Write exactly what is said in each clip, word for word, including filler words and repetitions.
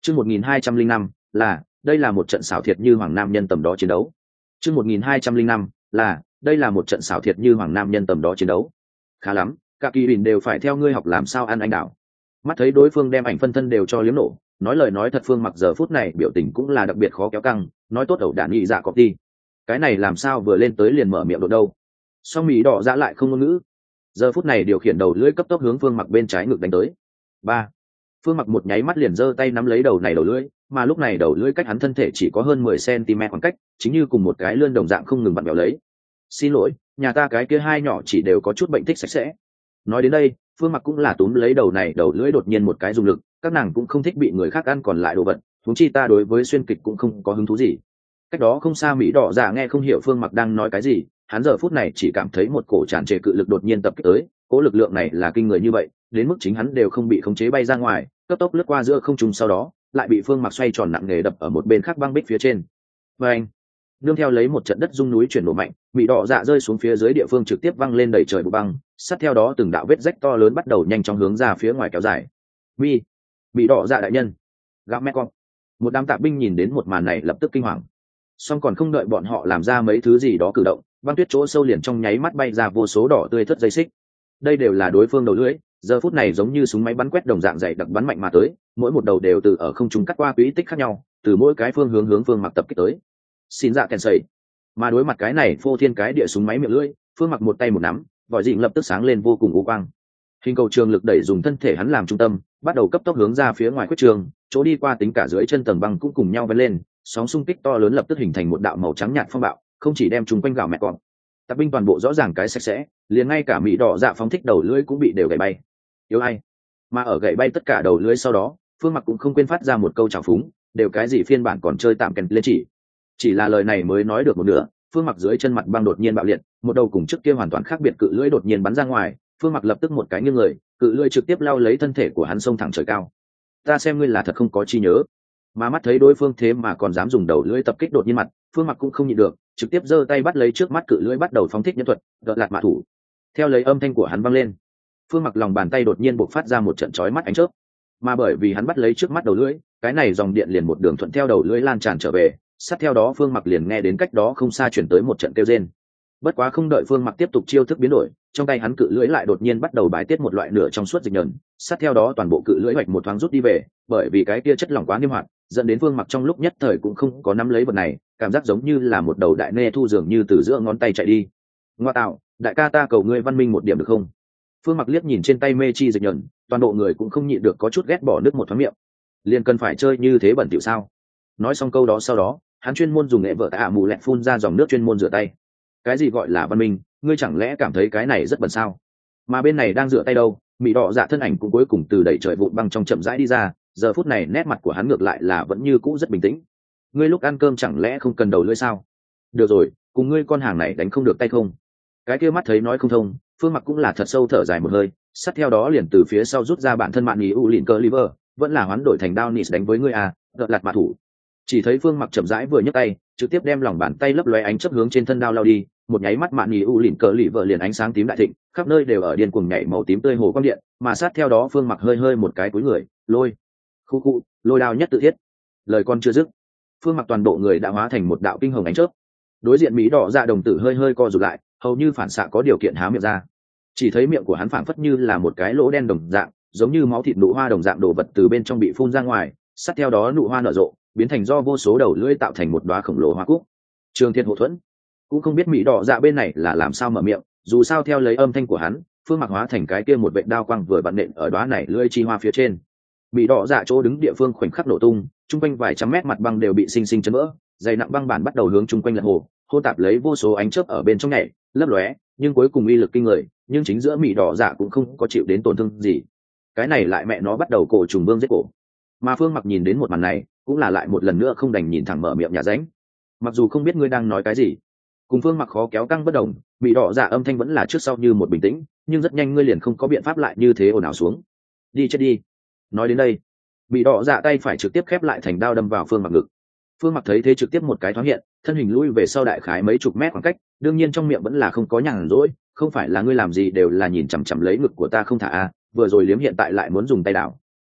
chương một nghìn hai trăm linh năm là đây là một trận xảo thiệt như hoàng nam nhân tầm đó chiến đấu. chương một nghìn hai trăm linh năm là đây là một trận xảo thiệt như hoàng nam nhân tầm đó chiến đấu. Khá lắm, cả kỳ bình đều phải theo ngươi học làm sao ăn anh đảo. Mắt thấy đối phương đem ảnh phân thân đều cho liếm nổ, nói lời nói thật Phương Mặc giờ phút này biểu tình cũng là đặc biệt khó kéo căng, nói tốt ẩu đản nghị dạ có đi. Cái này làm sao vừa lên tới liền mở miệng độ đâu. Song Mỹ đỏ dạ lại không ngôn ngữ. Giờ phút này điều khiển đầu lưỡi cấp tốc hướng Phương Mặc bên trái ngực đánh tới. Ba. Phương Mặc một nháy mắt liền giơ tay nắm lấy đầu này đầu lưỡi, mà lúc này đầu lưỡi cách hắn thân thể chỉ có hơn mười xăng-ti-mét khoảng cách, chính như cùng một cái lươn đồng dạng không ngừng vặn vẹo lấy. Xin lỗi, nhà ta cái kia hai nhỏ chỉ đều có chút bệnh thích sạch sẽ. Nói đến đây, Phương Mặc cũng là túm lấy đầu này đầu lưỡi đột nhiên một cái dùng lực, các nàng cũng không thích bị người khác ăn còn lại đồ vật, huống chi ta đối với xuyên kịch cũng không có hứng thú gì. Cách đó không xa Mỹ đỏ dạ nghe không hiểu Phương Mặc đang nói cái gì, hắn giờ phút này chỉ cảm thấy một cổ tràn trề cự lực đột nhiên tập kích tới, cỗ lực lượng này là kinh người như vậy, đến mức chính hắn đều không bị khống chế bay ra ngoài, cấp tốc lướt qua giữa không trung sau đó, lại bị Phương Mặc xoay tròn nặng nề đập ở một bên khác băng bích phía trên. Và anh, nương theo lấy một trận đất rung núi chuyển nổ mạnh, Mỹ đỏ dạ rơi xuống phía dưới địa phương trực tiếp văng lên đầy trời bụi băng, sát theo đó từng đạo vết rách to lớn bắt đầu nhanh chóng hướng ra phía ngoài kéo dài. Mi, Mỹ đỏ dạ đại nhân, gạo mẹ con. Một đám tạ binh nhìn đến một màn này lập tức kinh hoàng. Song còn không đợi bọn họ làm ra mấy thứ gì đó cử động, băng tuyết chỗ sâu liền trong nháy mắt bay ra vô số đỏ tươi thất dây xích. Đây đều là đối phương đầu lưỡi, giờ phút này giống như súng máy bắn quét đồng dạng dày đặc bắn mạnh mà tới, mỗi một đầu đều từ ở không trung cắt qua quỹ tích khác nhau, từ mỗi cái phương hướng hướng Phương Mặc tập kích tới. Xin dạ kèn sẩy. Mà đối mặt cái này phô thiên cái địa súng máy miệng lưỡi, Phương Mặc một tay một nắm, vòi dịnh lập tức sáng lên vô cùng u quang. Hình cầu trường lực đẩy dùng thân thể hắn làm trung tâm, bắt đầu cấp tốc hướng ra phía ngoài quyết trường, chỗ đi qua tính cả dưới chân tầng băng cũng cùng nhau vén lên, sóng xung kích to lớn lập tức hình thành một đạo màu trắng nhạt phong bạo, không chỉ đem chúng quanh gạo mẹ cọp. Tạp binh toàn bộ rõ ràng cái sạch sẽ, liền ngay cả Mỹ đỏ dạ phóng thích đầu lưỡi cũng bị đều gãy bay. Yếu ai? Mà ở gãy bay tất cả đầu lưỡi sau đó, Phương Mặc cũng không quên phát ra một câu chào phúng, đều cái gì phiên bản còn chơi tạm kèn lên chỉ. Chỉ là lời này mới nói được một nửa, Phương Mặc dưới chân mặt băng đột nhiên bạo liệt, một đầu cùng trước kia hoàn toàn khác biệt cự lưỡi đột nhiên bắn ra ngoài, Phương Mặc lập tức một cái nghiêng người, cự lưỡi trực tiếp lao lấy thân thể của hắn xông thẳng trời cao. Ta xem ngươi là thật không có chi nhớ. Mà mắt thấy đối phương thế mà còn dám dùng đầu lưỡi tập kích đột nhiên mặt, Phương Mặc cũng không nhịn được, trực tiếp giơ tay bắt lấy trước mắt cự lưỡi bắt đầu phóng thích nhân thuật, gợt lạt mạ thủ. Theo lấy âm thanh của hắn vang lên, Phương Mặc lòng bàn tay đột nhiên bộc phát ra một trận chói mắt ánh chớp. Mà bởi vì hắn bắt lấy trước mắt đầu lưỡi, cái này dòng điện liền một đường thuận theo đầu lưỡi lan tràn trở về, sát theo đó Phương Mặc liền nghe đến cách đó không xa chuyển tới một trận kêu rên. Bất quá không đợi Phương Mặc tiếp tục chiêu thức biến đổi, trong tay hắn cự lưỡi lại đột nhiên bắt đầu bài tiết một loại nửa trong suốt dịch nhờn, sát theo đó toàn bộ cự lưỡi hoạch một thoáng rút đi về, bởi vì cái kia chất lỏng quá nghiêm hoạt, dẫn đến Phương Mặc trong lúc nhất thời cũng không có nắm lấy vật này, cảm giác giống như là một đầu đại nê thu dường như từ giữa ngón tay chạy đi. Ngoa tạo, đại ca ta cầu ngươi văn minh một điểm được không? Phương Mặc liếc nhìn trên tay mê chi dịch nhờn, toàn bộ người cũng không nhịn được có chút ghét bỏ nước một thoáng miệng. Liền cần phải chơi như thế bẩn thỉu sao? Nói xong câu đó sau đó, hắn chuyên môn dùng nghệ vợ tạ mù lẹt phun ra dòng nước chuyên môn rửa tay. Cái gì gọi là văn minh, ngươi chẳng lẽ cảm thấy cái này rất bẩn sao? Mà bên này đang rửa tay đâu, Mỹ đỏ dạ thân ảnh cũng cuối cùng từ đẩy trời vụn băng trong chậm rãi đi ra, giờ phút này nét mặt của hắn ngược lại là vẫn như cũ rất bình tĩnh. Ngươi lúc ăn cơm chẳng lẽ không cần đầu lưỡi sao? Được rồi, cùng ngươi con hàng này đánh không được tay không? Cái kia mắt thấy nói không thông, Phương Mặc cũng là thật sâu thở dài một hơi, sát theo đó liền từ phía sau rút ra bản thân mạng ý u lìn cơ liver, vẫn là hoán đổi thành đao nịt đánh với ngươi à, gợt lạt mạ thủ. Chỉ thấy Phương Mặc chậm rãi vừa nhấc tay, trực tiếp đem lòng bàn tay lấp lóe ánh chớp hướng trên thân đao lao đi, một nháy mắt mạn nhì u lìn cờ lì vợ liền ánh sáng tím đại thịnh, khắp nơi đều ở điên cuồng nhảy màu tím tươi hồ quang điện, mà sát theo đó Phương Mặc hơi hơi một cái cúi người, lôi, khu khu, lôi đao nhất tự thiết. Lời con chưa dứt, Phương Mặc toàn bộ người đã hóa thành một đạo kinh hồng ánh chớp. Đối diện Mỹ đỏ dạ đồng tử hơi hơi co rụt lại, hầu như phản xạ có điều kiện há miệng ra. Chỉ thấy miệng của hắn phảng phất như là một cái lỗ đen đồng dạng, giống như máu thịt nụ hoa đồng dạng đồ vật từ bên trong bị phun ra ngoài, sát theo đó nụ hoa nở rộ, biến thành do vô số đầu lưỡi tạo thành một đóa khổng lồ hoa cúc. Trường Thiên hộ thuẫn. Cũng không biết Mỹ đỏ dạ bên này là làm sao mở miệng, dù sao theo lấy âm thanh của hắn, Phương Mặc hóa thành cái kia một vệt đao quang vừa vặn nện ở đóa này lưỡi chi hoa phía trên. Mỹ đỏ dạ chỗ đứng địa phương khoảnh khắc nổ tung, trung quanh vài trăm mét mặt băng đều bị sinh sinh chấn vỡ, dày nặng băng bản bắt đầu hướng trung quanh lật hồ, hôn tạp lấy vô số ánh chớp ở bên trong nhảy, lấp lóe, nhưng cuối cùng uy lực kinh người, nhưng chính giữa Mỹ đỏ dạ cũng không có chịu đến tổn thương gì. Cái này lại mẹ nó bắt đầu cổ trùng vương giết cổ. Mà Phương Mặc nhìn đến một màn này, cũng là lại một lần nữa không đành nhìn thẳng mở miệng nhà ránh. Mặc dù không biết ngươi đang nói cái gì, cùng Phương Mặc khó kéo căng bất đồng, Mỹ đỏ dạ âm thanh vẫn là trước sau như một bình tĩnh, nhưng rất nhanh ngươi liền không có biện pháp lại như thế ồn ào xuống. Đi chết đi. Nói đến đây, Mỹ đỏ dạ tay phải trực tiếp khép lại thành đao đâm vào Phương Mặc ngực. Phương Mặc thấy thế trực tiếp một cái thoáng hiện, thân hình lui về sau đại khái mấy chục mét khoảng cách, đương nhiên trong miệng vẫn là không có nhàn rỗi, không phải là ngươi làm gì đều là nhìn chằm chằm lấy ngực của ta không thả a, vừa rồi liếm hiện tại lại muốn dùng tay đảo.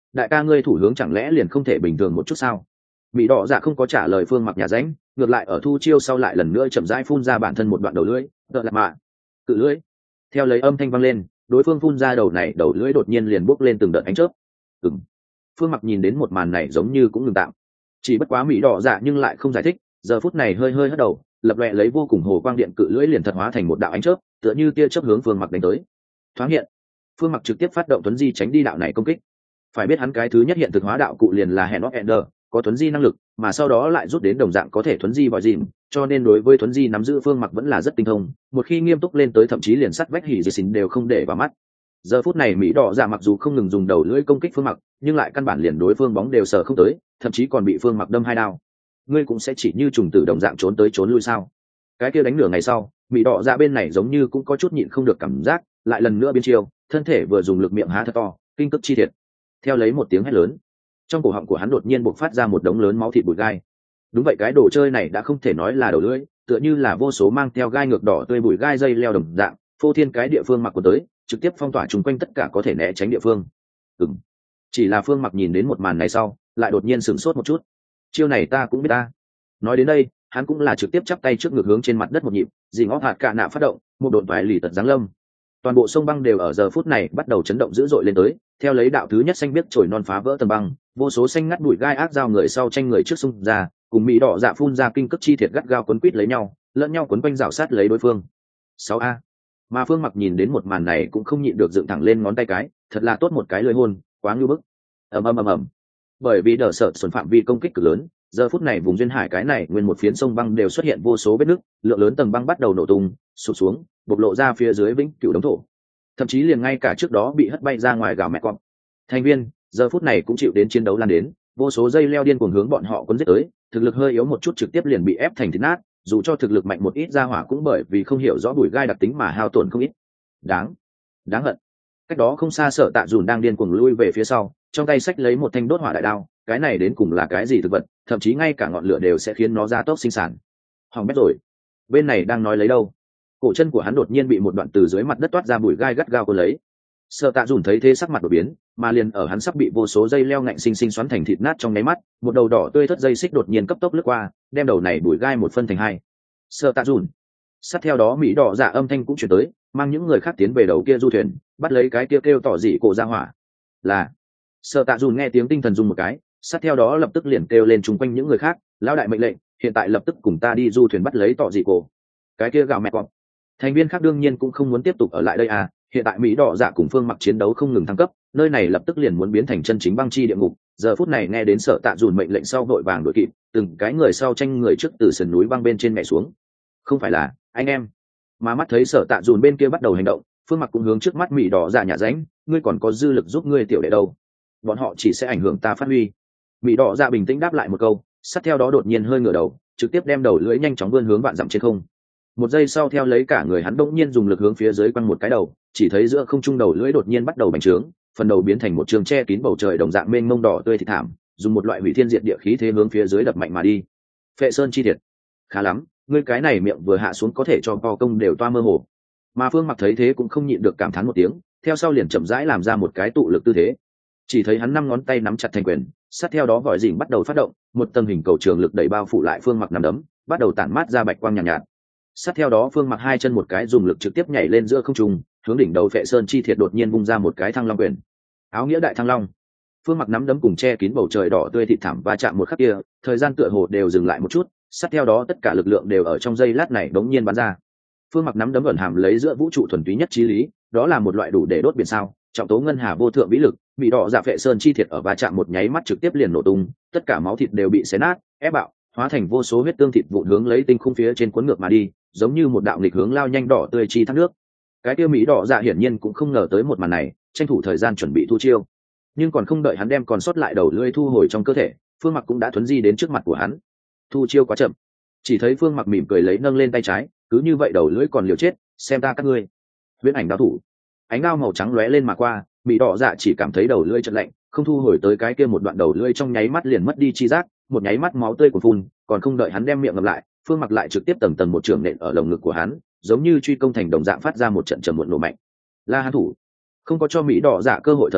đại ca ngươi thủ hướng chẳng lẽ liền không thể bình thường một chút sao? Mỹ đỏ dạ không có trả lời Phương Mặc nhà ránh, ngược lại ở thu chiêu sau lại lần nữa chậm rãi phun ra bản thân một đoạn đầu lưỡi, đợi lại mà cự lưỡi. Theo lấy âm thanh vang lên, đối phương phun ra đầu này đầu lưỡi đột nhiên liền bốc lên từng đợt ánh chớp. Ừm. Phương Mặc nhìn đến một màn này giống như cũng ngừng tạm. Chỉ bất quá Mỹ đỏ dạ nhưng lại không giải thích, giờ phút này hơi hơi hất đầu, lập lòe lấy vô cùng hồ quang điện cự lưỡi liền thật hóa thành một đạo ánh chớp, tựa như tia chớp hướng Phương Mặc đánh tới. Thoáng hiện, Phương Mặc trực tiếp phát động tuấn di tránh đi đạo này công kích. Phải biết hắn cái thứ nhất hiện thực hóa đạo cụ liền là hẹn of ender, có thuấn di năng lực, mà sau đó lại rút đến đồng dạng có thể thuấn di vòi dìm, cho nên đối với thuấn di nắm giữ Phương Mặc vẫn là rất tinh thông, một khi nghiêm túc lên tới thậm chí liền sắt vách hỉ dị xỉn đều không để vào mắt. Giờ phút này Mỹ đỏ dạ mặc dù không ngừng dùng đầu lưỡi công kích Phương Mặc, nhưng lại căn bản liền đối phương bóng đều sờ không tới, thậm chí còn bị Phương Mặc đâm hai đao. Ngươi cũng sẽ chỉ như trùng tử đồng dạng trốn tới trốn lui sao? Cái kia đánh nửa ngày sau, Mỹ đỏ dạ bên này giống như cũng có chút nhịn không được cảm giác, lại lần nữa biến chiêu, thân thể vừa dùng lực miệng há thật to, kinh cực chi thiệt. Theo lấy một tiếng hét lớn, trong cổ họng của hắn đột nhiên bộc phát ra một đống lớn máu thịt bụi gai. Đúng vậy, cái đồ chơi này đã không thể nói là đầu lưỡi, tựa như là vô số mang theo gai ngược đỏ tươi bụi gai dây leo đồng dạng, phô thiên cái địa phương Mặc của tới, trực tiếp phong tỏa chung quanh tất cả có thể né tránh địa phương. Ừm. Chỉ là Phương Mặc nhìn đến một màn này sau, lại đột nhiên sửng sốt một chút. Chiêu này ta cũng biết ta. Nói đến đây, hắn cũng là trực tiếp chắp tay trước ngực hướng trên mặt đất một nhịp, dình óp hạt cả nạ phát động, một độn toái lì tật giáng lâm. Toàn bộ sông băng đều ở giờ phút này bắt đầu chấn động dữ dội lên tới, theo lấy đạo thứ nhất xanh biết trồi non phá vỡ tầng băng, vô số xanh ngắt bụi gai ác dao người sau tranh người trước xung ra, cùng Mỹ đỏ dạ phun ra kinh cước chi thiệt gắt gao quấn quít lấy nhau, lẫn nhau quấn quanh rào sát lấy đối phương. sáu a. Mà Phương Mặc nhìn đến một màn này cũng không nhịn được dựng thẳng lên ngón tay cái, thật là tốt một cái lưỡi hôn, quá ngưu bức. Ầm ầm ầm ầm. Bởi vì đỡ sợ xuẩn phạm vi công kích cực lớn, giờ phút này vùng duyên hải cái này nguyên một phiến sông băng đều xuất hiện vô số vết nứt, lượng lớn tầng băng bắt đầu nổ tung, sụp xuống, bộc lộ ra phía dưới vĩnh cửu đống thổ. Thậm chí liền ngay cả trước đó bị hất bay ra ngoài gào mẹ con thành viên giờ phút này cũng chịu đến chiến đấu lan đến, vô số dây leo điên cuồng hướng bọn họ cuốn giết tới, thực lực hơi yếu một chút trực tiếp liền bị ép thành thịt nát, dù cho thực lực mạnh một ít ra hỏa cũng bởi vì không hiểu rõ bụi gai đặc tính mà hao tổn không ít. Đáng, đáng hận. Cách đó không xa Sở Tạ Dùn đang điên cuồng lui về phía sau, trong tay xách lấy một thanh đốt hỏa đại đao, cái này đến cùng là cái gì thực vật, thậm chí ngay cả ngọn lửa đều sẽ khiến nó ra tốc sinh sản. Hỏng bét rồi. Bên này đang nói lấy đâu? Cổ chân của hắn đột nhiên bị một đoạn từ dưới mặt đất toát ra bụi gai gắt gao cuốn lấy. Sở Tạ Dùn thấy thế sắc mặt đổi biến, mà liền ở hắn sắp bị vô số dây leo ngạnh sinh sinh xoắn thành thịt nát trong nháy mắt, một đầu đỏ tươi thất dây xích đột nhiên cấp tốc lướt qua, đem đầu này bụi gai một phân thành hai. Sở Tạ Dùn. Sát theo đó Mỹ đỏ dạ âm thanh cũng truyền tới, mang những người khác tiến về đầu kia du thuyền, bắt lấy cái kia kêu tỏ dị cổ ra hỏa. Là. Sở Tạ Dùn nghe tiếng tinh thần rung một cái, sát theo đó lập tức liền kêu lên chung quanh những người khác, lão đại mệnh lệnh, hiện tại lập tức cùng ta đi du thuyền bắt lấy tỏ dị cổ. Cái kia gào mẹ cọp. Thành viên khác đương nhiên cũng không muốn tiếp tục ở lại đây à, hiện tại Mỹ đỏ dạ cùng Phương Mặc chiến đấu không ngừng thăng cấp, nơi này lập tức liền muốn biến thành chân chính băng chi địa ngục. Giờ phút này nghe đến Sở Tạ Dùn mệnh lệnh sau vội vàng đuổi kịp, từng cái người sau tranh người trước từ sườn núi băng bên trên mẹ xuống. Không phải là anh em, mà mắt thấy Sở Tạ Dùn bên kia bắt đầu hành động, Phương Mặc cũng hướng trước mắt Mỹ đỏ dạ nhả ránh, ngươi còn có dư lực giúp ngươi tiểu đệ đâu, bọn họ chỉ sẽ ảnh hưởng ta phát huy. Mỹ đỏ dạ bình tĩnh đáp lại một câu, sát theo đó đột nhiên hơi ngửa đầu, trực tiếp đem đầu lưỡi nhanh chóng vươn hướng vạn dặm trên không. Một giây sau theo lấy cả người hắn đột nhiên dùng lực hướng phía dưới quăng một cái đầu, chỉ thấy giữa không trung đầu lưỡi đột nhiên bắt đầu bành trướng, phần đầu biến thành một trường che kín bầu trời đồng dạng mênh mông đỏ tươi thịt thảm, dùng một loại hủy thiên diệt địa khí thế hướng phía dưới đập mạnh mà đi. Phệ Sơn chi thiệt, khá lắm, ngươi cái này miệng vừa hạ xuống có thể cho co công đều toa mơ hồ. Mà Phương Mặc thấy thế cũng không nhịn được cảm thán một tiếng, theo sau liền chậm rãi làm ra một cái tụ lực tư thế. Chỉ thấy hắn năm ngón tay nắm chặt thành quyền, sát theo đó vòi rỉnh bắt đầu phát động, một tầng hình cầu trường lực đẩy bao phủ lại Phương Mặc nắm đấm, bắt đầu tản mát ra bạch quang nhàn nhạt, nhạt. Sát theo đó Phương Mặc hai chân một cái dùng lực trực tiếp nhảy lên giữa không trung, hướng đỉnh đầu Phệ Sơn chi thiệt đột nhiên vung ra một cái thăng long quyền. Áo nghĩa đại thăng long. Phương Mặc nắm đấm cùng che kín bầu trời đỏ tươi thịt thảm va chạm một khắc kia, thời gian tựa hồ đều dừng lại một chút, sát theo đó tất cả lực lượng đều ở trong giây lát này đống nhiên bắn ra. Phương Mặc nắm đấm ẩn hàm lấy giữa vũ trụ thuần túy nhất trí lý, đó là một loại đủ để đốt biển sao, trọng tố ngân hà vô thượng vĩ lực, bị đỏ dạ Phệ Sơn chi thiệt ở va chạm một nháy mắt trực tiếp liền nổ tung, tất cả máu thịt đều bị xé nát, ép bạo, hóa thành vô số huyết tương thịt vụn hướng lấy tinh khung phía trên cuốn ngược mà đi, giống như một đạo nghịch hướng lao nhanh đỏ tươi chi thác nước. Cái kia Mỹ đỏ dạ hiển nhiên cũng không ngờ tới một màn này, tranh thủ thời gian chuẩn bị thu chiêu, nhưng còn không đợi hắn đem còn sót lại đầu lưỡi thu hồi trong cơ thể, Phương Mặc cũng đã thuấn di đến trước mặt của hắn. Thu chiêu quá chậm, chỉ thấy Phương Mặc mỉm cười lấy nâng lên tay trái, cứ như vậy đầu lưỡi còn liều chết, xem ta các ngươi. Huyễn ảnh đao thủ, ánh đao màu trắng lóe lên mà qua, Mỹ đỏ dạ chỉ cảm thấy đầu lưỡi chợt lạnh, không thu hồi tới cái kia một đoạn đầu lưỡi trong nháy mắt liền mất đi chi giác, một nháy mắt máu tươi cuồn phun, còn không đợi hắn đem miệng ngậm lại, Phương Mặc lại trực tiếp tầng tầng một trường nện ở lồng ngực của hắn, giống như truy công thành đồng dạng phát ra một trận trầm muộn nổ mạnh. La Hán thủ, không có cho Mỹ đỏ dạ cơ hội thở dốc,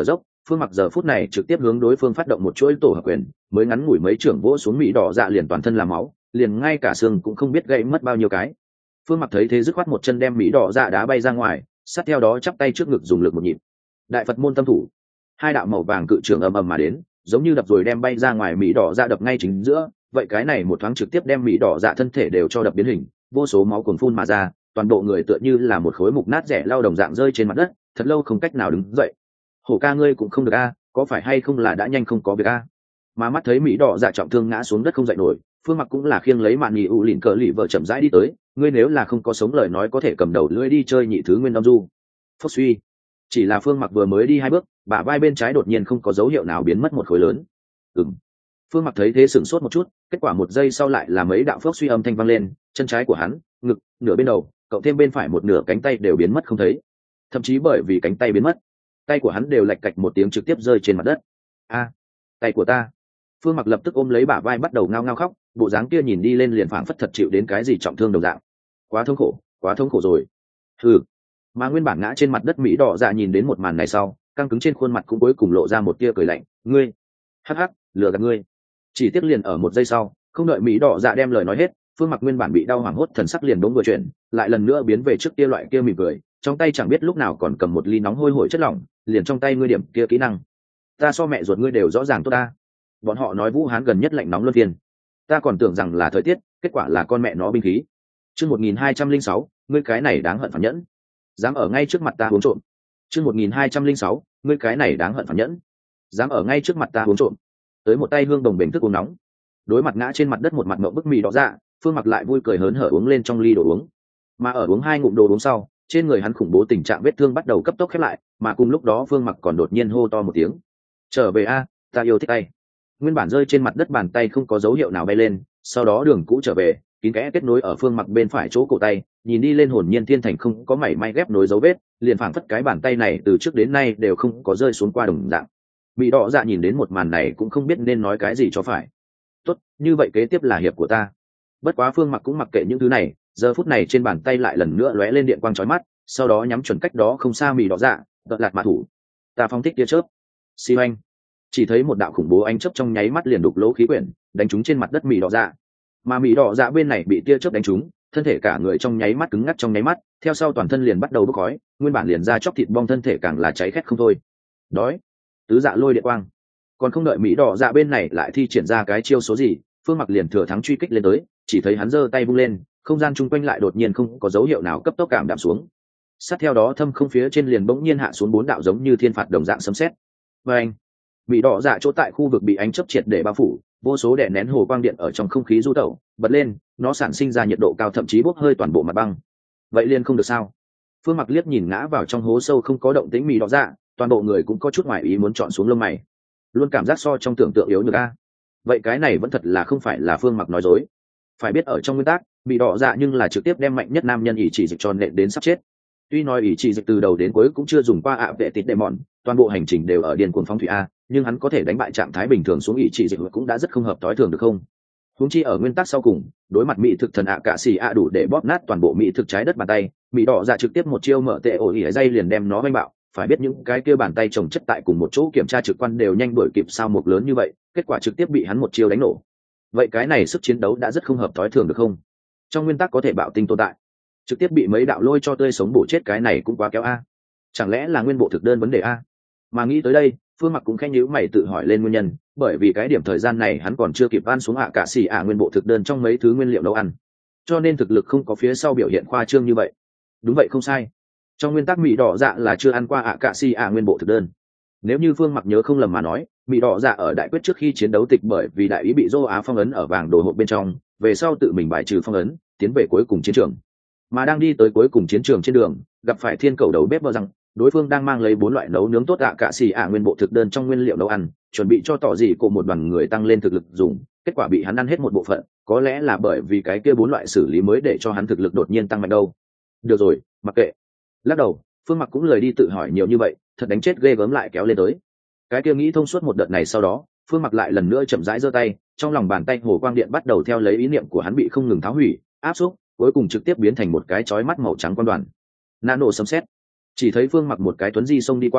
Phương Mặc giờ phút này trực tiếp hướng đối phương phát động một chuỗi tổ hợp quyền, mới ngắn ngủi mấy trưởng vỗ xuống Mỹ Đỏ Dạ liền toàn thân là máu, liền ngay cả xương cũng không biết gãy mất bao nhiêu cái. Phương Mặc thấy thế dứt khoát một chân đem Mỹ Đỏ Dạ đá bay ra ngoài, sát theo đó chắp tay trước ngực dùng lực một nhịp. Đại Phật môn tâm thủ, hai đạo màu vàng cự trường ầm ầm mà đến, giống như đập rồi đem bay ra ngoài Mỹ Đỏ Dạ đập ngay chính giữa, vậy cái này một thoáng trực tiếp đem Mỹ Đỏ Dạ thân thể đều cho đập biến hình, vô số máu cuồn phun mà ra, toàn bộ người tựa như là một khối mục nát rẻ lao đồng dạng rơi trên mặt đất, thật lâu không cách nào đứng dậy. Hổ ca ngươi cũng không được a, có phải hay không là đã nhanh không có việc a? Mà mắt thấy Mỹ Đỏ Dạ trọng thương ngã xuống đất không dậy nổi, Phương Mặc cũng là khiêng lấy mạn nhị ủ lìn cờ lì vợ chậm rãi đi tới, ngươi nếu là không có sống lời nói có thể cầm đầu lưỡi đi chơi nhị thứ nguyên âm du. Phốc suy, chỉ là Phương Mặc vừa mới đi hai bước, bả vai bên trái đột nhiên không có dấu hiệu nào biến mất một khối lớn. Ừm. Phương Mặc thấy thế sửng sốt một chút, kết quả một giây sau lại là mấy đạo phốc suy âm thanh vang lên, chân trái của hắn, ngực, nửa bên đầu, cộng thêm bên phải một nửa cánh tay đều biến mất không thấy. Thậm chí bởi vì cánh tay biến mất, tay của hắn đều lạch cạch một tiếng trực tiếp rơi trên mặt đất. A, tay của ta! Phương Mặc lập tức ôm lấy bả vai bắt đầu ngao ngao khóc, bộ dáng kia nhìn đi lên liền phảng phất thật chịu đến cái gì trọng thương đồng dạng. Quá thống khổ, quá thống khổ rồi. Hừ. Mà nguyên bản ngã trên mặt đất Mỹ Đỏ Dạ nhìn đến một màn này sau, căng cứng trên khuôn mặt cũng cuối cùng lộ ra một tia cười lạnh, ngươi, hắc hắc, lừa gạt ngươi. Chỉ tiếc liền ở một giây sau, không đợi Mỹ Đỏ Dạ đem lời nói hết, Phương Mặc nguyên bản bị đau hoảng hốt thần sắc liền bỗng vừa chuyển, lại lần nữa biến về trước kia loại kia mỉm cười, trong tay chẳng biết lúc nào còn cầm một ly nóng hôi hổi chất lỏng, liền trong tay ngươi điểm kia kỹ năng. Ta so mẹ ruột ngươi đều rõ ràng tốt ta. Bọn họ nói Vũ Hán gần nhất lạnh nóng luân phiên, ta còn tưởng rằng là thời tiết, kết quả là con mẹ nó binh khí. Chương một nghìn hai trăm linh sáu, ngươi cái này đáng hận phản nhẫn, dám ở ngay trước mặt ta uống trộm. Chương một nghìn hai trăm linh sáu, ngươi cái này đáng hận phản nhẫn, dám ở ngay trước mặt ta uống trộm. Tới một tay hương đồng bình thức uống nóng, đối mặt ngã trên mặt đất một mặt mộng bức Mỹ Đỏ Dạ, Phương Mặc lại vui cười hớn hở uống lên trong ly đồ uống. Mà ở uống hai ngụm đồ uống sau, trên người hắn khủng bố tình trạng vết thương bắt đầu cấp tốc khép lại, mà cùng lúc đó Phương Mặc còn đột nhiên hô to một tiếng, trở về a, ta yêu thích tay. Nguyên bản rơi trên mặt đất bàn tay không có dấu hiệu nào bay lên, sau đó đường cũ trở về, kín kẽ kết nối ở Phương Mặc bên phải chỗ cổ tay, nhìn đi lên hồn nhiên thiên thành không có mảy may ghép nối dấu vết, liền phảng phất cái bàn tay này từ trước đến nay đều không có rơi xuống qua đồng dạng. Mỹ Đỏ Dạ nhìn đến một màn này cũng không biết nên nói cái gì cho phải. Tốt, như vậy kế tiếp là hiệp của ta. Bất quá Phương Mặc cũng mặc kệ những thứ này, giờ phút này trên bàn tay lại lần nữa lóe lên điện quang chói mắt, sau đó nhắm chuẩn cách đó không xa Mỹ Đỏ Dạ, đợt lạt mã thủ. Ta phóng thích tia chớp. Xi anh. Chỉ thấy một đạo khủng bố ánh chớp trong nháy mắt liền đục lỗ khí quyển, đánh trúng trên mặt đất Mỹ Đỏ Dạ. Mà Mỹ Đỏ Dạ bên này bị tia chớp đánh trúng, thân thể cả người trong nháy mắt cứng ngắc trong nháy mắt, theo sau toàn thân liền bắt đầu bốc khói, nguyên bản liền ra chóc thịt bong thân thể càng là cháy khét không thôi. Đói. Tứ dạ lôi điện quang. Còn không đợi Mỹ Đỏ Dạ bên này lại thi triển ra cái chiêu số gì, Phương Mặc liền thừa thắng truy kích lên tới, chỉ thấy hắn giơ tay vung lên, không gian chung quanh lại đột nhiên không có dấu hiệu nào cấp tốc cảm đạm xuống. Sát theo đó thâm không phía trên liền bỗng nhiên hạ xuống bốn đạo giống như thiên phạt đồng dạng sấm sét. Và anh, Mỹ Đỏ Dạ chỗ tại khu vực bị ánh chớp triệt để bao phủ, vô số đè nén hồ quang điện ở trong không khí du tẩu, bật lên, nó sản sinh ra nhiệt độ cao thậm chí bốc hơi toàn bộ mặt băng. Vậy liền không được sao? Phương Mặc liếc nhìn ngã vào trong hố sâu không có động tĩnh Mỹ Đỏ Dạ, toàn bộ người cũng có chút ngoài ý muốn chọn xuống lông mày. Luôn cảm giác so trong tưởng tượng yếu nhược a. Vậy cái này vẫn thật là không phải là Phương Mặc nói dối. Phải biết ở trong nguyên tắc, Mỹ Đỏ Dạ nhưng là trực tiếp đem mạnh nhất nam nhân ỷ chỉ dịch tròn nện đến sắp chết. Tuy nói ỷ chỉ dịch từ đầu đến cuối cũng chưa dùng qua ạ vệ tịt đệ mòn, toàn bộ hành trình đều ở điên cuồng phóng thủy a, nhưng hắn có thể đánh bại trạng thái bình thường xuống ỷ chỉ dịch cũng đã rất không hợp tối thường được không? Huống chi ở nguyên tắc sau cùng, đối mặt mỹ thực thần ạ cả xì ạ đủ để bóp nát toàn bộ mỹ thực trái đất bàn tay, Mỹ Đỏ Dạ trực tiếp một chiêu mở tệ ổ ỉ dây liền đem nó vênh bạo. Phải biết những cái kia bàn tay chồng chất tại cùng một chỗ kiểm tra trực quan đều nhanh đuổi kịp sao một lớn như vậy, kết quả trực tiếp bị hắn một chiêu đánh nổ. Vậy cái này sức chiến đấu đã rất không hợp thói thường được không? Trong nguyên tắc có thể bạo tinh tồn tại, trực tiếp bị mấy đạo lôi cho tươi sống bổ chết, cái này cũng quá kéo a. Chẳng lẽ là nguyên bộ thực đơn vấn đề a? Mà nghĩ tới đây, Phương Mặc cũng khẽ nhíu mày tự hỏi lên nguyên nhân, bởi vì cái điểm thời gian này hắn còn chưa kịp ăn xuống ạ cả xì ạ nguyên bộ thực đơn trong mấy thứ nguyên liệu nấu ăn, cho nên thực lực không có phía sau biểu hiện khoa trương như vậy. Đúng vậy, không sai. Trong nguyên tắc Mỹ Đỏ Dạ là chưa ăn qua ạ cả xì ạ nguyên bộ thực đơn. Nếu như Phương Mặc nhớ không lầm mà nói, Mỹ Đỏ Dạ ở đại quyết trước khi chiến đấu tịch bởi vì đại ý bị Dô Á phong ấn ở vàng đồ hộp bên trong, về sau tự mình bài trừ phong ấn, tiến về cuối cùng chiến trường. Mà đang đi tới cuối cùng chiến trường trên đường, gặp phải thiên cầu đầu bếp vợ rằng đối phương đang mang lấy bốn loại nấu nướng tốt ạ cả xì ạ nguyên bộ thực đơn trong nguyên liệu nấu ăn, chuẩn bị cho tỏ dị cổ một đoàn người tăng lên thực lực dùng, kết quả bị hắn ăn hết một bộ phận, có lẽ là bởi vì cái kia bốn loại xử lý mới để cho hắn thực lực đột nhiên tăng mạnh đâu. Được rồi, mặc kệ. Lắc đầu, Phương Mặc cũng lời đi tự hỏi nhiều như vậy, thật đánh chết ghê gớm lại kéo lên tới. Cái kia nghĩ thông suốt một đợt này sau đó, Phương Mặc lại lần nữa chậm rãi giơ tay, trong lòng bàn tay hồ quang điện bắt đầu theo lấy ý niệm của hắn bị không ngừng tháo hủy, áp xúc, cuối cùng trực tiếp biến thành một cái chói mắt màu trắng quang đoàn. Nano sấm sét. Chỉ thấy Phương Mặc một cái tuấn di xông đi qua,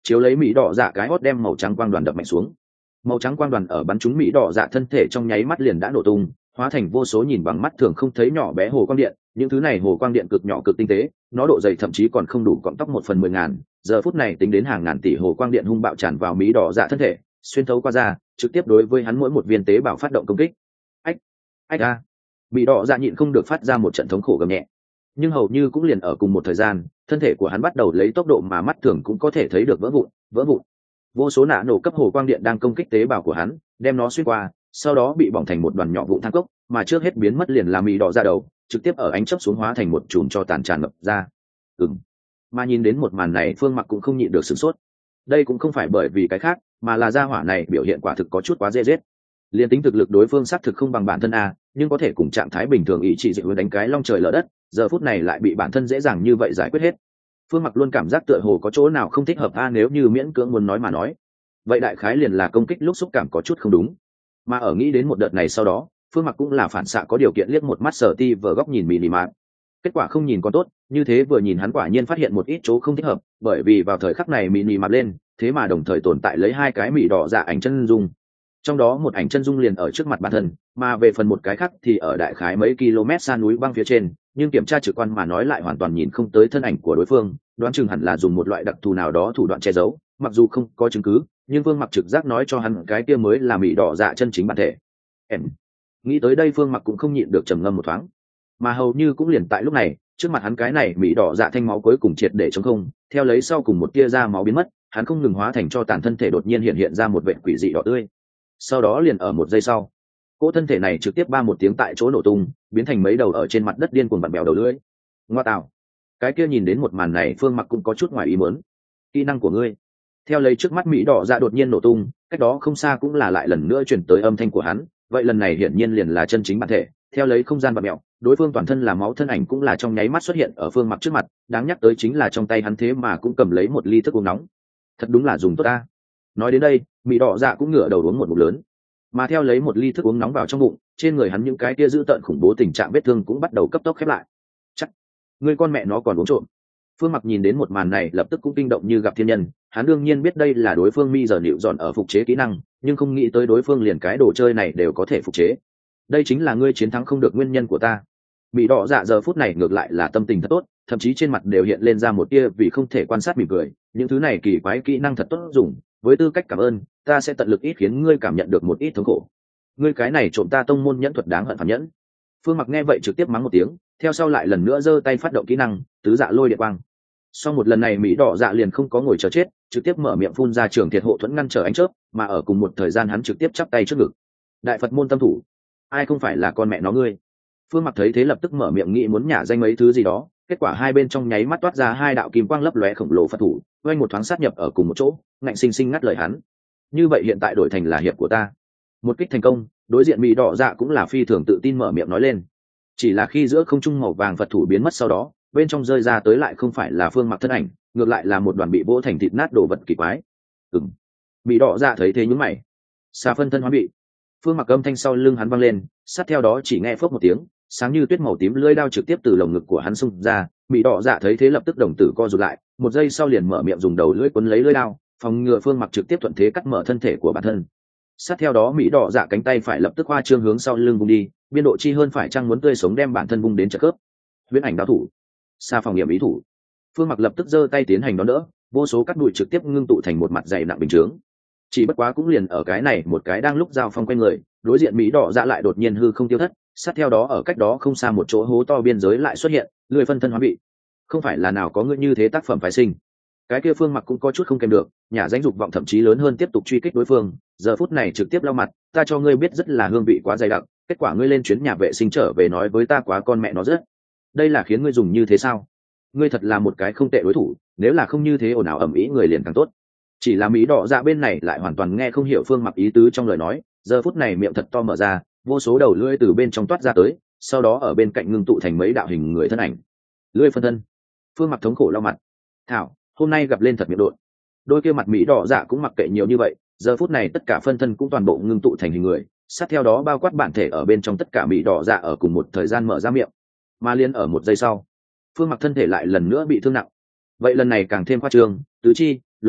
chiếu lấy mỹ đỏ dạ cái hót đem màu trắng quang đoàn đập mạnh xuống. Màu trắng quang đoàn ở bắn trúng mỹ đỏ dạ thân thể trong nháy mắt liền đã nổ tung, hóa thành vô số nhìn bằng mắt thường không thấy nhỏ bé hồ quang điện. Những thứ này hồ quang điện cực nhỏ cực tinh tế, nó độ dày thậm chí còn không đủ cọng tóc một phần mười ngàn. Giờ phút này tính đến hàng ngàn tỷ hồ quang điện hung bạo tràn vào mỹ đỏ dạ thân thể, xuyên thấu qua da, trực tiếp đối với hắn mỗi một viên tế bào phát động công kích. Ách, ách a! Mỹ đỏ dạ nhịn không được phát ra một trận thống khổ gầm nhẹ. Nhưng hầu như cũng liền ở cùng một thời gian, thân thể của hắn bắt đầu lấy tốc độ mà mắt thường cũng có thể thấy được vỡ vụn, vỡ vụn. Vô số nã nổ cấp hồ quang điện đang công kích tế bào của hắn, đem nó xuyên qua, sau đó bị bỏng thành một đoàn nhỏ vụn than cốc, mà trước hết biến mất liền là mỹ đỏ ra đầu, trực tiếp ở ánh chớp xuống hóa thành một chùm cho tàn tràn ngập ra. Ừm. Mà nhìn đến một màn này, Phương Mặc cũng không nhịn được sửng sốt. Đây cũng không phải bởi vì cái khác, mà là gia hỏa này biểu hiện quả thực có chút quá dễ dết. Liên tính thực lực đối phương xác thực không bằng bản thân a, nhưng có thể cùng trạng thái bình thường ý chỉ dịu đánh cái long trời lở đất, giờ phút này lại bị bản thân dễ dàng như vậy giải quyết hết. Phương Mặc luôn cảm giác tựa hồ có chỗ nào không thích hợp a, nếu như miễn cưỡng muốn nói mà nói, vậy đại khái liền là công kích lúc xúc cảm có chút không đúng. Mà ở nghĩ đến một đợt này sau đó, Phương Mặc cũng là phản xạ có điều kiện liếc một mắt Sở Ti vừa góc nhìn mini mạn. Kết quả không nhìn còn tốt, như thế vừa nhìn hắn quả nhiên phát hiện một ít chỗ không thích hợp, bởi vì vào thời khắc này mini mạn lên, thế mà đồng thời tồn tại lấy hai cái mỉ đỏ dạ ảnh chân dung. Trong đó một ảnh chân dung liền ở trước mặt bản thân, mà về phần một cái khác thì ở đại khái mấy km xa núi băng phía trên, nhưng kiểm tra trực quan mà nói lại hoàn toàn nhìn không tới thân ảnh của đối phương, đoán chừng hẳn là dùng một loại đặc thù nào đó thủ đoạn che giấu, mặc dù không có chứng cứ, nhưng Phương Mặc trực giác nói cho hắn cái kia mới là mỉ đỏ dạ chân chính bản thể. Em nghĩ tới đây, Phương Mặc cũng không nhịn được trầm ngâm một thoáng, mà hầu như cũng liền tại lúc này, trước mặt hắn cái này mỉ đỏ dạ thanh máu cuối cùng triệt để trống không, theo lấy sau cùng một tia da máu biến mất, hắn không ngừng hóa thành cho tàn thân thể đột nhiên hiện hiện ra một vệt quỷ dị đỏ tươi. Sau đó liền ở một giây sau, cỗ thân thể này trực tiếp ba một tiếng tại chỗ nổ tung, biến thành mấy đầu ở trên mặt đất điên cuồng vặn bèo đầu lưỡi. Ngoa tạo! Cái kia nhìn đến một màn này, Phương Mặc cũng có chút ngoài ý muốn. Kỹ năng của ngươi. Theo lấy trước mắt mỹ đỏ dạ đột nhiên nổ tung, cách đó không xa cũng là lại lần nữa truyền tới âm thanh của hắn, vậy lần này hiển nhiên liền là chân chính bản thể. Theo lấy không gian vặn bèo, đối phương toàn thân là máu thân ảnh cũng là trong nháy mắt xuất hiện ở Phương Mặc trước mặt, đáng nhắc tới chính là trong tay hắn thế mà cũng cầm lấy một ly thức uống nóng. Thật đúng là dùng tốt ta. Nói đến đây, mỹ đỏ dạ cũng ngửa đầu uống một ngụm lớn, mà theo lấy một ly thức uống nóng vào trong bụng, trên người hắn những cái kia dữ tợn khủng bố tình trạng vết thương cũng bắt đầu cấp tốc khép lại. Chắc người con mẹ nó còn uống trộm. Phương Mặc nhìn đến một màn này lập tức cũng kinh động như gặp thiên nhân, hắn đương nhiên biết đây là đối phương mi giờ nịu dọn ở phục chế kỹ năng, nhưng không nghĩ tới đối phương liền cái đồ chơi này đều có thể phục chế. Đây chính là ngươi chiến thắng không được nguyên nhân của ta. Mỹ đỏ dạ giờ phút này ngược lại là tâm tình thật tốt, thậm chí trên mặt đều hiện lên ra một tia vì không thể quan sát mỉm cười, những thứ này kỳ quái kỹ năng thật tốt dùng, với tư cách cảm ơn, ta sẽ tận lực ít khiến ngươi cảm nhận được một ít thống khổ. Ngươi cái này trộm ta tông môn nhẫn thuật đáng hận phản nhẫn. Phương Mặc nghe vậy trực tiếp mắng một tiếng, theo sau lại lần nữa giơ tay phát động kỹ năng tứ dạ lôi điện quang. Sau một lần này mỹ đỏ dạ liền không có ngồi chờ chết, trực tiếp mở miệng phun ra trường thiệt hộ thuẫn ngăn trở ánh chớp, mà ở cùng một thời gian hắn trực tiếp chắp tay trước ngực. Đại Phật môn tâm thủ, ai không phải là con mẹ nó ngươi. Phương Mặc thấy thế lập tức mở miệng nghĩ muốn nhả danh mấy thứ gì đó, kết quả hai bên trong nháy mắt toát ra hai đạo kim quang lấp lóe khổng lồ Phật thủ, quanh một thoáng sát nhập ở cùng một chỗ, ngạnh sinh sinh ngắt lời hắn. Như vậy hiện tại đổi thành là hiệp của ta. Một kích thành công, đối diện mỹ đỏ dạ cũng là phi thường tự tin mở miệng nói lên. Chỉ là khi giữa không trung màu vàng Phật thủ biến mất sau đó, bên trong rơi ra tới lại không phải là Phương Mặc thân ảnh, ngược lại là một đoàn bị vỗ thành thịt nát đồ vật kỳ quái. Ừm. Mỹ đỏ dạ thấy thế nhướng mày. Xà phân thân hóa bị. Phương Mặc âm thanh sau lưng hắn vang lên, sát theo đó chỉ nghe phốc một tiếng, sáng như tuyết màu tím lưỡi đao trực tiếp từ lồng ngực của hắn xung ra. Mỹ đỏ dạ thấy thế lập tức đồng tử co rụt lại, một giây sau liền mở miệng dùng đầu lưỡi cuốn lấy lưỡi đao, phòng ngừa Phương Mặc trực tiếp thuận thế cắt mở thân thể của bản thân. Sát theo đó mỹ đỏ dạ cánh tay phải lập tức hoa trương hướng sau lưng vung đi, biên độ chi hơn phải chăng muốn tươi sống đem bản thân vung đến trợ khớp. Huyễn ảnh đao thủ, xa phòng nghiệm ý thủ. Phương Mặc lập tức giơ tay tiến hành đón đỡ, vô số cắt đùi trực tiếp ngưng tụ thành một mặt dày nặng bình chướng. Chỉ bất quá cũng liền ở cái này một cái đang lúc giao phong quanh người, đối diện mỹ đỏ dạ lại đột nhiên hư không tiêu thất, sát theo đó ở cách đó không xa một chỗ hố to biên giới lại xuất hiện, lười phân thân hóa bị. Không phải là nào có ngươi như thế tác phẩm phái sinh. Cái kia Phương Mặc cũng có chút không kèm được, nhà danh dục vọng thậm chí lớn hơn tiếp tục truy kích đối phương, giờ phút này trực tiếp lau mặt, ta cho ngươi biết rất là hương vị quá dày đặc, kết quả ngươi lên chuyến nhà vệ sinh trở về nói với ta quá con mẹ nó rất. Đây là khiến ngươi dùng như thế sao? Ngươi thật là một cái không tệ đối thủ, nếu là không như thế ồn ào ầm ĩ người liền càng tốt. Chỉ là mỹ đỏ dạ bên này lại hoàn toàn nghe không hiểu Phương Mặc ý tứ trong lời nói, giờ phút này miệng thật to mở ra, vô số đầu lưỡi từ bên trong toát ra tới, sau đó ở bên cạnh ngưng tụ thành mấy đạo hình người thân ảnh. Lưỡi phân thân. Phương Mặc thống khổ lau mặt. Thảo, hôm nay gặp lên thật miệng độn. Đôi kia mặt mỹ đỏ dạ cũng mặc kệ nhiều như vậy, giờ phút này tất cả phân thân cũng toàn bộ ngưng tụ thành hình người, sát theo đó bao quát bản thể ở bên trong tất cả mỹ đỏ dạ ở cùng một thời gian mở ra miệng. Mà liên ở một giây sau, Phương Mặc thân thể lại lần nữa bị thương nặng. Vậy lần này càng thêm khoa trương, tứ chi, lồng ngực,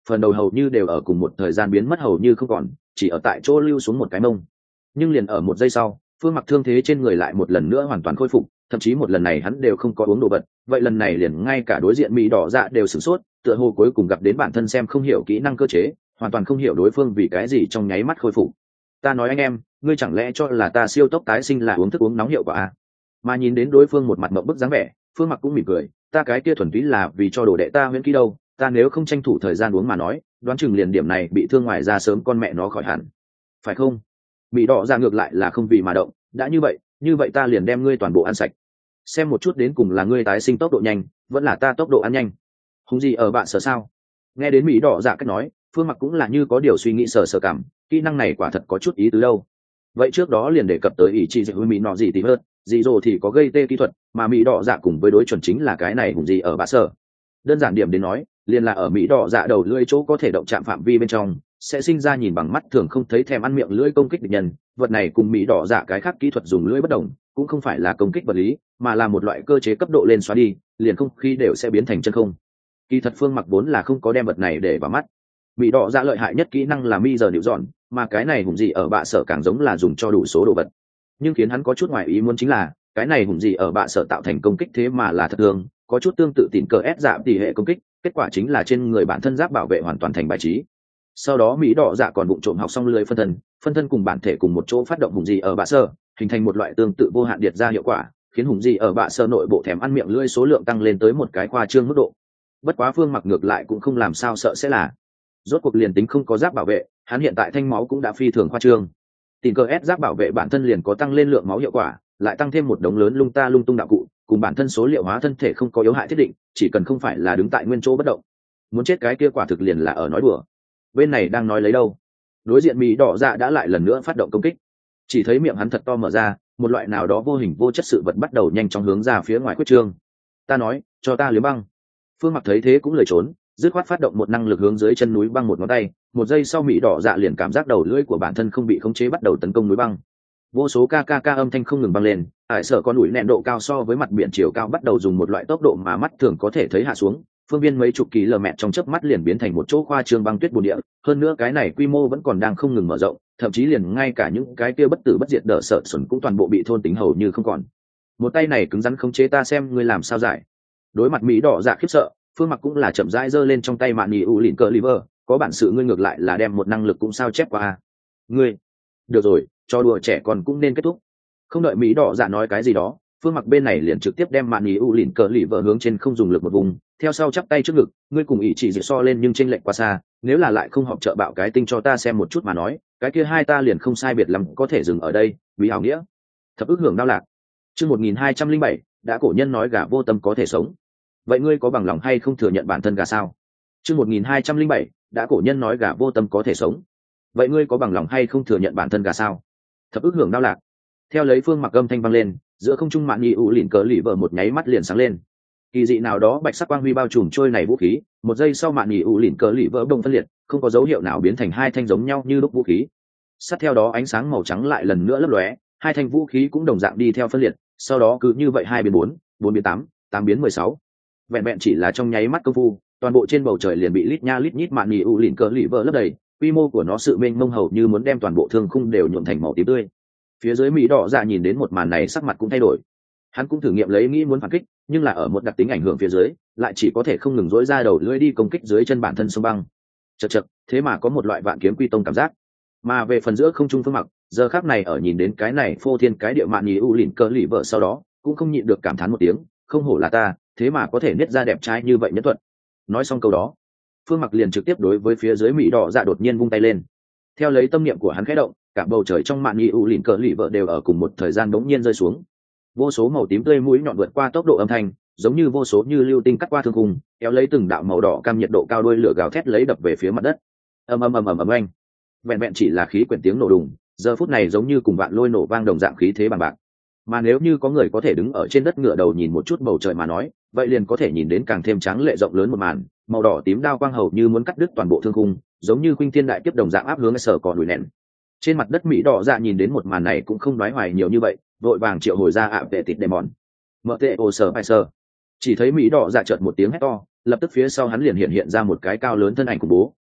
phần đầu hầu như đều ở cùng một thời gian biến mất hầu như không còn, chỉ ở tại chỗ lưu xuống một cái mông. Nhưng liền ở một giây sau, Phương Mặc thương thế trên người lại một lần nữa hoàn toàn khôi phục, thậm chí một lần này hắn đều không có uống đồ vật, vậy lần này liền ngay cả đối diện mỹ đỏ dạ đều sửng sốt, tựa hồ cuối cùng gặp đến bản thân xem không hiểu kỹ năng cơ chế, hoàn toàn không hiểu đối phương vì cái gì trong nháy mắt khôi phục. Ta nói anh em, ngươi chẳng lẽ cho là ta siêu tốc tái sinh là uống thức uống nóng hiệu quả à? Mà nhìn đến đối phương một mặt mộng bức dáng vẻ, Phương Mặc cũng mỉm cười, ta cái kia thuần túy là vì cho đồ đệ ta huyễn kỹ đâu, ta nếu không tranh thủ thời gian uống mà nói, đoán chừng liền điểm này bị thương ngoài ra sớm con mẹ nó khỏi hẳn, phải không? Mỹ đỏ ra ngược lại là không vì mà động, đã như vậy, như vậy ta liền đem ngươi toàn bộ ăn sạch, xem một chút đến cùng là ngươi tái sinh tốc độ nhanh, vẫn là ta tốc độ ăn nhanh. Hùng gì ở bạn sợ sao? Nghe đến Mỹ đỏ dạ cách nói, Phương Mặc cũng là như có điều suy nghĩ sờ sờ cảm, kỹ năng này quả thật có chút ý tứ đâu. Vậy trước đó liền đề cập tới ý chí dịch mỹ nọ gì thì hơn, gì rồi thì có gây tê kỹ thuật, mà Mỹ đỏ dạ cùng với đối chuẩn chính là cái này hùng gì ở bạn sợ. Đơn giản điểm đến nói, liền là ở Mỹ đỏ dạ đầu lưỡi chỗ có thể động chạm phạm vi bên trong, sẽ sinh ra nhìn bằng mắt thường không thấy thèm ăn miệng lưỡi công kích địch nhân. Vật này cùng Mỹ đỏ dạ cái khác kỹ thuật dùng lưỡi bất đồng, cũng không phải là công kích vật lý, mà là một loại cơ chế cấp độ lên xóa đi, liền không khí đều sẽ biến thành chân không. Kỳ thật Phương Mặc vốn là không có đem vật này để vào mắt. Mỹ đỏ dạ lợi hại nhất kỹ năng là mi giờ nịu dọn, mà cái này hùng gì ở bạ sở càng giống là dùng cho đủ số đồ vật. Nhưng khiến hắn có chút ngoài ý muốn chính là, cái này hùng gì ở bạ sở tạo thành công kích thế mà là thật thường, có chút tương tự tỉn cờ ép giảm tỷ hệ công kích, kết quả chính là trên người bản thân giáp bảo vệ hoàn toàn thành bài trí. Sau đó Mỹ đỏ dạ còn vụng trộm học xong lưới phân thân, phân thân cùng bản thể cùng một chỗ phát động hùng gì ở bạ sở, hình thành một loại tương tự vô hạn điệt ra hiệu quả, khiến hùng gì ở bạ sở nội bộ thèm ăn miệng lưỡi số lượng tăng lên tới một cái khoa trương mức độ. Bất quá Phương Mặc ngược lại cũng không làm sao sợ sẽ là, rốt cuộc liền tính không có giáp bảo vệ, hắn hiện tại thanh máu cũng đã phi thường khoa trương. Tình cờ ép giáp bảo vệ bản thân liền có tăng lên lượng máu hiệu quả, lại tăng thêm một đống lớn lung ta lung tung đạo cụ, cùng bản thân số liệu hóa thân thể không có yếu hại thiết định, chỉ cần không phải là đứng tại nguyên chỗ bất động, muốn chết cái kia quả thực liền là ở nói đùa. Bên này đang nói lấy đâu, đối diện Mỹ đỏ dạ đã lại lần nữa phát động công kích. Chỉ thấy miệng hắn thật to mở ra, một loại nào đó vô hình vô chất sự vật bắt đầu nhanh chóng hướng ra phía ngoài quyết trương. Ta nói, cho ta liếm băng. Phương Mặc thấy thế cũng lười trốn, dứt khoát phát động một năng lực hướng dưới chân núi băng một ngón tay, một giây sau Mỹ đỏ dạ liền cảm giác đầu lưỡi của bản thân không bị khống chế bắt đầu tấn công núi băng. Vô số ca ca ca âm thanh không ngừng băng lên, ải sợ con núi nẹn độ cao so với mặt biển chiều cao bắt đầu dùng một loại tốc độ mà mắt thường có thể thấy hạ xuống, phương viên mấy chục ký lờ mẹt trong chớp mắt liền biến thành một chỗ khoa trương băng tuyết bùn địa, hơn nữa cái này quy mô vẫn còn đang không ngừng mở rộng, thậm chí liền ngay cả những cái kia bất tử bất diệt đỡ sợ sẩn cũng toàn bộ bị thôn tính hầu như không còn. Một tay này cứng rắn khống chế ta xem ngươi làm sao giải. Đối mặt Mỹ đỏ dạ khiếp sợ, Phương Mặc cũng là chậm rãi giơ lên trong tay mạn nhị u lìn cờ liver, có bản sự ngươi ngược lại là đem một năng lực cũng sao chép qua a. Ngươi, được rồi, cho đùa trẻ con cũng nên kết thúc. Không đợi Mỹ đỏ dạ nói cái gì đó, Phương Mặc bên này liền trực tiếp đem mạn nhị u lìn cờ liver hướng trên không dùng lực một vùng, theo sau chắp tay trước ngực, ngươi cùng ý chỉ dịch so lên nhưng chênh lệch quá xa, nếu là lại không họp trợ bạo cái tinh cho ta xem một chút mà nói, cái kia hai ta liền không sai biệt lắm có thể dừng ở đây, vì hảo nghĩa. Thập ức hưởng đau lạc. Chương một nghìn hai trăm linh bảy, đã cổ nhân nói gà vô tâm có thể sống. Vậy ngươi có bằng lòng hay không thừa nhận bản thân gà sao? Chương một nghìn hai trăm linh bảy, đã cổ nhân nói gà vô tâm có thể sống. Vậy ngươi có bằng lòng hay không thừa nhận bản thân gà sao? Thập ức hưởng đau lạc. Theo lấy Phương Mặc âm thanh vang lên, giữa không trung mạn nhị ủ lìn cờ lì vợ một nháy mắt liền sáng lên. Kỳ dị nào đó bạch sắc quang huy bao trùm trôi này vũ khí, một giây sau mạn nhị ủ lìn cờ lì vợ đông phân liệt, không có dấu hiệu nào biến thành hai thanh giống nhau như lúc vũ khí. Sát theo đó ánh sáng màu trắng lại lần nữa lấp lóe, hai thanh vũ khí cũng đồng dạng đi theo phân liệt, sau đó cứ như vậy hai biến bốn, bốn biến tám, tám biến mười sáu. Vẹn vẹn chỉ là trong nháy mắt công phu, toàn bộ trên bầu trời liền bị lít nha lít nhít mạn nhị ủ lìn cờ lì vợ lấp đầy, quy mô của nó sự mênh mông hầu như muốn đem toàn bộ thương khung đều nhuộm thành màu tím tươi. Phía dưới Mỹ đỏ dạ nhìn đến một màn này sắc mặt cũng thay đổi. Hắn cũng thử nghiệm lấy nghĩ muốn phản kích, nhưng là ở một đặc tính ảnh hưởng phía dưới, lại chỉ có thể không ngừng dối ra đầu lưỡi đi công kích dưới chân bản thân sông băng. Chật chật, thế mà có một loại vạn kiếm quy tông cảm giác. Mà về phần giữa không trung Phương Mặc, giờ khắc này ở nhìn đến cái này phô thiên cái địa mạn nhị u lìn cờ lì vợ sau đó, cũng không nhịn được cảm thán một tiếng, không hổ là ta, thế mà có thể niết ra đẹp trai như vậy nhất thuận. Nói xong câu đó, Phương Mặc liền trực tiếp đối với phía dưới Mỹ đỏ dạ đột nhiên vung tay lên. Theo lấy tâm niệm của hắn khẽ động, cả bầu trời trong mạn nhị u lìn cờ lì vợ đều ở cùng một thời gian bỗng nhiên rơi xuống. Vô số màu tím tươi mũi nhọn vượt qua tốc độ âm thanh, giống như vô số như lưu tinh cắt qua thương khung, kéo lấy từng đạo màu đỏ cam nhiệt độ cao đuôi lửa gào thét lấy đập về phía mặt đất. Ầm ầm ầm ầm ầm anh. Vẹn vẹn chỉ là khí quyển tiếng nổ đùng, giờ phút này giống như cùng vạn lôi nổ vang đồng dạng khí thế bằng bạc. Mà nếu như có người có thể đứng ở trên đất ngựa đầu nhìn một chút bầu trời mà nói, vậy liền có thể nhìn đến càng thêm tráng lệ rộng lớn một màn, màu đỏ tím đao quang hầu như muốn cắt đứt toàn bộ thương khung, giống như khuynh thiên đại kiếp đồng dạng áp hướng sở cỏ đùi nện. Trên mặt đất Mỹ đỏ dạ nhìn đến một màn này cũng không nói hoài nhiều như vậy, vội vàng triệu hồi ra ạ vệ tịt đè mòn mở tệ ồ sở phải sơ. Chỉ thấy Mỹ đỏ dạ chợt một tiếng hét to, lập tức phía sau hắn liền hiện hiện ra một cái cao lớn thân ảnh khủng bố,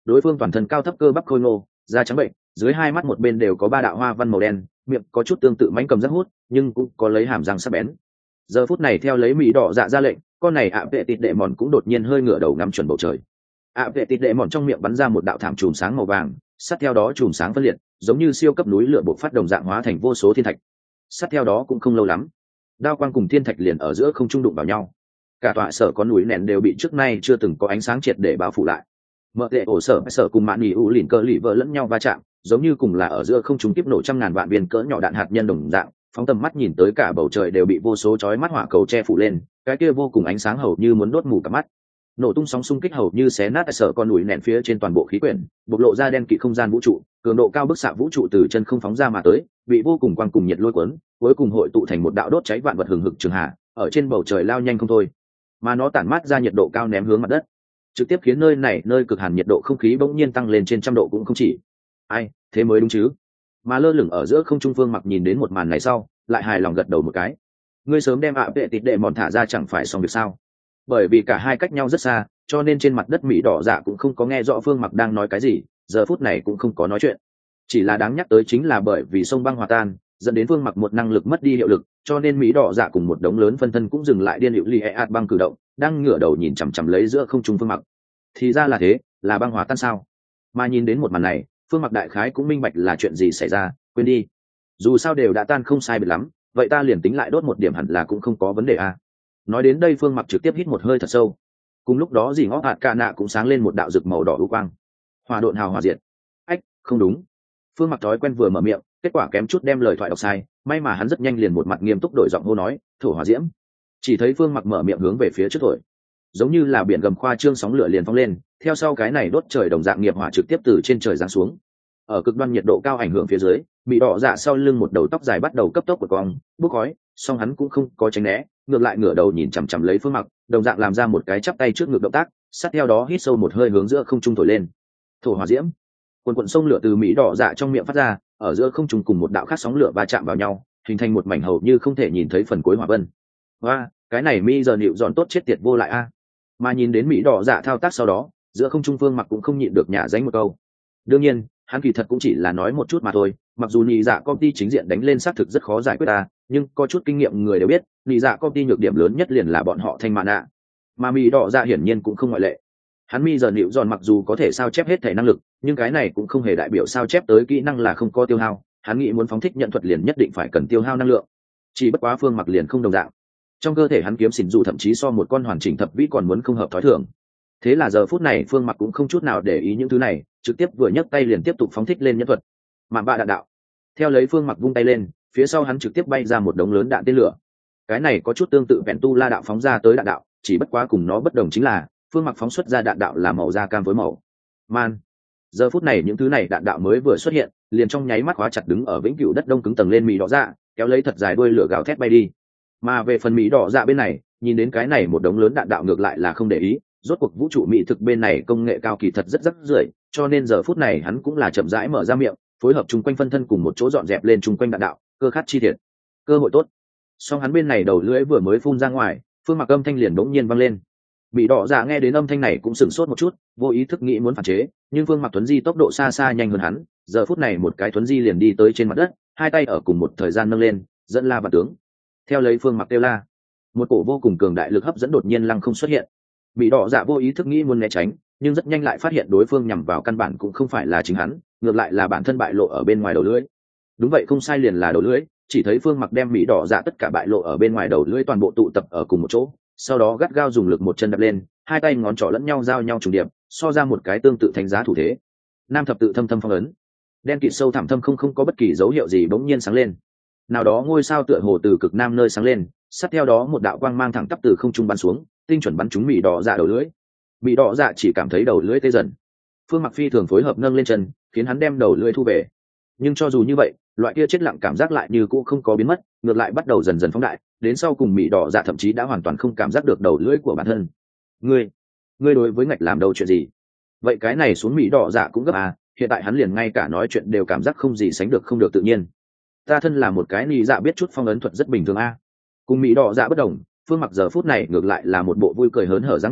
đối phương toàn thân cao thấp cơ bắp khôi ngô, da trắng bệnh, dưới hai mắt một bên đều có ba đạo hoa văn màu đen, miệng có chút tương tự mánh cầm rác hút, nhưng cũng có lấy hàm răng sắc bén. Giờ phút này theo lấy mỹ đỏ dạ ra lệnh, con này ạ vệ tịt đệ mòn cũng đột nhiên hơi ngửa đầu ngắm chuẩn bầu trời. ạ vệ tịt đệ mòn trong miệng bắn ra một đạo thảm chùm sáng màu vàng, sát theo đó chùm sáng phân liệt, giống như siêu cấp núi lửa bộc phát đồng dạng hóa thành vô số thiên thạch. Sát theo đó cũng không lâu lắm, đao quang cùng thiên thạch liền ở giữa không trung đụng vào nhau, cả tọa sở có núi nền đều bị trước nay chưa từng có ánh sáng triệt để bao phủ lại. Mở tệ ổ sở sở cùng mạn nhì u lìn cơ lì vỡ lẫn nhau va chạm, giống như cùng là ở giữa không trung tiếp nổ trăm ngàn vạn viên cỡ nhỏ đạn hạt nhân đồng dạng, phóng tầm mắt nhìn tới cả bầu trời đều bị vô số chói mắt hỏa cầu che phủ lên, cái kia vô cùng ánh sáng hầu như muốn đốt mù cả mắt. Nổ tung sóng xung kích hầu như xé nát sở con núi nền phía trên toàn bộ khí quyển, bộc lộ ra đen kịt không gian vũ trụ, cường độ cao bức xạ vũ trụ từ chân không phóng ra mà tới, bị vô cùng quang cùng nhiệt lôi cuốn, cuối cùng hội tụ thành một đạo đốt cháy vạn vật hừng hực trường hạ, ở trên bầu trời lao nhanh không thôi. Mà nó tản mát ra nhiệt độ cao ném hướng mặt đất, trực tiếp khiến nơi này nơi cực hàn nhiệt độ không khí bỗng nhiên tăng lên trên trăm độ cũng không chỉ. Ai, thế mới đúng chứ. Mà lơ lửng ở giữa không trung Phương Mặc nhìn đến một màn này sau, lại hài lòng gật đầu một cái. Ngươi sớm đem ạ vệ tịt đệ mòn thả ra chẳng phải xong việc sao? Bởi vì cả hai cách nhau rất xa, cho nên trên mặt đất mỹ đỏ dạ cũng không có nghe rõ Phương Mặc đang nói cái gì, giờ phút này cũng không có nói chuyện. Chỉ là đáng nhắc tới chính là bởi vì sông băng hòa tan, dẫn đến Phương Mặc một năng lực mất đi hiệu lực, cho nên mỹ đỏ dạ cùng một đống lớn phân thân cũng dừng lại điên hiệu li e ạt băng cử động, đang ngửa đầu nhìn chằm chằm lấy giữa không trung Phương Mặc. Thì ra là thế, là băng hòa tan sao? Mà nhìn đến một màn này, Phương Mặc đại khái cũng minh bạch là chuyện gì xảy ra, quên đi. Dù sao đều đã tan không sai biệt lắm, vậy ta liền tính lại đốt một điểm hẳn là cũng không có vấn đề a. Nói đến đây Phương Mặc trực tiếp hít một hơi thật sâu. Cùng lúc đó dì ngõ hạt ca nạ cũng sáng lên một đạo rực màu đỏ u quang. Hỏa độn hào hỏa diệt. Ách, không đúng. Phương Mặc thói quen vừa mở miệng, kết quả kém chút đem lời thoại đọc sai, may mà hắn rất nhanh liền một mặt nghiêm túc đổi giọng hô nói, thổ hỏa diễm. Chỉ thấy Phương Mặc mở miệng hướng về phía trước thổi, giống như là biển gầm khoa trương sóng lửa liền phóng lên, theo sau cái này đốt trời đồng dạng nghiệp hỏa trực tiếp từ trên trời giáng xuống. Ở cực đoan nhiệt độ cao ảnh hưởng phía dưới, bị đỏ dạ sau lưng một đầu tóc dài bắt đầu cấp tốc của cong, bốc khói, song hắn cũng không có tránh né, ngược lại ngửa đầu nhìn chằm chằm lấy Phương Mặc, đồng dạng làm ra một cái chắp tay trước ngực động tác, sát theo đó hít sâu một hơi hướng giữa không trung thổi lên. Thổ hỏa diễm. Quần quần sông lửa từ mỹ đỏ dạ trong miệng phát ra, ở giữa không trung cùng một đạo khác sóng lửa va chạm vào nhau, hình thành một mảnh hầu như không thể nhìn thấy phần cuối hỏa vân. Và, cái này mi giờ nịu dọn tốt chết tiệt vô lại a. Mà nhìn đến mỹ đỏ dạ thao tác sau đó, giữa không trung Phương Mặc cũng không nhịn được nhả dánh một câu. Đương nhiên, hắn kỳ thật cũng chỉ là nói một chút mà thôi, mặc dù nhị dạ công ty chính diện đánh lên xác thực rất khó giải quyết ta, nhưng có chút kinh nghiệm người đều biết, nhị dạ công ty nhược điểm lớn nhất liền là bọn họ thanh mạn ạ. Mà mỹ đỏ dạ hiển nhiên cũng không ngoại lệ. Hắn mi giờ nịu giòn mặc dù có thể sao chép hết thể năng lực, nhưng cái này cũng không hề đại biểu sao chép tới kỹ năng là không có tiêu hao, hắn nghĩ muốn phóng thích nhận thuật liền nhất định phải cần tiêu hao năng lượng. Chỉ bất quá Phương Mặc liền không đồng dạng. Trong cơ thể hắn kiếm xỉn dù thậm chí so một con hoàn chỉnh thập vĩ còn muốn không hợp thói thường. Thế là giờ phút này Phương Mặc cũng không chút nào để ý những thứ này, trực tiếp vừa nhấc tay liền tiếp tục phóng thích lên nhân thuật. Mạn bạ đạn đạo. Theo lấy Phương Mặc vung tay lên, phía sau hắn trực tiếp bay ra một đống lớn đạn tên lửa. Cái này có chút tương tự vẹn tu la đạo phóng ra tới đạn đạo, chỉ bất quá cùng nó bất đồng chính là Phương Mặc phóng xuất ra đạn đạo là màu da cam với màu man. Giờ phút này những thứ này đạn đạo mới vừa xuất hiện, liền trong nháy mắt khóa chặt đứng ở vĩnh cửu đất đông cứng tầng lên mỹ đỏ dạ, kéo lấy thật dài đuôi lửa gào thét bay đi. Mà về phần mỹ đỏ dạ bên này, nhìn đến cái này một đống lớn đạn đạo ngược lại là không để ý, rốt cuộc vũ trụ mỹ thực bên này công nghệ cao kỳ thật rất rất rưởi, cho nên giờ phút này hắn cũng là chậm rãi mở ra miệng, phối hợp chung quanh phân thân cùng một chỗ dọn dẹp lên chung quanh đạn đạo, cơ khát chi thiệt, cơ hội tốt. Song hắn bên này đầu lưỡi vừa mới phun ra ngoài, Phương Mặc âm thanh liền đống nhiên vang lên. Bị đỏ dạ nghe đến âm thanh này cũng sửng sốt một chút, vô ý thức nghĩ muốn phản chế, nhưng Phương Mặc thuấn di tốc độ xa xa nhanh hơn hắn, giờ phút này một cái thuấn di liền đi tới trên mặt đất, hai tay ở cùng một thời gian nâng lên, dẫn la và tướng. Theo lấy Phương Mặc kêu la, một cổ vô cùng cường đại lực hấp dẫn đột nhiên lăng không xuất hiện. Bị đỏ dạ vô ý thức nghĩ muốn né tránh, nhưng rất nhanh lại phát hiện đối phương nhằm vào căn bản cũng không phải là chính hắn, ngược lại là bản thân bại lộ ở bên ngoài đầu lưỡi. Đúng vậy, không sai, liền là đầu lưỡi. Chỉ thấy Phương Mặc đem bị đỏ dạ tất cả bại lộ ở bên ngoài đầu lưỡi toàn bộ tụ tập ở cùng một chỗ, sau đó gắt gao dùng lực một chân đập lên, hai tay ngón trỏ lẫn nhau giao nhau trùng điệp, so ra một cái tương tự thánh giá thủ thế. Nam thập tự thâm thâm phong ấn, đen kịt sâu thẳm thâm không không có bất kỳ dấu hiệu gì bỗng nhiên sáng lên. Nào đó ngôi sao tựa hồ từ cực nam nơi sáng lên, sát theo đó một đạo quang mang thẳng tắp từ không trung bắn xuống, tinh chuẩn bắn trúng mỹ đỏ dạ đầu lưỡi. Mỹ đỏ dạ chỉ cảm thấy đầu lưỡi tê dần. Phương Mặc phi thường phối hợp nâng lên chân, khiến hắn đem đầu lưỡi thu về. Nhưng cho dù như vậy, loại kia chết lặng cảm giác lại như cũ không có biến mất, ngược lại bắt đầu dần dần phóng đại, đến sau cùng mỹ đỏ dạ thậm chí đã hoàn toàn không cảm giác được đầu lưỡi của bản thân. Ngươi, ngươi đối với ngạch làm đâu chuyện gì? Vậy cái này xuống mỹ đỏ dạ cũng gấp à? Hiện tại hắn liền ngay cả nói chuyện đều cảm giác không gì sánh được không được tự nhiên. Ta thân là một cái nị dạ biết chút phong ấn thuật rất bình thường a. Cùng mỹ đỏ dạ bất đồng, Phương Mặc giờ phút này ngược lại là một bộ vui cười hớn hở dáng vẻ,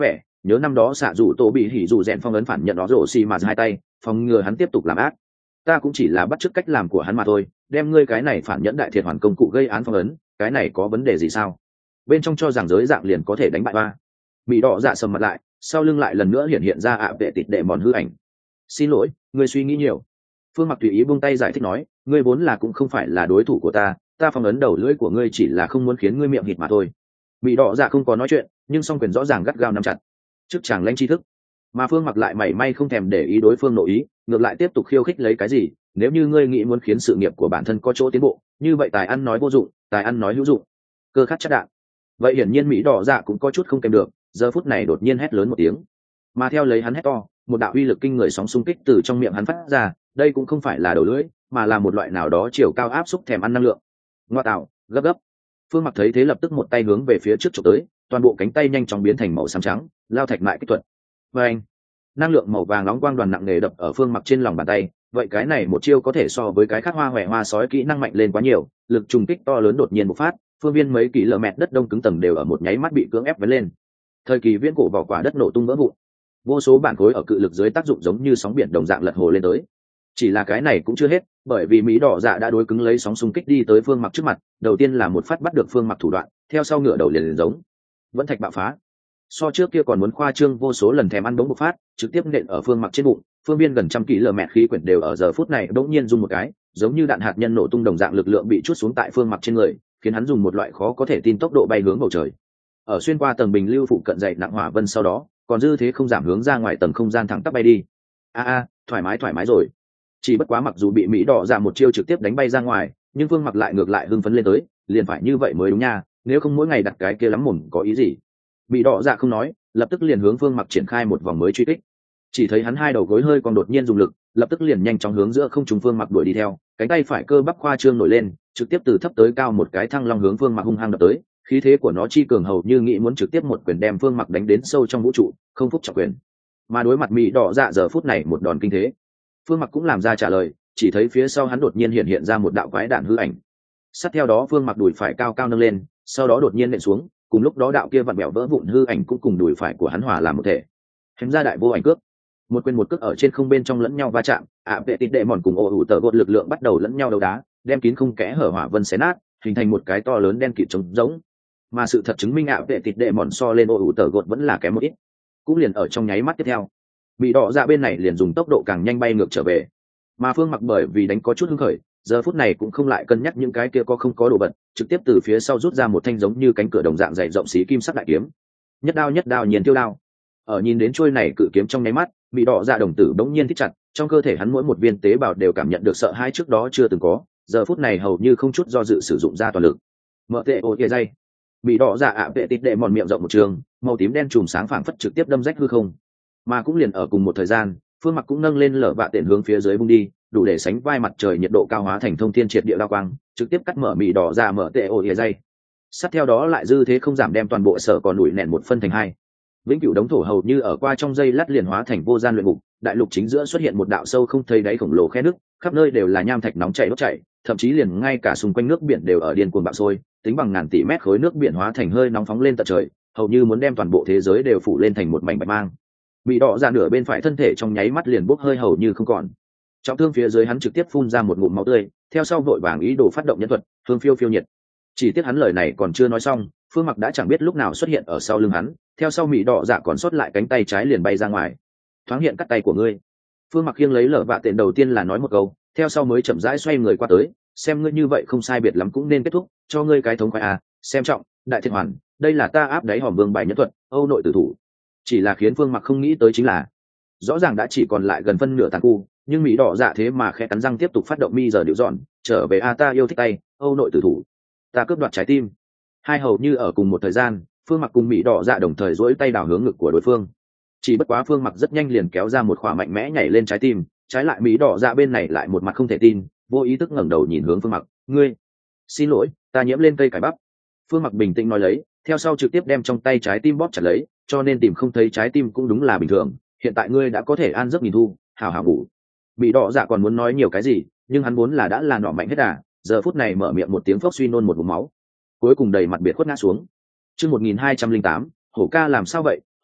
nhớ năm đó xạ dù tổ bị hỉ dù rèn phong ấn phản nhận nó rổ xì mà hai tay phòng ngừa hắn tiếp tục làm ác. Ta cũng chỉ là bắt chước cách làm của hắn mà thôi, đem ngươi cái này phản nhẫn đại thiệt hoàn công cụ gây án phong ấn, cái này có vấn đề gì sao? Bên trong cho rằng giới dạng liền có thể đánh bại ba. Bị đỏ dạ sầm mặt lại, sau lưng lại lần nữa hiện hiện ra ạ vệ tịt đệ mòn hư ảnh. Xin lỗi, ngươi suy nghĩ nhiều. Phương Mặc tùy ý buông tay giải thích nói, ngươi vốn là cũng không phải là đối thủ của ta, ta phong ấn đầu lưỡi của ngươi chỉ là không muốn khiến ngươi miệng hịt mà thôi. Bị đỏ dạ không có nói chuyện, nhưng song quyền rõ ràng gắt gao nắm chặt. Trước chàng lãnh tri thức, mà Phương Mặc lại mảy may không thèm để ý đối phương nội ý, ngược lại tiếp tục khiêu khích lấy cái gì, nếu như ngươi nghĩ muốn khiến sự nghiệp của bản thân có chỗ tiến bộ, như vậy tài ăn nói vô dụng, tài ăn nói hữu dụng. Cơ khát chất đạn. Vậy hiển nhiên Mỹ đỏ dạ cũng có chút không kèm được, giờ phút này đột nhiên hét lớn một tiếng, mà theo lấy hắn hét to, một đạo uy lực kinh người sóng xung kích từ trong miệng hắn phát ra, đây cũng không phải là đầu lưỡi, mà là một loại nào đó chiều cao áp xúc thèm ăn năng lượng. Ngoa tạo, gấp gấp. Phương Mặc thấy thế lập tức một tay hướng về phía trước chụp tới, toàn bộ cánh tay nhanh chóng biến thành màu xám trắng, lao thạch mại kích thuật. Và anh, năng lượng màu vàng nóng quang đoàn nặng nề đập ở Phương Mặc trên lòng bàn tay, vậy cái này một chiêu có thể so với cái khác hoa hoè hoa sói kỹ năng mạnh lên quá nhiều, lực trùng kích to lớn đột nhiên bộc phát, phương viên mấy kỷ lờ mẹt đất đông cứng tầng đều ở một nháy mắt bị cưỡng ép vén lên. Thời kỳ viễn cổ vỏ quả đất nổ tung vỡ vụn, vô số bản khối ở cự lực dưới tác dụng giống như sóng biển đồng dạng lật hồ lên tới. Chỉ là cái này cũng chưa hết, bởi vì Mỹ đỏ dạ đã đối cứng lấy sóng xung kích đi tới Phương Mặc trước mặt, đầu tiên là một phát bắt được Phương Mặc thủ đoạn, theo sau ngựa đầu liền liền giống vẫn thạch bạo phá, so trước kia còn muốn khoa trương vô số lần thèm ăn bóng một phát, trực tiếp nện ở Phương Mặc trên bụng, phương viên gần trăm kỷ lờ mẹt khí quyển đều ở giờ phút này đột nhiên rung một cái, giống như đạn hạt nhân nổ tung đồng dạng lực lượng bị chút xuống tại Phương Mặc trên người, khiến hắn dùng một loại khó có thể tin tốc độ bay hướng bầu trời. Ở xuyên qua tầng bình lưu phụ cận dậy nặng hỏa vân sau đó, còn dư thế không giảm hướng ra ngoài tầng không gian thẳng tắp bay đi. A a, thoải mái thoải mái rồi. Chỉ bất quá mặc dù bị Mỹ đỏ dạ một chiêu trực tiếp đánh bay ra ngoài, nhưng Phương Mặc lại ngược lại hưng phấn lên tới, liền phải như vậy mới đúng nha, nếu không mỗi ngày đặt cái kia lắm mồm có ý gì. Mỹ đỏ dạ không nói, lập tức liền hướng Phương Mặc triển khai một vòng mới truy kích. Chỉ thấy hắn hai đầu gối hơi còn đột nhiên dùng lực, lập tức liền nhanh chóng hướng giữa không trung Phương Mặc đuổi đi theo, cánh tay phải cơ bắp khoa trương nổi lên, trực tiếp từ thấp tới cao một cái thăng long hướng Phương Mặc hung hăng đập tới, khí thế của nó chi cường hầu như nghĩ muốn trực tiếp một quyền đem Phương Mặc đánh đến sâu trong vũ trụ, không phúc trọng quyền. Mà đối mặt Mỹ đỏ dạ giờ phút này một đòn kinh thế, Phương Mặc cũng làm ra trả lời, chỉ thấy phía sau hắn đột nhiên hiện hiện ra một đạo quái đạn hư ảnh. Sát theo đó Phương Mặc đùi phải cao cao nâng lên, sau đó đột nhiên nện xuống, cùng lúc đó đạo kia vặn bẹo vỡ vụn hư ảnh cũng cùng đùi phải của hắn hòa làm một thể. Hém ra đại vô ảnh cước, một quyền một cước ở trên không bên trong lẫn nhau va chạm, ạ vệ tịt đệ mòn cùng ổ ủ tờ gột lực lượng bắt đầu lẫn nhau đấu đá, đem kín không kẽ hở hỏa vân xé nát, hình thành một cái to lớn đen kịt trống rỗng. Mà sự thật chứng minh ạ vệ tịt đệ mòn so lên ổ ủ tờ gột vẫn là kém một ít. Cũng liền ở trong nháy mắt tiếp theo, bị đỏ dạ bên này liền dùng tốc độ càng nhanh bay ngược trở về, mà Phương Mặc bởi vì đánh có chút hưng khởi, giờ phút này cũng không lại cân nhắc những cái kia có không có đồ vật, trực tiếp từ phía sau rút ra một thanh giống như cánh cửa đồng dạng dày rộng xí kim sắc đại kiếm, nhất đao nhất đao nhiên tiêu đao. Ở nhìn đến chuôi này cự kiếm trong nháy mắt, bị đỏ dạ đồng tử bỗng nhiên thích chặt, trong cơ thể hắn mỗi một viên tế bào đều cảm nhận được sợ hãi trước đó chưa từng có, giờ phút này hầu như không chút do dự sử dụng ra toàn lực. Mở tệ ô tia dây, bị đỏ dạ ạ vệ tịt đệ mòn miệng rộng một trường, màu tím đen chùm sáng phảng phất trực tiếp đâm rách hư không. Mà cũng liền ở cùng một thời gian, Phương Mặc cũng nâng lên lở vạ tiện hướng phía dưới bung đi, đủ để sánh vai mặt trời nhiệt độ cao hóa thành thông thiên triệt địa đao quang, trực tiếp cắt mở mì đỏ ra mở tệ ổ ỉa dây. Sát theo đó lại dư thế không giảm đem toàn bộ sở còn đuổi nện một phân thành hai. Vĩnh cửu đống thổ hầu như ở qua trong dây lát liền hóa thành vô gian luyện ngục, đại lục chính giữa xuất hiện một đạo sâu không thấy đáy khổng lồ khe nước, khắp nơi đều là nham thạch nóng chảy đốt chảy, thậm chí liền ngay cả xung quanh nước biển đều ở điên cuồng bạo sôi, tính bằng ngàn tỷ mét khối nước biển hóa thành hơi nóng phóng lên tận trời, hầu như muốn đem toàn bộ thế giới đều phủ lên thành một mảnh bạch mang. Bị đỏ ra nửa bên phải thân thể trong nháy mắt liền bốc hơi hầu như không còn, trọng thương phía dưới hắn trực tiếp phun ra một ngụm máu tươi, theo sau vội vàng ý đồ phát động nhân thuật hương phiêu phiêu nhiệt. Chỉ tiếc hắn lời này còn chưa nói xong, Phương Mặc đã chẳng biết lúc nào xuất hiện ở sau lưng hắn, theo sau Mỹ đỏ dạ còn sót lại cánh tay trái liền bay ra ngoài. Thoáng hiện cắt tay của ngươi. Phương Mặc khiêng lấy lở vạ tiện đầu tiên là nói một câu, theo sau mới chậm rãi xoay người qua tới, xem ngươi như vậy không sai biệt lắm cũng nên kết thúc, cho ngươi cái thống khoái à, xem trọng, đại thiện hoàn, đây là ta áp đáy hòm vương bài nhân thuật, Âu nội tử thủ. Chỉ là khiến Phương Mặc không nghĩ tới chính là, rõ ràng đã chỉ còn lại gần phân nửa tàn khu, nhưng Mỹ đỏ dạ thế mà khẽ cắn răng tiếp tục phát động mi giờ điệu dọn, trở về a ta yêu thích tay, Âu nội tử thủ, ta cướp đoạt trái tim. Hai hầu như ở cùng một thời gian, Phương Mặc cùng Mỹ đỏ dạ đồng thời duỗi tay đào hướng ngực của đối phương. Chỉ bất quá Phương Mặc rất nhanh liền kéo ra một khỏa mạnh mẽ nhảy lên trái tim, trái lại Mỹ đỏ dạ bên này lại một mặt không thể tin, vô ý thức ngẩng đầu nhìn hướng Phương Mặc, ngươi, xin lỗi, ta nhiễm lên cây cải bắp. Phương Mặc bình tĩnh nói lấy, theo sau trực tiếp đem trong tay trái tim bóp chặt lấy, cho nên tìm không thấy trái tim cũng đúng là bình thường, hiện tại ngươi đã có thể an giấc nghìn thu, hào hào ngủ. Bị đỏ dạ còn muốn nói nhiều cái gì, nhưng hắn muốn là đã là nọ mạnh hết à, giờ phút này mở miệng một tiếng phốc suy nôn một ngụm máu, cuối cùng đầy mặt biệt khuất ngã xuống. Chương một nghìn hai trăm linh tám, hổ ca làm sao vậy,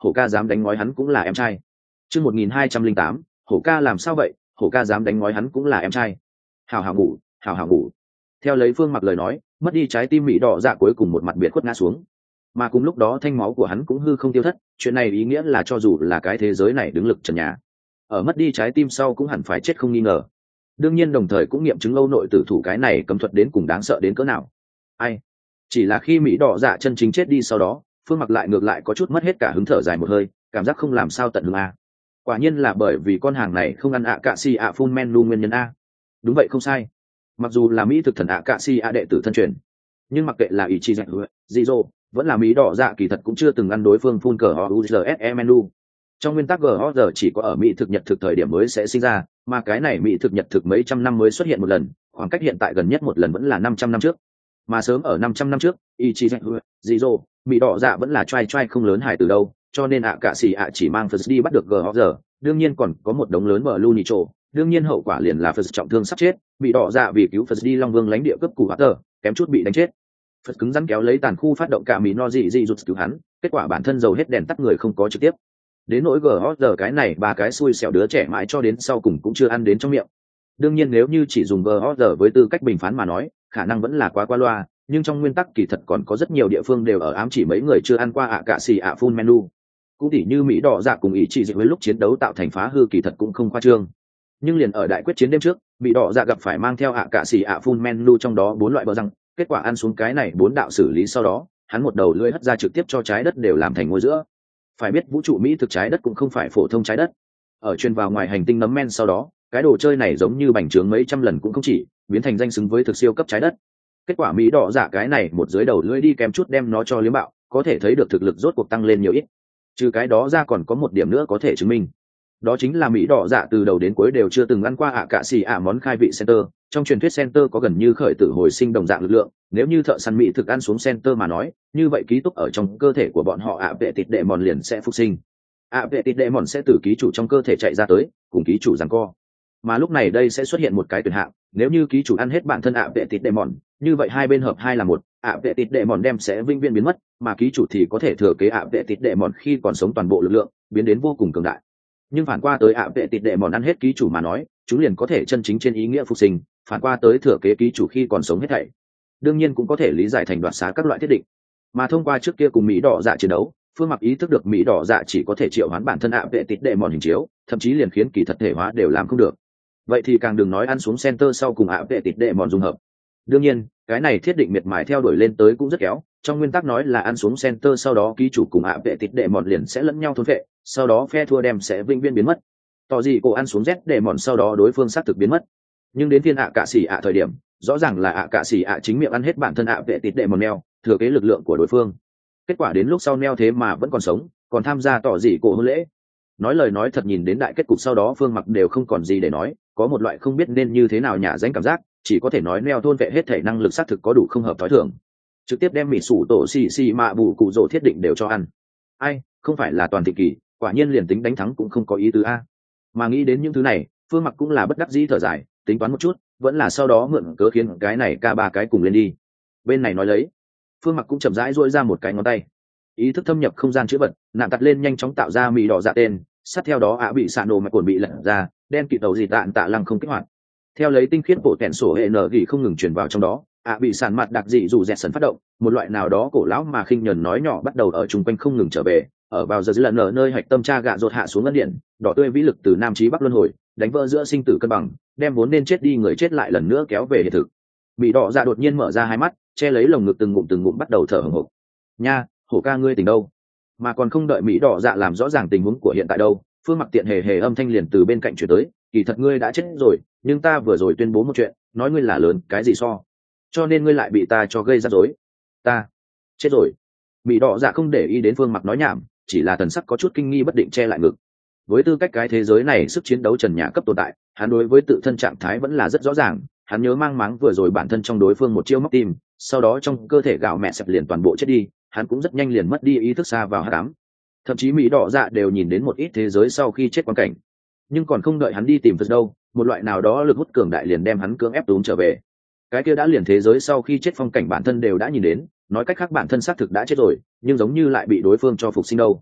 hổ ca dám đánh ngói hắn cũng là em trai. Chương một nghìn hai trăm linh tám, hổ ca làm sao vậy, hổ ca dám đánh ngói hắn cũng là em trai. Hào hào ngủ, hào hào ngủ. Theo lấy Phương Mặc lời nói, mất đi trái tim Mỹ Đỏ Dạ cuối cùng một mặt biệt khuất ngã xuống. Mà cùng lúc đó thanh máu của hắn cũng hư không tiêu thất, chuyện này ý nghĩa là cho dù là cái thế giới này đứng lực trần nhà, ở mất đi trái tim sau cũng hẳn phải chết không nghi ngờ. Đương nhiên đồng thời cũng nghiệm chứng Âu nội tử thủ cái này cấm thuật đến cùng đáng sợ đến cỡ nào. Ai? Chỉ là khi Mỹ Đỏ Dạ chân chính chết đi sau đó, Phương Mặc lại ngược lại có chút mất hết cả hứng thở dài một hơi, cảm giác không làm sao tận hứng a. Quả nhiên là bởi vì con hàng này không ăn ạ cạ xì ạ phun men lu nguyên nhân a. Đúng vậy không sai. Mặc dù là Mỹ thực thần ạ cạ xì ạ đệ tử thân truyền, nhưng mặc kệ là ý chí dạy hứa, Zero, vẫn là Mỹ Đỏ Dạ kỳ thật cũng chưa từng ăn đối phương phun cờ u giê ét menu. Trong nguyên tắc giê o giê chỉ có ở Mỹ thực nhật thực thời điểm mới sẽ sinh ra, mà cái này Mỹ thực nhật thực mấy trăm năm mới xuất hiện một lần, khoảng cách hiện tại gần nhất một lần vẫn là năm trăm năm trước. Mà sớm ở năm trăm năm trước, Ichigo, Zero, Mỹ Đỏ Dạ vẫn là trai trai không lớn hài từ đâu, cho nên ạ cả xì ạ chỉ mang Phật đi bắt được giê o giê, đương nhiên còn có một đống lớn bờ Blue Nitro, đương nhiên hậu quả liền là Phật trọng thương sắp chết, Mỹ Đỏ Dạ vì cứu Phật đi Long Vương lãnh địa cấp củ Water, kém chút bị đánh chết. Phật cứng rắn kéo lấy tàn khu phát động cả Mỹ no dị dị rụt cứu hắn, kết quả bản thân dầu hết đèn tắt người không có trực tiếp. Đến nỗi giê o giê cái này ba cái xui xẻo đứa trẻ mãi cho đến sau cùng cũng chưa ăn đến trong miệng. Đương nhiên nếu như chỉ dùng giê o giê với tư cách bình phán mà nói, khả năng vẫn là quá qua loa, nhưng trong nguyên tắc kỳ thật còn có rất nhiều địa phương đều ở ám chỉ mấy người chưa ăn qua ạ cạ xì ạ full menu. Cũng tỉ như Mỹ Đỏ Dạ cùng ý chỉ dịch với lúc chiến đấu tạo thành phá hư kỳ thật cũng không khoa trương. Nhưng liền ở đại quyết chiến đêm trước, Mỹ Đỏ Dạ gặp phải mang theo ạ cạ xì ạ full menu trong đó bốn loại bờ răng, kết quả ăn xuống cái này bốn đạo xử lý sau đó, hắn một đầu lưỡi hất ra trực tiếp cho trái đất đều làm thành ngôi giữa. Phải biết vũ trụ Mỹ thực trái đất cũng không phải phổ thông trái đất. Ở truyền vào ngoài hành tinh nấm men sau đó, cái đồ chơi này giống như bành trướng mấy trăm lần cũng không chỉ, biến thành danh xứng với thực siêu cấp trái đất. Kết quả Mỹ Đỏ Dạ cái này một dưới đầu lưỡi đi kèm chút đem nó cho liếm bạo, có thể thấy được thực lực rốt cuộc tăng lên nhiều ít. Trừ cái đó ra còn có một điểm nữa có thể chứng minh, đó chính là Mỹ Đỏ Dạ từ đầu đến cuối đều chưa từng ăn qua ạ cạ xì ạ món khai vị center. Trong truyền thuyết center có gần như khởi tử hồi sinh đồng dạng lực lượng, nếu như thợ săn Mỹ thực ăn xuống center mà nói, như vậy ký túc ở trong cơ thể của bọn họ ạ vệ tịt đệ mòn liền sẽ phục sinh. ạ vệ tịt đệ mòn sẽ từ ký chủ trong cơ thể chạy ra tới, cùng ký chủ giằng co. Mà lúc này đây sẽ xuất hiện một cái tuyển hạng, nếu như ký chủ ăn hết bản thân ạ vệ tịt đệ mòn, như vậy hai bên hợp hai là một, ạ vệ tịt đệ mòn đem sẽ vĩnh viễn biến mất, mà ký chủ thì có thể thừa kế ạ vệ tịt đệ mòn khi còn sống toàn bộ lực lượng, biến đến vô cùng cường đại. Nhưng phản qua tới ạ vệ tịt đệ mòn ăn hết ký chủ mà nói, chúng liền có thể chân chính trên ý nghĩa phục sinh, phản qua tới thừa kế ký chủ khi còn sống hết thảy. Đương nhiên cũng có thể lý giải thành đoạt xá các loại thiết định. Mà thông qua trước kia cùng Mỹ Đỏ Dạ chiến đấu, Phương Mặc ý thức được Mỹ Đỏ Dạ chỉ có thể triệu hoán bản thân ạ vệ tịt đệ mòn hình chiếu, thậm chí liền khiến kỳ thật thể hóa đều làm không được. Vậy thì càng đừng nói ăn xuống center sau cùng ạ vệ tịt đệ mòn dung hợp. Đương nhiên, cái này thiết định miệt mài theo đuổi lên tới cũng rất kéo, trong nguyên tắc nói là ăn xuống center sau đó ký chủ cùng ạ vệ tịt đệ mòn liền sẽ lẫn nhau thôn vệ, sau đó phe thua đem sẽ vĩnh viễn biến mất. Tỏ gì cô ăn xuống Z đệ mòn sau đó đối phương xác thực biến mất. Nhưng đến phiên ạ cạ xỉ ạ thời điểm, rõ ràng là ạ cạ xỉ ạ chính miệng ăn hết bản thân ạ vệ tịt đệ mòn neo, thừa kế lực lượng của đối phương. Kết quả đến lúc sau neo thế mà vẫn còn sống, còn tham gia tỏ gì cổ hôn lễ. Nói lời nói thật nhìn đến đại kết cục sau đó Phương Mặc đều không còn gì để nói, có một loại không biết nên như thế nào nhả danh cảm giác, chỉ có thể nói neo thôn vệ hết thể năng lực xác thực có đủ không hợp thói thường. Trực tiếp đem mỹ sủ tổ xì xì mạ bù cụ rổ thiết định đều cho ăn. Ai, không phải là toàn thị kỳ, quả nhiên liền tính đánh thắng cũng không có ý tứ a. Mà nghĩ đến những thứ này, Phương Mặc cũng là bất đắc dĩ thở dài, tính toán một chút, vẫn là sau đó mượn cớ khiến cái này ca ba cái cùng lên đi. Bên này nói lấy, Phương Mặc cũng chậm rãi duỗi ra một cái ngón tay, ý thức thâm nhập không gian chữ vật, nạn tắt lên nhanh chóng tạo ra Mỹ Đỏ Dạ tên, sát theo đó ạ bị xạ nổ mà cuộn bị lật ra, đen kịt đầu gì tạn tạ lăng không kích hoạt. Theo lấy tinh khiết bộ tẹn sổ hệ nở gỉ không ngừng truyền vào trong đó, ạ bị sàn mặt đặc dị dù dẹt sần phát động, một loại nào đó cổ lão mà khinh nhẫn nói nhỏ bắt đầu ở chung quanh không ngừng trở về, ở vào giờ lần ở nơi hạch tâm tra gạ rột hạ xuống ngân điện, đỏ tươi vĩ lực từ nam chí bắc luân hồi, đánh vỡ giữa sinh tử cân bằng, đem vốn nên chết đi người chết lại lần nữa kéo về hiện thực. Mỹ Đỏ Dạ đột nhiên mở ra hai mắt, che lấy lồng ngực từng ngụm từng ngụm bắt đầu thở hổn hộc. Nha, hổ ca ngươi tỉnh đâu? Mà còn không đợi Mỹ Đỏ Dạ làm rõ ràng tình huống của hiện tại đâu, Phương Mặc tiện hề hề âm thanh liền từ bên cạnh chuyển tới, kỳ thật ngươi đã chết rồi, nhưng ta vừa rồi tuyên bố một chuyện, nói ngươi là lớn cái gì so, cho nên ngươi lại bị ta cho gây ra rối. Ta chết rồi. Mỹ Đỏ Dạ không để ý đến Phương Mặc nói nhảm, chỉ là thần sắc có chút kinh nghi bất định che lại ngực. Với tư cách cái thế giới này sức chiến đấu trần nhà cấp tồn tại, hắn đối với tự thân trạng thái vẫn là rất rõ ràng, hắn nhớ mang máng vừa rồi bản thân trong đối phương một chiêu móc tim, sau đó trong cơ thể gạo mẹ sập liền toàn bộ chết đi, hắn cũng rất nhanh liền mất đi ý thức xa vào hắc ám. Thậm chí Mỹ Đỏ Dạ đều nhìn đến một ít thế giới sau khi chết quan cảnh, nhưng còn không đợi hắn đi tìm Phật đâu, một loại nào đó lực hút cường đại liền đem hắn cưỡng ép túm trở về. Cái kia đã liền thế giới sau khi chết phong cảnh bản thân đều đã nhìn đến, nói cách khác bản thân xác thực đã chết rồi, nhưng giống như lại bị đối phương cho phục sinh đâu.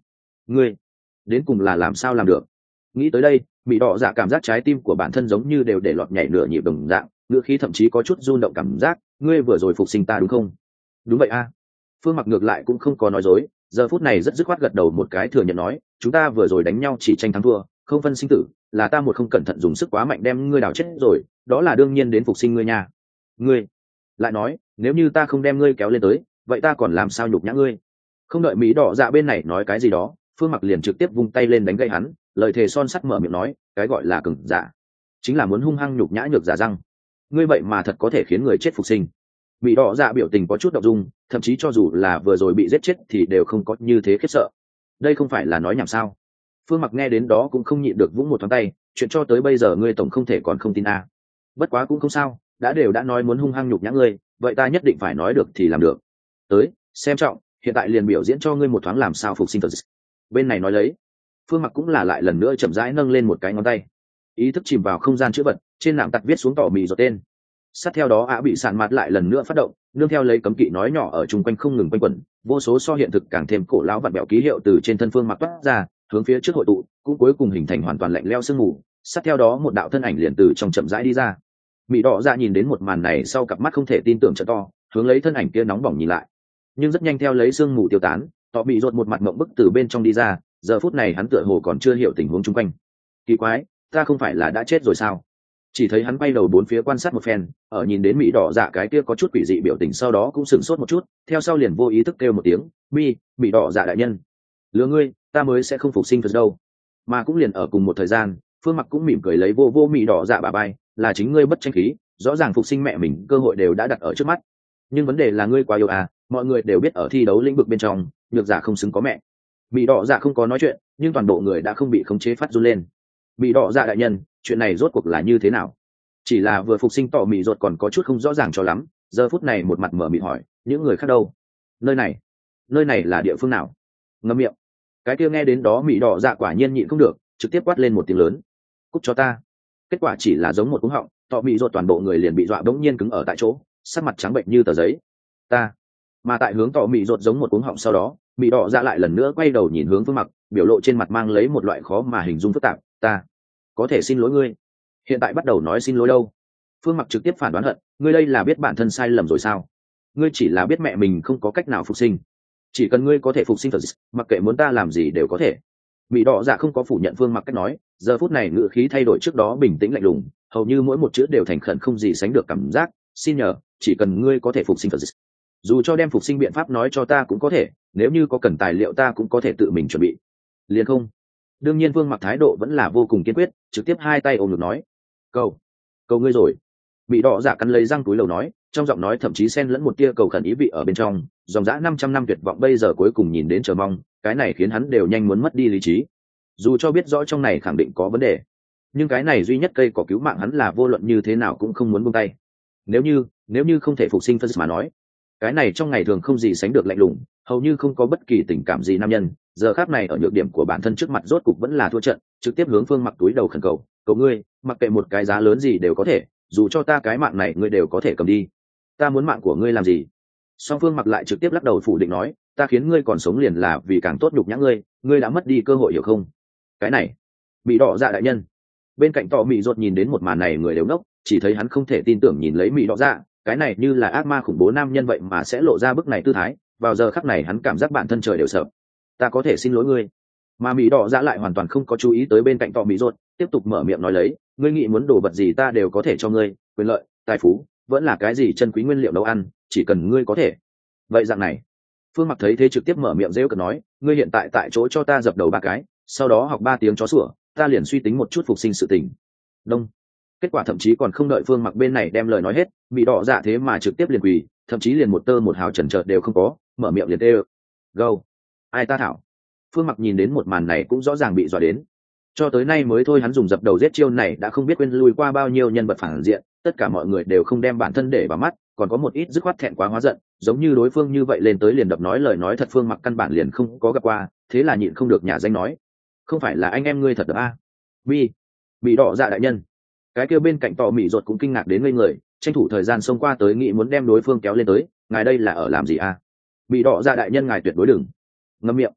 ngươi đến cùng là làm sao làm được? Nghĩ tới đây, mỹ đỏ dạ cảm giác trái tim của bản thân giống như đều để lọt nhảy nửa nhịp đồng dạng, ngữ khí thậm chí có chút run động cảm giác. Ngươi vừa rồi phục sinh ta đúng không? Đúng vậy a. Phương Mặc ngược lại cũng không có nói dối, giờ phút này rất dứt khoát gật đầu một cái thừa nhận nói, chúng ta vừa rồi đánh nhau chỉ tranh thắng thua, không phân sinh tử, là ta một không cẩn thận dùng sức quá mạnh đem ngươi đào chết rồi, đó là đương nhiên đến phục sinh ngươi nha. Ngươi lại nói, nếu như ta không đem ngươi kéo lên tới, vậy ta còn làm sao nhục nhã ngươi? Không đợi mỹ đỏ dạ bên này nói cái gì đó, Phương Mặc liền trực tiếp vung tay lên đánh gậy hắn, lời thề son sắt mở miệng nói, cái gọi là cứng giả chính là muốn hung hăng nhục nhã nhược giả răng. Ngươi vậy mà thật có thể khiến người chết phục sinh. Mỹ đỏ dạ biểu tình có chút động dung, thậm chí cho dù là vừa rồi bị giết chết thì đều không có như thế khiếp sợ. Đây không phải là nói nhảm sao? Phương Mặc nghe đến đó cũng không nhịn được vũng một thoáng tay, chuyện cho tới bây giờ ngươi tổng không thể còn không tin à. Bất quá cũng không sao, đã đều đã nói muốn hung hăng nhục nhã ngươi, vậy ta nhất định phải nói được thì làm được. Tới, xem trọng, hiện tại liền biểu diễn cho ngươi một thoáng làm sao phục sinh thật. Bên này nói lấy, Phương Mặc cũng là lại lần nữa chậm rãi nâng lên một cái ngón tay, ý thức chìm vào không gian chữ vật, trên nạm tặc viết xuống tỏ mì rồi tên. Sát theo đó ạ bị sàn mặt lại lần nữa phát động, nương theo lấy cấm kỵ nói nhỏ ở chung quanh không ngừng quanh quẩn, vô số so hiện thực càng thêm cổ lão vặn bẹo ký hiệu từ trên thân Phương Mặc toát ra, hướng phía trước hội tụ, cũng cuối cùng hình thành hoàn toàn lạnh lẽo sương mù. Sát theo đó một đạo thân ảnh liền từ trong chậm rãi đi ra. Mỹ đỏ dạ nhìn đến một màn này sau cặp mắt không thể tin tưởng trợ to, hướng lấy thân ảnh kia nóng bỏng nhìn lại. Nhưng rất nhanh theo lấy sương mù tiêu tán, tọ bị rột một mặt mộng bức từ bên trong đi ra, giờ phút này hắn tựa hồ còn chưa hiểu tình huống chung quanh. Kỳ quái, ta không phải là đã chết rồi sao? Chỉ thấy hắn bay đầu bốn phía quan sát một phen, ở nhìn đến mỹ đỏ dạ cái kia có chút quỷ dị biểu tình sau đó cũng sửng sốt một chút, theo sau liền vô ý thức kêu một tiếng, mi, mỹ đỏ dạ đại nhân. Lừa ngươi, ta mới sẽ không phục sinh thật đâu. Mà cũng liền ở cùng một thời gian, Phương Mặc cũng mỉm cười lấy vô vô mỹ đỏ dạ bà bay, là chính ngươi bất tranh khí, rõ ràng phục sinh mẹ mình cơ hội đều đã đặt ở trước mắt. Nhưng vấn đề là ngươi quá yêu à, mọi người đều biết ở thi đấu lĩnh vực bên trong, nhược giả không xứng có mẹ. Mỹ đỏ dạ không có nói chuyện, nhưng toàn bộ người đã không bị khống chế phát run lên. Mỹ đỏ dạ đại nhân, chuyện này rốt cuộc là như thế nào? Chỉ là vừa phục sinh tỏ mị ruột còn có chút không rõ ràng cho lắm, giờ phút này một mặt mở mịt hỏi, những người khác đâu? Nơi này, nơi này là địa phương nào? Ngậm miệng. Cái kia nghe đến đó Mỹ đỏ dạ quả nhiên nhịn không được, trực tiếp quát lên một tiếng lớn, cút cho ta. Kết quả chỉ là giống một cú họng, tỏ mị ruột toàn bộ người liền bị dọa bỗng nhiên cứng ở tại chỗ, sắc mặt trắng bệnh như tờ giấy. Ta. Mà tại hướng tỏ mị ruột giống một cú họng sau đó, Mỹ đỏ dạ lại lần nữa quay đầu nhìn hướng Phương Mặc, biểu lộ trên mặt mang lấy một loại khó mà hình dung phức tạp. Ta có thể xin lỗi ngươi, hiện tại bắt đầu nói xin lỗi đâu? Phương Mặc trực tiếp phản đoán hận, ngươi đây là biết bản thân sai lầm rồi sao? Ngươi chỉ là biết mẹ mình không có cách nào phục sinh, chỉ cần ngươi có thể phục sinh thật, mặc kệ muốn ta làm gì đều có thể. Mỹ đỏ dạ không có phủ nhận Phương Mặc cách nói, giờ phút này ngữ khí thay đổi trước đó bình tĩnh lạnh lùng, hầu như mỗi một chữ đều thành khẩn không gì sánh được cảm giác. Xin nhờ, chỉ cần ngươi có thể phục sinh thật, dù cho đem phục sinh biện pháp nói cho ta cũng có thể, nếu như có cần tài liệu ta cũng có thể tự mình chuẩn bị. Liền không? Đương nhiên Phương Mặc thái độ vẫn là vô cùng kiên quyết, trực tiếp hai tay ôm ngực nói, cầu cầu ngươi rồi. Bị đỏ dạ cắn lấy răng túi lầu nói, trong giọng nói thậm chí xen lẫn một tia cầu khẩn ý vị ở bên trong, dòng dã năm trăm năm tuyệt vọng bây giờ cuối cùng nhìn đến chờ mong, cái này khiến hắn đều nhanh muốn mất đi lý trí. Dù cho biết rõ trong này khẳng định có vấn đề, nhưng cái này duy nhất cây cỏ cứu mạng hắn là vô luận như thế nào cũng không muốn buông tay. Nếu như, nếu như không thể phục sinh phân mà nói, cái này trong ngày thường không gì sánh được lạnh lùng, hầu như không có bất kỳ tình cảm gì nam nhân, giờ khắc này ở nhược điểm của bản thân trước mặt rốt cục vẫn là thua trận, trực tiếp hướng Phương Mặc túi đầu khẩn cầu, cầu ngươi, mặc kệ một cái giá lớn gì đều có thể, dù cho ta cái mạng này ngươi đều có thể cầm đi. Ta muốn mạng của ngươi làm gì? Song Phương Mặc lại trực tiếp lắc đầu phủ định nói, ta khiến ngươi còn sống liền là vì càng tốt nhục nhã ngươi, ngươi đã mất đi cơ hội hiểu không? Cái này, Bị đỏ dạ đại nhân. Bên cạnh tọ Mị Rột nhìn đến một màn này người đều ngốc, chỉ thấy hắn không thể tin tưởng nhìn lấy Mị đỏ dạ, cái này như là ác ma khủng bố nam nhân vậy mà sẽ lộ ra bức này tư thái, vào giờ khắc này hắn cảm giác bản thân trời đều sợ. Ta có thể xin lỗi ngươi. Mà Mị đỏ dạ lại hoàn toàn không có chú ý tới bên cạnh tọ Mị Rột, tiếp tục mở miệng nói lấy, ngươi nghĩ muốn đồ vật gì ta đều có thể cho ngươi, quyền lợi, tài phú, vẫn là cái gì chân quý nguyên liệu nấu ăn, chỉ cần ngươi có thể. Vậy dạng này, Phương Mặc thấy thế trực tiếp mở miệng rêu cợt nói, ngươi hiện tại tại chỗ cho ta dập đầu ba cái, sau đó học ba tiếng chó sủa, ta liền suy tính một chút phục sinh sự tình. Đông. Kết quả thậm chí còn không đợi Phương Mặc bên này đem lời nói hết, bị đỏ dạ thế mà trực tiếp liền quỳ, thậm chí liền một tơ một hào chần chợt đều không có, mở miệng liền tê. Go. Ai ta thảo. Phương Mặc nhìn đến một màn này cũng rõ ràng bị dọa đến. Cho tới nay mới thôi hắn dùng dập đầu giết chiêu này đã không biết quên lui qua bao nhiêu nhân vật phản diện, tất cả mọi người đều không đem bản thân để vào mắt, còn có một ít dứt khoát thẹn quá hóa giận, giống như đối phương như vậy lên tới liền đập nói lời nói thật Phương Mặc căn bản liền không có gặp qua, thế là nhịn không được nhà danh nói, không phải là anh em ngươi thật đập a? Mi, bị đỏ dạ đại nhân. Cái kia bên cạnh tọ Mị Rột cũng kinh ngạc đến ngây người, tranh thủ thời gian xông qua tới nghĩ muốn đem đối phương kéo lên tới, ngài đây là ở làm gì a? Bị đỏ dạ đại nhân ngài tuyệt đối đừng. Ngậm miệng.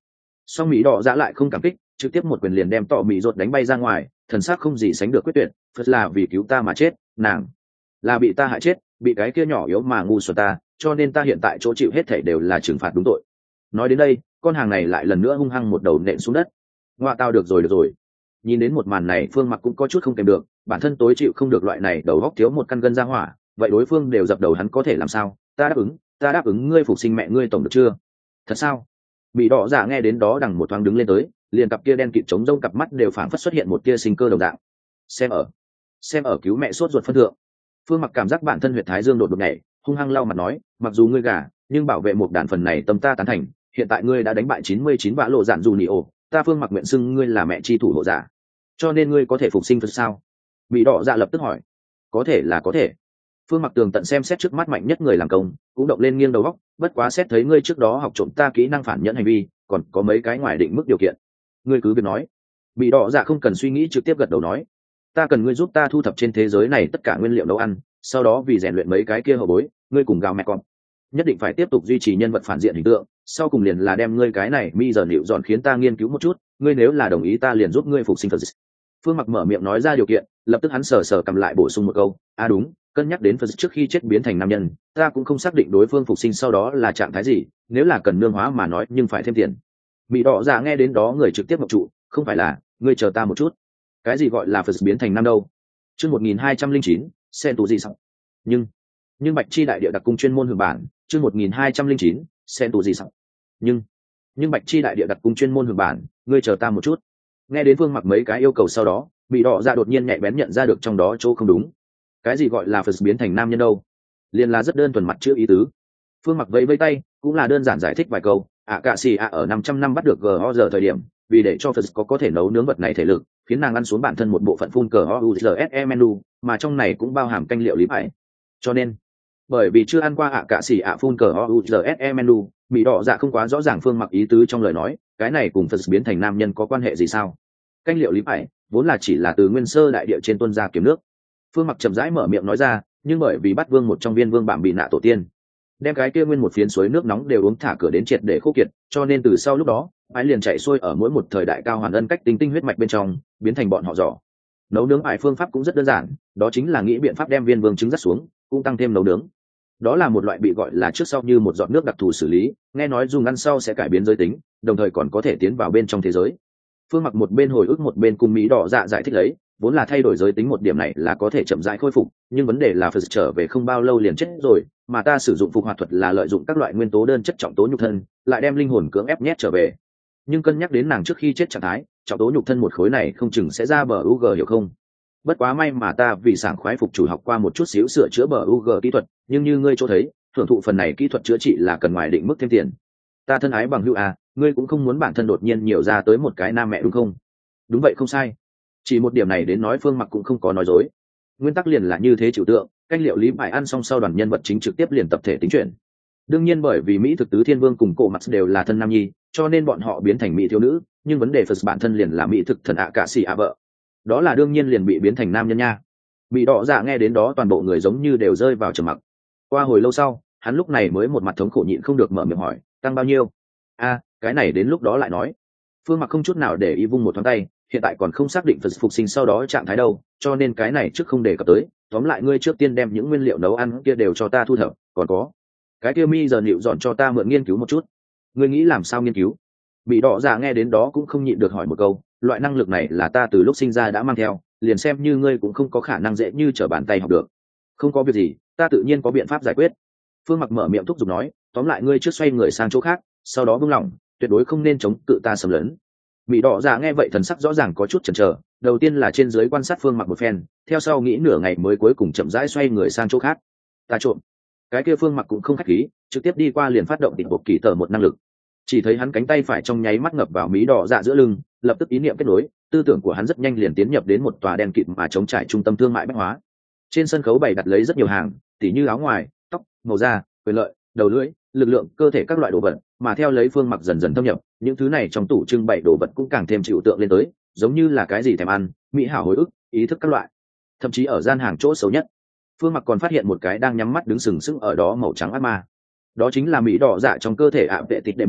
song mỹ đỏ dạ lại không cảm kích, trực tiếp một quyền liền đem tọ mỹ rột đánh bay ra ngoài, thần sắc không gì sánh được quyết tuyệt. Phật là vì cứu ta mà chết, nàng là bị ta hại chết, bị cái kia nhỏ yếu mà ngu xuẩn ta, cho nên ta hiện tại chỗ chịu hết thảy đều là trừng phạt đúng tội. Nói đến đây, con hàng này lại lần nữa hung hăng một đầu nện xuống đất. Ngoa tao, được rồi được rồi. Nhìn đến một màn này, Phương Mặc cũng có chút không kèm được, bản thân tối chịu không được loại này đầu góc thiếu một căn gân ra hỏa, vậy đối phương đều dập đầu hắn có thể làm sao? Ta đáp ứng, ta đáp ứng ngươi phục sinh mẹ ngươi tổng được chưa? Thật sao? Bị đỏ giả nghe đến đó đằng một thoáng đứng lên tới, liền cặp kia đen kịt trống rông cặp mắt đều phảng phất xuất hiện một tia sinh cơ đồng dạng. Xem ở, xem ở cứu mẹ sốt ruột phân thượng. Phương Mặc cảm giác bản thân huyệt thái dương đột đột nhảy, hung hăng lau mặt nói, mặc dù ngươi gà, nhưng bảo vệ một đàn phần này tâm ta tán thành. Hiện tại ngươi đã đánh bại chín mươi chín vã lộ dạn dù nỉ ổ, ta Phương Mặc nguyện xưng ngươi là mẹ chi thủ hộ giả, cho nên ngươi có thể phục sinh thật sao? Bị đỏ dạ lập tức hỏi. Có thể là có thể. Phương Mặc tường tận xem xét trước mắt mạnh nhất người làm công, cũng động lên nghiêng đầu óc, bất quá xét thấy ngươi trước đó học trộm ta kỹ năng phản nhẫn hành vi, còn có mấy cái ngoài định mức điều kiện. Ngươi cứ việc nói. Bị đỏ dạ không cần suy nghĩ trực tiếp gật đầu nói, ta cần ngươi giúp ta thu thập trên thế giới này tất cả nguyên liệu nấu ăn, sau đó vì rèn luyện mấy cái kia hậu bối, ngươi cùng gào mẹ con nhất định phải tiếp tục duy trì nhân vật phản diện hình tượng, sau cùng liền là đem ngươi cái này mi giờ liệu dọn khiến ta nghiên cứu một chút, ngươi nếu là đồng ý ta liền giúp ngươi phục sinh Phật. Phương Mặc mở miệng nói ra điều kiện, lập tức hắn sờ sờ cầm lại bổ sung một câu, à đúng, cân nhắc đến Phật trước khi chết biến thành nam nhân, ta cũng không xác định đối phương phục sinh sau đó là trạng thái gì, nếu là cần nương hóa mà nói nhưng phải thêm tiền. Mỹ đỏ dạ nghe đến đó người trực tiếp ngọc trụ, không phải là, ngươi chờ ta một chút, cái gì gọi là Phật biến thành nam đâu? Chương một nghìn hai trăm linh chín, sen tù gì sao? Nhưng nhưng Bạch Chi đại địa đặc cung chuyên môn hưởng bản, chương một nghìn hai trăm linh chín, sen tù gì sao? Nhưng nhưng Bạch Chi đại địa đặc cung chuyên môn hưởng bản, ngươi chờ ta một chút. Nghe đến Phương Mặc mấy cái yêu cầu sau đó, Mỹ đỏ dạ đột nhiên nhạy bén nhận ra được trong đó chỗ không đúng. Cái gì gọi là Phật biến thành nam nhân đâu? Liên là rất đơn thuần mặt chữ ý tứ. Phương Mặc vẫy vẫy tay, cũng là đơn giản giải thích vài câu. ạ cạ xì ạ ở năm trăm năm bắt được gờ o giờ thời điểm, vì để cho Phật có có thể nấu nướng vật này thể lực, khiến nàng ăn xuống bản thân một bộ phận phun cờ o u g s e menu, mà trong này cũng bao hàm canh liệu lý phải. Cho nên, bởi vì chưa ăn qua ạ cạ xì ạ phun cờ o u g s e menu, Mỹ đỏ dạ không quá rõ ràng Phương Mặc ý tứ trong lời nói, cái này cùng Phật biến thành nam nhân có quan hệ gì sao? Canh liệu lý phải vốn là chỉ là từ nguyên sơ đại địa trên tuân ra kiếm nước. Phương Mặc chậm rãi mở miệng nói ra, nhưng bởi vì bắt vương một trong viên vương bạm bị nạ tổ tiên, đem cái kia nguyên một phiến suối nước nóng đều uống thả cửa đến triệt để khô kiệt, cho nên từ sau lúc đó, ái liền chạy xuôi ở mỗi một thời đại cao hoàn ân cách tinh tinh huyết mạch bên trong, biến thành bọn họ giỏ. Nấu nướng ải phương pháp cũng rất đơn giản, đó chính là nghĩ biện pháp đem viên vương trứng dắt xuống, cũng tăng thêm nấu nướng. Đó là một loại bị gọi là trước sau như một giọt nước đặc thù xử lý, nghe nói dùng ăn sau sẽ cải biến giới tính, đồng thời còn có thể tiến vào bên trong thế giới. Phương Mặc một bên hồi ức một bên cùng Mỹ đỏ dạ giải thích lấy, vốn là thay đổi giới tính một điểm này là có thể chậm rãi khôi phục, nhưng vấn đề là Phật trở về không bao lâu liền chết rồi, mà ta sử dụng phục hoạt thuật là lợi dụng các loại nguyên tố đơn chất trọng tố nhục thân, lại đem linh hồn cưỡng ép nhét trở về. Nhưng cân nhắc đến nàng trước khi chết trạng thái, trọng tố nhục thân một khối này không chừng sẽ ra bờ u g, hiểu không? Bất quá may mà ta vì sảng khoái phục chủ học qua một chút xíu sửa chữa bờ u g kỹ thuật, nhưng như ngươi chỗ thấy, hưởng thụ phần này kỹ thuật chữa trị là cần ngoài định mức thêm tiền. Ta thân ái bằng hữu à, ngươi cũng không muốn bản thân đột nhiên nhiều ra tới một cái nam mẹ đúng không? Đúng vậy, không sai. Chỉ một điểm này đến nói Phương Mặc cũng không có nói dối. Nguyên tắc liền là như thế trừu tượng, canh liệu lý bài ăn xong sau đoàn nhân vật chính trực tiếp liền tập thể tính chuyển. Đương nhiên bởi vì Mỹ thực tứ thiên vương cùng cổ mặt đều là thân nam nhi, cho nên bọn họ biến thành Mỹ thiếu nữ, nhưng vấn đề Phật bản thân liền là Mỹ thực thần ạ cả xì ạ vợ. Đó là đương nhiên liền bị biến thành nam nhân nha. Bị đỏ dạ nghe đến đó toàn bộ người giống như đều rơi vào trầm mặc. Qua hồi lâu sau, hắn lúc này mới một mặt thống khổ nhịn không được mở miệng hỏi, tăng bao nhiêu? A, cái này đến lúc đó lại nói. Phương Mặc không chút nào để ý vung một thoáng tay, hiện tại còn không xác định Phật phục sinh sau đó trạng thái đâu, cho nên cái này trước không đề cập tới. Tóm lại ngươi trước tiên đem những nguyên liệu nấu ăn kia đều cho ta thu thập, còn có cái kia mi giờ liệu dọn cho ta mượn nghiên cứu một chút. Ngươi nghĩ làm sao nghiên cứu? Bị đỏ dạ nghe đến đó cũng không nhịn được hỏi một câu, loại năng lực này là ta từ lúc sinh ra đã mang theo, liền xem như ngươi cũng không có khả năng dễ như trở bàn tay học được. Không có việc gì, ta tự nhiên có biện pháp giải quyết. Phương Mặc mở miệng thúc giục nói, tóm lại ngươi trước xoay người sang chỗ khác, sau đó buông lỏng, tuyệt đối không nên chống cự ta xâm lấn. Mỹ đỏ dạ nghe vậy thần sắc rõ ràng có chút chần chờ, đầu tiên là trên dưới quan sát Phương Mặc một phen, theo sau nghĩ nửa ngày mới cuối cùng chậm rãi xoay người sang chỗ khác. Ta trộm. Cái kia Phương Mặc cũng không khách khí, trực tiếp đi qua liền phát động tịnh buộc kỳ tờ một năng lực. Chỉ thấy hắn cánh tay phải trong nháy mắt ngập vào Mỹ đỏ dạ giữa lưng, lập tức ý niệm kết nối, tư tưởng của hắn rất nhanh liền tiến nhập đến một tòa đen kịt mà chống trải trung tâm thương mại bách hóa. Trên sân khấu bày đặt lấy rất nhiều hàng, tỉ như áo ngoài, tóc, màu da, quyền lợi, đầu lưỡi, lực lượng, cơ thể các loại đồ vật, mà theo lấy Phương Mặc dần dần thâm nhập, những thứ này trong tủ trưng bày đồ vật cũng càng thêm chịu tượng lên tới, giống như là cái gì thèm ăn, mỹ hảo hồi ức, ý thức các loại. Thậm chí ở gian hàng chỗ xấu nhất, Phương Mặc còn phát hiện một cái đang nhắm mắt đứng sừng sững ở đó màu trắng ác ma. Đó chính là mỹ đỏ dạ trong cơ thể ạ vệ tịt đệ mòn,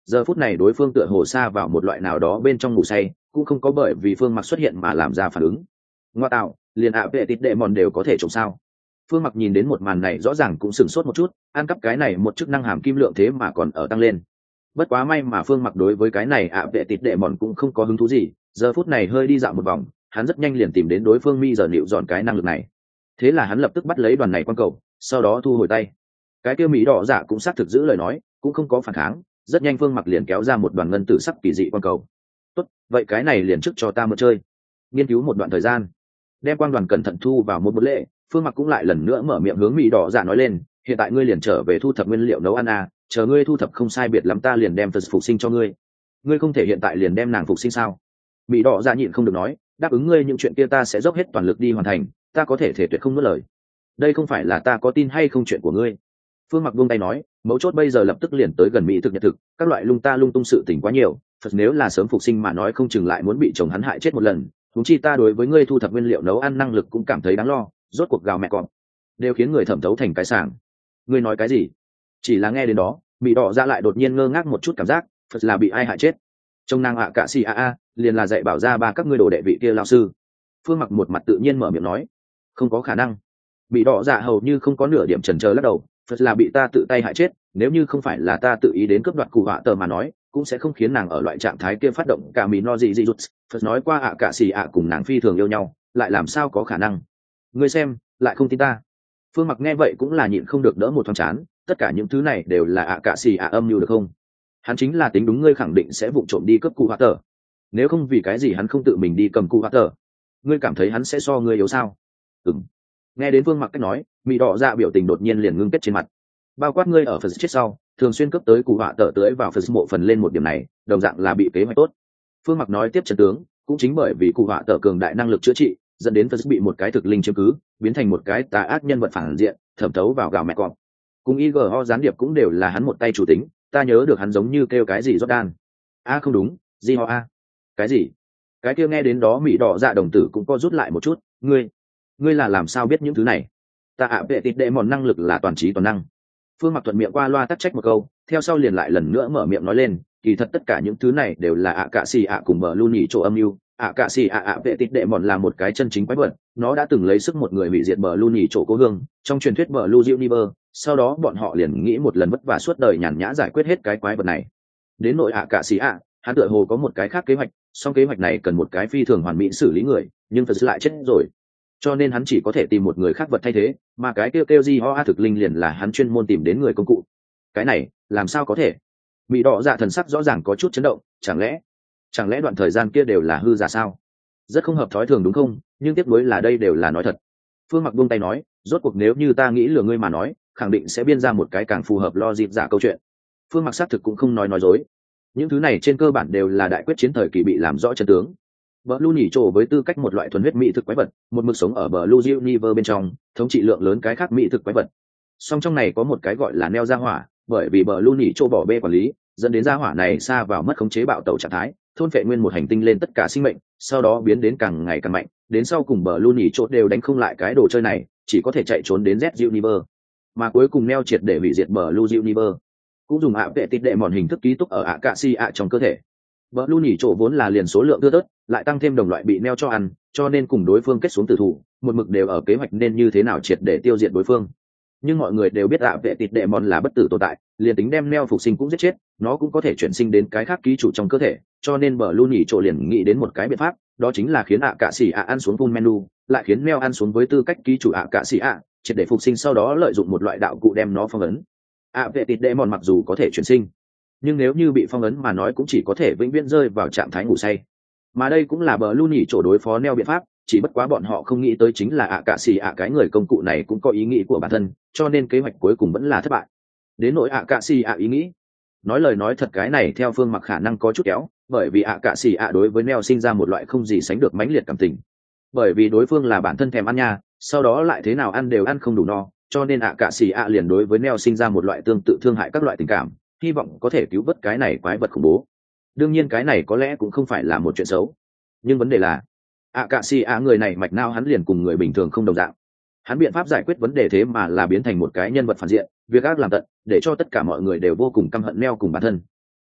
giờ phút này đối phương tựa hồ xa vào một loại nào đó bên trong ngủ say, cũng không có bởi vì phương mặc xuất hiện mà làm ra phản ứng. Ngoa tạo, liền ạ vệ tịt đệ mòn đều có thể trộm sao? Phương mặc nhìn đến một màn này rõ ràng cũng sửng sốt một chút, ăn cắp cái này một chức năng hàm kim lượng thế mà còn ở tăng lên. Bất quá may mà Phương mặc đối với cái này ạ vệ tịt đệ mòn cũng không có hứng thú gì, giờ phút này hơi đi dạo một vòng, hắn rất nhanh liền tìm đến đối phương mi giờ nịu dọn cái năng lực này. Thế là hắn lập tức bắt lấy đoàn này quan cầu, sau đó thu hồi tay. Cái kia mỹ đỏ dạ cũng xác thực giữ lời nói, cũng không có phản kháng, rất nhanh Phương mặc liền kéo ra một đoàn ngân tử sắc kỳ dị quan cầu. Tốt, vậy cái này liền trước cho ta mượn chơi. Nghiên cứu một đoạn thời gian, đem quang đoàn cẩn thận thu vào một bút lệ, Phương mặc cũng lại lần nữa mở miệng hướng mỹ đỏ dạ nói lên, hiện tại ngươi liền trở về thu thập nguyên liệu nấu ăn à, chờ ngươi thu thập không sai biệt lắm ta liền đem phật phục sinh cho ngươi. Ngươi không thể hiện tại liền đem nàng phục sinh sao? Mỹ đỏ dạ nhịn không được nói, đáp ứng ngươi những chuyện kia ta sẽ dốc hết toàn lực đi hoàn thành, ta có thể thể tuyệt không nuốt lời. Đây không phải là ta có tin hay không chuyện của ngươi. Phương mặc buông tay nói, mấu chốt bây giờ lập tức liền tới gần mỹ thực nhật thực, các loại lung ta lung tung sự tình quá nhiều, phật nếu là sớm phục sinh mà nói không chừng lại muốn bị chồng hắn hại chết một lần. Huống chi ta đối với ngươi thu thập nguyên liệu nấu ăn năng lực cũng cảm thấy đáng lo, rốt cuộc gào mẹ cọp đều khiến người thẩm thấu thành cái sảng. Ngươi nói cái gì? Chỉ là nghe đến đó, mỹ đỏ ra lại đột nhiên ngơ ngác một chút cảm giác, phật là bị ai hại chết? Trong nàng ạ cả xì a a, liền là dạy bảo ra ba các ngươi đồ đệ vị kia lao sư. Phương mặc một mặt tự nhiên mở miệng nói, không có khả năng. Mỹ đỏ dạ hầu như không có nửa điểm chần chờ lắc đầu, phật là bị ta tự tay hại chết, nếu như không phải là ta tự ý đến cướp đoạt cụ họa tờ mà nói cũng sẽ không khiến nàng ở loại trạng thái kia phát động cả mỹ no gì gì rút. Phật nói qua ạ cả xì ạ cùng nàng phi thường yêu nhau, lại làm sao có khả năng? Ngươi xem, lại không tin ta. Phương mặc nghe vậy cũng là nhịn không được đỡ một thoáng chán, tất cả những thứ này đều là ạ cả xì ạ âm mưu được không? Hắn chính là tính đúng ngươi khẳng định sẽ vụng trộm đi cướp cụ họa tờ, nếu không vì cái gì hắn không tự mình đi cầm cụ họa tờ? Ngươi cảm thấy hắn sẽ so ngươi yếu sao? Ừm. Nghe đến Phương mặc cách nói, mỹ đỏ dạ biểu tình đột nhiên liền ngưng kết trên mặt. Bao quát ngươi ở Phật chết sau thường xuyên cấp tới cụ họa tờ tưới vào Phật mộ phần lên một điểm này đồng dạng là bị kế hoạch tốt. Phương mặc nói tiếp chân tướng, cũng chính bởi vì cụ họa tờ cường đại năng lực chữa trị dẫn đến Phật bị một cái thực linh chiếm cứ, biến thành một cái tà ác nhân vật phản diện thẩm thấu vào gào mẹ cọp. Cùng i giê o gián điệp cũng đều là hắn một tay chủ tính, ta nhớ được hắn giống như kêu cái gì Jordan. A à, không đúng, gì họ a? Cái gì? Cái kia nghe đến đó mỹ đỏ dạ đồng tử cũng co rút lại một chút, ngươi ngươi là làm sao biết những thứ này? Ta ạ vệ tịt đệ mòn năng lực là toàn trí toàn năng. Phương mặc thuận miệng qua loa tắc trách một câu, theo sau liền lại lần nữa mở miệng nói lên, kỳ thật tất cả những thứ này đều là ạ cạ xì ạ cùng bờ lu nhì chỗ âm mưu. ạ cạ xì ạ ạ vệ tịt đệ mòn là một cái chân chính quái vật, nó đã từng lấy sức một người hủy diệt bờ lu nhì chỗ cố hương trong truyền thuyết bờ lu universe, sau đó bọn họ liền nghĩ một lần vất vả suốt đời nhàn nhã giải quyết hết cái quái vật này. Đến nội ạ cạ xì ạ, hắn tựa hồ có một cái khác kế hoạch, song kế hoạch này cần một cái phi thường hoàn mỹ xử lý người, nhưng thật sự lại chết rồi, cho nên hắn chỉ có thể tìm một người khác vật thay thế, mà cái kêu kêu di ho a thực linh liền là hắn chuyên môn tìm đến người công cụ. Cái này làm sao có thể? Mỹ đỏ dạ thần sắc rõ ràng có chút chấn động, chẳng lẽ chẳng lẽ đoạn thời gian kia đều là hư giả sao? Rất không hợp thói thường đúng không? Nhưng tiếp nối là đây đều là nói thật. Phương mặc buông tay nói, rốt cuộc nếu như ta nghĩ lừa ngươi mà nói khẳng định sẽ biên ra một cái càng phù hợp lo dịp giả câu chuyện. Phương mặc xác thực cũng không nói nói dối, những thứ này trên cơ bản đều là đại quyết chiến thời kỳ bị làm rõ chân tướng. Bờ Lu nhỉ trổ với tư cách một loại thuần huyết mỹ thực quái vật, một mực sống ở bờ Lu Universe bên trong, thống trị lượng lớn cái khác mỹ thực quái vật. Song trong này có một cái gọi là neo gia hỏa, bởi vì bờ Lu nhỉ trổ bỏ bê quản lý, dẫn đến gia hỏa này xa vào mất khống chế bạo tẩu trạng thái, thôn phệ nguyên một hành tinh lên tất cả sinh mệnh, sau đó biến đến càng ngày càng mạnh, đến sau cùng bờ Lu nhỉ trổ đều đánh không lại cái đồ chơi này, chỉ có thể chạy trốn đến Z Universe. Mà cuối cùng neo triệt để hủy diệt bờ Lu Universe, cũng dùng ạ vệ tịt đệ mòn hình thức ký túc ở ạ cạ si ạ trong cơ thể. Bờ Lu nhỉ trổ vốn là liền số lượng thưa thớt, lại tăng thêm đồng loại bị neo cho ăn, cho nên cùng đối phương kết xuống tử thủ, một mực đều ở kế hoạch nên như thế nào triệt để tiêu diệt đối phương. Nhưng mọi người đều biết ạ vệ tịt đệ mòn là bất tử tồn tại, liền tính đem neo phục sinh cũng giết chết, nó cũng có thể chuyển sinh đến cái khác ký chủ trong cơ thể, cho nên bờ Lu nhỉ trổ liền nghĩ đến một cái biện pháp, đó chính là khiến ạ cạ si ạ ăn xuống full menu, lại khiến neo ăn xuống với tư cách ký chủ ạ cạ si ạ, triệt để phục sinh sau đó lợi dụng một loại đạo cụ đem nó phong ấn. ạ vệ tịt đệ mòn mặc dù có thể chuyển sinh, nhưng nếu như bị phong ấn mà nói cũng chỉ có thể vĩnh viễn rơi vào trạng thái ngủ say. Mà đây cũng là bờ Lu nhỉ trổ đối phó neo biện pháp, chỉ bất quá bọn họ không nghĩ tới chính là ạ cạ xì ạ cái người công cụ này cũng có ý nghĩ của bản thân, cho nên kế hoạch cuối cùng vẫn là thất bại. Đến nỗi ạ cạ xì ạ ý nghĩ, nói lời nói thật cái này theo Phương Mặc khả năng có chút kéo, bởi vì ạ cạ xì ạ đối với neo sinh ra một loại không gì sánh được mãnh liệt cảm tình, bởi vì đối phương là bản thân thèm ăn nha, sau đó lại thế nào ăn đều ăn không đủ no, cho nên ạ cạ xì ạ liền đối với neo sinh ra một loại tương tự thương hại các loại tình cảm, hy vọng có thể cứu vớt cái này quái vật khủng bố. Đương nhiên cái này có lẽ cũng không phải là một chuyện xấu, nhưng vấn đề là ạ cạ xì ạ người này mạch não hắn liền cùng người bình thường không đồng dạng. Hắn biện pháp giải quyết vấn đề thế mà là biến thành một cái nhân vật phản diện, việc ác làm tận, để cho tất cả mọi người đều vô cùng căm hận neo cùng bản thân.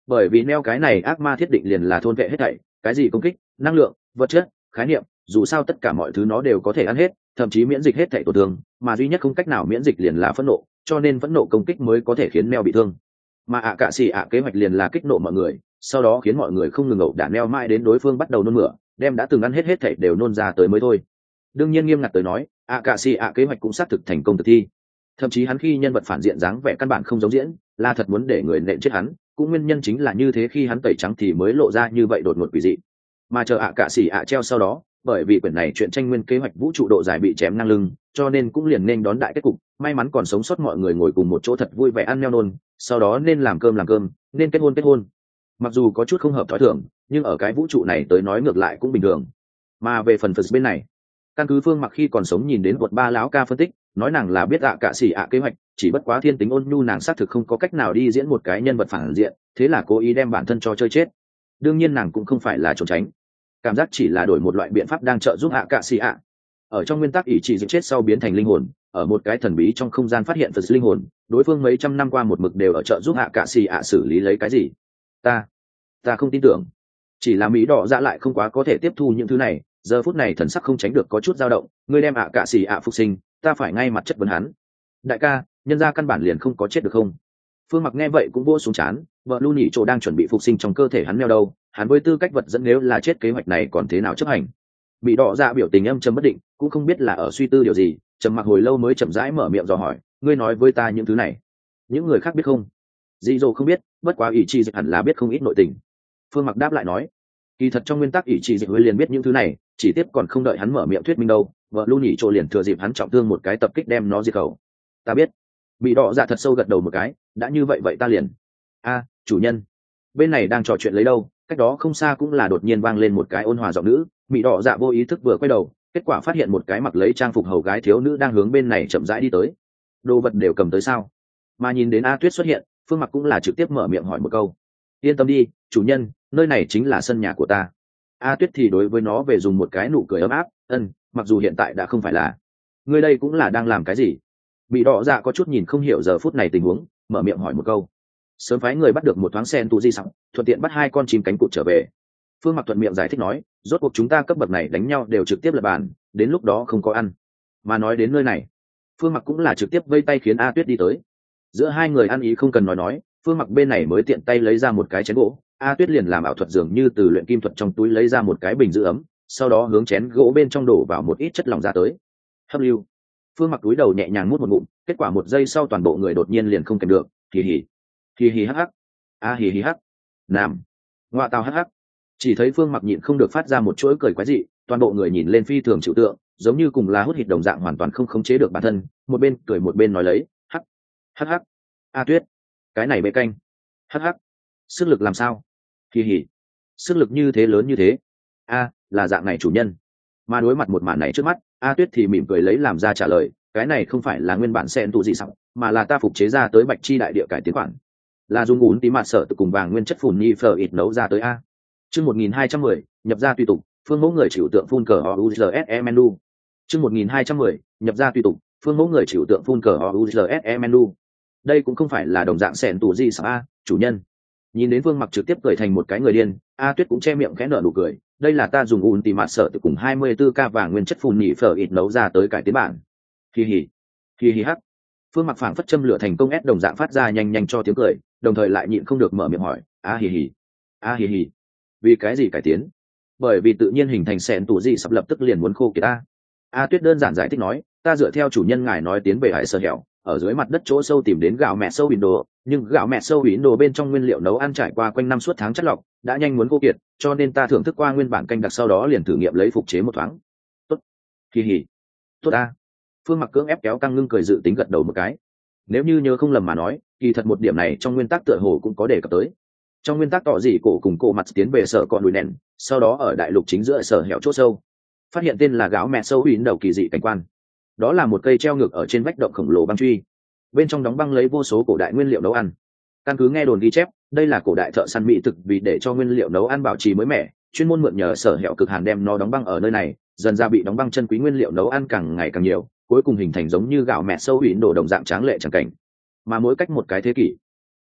bởi vì neo cái này ác ma thiết định liền là thôn vệ hết thảy, cái gì công kích, năng lượng, vật chất, khái niệm, dù sao tất cả mọi thứ nó đều có thể ăn hết, thậm chí miễn dịch hết thảy tổn thương, mà duy nhất không cách nào miễn dịch liền là phẫn nộ, cho nên phẫn nộ công kích mới có thể khiến neo bị thương. Mà ạ cạ xì ạ kế hoạch liền là kích nộ mọi người, sau đó khiến mọi người không ngừng ẩu đả neo mãi đến đối phương bắt đầu nôn mửa, đem đã từng ăn hết hết thảy đều nôn ra tới mới thôi. Đương nhiên nghiêm ngặt tới nói, ạ cạ xì ạ kế hoạch cũng xác thực thành công thực thi. Thậm chí hắn khi nhân vật phản diện dáng vẻ căn bản không giống diễn, là thật muốn để người nện chết hắn, cũng nguyên nhân chính là như thế, khi hắn tẩy trắng thì mới lộ ra như vậy đột ngột quỷ dị. Mà chờ ạ cạ xì ạ treo sau đó, bởi vì quyển này chuyện tranh nguyên kế hoạch vũ trụ độ dài bị chém ngang lưng, cho nên cũng liền nên đón đại kết cục, may mắn còn sống sót mọi người ngồi cùng một chỗ thật vui vẻ ăn neo nôn, sau đó nên làm cơm làm cơm, nên kết hôn kết hôn. Mặc dù có chút không hợp thói thường, nhưng ở cái vũ trụ này tới nói ngược lại cũng bình thường. Mà về phần Phật bên này, căn cứ Phương Mặc khi còn sống nhìn đến một ba lão ca phân tích, nói nàng là biết ạ cạ xỉ ạ kế hoạch, chỉ bất quá thiên tính ôn nhu nàng xác thực không có cách nào đi diễn một cái nhân vật phản diện, thế là cố ý đem bản thân cho chơi chết. Đương nhiên nàng cũng không phải là trốn tránh, cảm giác chỉ là đổi một loại biện pháp đang trợ giúp ạ cạ xỉ ạ. Ở trong nguyên tắc ỷ chỉ diệt chết sau biến thành linh hồn, ở một cái thần bí trong không gian phát hiện Phật linh hồn, đối phương mấy trăm năm qua một mực đều ở trợ giúp ạ cạ xỉ ạ xử lý lấy cái gì. Ta, ta không tin tưởng. Chỉ là Mỹ Đỏ Dạ lại không quá có thể tiếp thu những thứ này, giờ phút này thần sắc không tránh được có chút dao động. Ngươi đem ạ cạ xỉ ạ phục sinh, ta phải ngay mặt chất vấn hắn. Đại ca, nhân gia căn bản liền không có chết được không? Phương Mặc nghe vậy cũng vô xuống chán, vợ Lu Nhị Chỗ đang chuẩn bị phục sinh trong cơ thể hắn neo đâu, hắn với tư cách vật dẫn nếu là chết kế hoạch này còn thế nào chấp hành? Mỹ Đỏ Dạ biểu tình âm trầm bất định, cũng không biết là ở suy tư điều gì, trầm mặc hồi lâu mới chậm rãi mở miệng dò hỏi, ngươi nói với ta những thứ này, những người khác biết không? Dị Dỗ không biết, bất quá ỷ chi dịch hẳn là biết không ít nội tình. Phương Mặc đáp lại nói, kỳ thật trong nguyên tắc ỷ chỉ dịch hơi liền biết những thứ này, chỉ tiếp còn không đợi hắn mở miệng thuyết minh đâu, vợ Lu Nhị Chỗ liền thừa dịp hắn trọng thương một cái tập kích đem nó diệt khẩu. Ta biết. Bị Đỏ Dạ thật sâu gật đầu một cái, đã như vậy vậy ta liền. A, chủ nhân. Bên này đang trò chuyện lấy đâu, cách đó không xa cũng là đột nhiên vang lên một cái ôn hòa giọng nữ. Bị Đỏ Dạ vô ý thức vừa quay đầu, kết quả phát hiện một cái mặc lấy trang phục hầu gái thiếu nữ đang hướng bên này chậm rãi đi tới. Đồ vật đều cầm tới sao? Mà nhìn đến A Tuyết xuất hiện, Phương Mặc cũng là trực tiếp mở miệng hỏi một câu. Yên tâm đi, chủ nhân, nơi này chính là sân nhà của ta. A Tuyết thì đối với nó về dùng một cái nụ cười ấm áp, ân, mặc dù hiện tại đã không phải là. Ngươi đây cũng là đang làm cái gì? Bị Đỏ Dạ có chút nhìn không hiểu giờ phút này tình huống, mở miệng hỏi một câu. Sớm phái người bắt được một thoáng sen tu di sẵn, thuận tiện bắt hai con chim cánh cụt trở về. Phương Mặc thuận miệng giải thích nói, rốt cuộc chúng ta cấp bậc này đánh nhau đều trực tiếp lập bàn, đến lúc đó không có ăn. Mà nói đến nơi này, Phương Mặc cũng là trực tiếp vây tay khiến A Tuyết đi tới. Giữa hai người ăn ý không cần nói nói, Phương Mặc bên này mới tiện tay lấy ra một cái chén gỗ, A Tuyết liền làm ảo thuật dường như từ luyện kim thuật trong túi lấy ra một cái bình giữ ấm, sau đó hướng chén gỗ bên trong đổ vào một ít chất lỏng ra tới. Hấp lưu. Phương Mặc túi đầu nhẹ nhàng mút một ngụm, kết quả một giây sau toàn bộ người đột nhiên liền không kèm được, hì hì, hì hì hắc hắc, a hì hì hắc, nam, ngoại tào hắc hắc. Chỉ thấy Phương Mặc nhịn không được phát ra một chuỗi cười quái dị, toàn bộ người nhìn lên phi thường chịu tượng, giống như cùng là hút hít đồng dạng hoàn toàn không khống chế được bản thân, một bên cười một bên nói lấy, hắc, hắc hắc, A Tuyết, cái này bê canh, hắc hắc, sức lực làm sao? Hì hì, sức lực như thế lớn như thế, a, là dạng này chủ nhân. Mà đối mặt một màn này trước mắt, A Tuyết thì mỉm cười lấy làm ra trả lời, cái này không phải là nguyên bản sen tụ gì sẵn, mà là ta phục chế ra tới bạch chi đại địa cải tiến khoản, là dùng ún tí mạt sở tự cùng vàng nguyên chất phùn nhi phở ít nấu ra tới a. Chương một nghìn hai trăm mười, nhập ra tùy tục, phương mẫu người chịu tượng phun cờ o u z s e menu. Chương một nghìn hai trăm mười, nhập ra tùy tục, phương mẫu người chịu tượng phun cờ o u z s e menu. Đây cũng không phải là đồng dạng sen tụ gì sẵn a, chủ nhân. Nhìn đến Vương Mặc trực tiếp cười thành một cái người điên, A Tuyết cũng che miệng khẽ nở nụ cười, đây là ta dùng ùn tì mạt sợ tự cùng hai mươi tư k vàng nguyên chất phun nhị phở ít nấu ra tới cải tiến bản. Hi hi, hi hi hắc. Phương Mặc phảng phất châm lửa thành công ép đồng dạng phát ra nhanh nhanh cho tiếng cười, đồng thời lại nhịn không được mở miệng hỏi, a hi hi, a hi hi, vì cái gì cải tiến? Bởi vì tự nhiên hình thành sẹn tủ gì sắp lập tức liền muốn khô kiệt ta. A Tuyết đơn giản giải thích nói, ta dựa theo chủ nhân ngài nói tiến về hải sơ hẻo, ở dưới mặt đất chỗ sâu tìm đến gạo mẹ sâu Indo, nhưng gạo mẹ sâu Indo bên trong nguyên liệu nấu ăn trải qua quanh năm suốt tháng chất lọc, đã nhanh muốn khô kiệt, cho nên ta thưởng thức qua nguyên bản canh đặc sau đó liền thử nghiệm lấy phục chế một thoáng. Tốt, kỳ hỉ, tốt ta. Phương Mặc cưỡng ép kéo căng ngưng cười dự tính gật đầu một cái. Nếu như nhớ không lầm mà nói, kỳ thật một điểm này trong nguyên tắc tựa hồ cũng có đề cập tới. Trong nguyên tắc tỏ gì cổ cùng cổ mặt tiến về sở con đùi nền, sau đó ở đại lục chính giữa sở hẻo chỗ sâu, phát hiện tên là gạo mẹ sâu Indo kỳ dị cảnh quan. Đó là một cây treo ngược ở trên vách động khổng lồ băng truy, bên trong đóng băng lấy vô số cổ đại nguyên liệu nấu ăn. Căn cứ nghe đồn ghi chép, đây là cổ đại thợ săn mỹ thực vì để cho nguyên liệu nấu ăn bảo trì mới mẻ, chuyên môn mượn nhờ sở hẻo cực hàn đem nó đóng băng ở nơi này, dần ra bị đóng băng chân quý nguyên liệu nấu ăn càng ngày càng nhiều, cuối cùng hình thành giống như gạo mẹ sâu Indo đồng dạng tráng lệ chẳng cảnh. Mà mỗi cách một cái thế kỷ,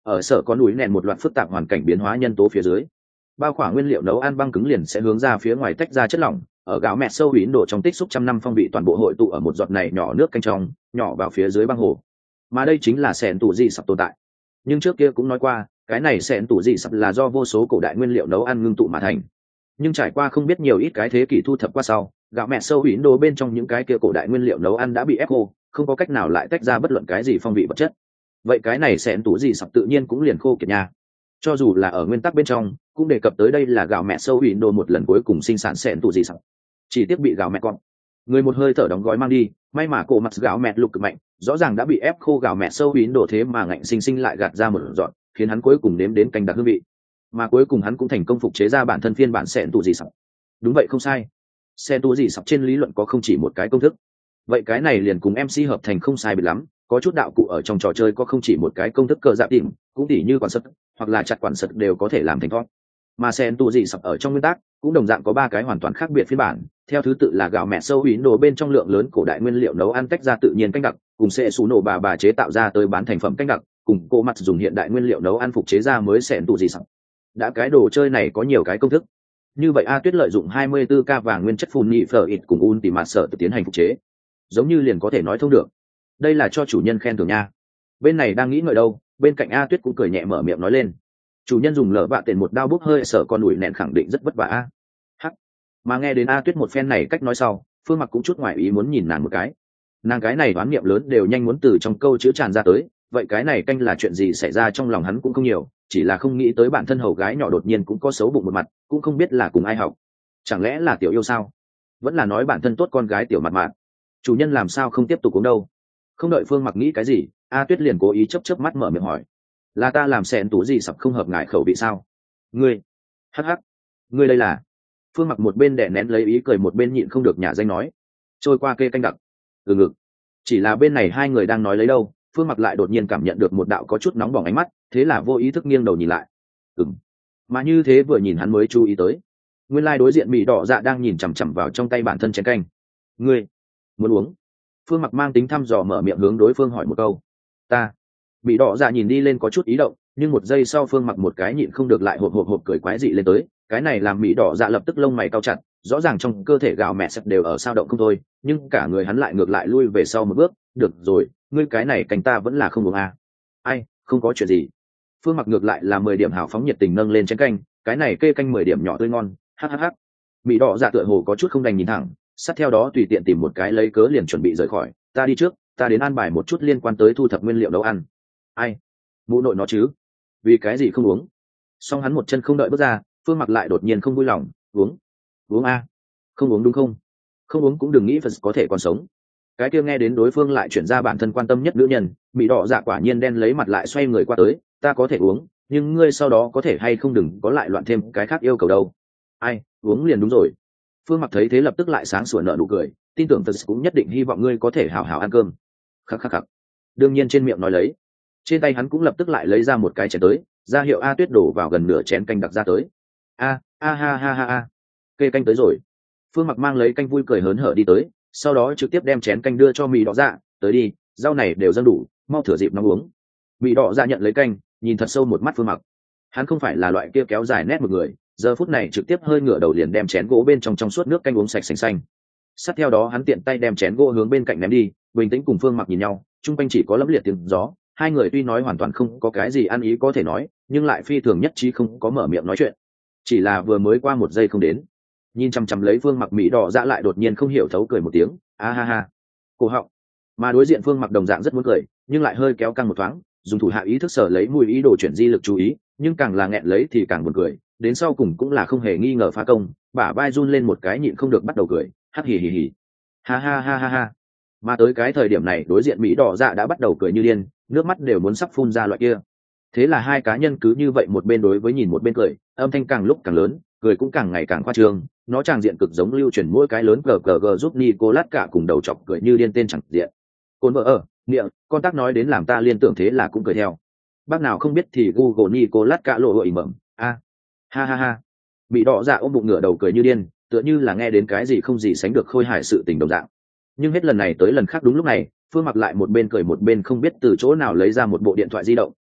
ở sở có núi nẹn một loạt phức tạp hoàn cảnh biến hóa nhân tố phía dưới, bao khỏa nguyên liệu nấu ăn băng cứng liền sẽ hướng ra phía ngoài tách ra chất lỏng, ở gạo mẹ sâu hủy đổ trong tích xúc trăm năm phong vị toàn bộ hội tụ ở một giọt này nhỏ nước canh trong, nhỏ vào phía dưới băng hồ. Mà đây chính là sẹn tủ dị sập tồn tại. Nhưng trước kia cũng nói qua, cái này sẹn tủ dị sập là do vô số cổ đại nguyên liệu nấu ăn ngưng tụ mà thành. Nhưng trải qua không biết nhiều ít cái thế kỷ thu thập qua sau, gạo mẹ sâu hủy đổ bên trong những cái kia cổ đại nguyên liệu nấu ăn đã bị ép khô, không có cách nào lại tách ra bất luận cái gì phong vị vật chất. Vậy cái này sẹn tủ dị sập tự nhiên cũng liền khô kiệt nha. Cho dù là ở nguyên tắc bên trong cũng đề cập tới đây là gạo mẹ sâu hủy đồ một lần cuối cùng sinh sản sẹn tủ dị sập, chỉ tiếc bị gạo mẹ con người một hơi thở đóng gói mang đi. May mà cổ mặt gạo mẹ lục cực mạnh, rõ ràng đã bị ép khô gạo mẹ sâu hủy đồ thế mà ngạnh sinh sinh lại gạt ra một dọn, khiến hắn cuối cùng nếm đến canh đặc hương vị, mà cuối cùng hắn cũng thành công phục chế ra bản thân phiên bản sẹn tủ dị sập. Đúng vậy, không sai, sẹn tủ dị sập trên lý luận có không chỉ một cái công thức. Vậy cái này liền cùng em xê hợp thành không sai biệt lắm, có chút đạo cụ ở trong trò chơi có không chỉ một cái công thức cơ dạ tìm, cũng tỉ như quản sật hoặc là chặt quản sật đều có thể làm thành thót. Mà sen tu dị sập ở trong nguyên tắc cũng đồng dạng có ba cái hoàn toàn khác biệt phiên bản, theo thứ tự là gạo mẹ sâu hủy đồ bên trong lượng lớn cổ đại nguyên liệu nấu ăn tách ra tự nhiên canh đặc, cùng sẽ xù nổ bà bà chế tạo ra tới bán thành phẩm canh đặc, cùng cô mặt dùng hiện đại nguyên liệu nấu ăn phục chế ra mới sen tu dị sập. Đã cái đồ chơi này có nhiều cái công thức, như vậy A Tuyết lợi dụng hai mươi tư k vàng nguyên chất phun nhị phở ít cùng un tỉ mạt sợ tiến hành phục chế, giống như liền có thể nói thông được. Đây là cho chủ nhân khen thưởng nha. Bên này đang nghĩ ngợi đâu, bên cạnh A Tuyết cũng cười nhẹ mở miệng nói lên, chủ nhân dùng lở vạ tiền một đao bốc hơi sở con ủi nẹn khẳng định rất vất vả a. Hắc. Mà nghe đến A Tuyết một phen này cách nói sau, Phương Mặc cũng chút ngoài ý muốn nhìn nàng một cái. Nàng cái này đoán niệm lớn đều nhanh muốn từ trong câu chữ tràn ra tới, vậy cái này canh là chuyện gì xảy ra trong lòng hắn cũng không nhiều, chỉ là không nghĩ tới bản thân hầu gái nhỏ đột nhiên cũng có xấu bụng một mặt, cũng không biết là cùng ai học. Chẳng lẽ là tiểu yêu sao? Vẫn là nói bản thân tốt con gái tiểu mặt mạn. Chủ nhân làm sao không tiếp tục uống đâu? Không đợi Phương Mặc nghĩ cái gì, A Tuyết liền cố ý chớp chớp mắt mở miệng hỏi, là ta làm sẹn tủ gì sập không hợp ngại khẩu vị sao? Ngươi, hắc hắc, ngươi đây là? Phương Mặc một bên đè nén lấy ý cười một bên nhịn không được nhả danh nói, trôi qua kê canh đặc. Ừ ngực. Chỉ là bên này hai người đang nói lấy đâu, Phương Mặc lại đột nhiên cảm nhận được một đạo có chút nóng bỏng ánh mắt, thế là vô ý thức nghiêng đầu nhìn lại. Ừm. Mà như thế vừa nhìn hắn mới chú ý tới, nguyên lai đối diện mỹ đỏ dạ đang nhìn chằm chằm vào trong tay bản thân chén canh. Ngươi muốn uống? Phương Mặc mang tính thăm dò mở miệng hướng đối phương hỏi một câu. Ta. Bị đỏ dạ nhìn đi lên có chút ý động, nhưng một giây sau Phương Mặc một cái nhịn không được lại hộp hộp hộp cười quái dị lên tới, cái này làm mỹ đỏ dạ lập tức lông mày cau chặt, rõ ràng trong cơ thể gạo mẹ sập đều ở sao động không thôi, nhưng cả người hắn lại ngược lại lui về sau một bước. Được rồi, ngươi cái này canh ta vẫn là không uống à? Ai, không có chuyện gì. Phương Mặc ngược lại là mười điểm hào phóng nhiệt tình nâng lên chén canh, cái này kê canh mười điểm nhỏ tươi ngon, hắc hắc hắc. Mỹ đỏ dạ tựa hồ có chút không đành nhìn thẳng, sát theo đó tùy tiện tìm một cái lấy cớ liền chuẩn bị rời khỏi, ta đi trước, ta đến an bài một chút liên quan tới thu thập nguyên liệu nấu ăn. Ai, mụ nội nó chứ, vì cái gì không uống? Xong hắn một chân không đợi bước ra, Phương Mặc lại đột nhiên không vui lòng, uống uống a. Không uống đúng không? Không uống cũng đừng nghĩ Phật có thể còn sống. Cái kia nghe đến đối phương lại chuyển ra bản thân quan tâm nhất nữ nhân, Mỹ đỏ dạ quả nhiên đen lấy mặt lại xoay người qua tới, ta có thể uống, nhưng ngươi sau đó có thể hay không đừng có lại loạn thêm cái khác yêu cầu đâu. Ai, uống liền đúng rồi. Phương Mặc thấy thế lập tức lại sáng sủa nở nụ cười, tin tưởng Phật cũng nhất định hy vọng ngươi có thể hào hào ăn cơm. Khắc khắc khắc. Đương nhiên trên miệng nói lấy, trên tay hắn cũng lập tức lại lấy ra một cái chén tới, ra hiệu A Tuyết đổ vào gần nửa chén canh đặc ra tới. A, a ha ha ha ha. Kê canh tới rồi. Phương Mặc mang lấy canh vui cười hớn hở đi tới, sau đó trực tiếp đem chén canh đưa cho Mỹ đỏ dạ, tới đi, rau này đều dâng đủ, mau thửa dịp nóng uống. Mỹ đỏ dạ nhận lấy canh, nhìn thật sâu một mắt Phương Mặc. Hắn không phải là loại kia kéo dài nét một người, giờ phút này trực tiếp hơi ngửa đầu liền đem chén gỗ bên trong trong suốt nước canh uống sạch sành xanh. Sát theo đó hắn tiện tay đem chén gỗ hướng bên cạnh ném đi, bình tĩnh cùng Phương Mặc nhìn nhau, chung quanh chỉ có lẫm liệt tiếng gió, hai người tuy nói hoàn toàn không có cái gì ăn ý có thể nói, nhưng lại phi thường nhất trí không có mở miệng nói chuyện. Chỉ là vừa mới qua một giây không đến, nhìn chăm chăm lấy Phương Mặc, Mỹ đỏ dạ lại đột nhiên không hiểu thấu cười một tiếng, a ha ha, cổ họng. Mà đối diện Phương Mặc đồng dạng rất muốn cười, nhưng lại hơi kéo căng một thoáng, dùng thủ hạ ý thức sở lấy mùi ý đồ chuyển di lực chú ý, nhưng càng là nghẹn lấy thì càng buồn cười, đến sau cùng cũng là không hề nghi ngờ phá công, bả vai run lên một cái nhịn không được bắt đầu cười, hắc hì hì hì, ha ha ha ha ha. Mà tới cái thời điểm này đối diện Mỹ đỏ dạ đã bắt đầu cười như điên, nước mắt đều muốn sắp phun ra loại kia. Thế là hai cá nhân cứ như vậy một bên đối với nhìn một bên cười, âm thanh càng lúc càng lớn, cười cũng càng ngày càng khoa trương, nó tràng diện cực giống lưu truyền mỗi cái lớn gờ gờ gờ giúp Nicolas cả cùng đầu chọc cười như điên tên chẳng diện. Côn vợ ở, miệng, con tác nói đến làm ta liên tưởng thế là cũng cười theo. Bác nào không biết thì Google Nicolas cả lộ hội mầm, a, ha ha ha. Bị đỏ dạ ôm bụng ngửa đầu cười như điên, tựa như là nghe đến cái gì không gì sánh được khôi hài sự tình đồng dạng. Nhưng hết lần này tới lần khác đúng lúc này, Phương Mặc lại một bên cười một bên không biết từ chỗ nào lấy ra một bộ điện thoại di động,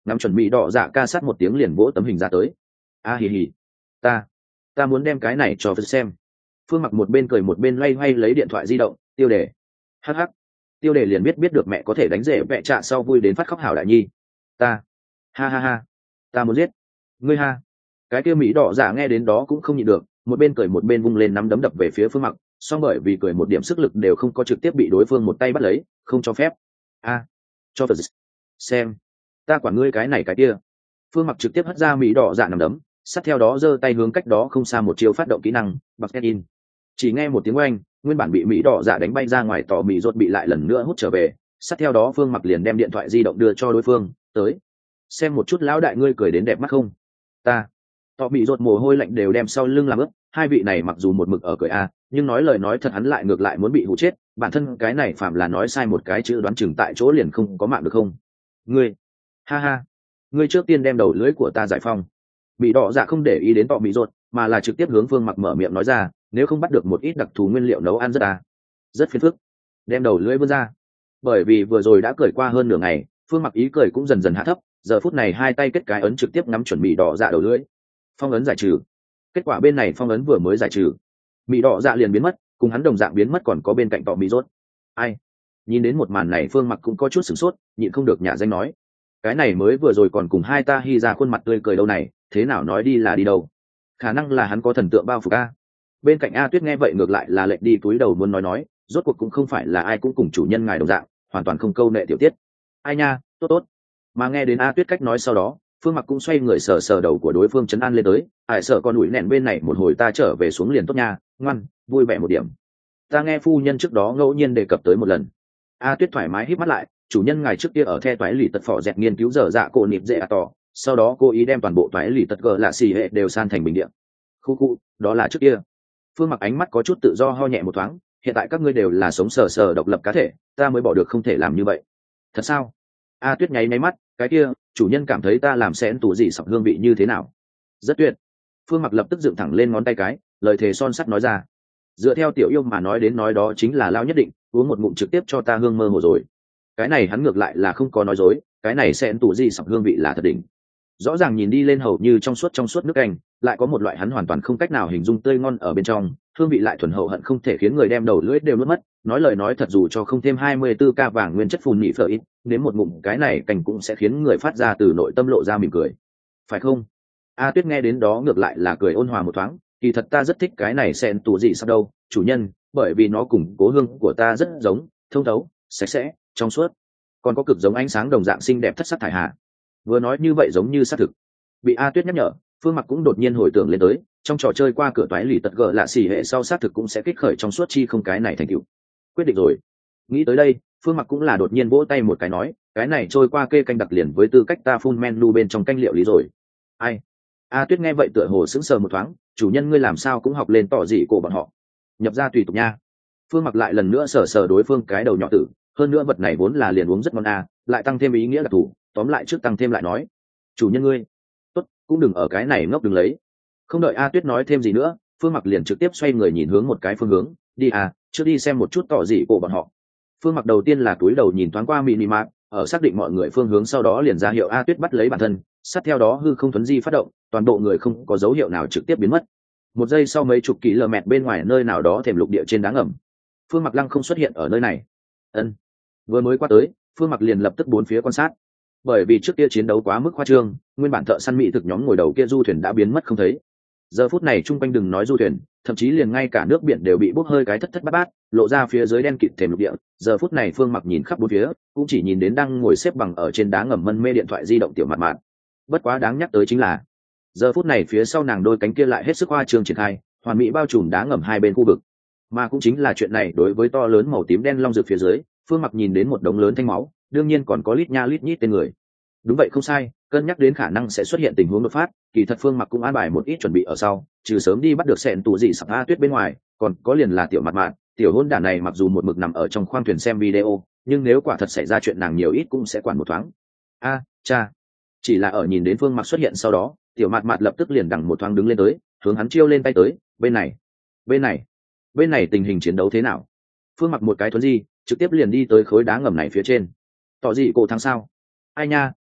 ngắm chuẩn bị đỏ dạ ca sát một tiếng liền vỗ tấm hình ra tới. A hì hì, ta ta muốn đem cái này cho Phật xem. Phương Mặc một bên cười một bên loay hoay lấy điện thoại di động tiêu đề. Hắc hắc, tiêu đề liền biết biết được mẹ có thể đánh rể vẹ trạ sau vui đến phát khóc hảo đại nhi. Ta ha ha ha, ta muốn giết ngươi ha. Cái kia mỹ đỏ dạ nghe đến đó cũng không nhịn được, một bên cười một bên vung lên nắm đấm đập về phía Phương Mặc, song bởi vì cười một điểm sức lực đều không có, trực tiếp bị đối phương một tay bắt lấy, không cho phép. A, cho Phật xem, ta quản ngươi cái này cái kia. Phương Mặc trực tiếp hất ra mỹ đỏ dạ nắm đấm, sát theo đó giơ tay hướng cách đó không xa một chiêu phát động kỹ năng bật in. Chỉ nghe một tiếng oanh, nguyên bản bị mỹ đỏ dạ đánh bay ra ngoài tỏ mỹ rốt bị lại lần nữa hút trở về, sát theo đó Phương Mặc liền đem điện thoại di động đưa cho đối phương, tới xem một chút lão đại ngươi cười đến đẹp mắt không. Ta tỏ mỹ rốt mồ hôi lạnh đều đem sau lưng làm ướt, hai vị này mặc dù một mực ở cười a, nhưng nói lời nói thật hắn lại ngược lại muốn bị hụ chết, bản thân cái này phạm là nói sai một cái chữ đoán chừng tại chỗ liền không có mạng được không. Ngươi ha ha, ngươi trước tiên đem đầu lưỡi của ta giải phong. Bị đỏ dạ không để ý đến tọ bị rột, mà là trực tiếp hướng Phương Mặc mở miệng nói ra, nếu không bắt được một ít đặc thù nguyên liệu nấu ăn rất à rất phiền phức. Đem đầu lưỡi vươn ra. Bởi vì vừa rồi đã cười qua hơn nửa ngày, Phương Mặc ý cười cũng dần dần hạ thấp, giờ phút này hai tay kết cái ấn trực tiếp nắm chuẩn bị đỏ dạ đầu lưỡi. Phong ấn giải trừ. Kết quả bên này phong ấn vừa mới giải trừ, bị đỏ dạ liền biến mất, cùng hắn đồng dạng biến mất còn có bên cạnh tọ bị rốt. Ai? Nhìn đến một màn này Phương Mặc cũng có chút sửng sốt, nhịn không được nhả danh nói, cái này mới vừa rồi còn cùng hai ta hy ra khuôn mặt tươi cười đâu này, thế nào nói đi là đi đâu. Khả năng là hắn có thần tượng bao phục a. Bên cạnh A Tuyết nghe vậy ngược lại là lệnh đi túi đầu muốn nói nói, rốt cuộc cũng không phải là ai cũng cùng chủ nhân ngài đồng dạng, hoàn toàn không câu nệ tiểu tiết. Ai nha, tốt tốt. Mà nghe đến A Tuyết cách nói sau đó, Phương Mặc cũng xoay người sờ sờ đầu của đối phương trấn an lên tới, ải sợ con ủi nẹn bên này một hồi ta trở về xuống liền tốt nha, ngoan, vui vẻ một điểm. Ta nghe phu nhân trước đó ngẫu nhiên đề cập tới một lần. A Tuyết thoải mái híp mắt lại, chủ nhân ngài trước kia ở the toái lì tật phò dẹt nghiên cứu dở dạ cổ nịp dễ à tỏ, sau đó cô ý đem toàn bộ toái lì tật gờ lạ xì hệ đều san thành bình điện. Khu khu, đó là trước kia. Phương Mặc ánh mắt có chút tự do ho nhẹ một thoáng, hiện tại các ngươi đều là sống sờ sờ độc lập cá thể, ta mới bỏ được không thể làm như vậy. Thật sao? A Tuyết nháy nháy mắt, cái kia, chủ nhân cảm thấy ta làm xén tủ gì sọc hương vị như thế nào? Rất tuyệt. Phương Mặc lập tức dựng thẳng lên ngón tay cái, lời thề son sắt nói ra. Dựa theo tiểu yêu mà nói đến nói đó chính là lao nhất định, uống một ngụm trực tiếp cho ta hương mơ hồ rồi. Cái này hắn ngược lại là không có nói dối, cái này xén tủ gì sọc hương vị là thật đỉnh. Rõ ràng nhìn đi lên hầu như trong suốt trong suốt nước canh, lại có một loại hắn hoàn toàn không cách nào hình dung tươi ngon ở bên trong, hương vị lại thuần hậu hận không thể khiến người đem đầu lưỡi đều nuốt mất. Nói lời nói thật dù cho không thêm hai mươi tư ca vàng nguyên chất phun nhị phở ít, đến một ngụm cái này canh cũng sẽ khiến người phát ra từ nội tâm lộ ra mỉm cười. Phải không? A Tuyết nghe đến đó ngược lại là cười ôn hòa một thoáng, kỳ thật ta rất thích cái này xen tủ gì sao đâu, chủ nhân, bởi vì nó cùng cố hương của ta rất giống, thông thấu, sạch sẽ, trong suốt, còn có cực giống ánh sáng đồng dạng xinh đẹp thất sắc thải hạ. Vừa nói như vậy giống như xác thực. Bị A Tuyết nhắc nhở, Phương Mặc cũng đột nhiên hồi tưởng lên tới, trong trò chơi qua cửa toái lì tật gờ lạ xì hệ sau xác thực cũng sẽ kích khởi trong suốt chi không cái này thành tựu. Quyết định rồi. Nghĩ tới đây, Phương Mặc cũng là đột nhiên vỗ tay một cái nói, cái này trôi qua kê canh đặc liền với tư cách ta phun menu bên trong canh liệu lý rồi. Ai? A Tuyết nghe vậy tựa hồ sững sờ một thoáng, chủ nhân ngươi làm sao cũng học lên tỏ gì cổ bọn họ. Nhập ra tùy tục nha. Phương Mặc lại lần nữa sờ sờ đối phương cái đầu nhỏ tử, hơn nữa vật này vốn là liền uống rất ngon a, lại tăng thêm ý nghĩa là thủ, tóm lại trước tăng thêm lại nói, chủ nhân ngươi, tốt, cũng đừng ở cái này ngốc đừng lấy. Không đợi A Tuyết nói thêm gì nữa, Phương Mặc liền trực tiếp xoay người nhìn hướng một cái phương hướng, đi à, trước đi xem một chút tỏ gì cổ bọn họ. Phương Mặc đầu tiên là túi đầu nhìn thoáng qua mini map, ở xác định mọi người phương hướng sau đó liền ra hiệu A Tuyết bắt lấy bản thân, sát theo đó hư không thuấn di phát động, toàn bộ người không có dấu hiệu nào trực tiếp biến mất. Một giây sau mấy chục km bên ngoài nơi nào đó thềm lục địa trên đá ngầm, Phương Mặc lăng không xuất hiện ở nơi này. Ân, vừa mới qua tới, Phương Mặc liền lập tức bốn phía quan sát. Bởi vì trước kia chiến đấu quá mức khoa trương, nguyên bản thợ săn mỹ thực nhóm ngồi đầu kia du thuyền đã biến mất không thấy. Giờ phút này chung quanh đừng nói du thuyền, thậm chí liền ngay cả nước biển đều bị bốc hơi cái thất thất bát bát, lộ ra phía dưới đen kịt thềm lục địa. Giờ phút này Phương Mặc nhìn khắp bốn phía, cũng chỉ nhìn đến đang ngồi xếp bằng ở trên đá ngầm mân mê điện thoại di động tiểu Mạt Mạt. Bất quá đáng nhắc tới chính là, giờ phút này phía sau nàng đôi cánh kia lại hết sức hoa trương triển khai, hoàn mỹ bao trùm đá ngầm hai bên khu vực. Mà cũng chính là chuyện này đối với to lớn màu tím đen long rực phía dưới, Phương Mặc nhìn đến một đống lớn thanh máu, đương nhiên còn có lít nha lít nhít tên người. Đúng vậy không sai, cân nhắc đến khả năng sẽ xuất hiện tình huống đột phát, kỳ thật Phương Mặc cũng an bài một ít chuẩn bị ở sau, trừ sớm đi bắt được xẹn tù gì sập A Tuyết bên ngoài, còn có liền là tiểu Mạt Mạt, tiểu hôn đản này mặc dù một mực nằm ở trong khoang thuyền xem video, nhưng nếu quả thật xảy ra chuyện nàng nhiều ít cũng sẽ quản một thoáng. A, cha. Chỉ là ở nhìn đến Phương Mặc xuất hiện sau đó, tiểu Mạt Mạt lập tức liền đằng một thoáng đứng lên tới, hướng hắn chiêu lên tay tới, bên này, bên này, bên này tình hình chiến đấu thế nào? Phương Mặc một cái thuấn di, trực tiếp liền đi tới khối đá ngầm này phía trên. Tỏ gì cổ thắng sao? Ai nha,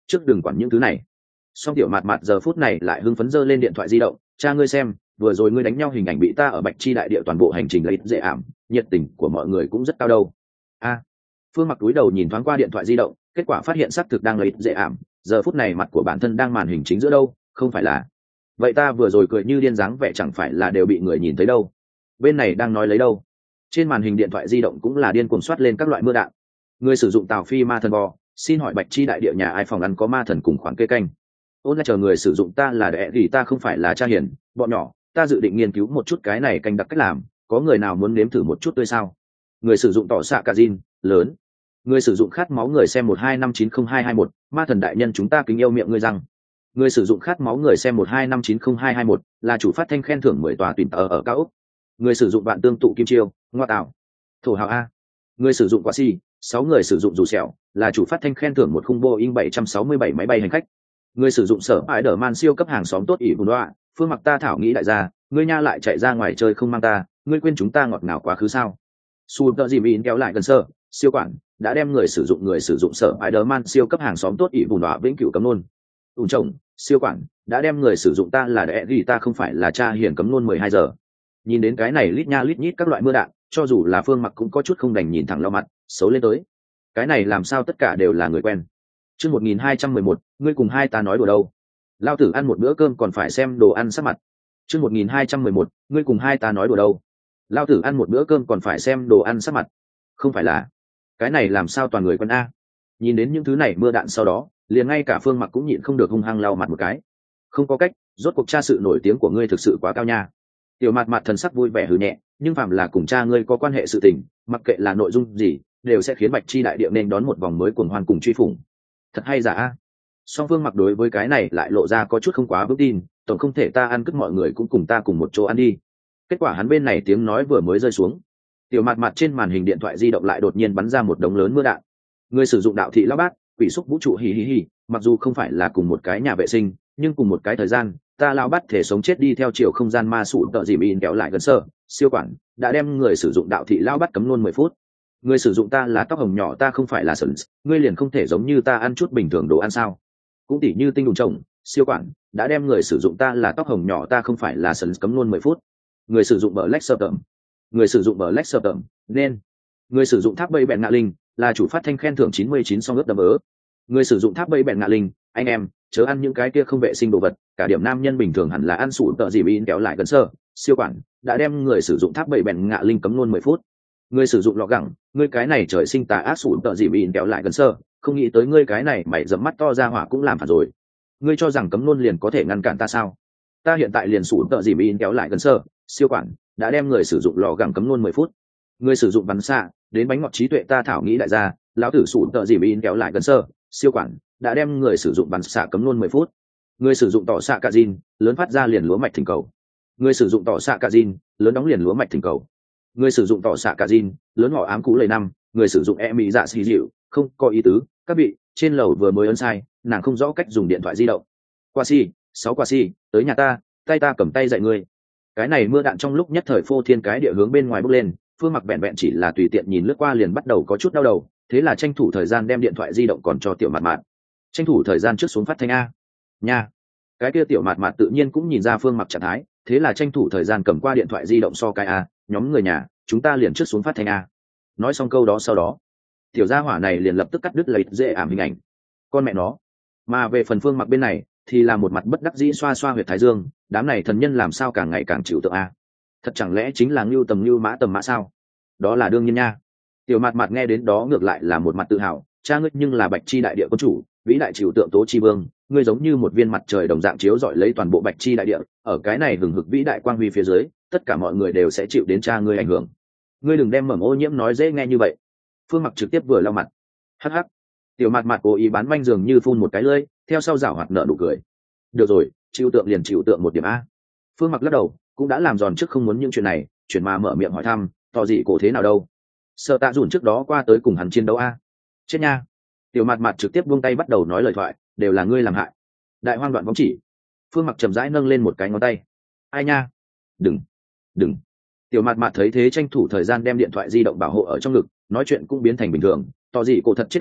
trước đừng quản những thứ này. Song tiểu mạt mạt giờ phút này lại hưng phấn giơ lên điện thoại di động, cha ngươi xem, vừa rồi ngươi đánh nhau hình ảnh bị ta ở Bạch Chi đại địa toàn bộ hành trình lấy dễ ảm, nhiệt tình của mọi người cũng rất cao đâu. A. Phương Mặc túi đầu nhìn thoáng qua điện thoại di động, kết quả phát hiện xác thực đang lấy dễ ảm, giờ phút này mặt của bản thân đang màn hình chính giữa đâu, không phải là. Vậy ta vừa rồi cười như điên dáng vẻ chẳng phải là đều bị người nhìn thấy đâu. Bên này đang nói lấy đâu. Trên màn hình điện thoại di động cũng là điên cuồng soát lên các loại mưa đạn. Người sử dụng tàu phi ma thần bò, xin hỏi Bạch Chi đại địa nhà ai phòng ăn có ma thần cùng khoản kê canh. Ôn lại chờ người sử dụng ta là đệ gì ta không phải là cha hiền, bọn nhỏ, ta dự định nghiên cứu một chút cái này canh đặc cách làm, có người nào muốn nếm thử một chút tươi sao? Người sử dụng tỏ xạ cả zin, lớn. Người sử dụng khát máu người xem một hai năm chín không hai hai một, ma thần đại nhân chúng ta kính yêu miệng ngươi rằng. Người sử dụng khát máu người xem một hai năm chín không hai hai một, là chủ phát thanh khen thưởng mười tòa tuyển ở ở cao ốc. Người sử dụng bạn tương tụ kim chiêu, ngoa tạo. Thổ hào a. Người sử dụng quả si, sáu người sử dụng dù sẹo, là chủ phát thanh khen thưởng một khung Boeing bảy sáu bảy máy bay hành khách. Người sử dụng sở ải đỡ man siêu cấp hàng xóm tốt ỷ bùn đoạ, Phương Mặc ta thảo nghĩ đại gia, ngươi nha lại chạy ra ngoài chơi không mang ta, ngươi quên chúng ta ngọt ngào quá khứ sao? Su tợ dìm in kéo lại gần sơ, siêu quản đã đem người sử dụng người sử dụng sở ải đỡ man siêu cấp hàng xóm tốt ỷ bùn đoạ vĩnh cửu cấm luôn. Ùn chồng, siêu quản đã đem người sử dụng ta là đệ gì ta không phải là cha hiền cấm luôn mười hai giờ. Nhìn đến cái này lít nha lít nhít các loại mưa đạn, cho dù là Phương Mặc cũng có chút không đành nhìn thẳng lau mặt, xấu lên tới. Cái này làm sao tất cả đều là người quen. Chương một nghìn hai trăm mười một, ngươi cùng hai ta nói đùa đâu? Lao tử ăn một bữa cơm còn phải xem đồ ăn sắc mặt. Chương một nghìn hai trăm mười một, ngươi cùng hai ta nói đùa đâu? Lao tử ăn một bữa cơm còn phải xem đồ ăn sắc mặt. Không phải là, cái này làm sao toàn người quen a? Nhìn đến những thứ này mưa đạn sau đó, liền ngay cả Phương Mặc cũng nhịn không được hung hăng lau mặt một cái. Không có cách, rốt cuộc cha sự nổi tiếng của ngươi thực sự quá cao nha. Tiểu Mạt Mạt thần sắc vui vẻ hừ nhẹ, nhưng phạm là cùng cha ngươi có quan hệ sự tình, mặc kệ là nội dung gì, đều sẽ khiến Bạch Chi đại địa nên đón một vòng mới cuồng hoan cùng truy phủng. Thật hay giả a. Song Phương Mặc đối với cái này lại lộ ra có chút không quá vững tin, tổng không thể ta ăn cất mọi người cũng cùng ta cùng một chỗ ăn đi. Kết quả hắn bên này tiếng nói vừa mới rơi xuống, Tiểu Mạt Mạt trên màn hình điện thoại di động lại đột nhiên bắn ra một đống lớn mưa đạn. Người sử dụng đạo thị lão bát, quỷ xúc vũ trụ hì hì hì, mặc dù không phải là cùng một cái nhà vệ sinh, nhưng cùng một cái thời gian, ta lão bát thể sống chết đi theo chiều không gian ma sụ tợ dìm in kéo lại gần sơ, siêu quản đã đem người sử dụng đạo thị lão bát cấm luôn mười phút. Người sử dụng ta là tóc hồng nhỏ ta không phải là sần, ngươi liền không thể giống như ta ăn chút bình thường đồ ăn sao? Cũng tỉ như tinh đùng trồng, siêu quản đã đem người sử dụng ta là tóc hồng nhỏ ta không phải là sần cấm luôn mười phút. Người sử dụng Black Serpent, người sử dụng Black Serpent, nên người sử dụng tháp bay bẹn ngạ linh là chủ phát thanh khen thưởng chín mươi chín song ướp đấm ớ. Người sử dụng tháp bay bẹn ngạ linh, anh em chớ ăn những cái kia không vệ sinh đồ vật, cả điểm nam nhân bình thường hẳn là ăn sủi tợ gì bị kéo lại gần sơ, siêu quản đã đem người sử dụng tháp bay bẹn ngạ linh cấm luôn mười phút. Người sử dụng lọ gẳng, ngươi cái này trời sinh tà ác sủi tợ gì bị kéo lại gần sơ, không nghĩ tới ngươi cái này mày dẫm mắt to ra hỏa cũng làm phản rồi. Ngươi cho rằng cấm luôn liền có thể ngăn cản ta sao? Ta hiện tại liền sủi tợ gì bị kéo lại gần sơ, siêu quản đã đem người sử dụng lò gẳng cấm luôn mười phút. Người sử dụng bắn xạ đến bánh ngọt trí tuệ ta thảo nghĩ đại gia, lão tử sủi tợ gì bị kéo lại gần sơ, siêu quản đã đem người sử dụng bắn xạ cấm luôn mười phút. Người sử dụng tỏ xạ cà zin lớn phát ra liền lúa mạch thỉnh cầu. Người sử dụng tỏ xạ cà zin lớn đóng liền lúa mạch thỉnh cầu. Người sử dụng tỏ xạ cà zin lớn họ ám cú lầy năm. Người sử dụng e mỹ dạ xì dịu không có ý tứ, các vị trên lầu vừa mới ấn sai, nàng không rõ cách dùng điện thoại di động. Qua si sáu qua si tới nhà ta, tay ta cầm tay dạy ngươi. Cái này mưa đạn trong lúc nhất thời phô thiên cái địa hướng bên ngoài bốc lên, Phương Mặc vẹn vẹn chỉ là tùy tiện nhìn lướt qua liền bắt đầu có chút đau đầu, thế là tranh thủ thời gian đem điện thoại di động còn cho Tiểu Mạt Mạt. Tranh thủ thời gian trước xuống phát thanh a. Nha. Cái kia Tiểu Mạt Mạt tự nhiên cũng nhìn ra Phương Mặc trạng thái, thế là tranh thủ thời gian cầm qua điện thoại di động so cái a, nhóm người nhà, chúng ta liền trước xuống phát thanh a. Nói xong câu đó sau đó, tiểu gia hỏa này liền lập tức cắt đứt lấy dễ ảm hình ảnh. Con mẹ nó. Mà về phần Phương Mặc bên này thì là một mặt bất đắc dĩ xoa xoa huyệt thái dương, đám này thần nhân làm sao càng ngày càng chịu tượng a. Thật chẳng lẽ chính là ngưu tầm ngưu mã tầm mã sao? Đó là đương nhiên nha. Tiểu Mạt Mạt nghe đến đó ngược lại là một mặt tự hào, cha ngươi nhưng là Bạch Chi đại địa quân chủ, vĩ đại chịu tượng Tố Chi Vương, ngươi giống như một viên mặt trời đồng dạng chiếu rọi lấy toàn bộ Bạch Chi đại địa, ở cái này hừng hực vĩ đại quang huy phía dưới, tất cả mọi người đều sẽ chịu đến cha ngươi ảnh hưởng. Ngươi đừng đem mầm ô nhiễm nói dễ nghe như vậy. Phương Mặc trực tiếp vừa lau mặt. Hắc hắc. Tiểu Mạt Mạt cố ý bán manh dường như phun một cái lưỡi, theo sau giảo hoạt nở nụ cười. Được rồi, chịu tượng liền chịu tượng một điểm a. Phương Mặc lắc đầu, cũng đã làm giòn trước không muốn những chuyện này, chuyển mà mở miệng hỏi thăm, tỏ gì cổ thế nào đâu? Sợ tạ dùn trước đó qua tới cùng hắn chiến đấu a. Chết nha. Tiểu Mạt Mạt trực tiếp buông tay bắt đầu nói lời thoại, đều là ngươi làm hại. Đại hoang đoạn bóng chỉ. Phương Mặc chậm rãi nâng lên một cái ngón tay. Ai nha? Đừng, đừng. Tiểu Mạt Mạt thấy thế tranh thủ thời gian đem điện thoại di động bảo hộ ở trong ngực, nói chuyện cũng biến thành bình thường. Tỏ gì cổ thật chết à,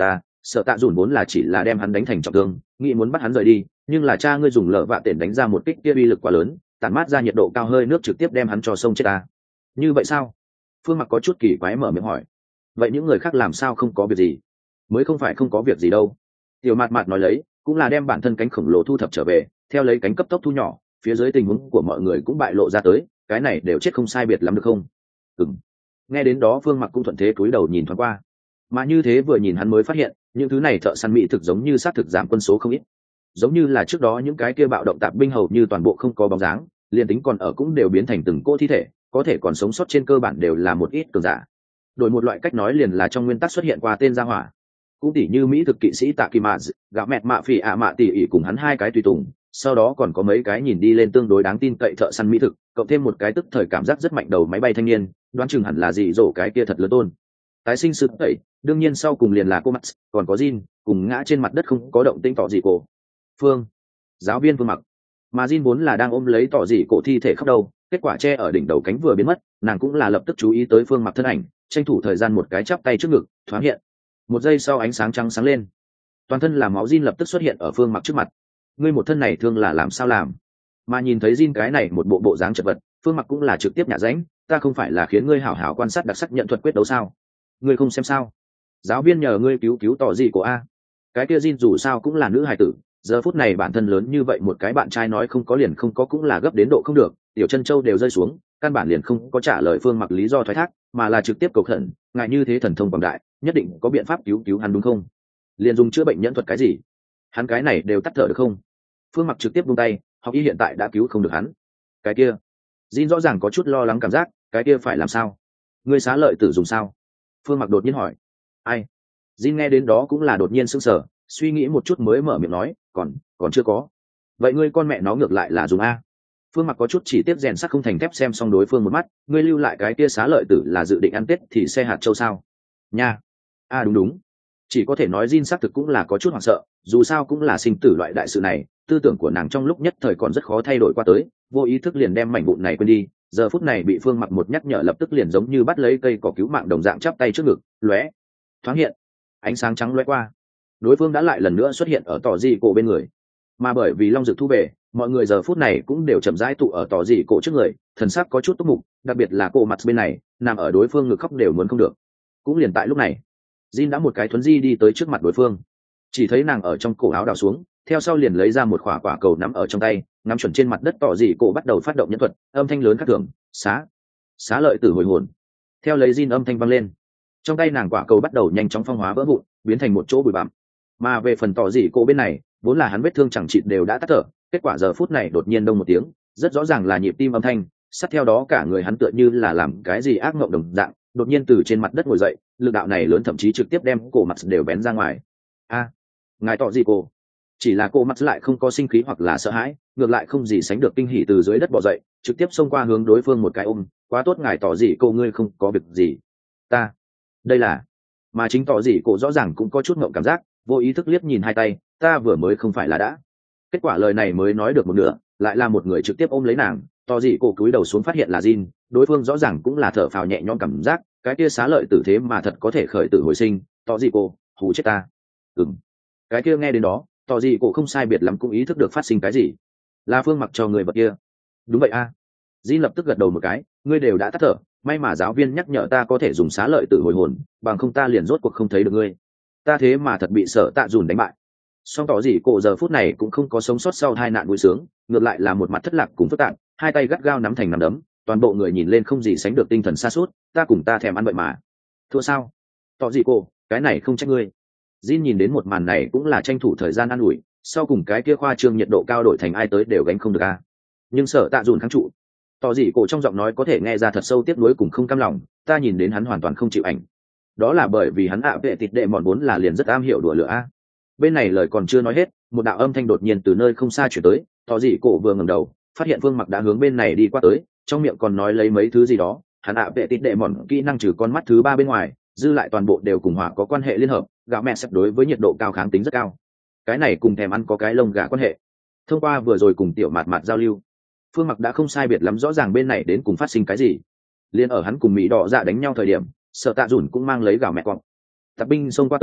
Sợ tạ dùn vốn là chỉ là đem hắn đánh thành trọng thương, nghĩ muốn bắt hắn rời đi, nhưng là cha ngươi dùng lợ vạ tển đánh ra một kích kia uy lực quá lớn, tản mát ra nhiệt độ cao hơi nước trực tiếp đem hắn cho sông chết ta. Như vậy sao? Phương Mặc có chút kỳ quái mở miệng hỏi. Vậy những người khác làm sao không có việc gì? Mới không phải không có việc gì đâu. Tiểu Mạt Mạt nói lấy, cũng là đem bản thân cánh khổng lồ thu thập trở về, theo lấy cánh cấp tốc thu nhỏ, phía dưới tình huống của mọi người cũng bại lộ ra tới, cái này đều chết không sai biệt lắm được không? Ừm. Nghe đến đó Phương Mặc cũng thuận thế cúi đầu nhìn thoáng qua, mà như thế vừa nhìn hắn mới phát hiện, những thứ này thợ săn mỹ thực giống như sát thực giảm quân số không ít, giống như là trước đó những cái kia bạo động tạp binh hầu như toàn bộ không có bóng dáng, liền tính còn ở cũng đều biến thành từng cỗ thi thể, có thể còn sống sót trên cơ bản đều là một ít cường giả. Đổi một loại cách nói liền là trong nguyên tắc xuất hiện qua tên gia hỏa, cũng tỉ như mỹ thực kỵ sĩ Tạ Kỳ Mạ, gạo mẹt mạ phỉ ạ mạ tỉ ỉ cùng hắn hai cái tùy tùng, sau đó còn có mấy cái nhìn đi lên tương đối đáng tin cậy thợ săn mỹ thực, cộng thêm một cái tức thời cảm giác rất mạnh đầu máy bay thanh niên, đoán chừng hẳn là gì rổ cái kia thật lớn tôn. Tái sinh sự tẩy, đương nhiên sau cùng liền là cô Max, còn có Jin, cùng ngã trên mặt đất không có động tĩnh tỏ gì cổ. Phương, giáo viên Phương Mặc, mà Jin vốn là đang ôm lấy tỏ gì cổ thi thể khóc đầu, kết quả che ở đỉnh đầu cánh vừa biến mất, nàng cũng là lập tức chú ý tới Phương Mặc thân ảnh, tranh thủ thời gian một cái chắp tay trước ngực, thoáng hiện. Một giây sau ánh sáng trắng sáng lên, toàn thân là máu Jin lập tức xuất hiện ở Phương Mặc trước mặt. Ngươi một thân này thương là làm sao làm? Mà nhìn thấy Jin cái này một bộ bộ dáng chật vật, Phương Mặc cũng là trực tiếp nhả ránh, ta không phải là khiến ngươi hảo hảo quan sát đặc sắc nhận thuật quyết đấu sao? Ngươi không xem sao? Giáo viên nhờ ngươi cứu cứu tỏ gì của a? Cái kia Jin dù sao cũng là nữ hài tử, giờ phút này bản thân lớn như vậy một cái bạn trai nói không có liền không có cũng là gấp đến độ không được, tiểu chân châu đều rơi xuống, căn bản liền không có trả lời Phương Mặc lý do thoái thác, mà là trực tiếp cầu khẩn, ngại như thế thần thông quảng đại, nhất định có biện pháp cứu cứu hắn đúng không? Liền dùng chữa bệnh nhẫn thuật cái gì? Hắn cái này đều tắt thở được không? Phương Mặc trực tiếp buông tay, học y hiện tại đã cứu không được hắn. Cái kia, Jin rõ ràng có chút lo lắng cảm giác, cái kia phải làm sao? Ngươi xá lợi tử dùng sao? Phương Mặc đột nhiên hỏi. Ai? Jin nghe đến đó cũng là đột nhiên sững sờ, suy nghĩ một chút mới mở miệng nói, còn còn chưa có. Vậy ngươi con mẹ nó ngược lại là dùng a? Phương Mặc có chút chỉ tiếp rèn sắt không thành thép xem xong đối phương một mắt, ngươi lưu lại cái kia xá lợi tử là dự định ăn Tết thì xe hạt châu sao? Nha. A đúng đúng. Chỉ có thể nói Jin xác thực cũng là có chút hoảng sợ, dù sao cũng là sinh tử loại đại sự này, tư tưởng của nàng trong lúc nhất thời còn rất khó thay đổi qua tới, vô ý thức liền đem mảnh vụn này quên đi, giờ phút này bị Phương Mặc một nhắc nhở lập tức liền giống như bắt lấy cây cỏ cứu mạng đồng dạng chắp tay trước ngực, lóe, thoáng hiện, ánh sáng trắng lóe qua, đối phương đã lại lần nữa xuất hiện ở tỏ dị cổ bên người, mà bởi vì long dược thu về, mọi người giờ phút này cũng đều chậm rãi tụ ở tỏ dị cổ trước người, thần sắc có chút túc mục, đặc biệt là cổ mặt bên này, nằm ở đối phương ngực khóc đều muốn không được. Cũng liền tại lúc này, Jin đã một cái thuấn di đi tới trước mặt đối phương, chỉ thấy nàng ở trong cổ áo đào xuống, theo sau liền lấy ra một quả quả cầu nắm ở trong tay, ngắm chuẩn trên mặt đất tỏ dị cổ bắt đầu phát động nhân thuật, âm thanh lớn khác thường, xá xá lợi tử hồi hồn. Theo lấy Jin âm thanh vang lên, trong tay nàng quả cầu bắt đầu nhanh chóng phong hóa vỡ vụn, biến thành một chỗ bụi bặm. Mà về phần tỏ dị cổ bên này, vốn là hắn vết thương chẳng chịt đều đã tắt thở, kết quả giờ phút này đột nhiên đông một tiếng, rất rõ ràng là nhịp tim âm thanh, sát theo đó cả người hắn tựa như là làm cái gì ác mộng đồng dạng, đột nhiên từ trên mặt đất ngồi dậy, lực đạo này lớn thậm chí trực tiếp đem cổ mặt đều bén ra ngoài. A, ngài tỏ gì cô? Chỉ là cô mặt lại không có sinh khí hoặc là sợ hãi, ngược lại không gì sánh được kinh hỉ từ dưới đất bò dậy, trực tiếp xông qua hướng đối phương một cái ôm, quá tốt ngài tỏ gì cô, ngươi không có việc gì. Ta, đây là, mà chính tỏ gì cô rõ ràng cũng có chút ngộng cảm giác, vô ý thức liếc nhìn hai tay, ta vừa mới không phải là đã. Kết quả lời này mới nói được một nửa, lại là một người trực tiếp ôm lấy nàng, tỏ gì cô cúi đầu xuống phát hiện là Jin, đối phương rõ ràng cũng là thở phào nhẹ nhõm cảm giác, cái kia xá lợi tử thế mà thật có thể khởi tử hồi sinh, tỏ gì cô, hù chết ta. Ừm. Cái kia nghe đến đó, tỏ gì cô không sai biệt lắm cũng ý thức được phát sinh cái gì. Là Phương Mặc cho người vật kia. Đúng vậy a. À. Jin lập tức gật đầu một cái, ngươi đều đã tắt thở, may mà giáo viên nhắc nhở ta có thể dùng xá lợi tử hồi hồn, bằng không ta liền rốt cuộc không thấy được ngươi. Ta thế mà thật bị sợ tạ dùn đánh bại. Song tỏ gì cô giờ phút này cũng không có sống sót sau hai nạn vui sướng, ngược lại là một mặt thất lạc cùng phức tạp, hai tay gắt gao nắm thành nắm đấm, toàn bộ người nhìn lên không gì sánh được tinh thần sa sút, ta cùng ta thèm ăn vậy mà. Thua sao? Tỏ gì cô, cái này không trách ngươi. Jin nhìn đến một màn này cũng là tranh thủ thời gian an ủi, sau cùng cái kia khoa trương nhiệt độ cao đổi thành ai tới đều gánh không được a. Nhưng sợ tạ dùn kháng trụ. Tỏ gì cô trong giọng nói có thể nghe ra thật sâu tiếc nuối cùng không cam lòng, ta nhìn đến hắn hoàn toàn không chịu ảnh. Đó là bởi vì hắn ạ vệ tịt đệ mòn vốn là liền rất am hiểu đùa lửa a. Bên này lời còn chưa nói hết, một đạo âm thanh đột nhiên từ nơi không xa chuyển tới, tỏ gì cổ vừa ngẩng đầu, phát hiện Phương Mặc đã hướng bên này đi qua tới, trong miệng còn nói lấy mấy thứ gì đó, hắn ạ vệ tịt đệ mòn kỹ năng trừ con mắt thứ ba bên ngoài, dư lại toàn bộ đều cùng hỏa có quan hệ liên hợp, gạo mẹ sắp đối với nhiệt độ cao kháng tính rất cao. Cái này cùng thèm ăn có cái lông gà quan hệ. Thông qua vừa rồi cùng tiểu mạt mạt giao lưu, Phương Mặc đã không sai biệt lắm rõ ràng bên này đến cùng phát sinh cái gì. Liên ở hắn cùng mỹ đỏ dạ đánh nhau thời điểm, sợ tạ dùn cũng mang lấy gạo mẹ cọp. Tạp binh xông qua tới,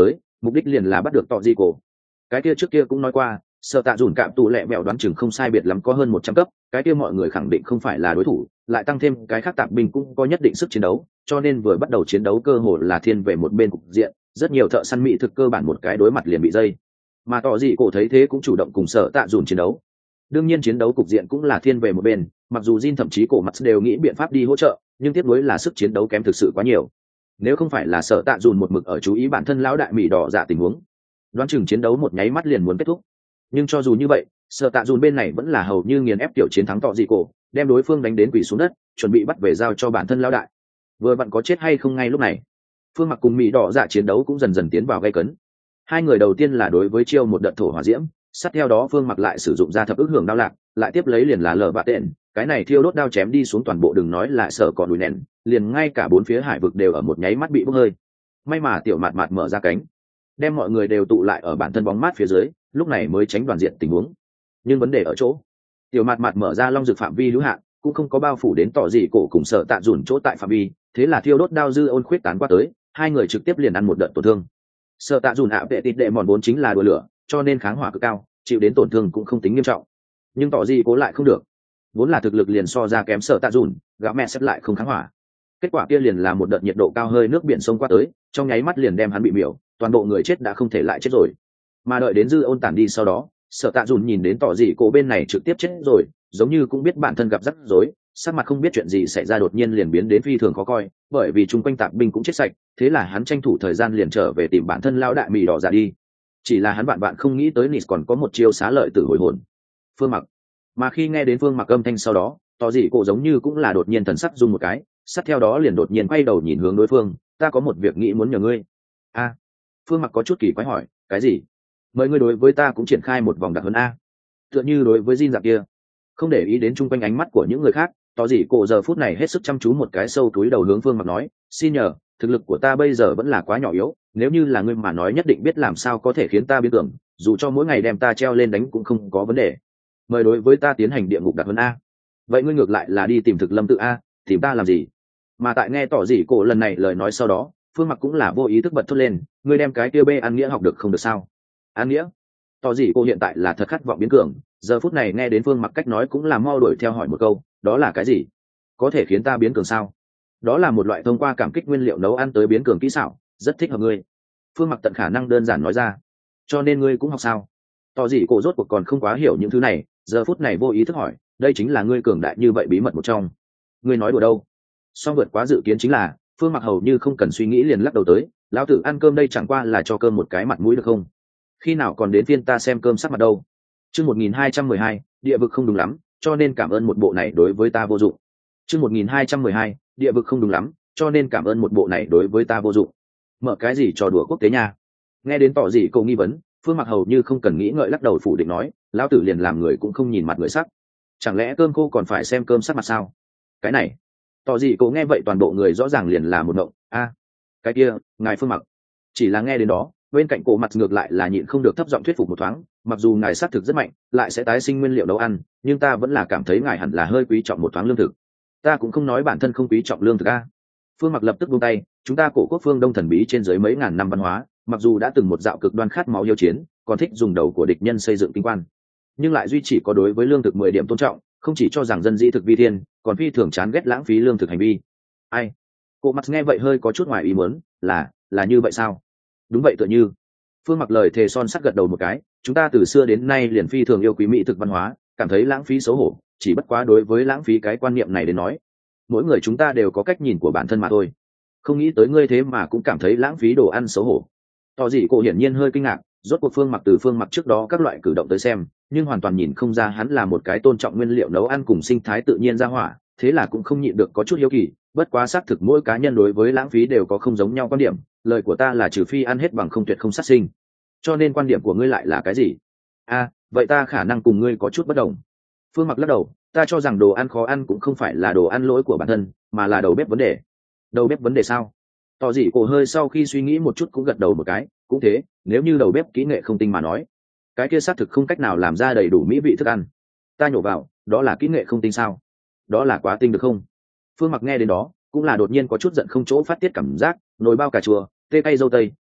mục đích liền là bắt được tọ dị cổ. Cái kia trước kia cũng nói qua, sợ tạ dùn cạm tụ lẹ mẹo đoán chừng không sai biệt lắm có hơn một trăm cấp, cái kia mọi người khẳng định không phải là đối thủ, lại tăng thêm cái khác tạp binh cũng có nhất định sức chiến đấu, cho nên vừa bắt đầu chiến đấu cơ hồ là thiên về một bên cục diện, rất nhiều thợ săn mỹ thực cơ bản một cái đối mặt liền bị dây. Mà tọ dị cổ thấy thế cũng chủ động cùng sợ tạ dùn chiến đấu. Đương nhiên chiến đấu cục diện cũng là thiên về một bên, mặc dù Jin thậm chí cổ mặt đều nghĩ biện pháp đi hỗ trợ, nhưng tiếc nuối là sức chiến đấu kém thực sự quá nhiều. Nếu không phải là sợ tạ dùn một mực ở chú ý bản thân lão đại mỹ đỏ dạ tình huống, đoán chừng chiến đấu một nháy mắt liền muốn kết thúc. Nhưng cho dù như vậy, sợ tạ dùn bên này vẫn là hầu như nghiền ép tiểu chiến thắng tọ dị cổ, đem đối phương đánh đến quỳ xuống đất, chuẩn bị bắt về giao cho bản thân lão đại. Vừa vặn có chết hay không ngay lúc này, phương mặc cùng mỹ đỏ dạ chiến đấu cũng dần dần tiến vào gay cấn. Hai người đầu tiên là đối với chiêu một đợt thổ hỏa diễm, sát theo đó phương mặc lại sử dụng ra thập ức hưởng đao lạc, lại tiếp lấy liền là lở bạ tện, cái này thiêu đốt đao chém đi xuống toàn bộ, đừng nói lại sợ còn đùi nén, liền ngay cả bốn phía hải vực đều ở một nháy mắt bị bốc hơi. May mà tiểu mạt mạt mở ra cánh, đem mọi người đều tụ lại ở bản thân bóng mát phía dưới, lúc này mới tránh đoàn diện tình huống. Nhưng vấn đề ở chỗ, tiểu mạt mạt mở ra long dược phạm vi hữu hạn, cũng không có bao phủ đến tỏ dị cổ cùng sợ tạ dùn chỗ tại phạm vi, thế là thiêu đốt đao dư ôn khuyết tán qua tới, hai người trực tiếp liền ăn một đợt tổn thương. Sợ tạ dùn ạ vệ tịt đệ mòn vốn chính là đùa lửa, cho nên kháng hỏa cực cao, chịu đến tổn thương cũng không tính nghiêm trọng. Nhưng tỏ dị cổ lại không được, vốn là thực lực liền so ra kém sợ tạ dùn, gã mẹ xếp lại không kháng hỏa. Kết quả kia liền là một đợt nhiệt độ cao hơi nước biển sông qua tới, trong nháy mắt liền đem hắn bị miểu, toàn bộ người chết đã không thể lại chết rồi. Mà đợi đến dư ôn tản đi sau đó, sợ tạ dùn nhìn đến tỏ dị cổ bên này trực tiếp chết rồi, giống như cũng biết bản thân gặp rắc rối, sắc mặt không biết chuyện gì xảy ra đột nhiên liền biến đến phi thường khó coi, bởi vì chung quanh tạp binh cũng chết sạch, thế là hắn tranh thủ thời gian liền trở về tìm bản thân lão đại mì đỏ ra đi. Chỉ là hắn bạn bạn không nghĩ tới Nis còn có một chiêu xá lợi tử hồi hồn. Phương Mặc. Mà khi nghe đến Phương Mặc âm thanh sau đó, tỏ dị cổ giống như cũng là đột nhiên thần sắc rung một cái, sát theo đó liền đột nhiên quay đầu nhìn hướng đối phương, ta có một việc nghĩ muốn nhờ ngươi. A. Phương Mặc có chút kỳ quái hỏi, cái gì? Mời ngươi đối với ta cũng triển khai một vòng đặc huấn a. Tựa như đối với Jin dạng kia. Không để ý đến chung quanh ánh mắt của những người khác, tỏ dị cổ giờ phút này hết sức chăm chú một cái sâu túi đầu hướng Phương Mặc nói, xin nhờ, thực lực của ta bây giờ vẫn là quá nhỏ yếu, nếu như là ngươi mà nói nhất định biết làm sao có thể khiến ta biến tưởng, dù cho mỗi ngày đem ta treo lên đánh cũng không có vấn đề. Mời đối với ta tiến hành địa ngục đặc huấn a. Vậy ngươi ngược lại là đi tìm thực lâm tự a, tìm ta làm gì? Mà tại nghe tỏ dị cổ lần này lời nói sau đó, Phương Mặc cũng là vô ý thức bật thốt lên, ngươi đem cái kia bê ăn nghĩa học được không được sao? Ăn nghĩa? Tỏ dị cổ hiện tại là thật khát vọng biến cường, giờ phút này nghe đến Phương Mặc cách nói cũng là mau đuổi theo hỏi một câu, đó là cái gì? Có thể khiến ta biến cường sao? Đó là một loại thông qua cảm kích nguyên liệu nấu ăn tới biến cường kỹ xảo, rất thích hợp ngươi. Phương Mặc tận khả năng đơn giản nói ra. Cho nên ngươi cũng học sao? Tỏ dị cổ rốt cuộc còn không quá hiểu những thứ này, giờ phút này vô ý thức hỏi, đây chính là ngươi cường đại như vậy bí mật một trong. Ngươi nói đùa đâu? Song vượt quá dự kiến chính là, Phương Mặc hầu như không cần suy nghĩ liền lắc đầu tới, lão tử ăn cơm đây chẳng qua là cho cơm một cái mặt mũi được không? Khi nào còn đến phiên ta xem cơm sắc mặt đâu? Chương một nghìn hai trăm mười hai, địa vực không đúng lắm, cho nên cảm ơn một bộ này đối với ta vô dụng. Chương một nghìn hai trăm mười hai, địa vực không đúng lắm, cho nên cảm ơn một bộ này đối với ta vô dụng. Mở cái gì trò đùa quốc tế nha? Nghe đến tỏ dị cổ nghi vấn, Phương Mặc hầu như không cần nghĩ ngợi lắc đầu phủ định nói, lão tử liền làm người cũng không nhìn mặt người sắc. Chẳng lẽ cơm cô còn phải xem cơm sắc mặt sao? Cái này, tỏ dị cổ nghe vậy toàn bộ người rõ ràng liền là một ngộng. A, cái kia, ngài Phương Mặc. Chỉ là nghe đến đó, bên cạnh cổ mặt ngược lại là nhịn không được thấp giọng thuyết phục một thoáng, mặc dù ngài xác thực rất mạnh, lại sẽ tái sinh nguyên liệu nấu ăn, nhưng ta vẫn là cảm thấy ngài hẳn là hơi quý trọng một thoáng lương thực. Ta cũng không nói bản thân không quý trọng lương thực a. Phương Mặc lập tức buông tay, chúng ta cổ quốc phương Đông thần bí trên dưới mấy ngàn năm văn hóa, mặc dù đã từng một dạo cực đoan khát máu yêu chiến, còn thích dùng đầu của địch nhân xây dựng kinh quan, nhưng lại duy chỉ có đối với lương thực mười điểm tôn trọng, không chỉ cho rằng dân dĩ thực vi thiên, còn phi thường chán ghét lãng phí lương thực hành vi. Ai? Cổ mặt nghe vậy hơi có chút ngoài ý muốn, là là như vậy sao? Đúng vậy tựa như. Phương Mặc lời thề son sắt gật đầu một cái, chúng ta từ xưa đến nay liền phi thường yêu quý mỹ thực văn hóa, cảm thấy lãng phí xấu hổ, chỉ bất quá đối với lãng phí cái quan niệm này đến nói, mỗi người chúng ta đều có cách nhìn của bản thân mà thôi. Không nghĩ tới ngươi thế mà cũng cảm thấy lãng phí đồ ăn xấu hổ. Tỏ dị cổ hiển nhiên hơi kinh ngạc, rốt cuộc Phương Mặc từ Phương Mặc trước đó các loại cử động tới xem, nhưng hoàn toàn nhìn không ra hắn là một cái tôn trọng nguyên liệu nấu ăn cùng sinh thái tự nhiên ra hỏa, thế là cũng không nhịn được có chút hiếu kỳ, bất quá xác thực mỗi cá nhân đối với lãng phí đều có không giống nhau quan điểm, lời của ta là trừ phi ăn hết bằng không tuyệt không sát sinh. Cho nên quan điểm của ngươi lại là cái gì? A, à, vậy ta khả năng cùng ngươi có chút bất đồng. Phương Mặc lắc đầu, ta cho rằng đồ ăn khó ăn cũng không phải là đồ ăn lỗi của bản thân, mà là đầu bếp vấn đề. Đầu bếp vấn đề sao? Tỏ dị cổ hơi sau khi suy nghĩ một chút cũng gật đầu một cái, cũng thế, nếu như đầu bếp kỹ nghệ không tinh mà nói, cái kia xác thực không cách nào làm ra đầy đủ mỹ vị thức ăn. Ta nhổ vào, đó là kỹ nghệ không tinh sao? Đó là quá tinh được không? Phương Mặc nghe đến đó, cũng là đột nhiên có chút giận không chỗ phát tiết cảm giác, nồi bao cà chua, tê cay dâu tây,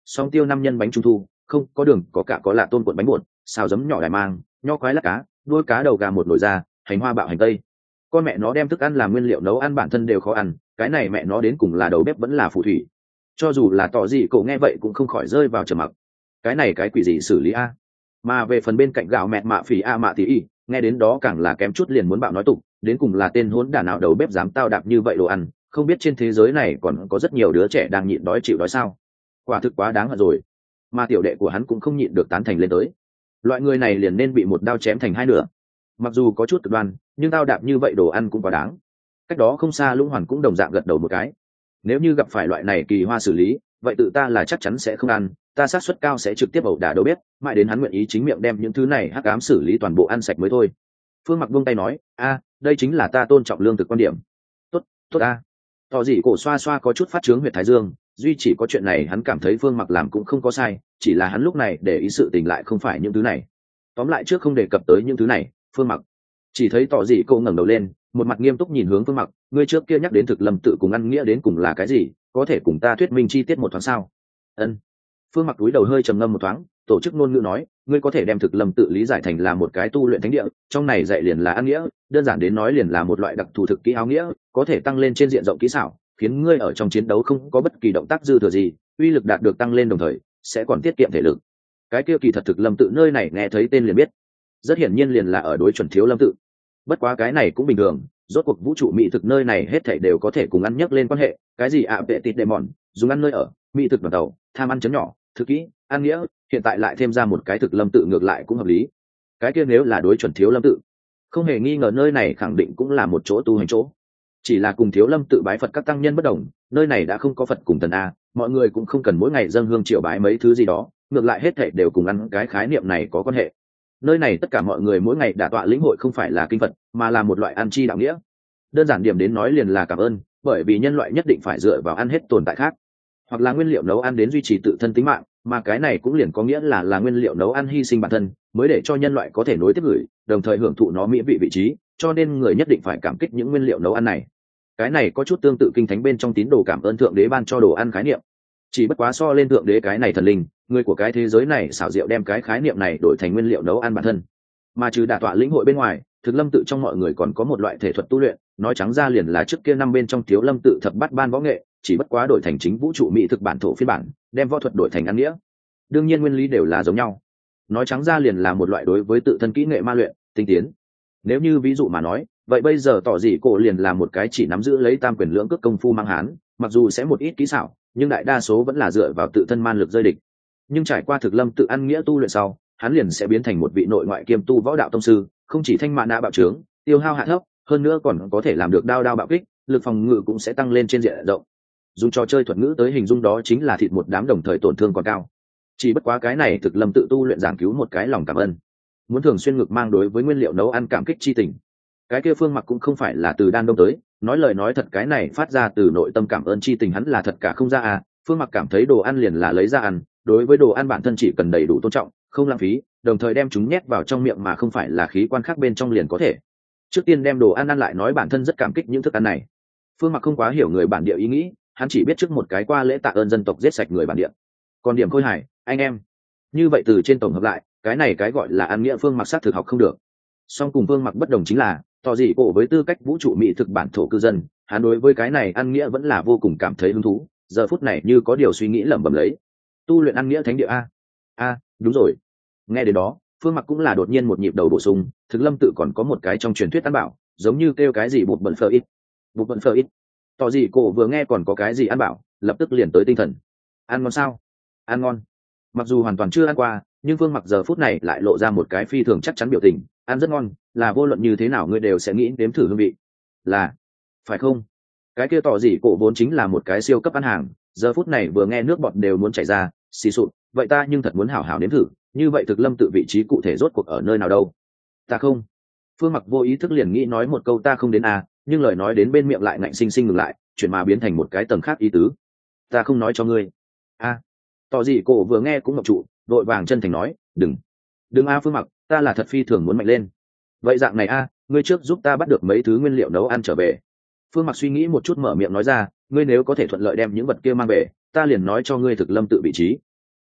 song tiêu năm nhân bánh trung thu, không có đường có cả có lạ tôm cuộn bánh bột, xào giấm nhỏ đài mang, nho quái lát cá, đuôi cá đầu gà một nồi da, hành hoa bạo hành tây. Con mẹ nó đem thức ăn làm nguyên liệu nấu ăn bản thân đều khó ăn, cái này mẹ nó đến cùng là đầu bếp vẫn là phù thủy. Cho dù là tỏ gì cậu nghe vậy cũng không khỏi rơi vào trầm mặc. Cái này cái quỷ gì xử lý a? Mà về phần bên cạnh gạo mẹ mạ phỉ a mạ tí y, nghe đến đó càng là kém chút liền muốn bạo nói tục, đến cùng là tên hỗn đả nào đầu bếp dám tao đạp như vậy đồ ăn, không biết trên thế giới này còn có rất nhiều đứa trẻ đang nhịn đói chịu đói sao? Quả thực quá đáng hận rồi. Mà tiểu đệ của hắn cũng không nhịn được tán thành lên tới. Loại người này liền nên bị một đao chém thành hai nửa. Mặc dù có chút cực đoan, nhưng tao đạp như vậy đồ ăn cũng quá đáng. Cách đó không xa Lũng Hoàn cũng đồng dạng gật đầu một cái. Nếu như gặp phải loại này kỳ hoa xử lý, vậy tự ta là chắc chắn sẽ không ăn, ta xác suất cao sẽ trực tiếp ẩu đả đầu bếp, mãi đến hắn nguyện ý chính miệng đem những thứ này hắc ám xử lý toàn bộ ăn sạch mới thôi. Phương Mặc buông tay nói, a, đây chính là ta tôn trọng lương thực quan điểm. Tốt, tốt a. Tỏ gì cổ xoa xoa có chút phát trướng huyệt thái dương, duy chỉ có chuyện này hắn cảm thấy Phương Mặc làm cũng không có sai, chỉ là hắn lúc này để ý sự tình lại không phải những thứ này. Tóm lại trước không đề cập tới những thứ này, Phương Mặc chỉ thấy tỏ gì cô ngẩng đầu lên, một mặt nghiêm túc nhìn hướng Phương Mặc, ngươi trước kia nhắc đến thực lâm tự cùng ăn nghĩa đến cùng là cái gì, có thể cùng ta thuyết minh chi tiết một thoáng sao? Ân. Phương Mặc cúi đầu hơi trầm ngâm một thoáng, tổ chức ngôn ngữ nói, ngươi có thể đem thực lâm tự lý giải thành là một cái tu luyện thánh địa, trong này dạy liền là ăn nghĩa, đơn giản đến nói liền là một loại đặc thù thực kỹ áo nghĩa, có thể tăng lên trên diện rộng kỹ xảo, khiến ngươi ở trong chiến đấu không có bất kỳ động tác dư thừa gì, uy lực đạt được tăng lên đồng thời sẽ còn tiết kiệm thể lực. Cái kia kỳ thật thực lâm tự nơi này nghe thấy tên liền biết, rất hiển nhiên liền là ở đối chuẩn thiếu lâm tự. Bất quá cái này cũng bình thường, rốt cuộc vũ trụ mỹ thực nơi này hết thảy đều có thể cùng ăn nhắc lên quan hệ, cái gì ạ vệ tịt đệ mòn, dùng ăn nơi ở, mỹ thực đoàn tàu, tham ăn chấm nhỏ, thực kỹ, ăn nghĩa, hiện tại lại thêm ra một cái thực lâm tự ngược lại cũng hợp lý. Cái kia nếu là đối chuẩn thiếu lâm tự, không hề nghi ngờ nơi này khẳng định cũng là một chỗ tu hành chỗ. Chỉ là cùng thiếu lâm tự bái Phật các tăng nhân bất đồng, nơi này đã không có Phật cùng thần a, mọi người cũng không cần mỗi ngày dâng hương triều bái mấy thứ gì đó, ngược lại hết thảy đều cùng ăn cái khái niệm này có quan hệ. Nơi này tất cả mọi người mỗi ngày đả tọa lĩnh hội không phải là kinh Phật, mà là một loại ăn chi đạo nghĩa. Đơn giản điểm đến nói liền là cảm ơn, bởi vì nhân loại nhất định phải dựa vào ăn hết tồn tại khác, hoặc là nguyên liệu nấu ăn đến duy trì tự thân tính mạng, mà cái này cũng liền có nghĩa là là nguyên liệu nấu ăn hy sinh bản thân, mới để cho nhân loại có thể nối tiếp gửi, đồng thời hưởng thụ nó mỹ vị vị trí, cho nên người nhất định phải cảm kích những nguyên liệu nấu ăn này. Cái này có chút tương tự kinh thánh bên trong tín đồ cảm ơn thượng đế ban cho đồ ăn khái niệm. Chỉ bất quá so lên thượng đế cái này thần linh, người của cái thế giới này xảo diệu đem cái khái niệm này đổi thành nguyên liệu nấu ăn bản thân. Mà trừ đả tọa lĩnh hội bên ngoài, thực lâm tự trong mọi người còn có một loại thể thuật tu luyện, nói trắng ra liền là trước kia năm bên trong thiếu lâm tự thập bát ban võ nghệ, chỉ bất quá đổi thành chính vũ trụ mỹ thực bản thổ phiên bản, đem võ thuật đổi thành ăn nghĩa. Đương nhiên nguyên lý đều là giống nhau. Nói trắng ra liền là một loại đối với tự thân kỹ nghệ ma luyện, tinh tiến. Nếu như ví dụ mà nói, vậy bây giờ tỏ dị cổ liền là một cái chỉ nắm giữ lấy tam quyền lưỡng cước công phu mang hán, mặc dù sẽ một ít kỹ xảo, nhưng đại đa số vẫn là dựa vào tự thân man lực rơi địch. Nhưng trải qua thực lâm tự ăn nghĩa tu luyện sau, hắn liền sẽ biến thành một vị nội ngoại kiêm tu võ đạo tông sư, không chỉ thanh mã nã bạo trướng, tiêu hao hạ thấp, hơn nữa còn có thể làm được đao đao bạo kích, lực phòng ngự cũng sẽ tăng lên trên diện rộng. Dùng trò chơi thuật ngữ tới hình dung đó chính là thịt một đám đồng thời tổn thương còn cao. Chỉ bất quá cái này thực lâm tự tu luyện giảng cứu một cái lòng cảm ơn, muốn thường xuyên ngược mang đối với nguyên liệu nấu ăn cảm kích chi tình. Cái kia Phương Mặc cũng không phải là từ đan đông tới, nói lời nói thật cái này phát ra từ nội tâm cảm ơn chi tình hắn là thật cả không ra à. Phương Mặc cảm thấy đồ ăn liền là lấy ra ăn, đối với đồ ăn bản thân chỉ cần đầy đủ tôn trọng, không lãng phí, đồng thời đem chúng nhét vào trong miệng mà không phải là khí quan khác bên trong liền có thể. Trước tiên đem đồ ăn ăn lại nói bản thân rất cảm kích những thức ăn này. Phương Mặc không quá hiểu người bản địa ý nghĩ, hắn chỉ biết trước một cái qua lễ tạ ơn dân tộc giết sạch người bản địa. Còn điểm khôi hài, anh em. Như vậy từ trên tổng hợp lại, cái này cái gọi là ăn nghĩa Phương Mặc xác thực học không được. Song cùng Phương Mặc bất đồng chính là, tỏ dị cổ với tư cách vũ trụ mỹ thực bản thổ cư dân, hắn đối với cái này ăn nghĩa vẫn là vô cùng cảm thấy hứng thú, giờ phút này như có điều suy nghĩ lẩm bẩm lấy. Tu luyện ăn nghĩa thánh địa a. A, đúng rồi. Nghe đến đó, Phương Mặc cũng là đột nhiên một nhịp đầu bổ sung, thực lâm tự còn có một cái trong truyền thuyết ăn bảo, giống như kêu cái gì bột bẩn phở ít. Bột bẩn phở ít. Tỏ dị cổ vừa nghe còn có cái gì ăn bảo, lập tức liền tới tinh thần. Ăn ngon sao? Ăn ngon. Mặc dù hoàn toàn chưa ăn qua, nhưng Phương Mặc giờ phút này lại lộ ra một cái phi thường chắc chắn biểu tình, ăn rất ngon, là vô luận như thế nào ngươi đều sẽ nghĩ đếm thử hương vị. Là, phải không? Cái kia tỏ dị cổ vốn chính là một cái siêu cấp ăn hàng, giờ phút này vừa nghe nước bọt đều muốn chảy ra, xì sụp, vậy ta nhưng thật muốn hảo hảo nếm thử, như vậy thực lâm tự vị trí cụ thể rốt cuộc ở nơi nào đâu? Ta không. Phương Mặc vô ý thức liền nghĩ nói một câu ta không đến à, nhưng lời nói đến bên miệng lại ngạnh sinh sinh ngừng lại, chuyển mà biến thành một cái tầng khác ý tứ. Ta không nói cho ngươi. A. À. Tỏ dị cổ vừa nghe cũng ngậm trụ, vội vàng chân thành nói, đừng, đừng a Phương Mặc, ta là thật phi thường muốn mạnh lên. Vậy dạng này a, ngươi trước giúp ta bắt được mấy thứ nguyên liệu nấu ăn trở về. Phương Mặc suy nghĩ một chút mở miệng nói ra, ngươi nếu có thể thuận lợi đem những vật kia mang về, ta liền nói cho ngươi thực lâm tự vị trí.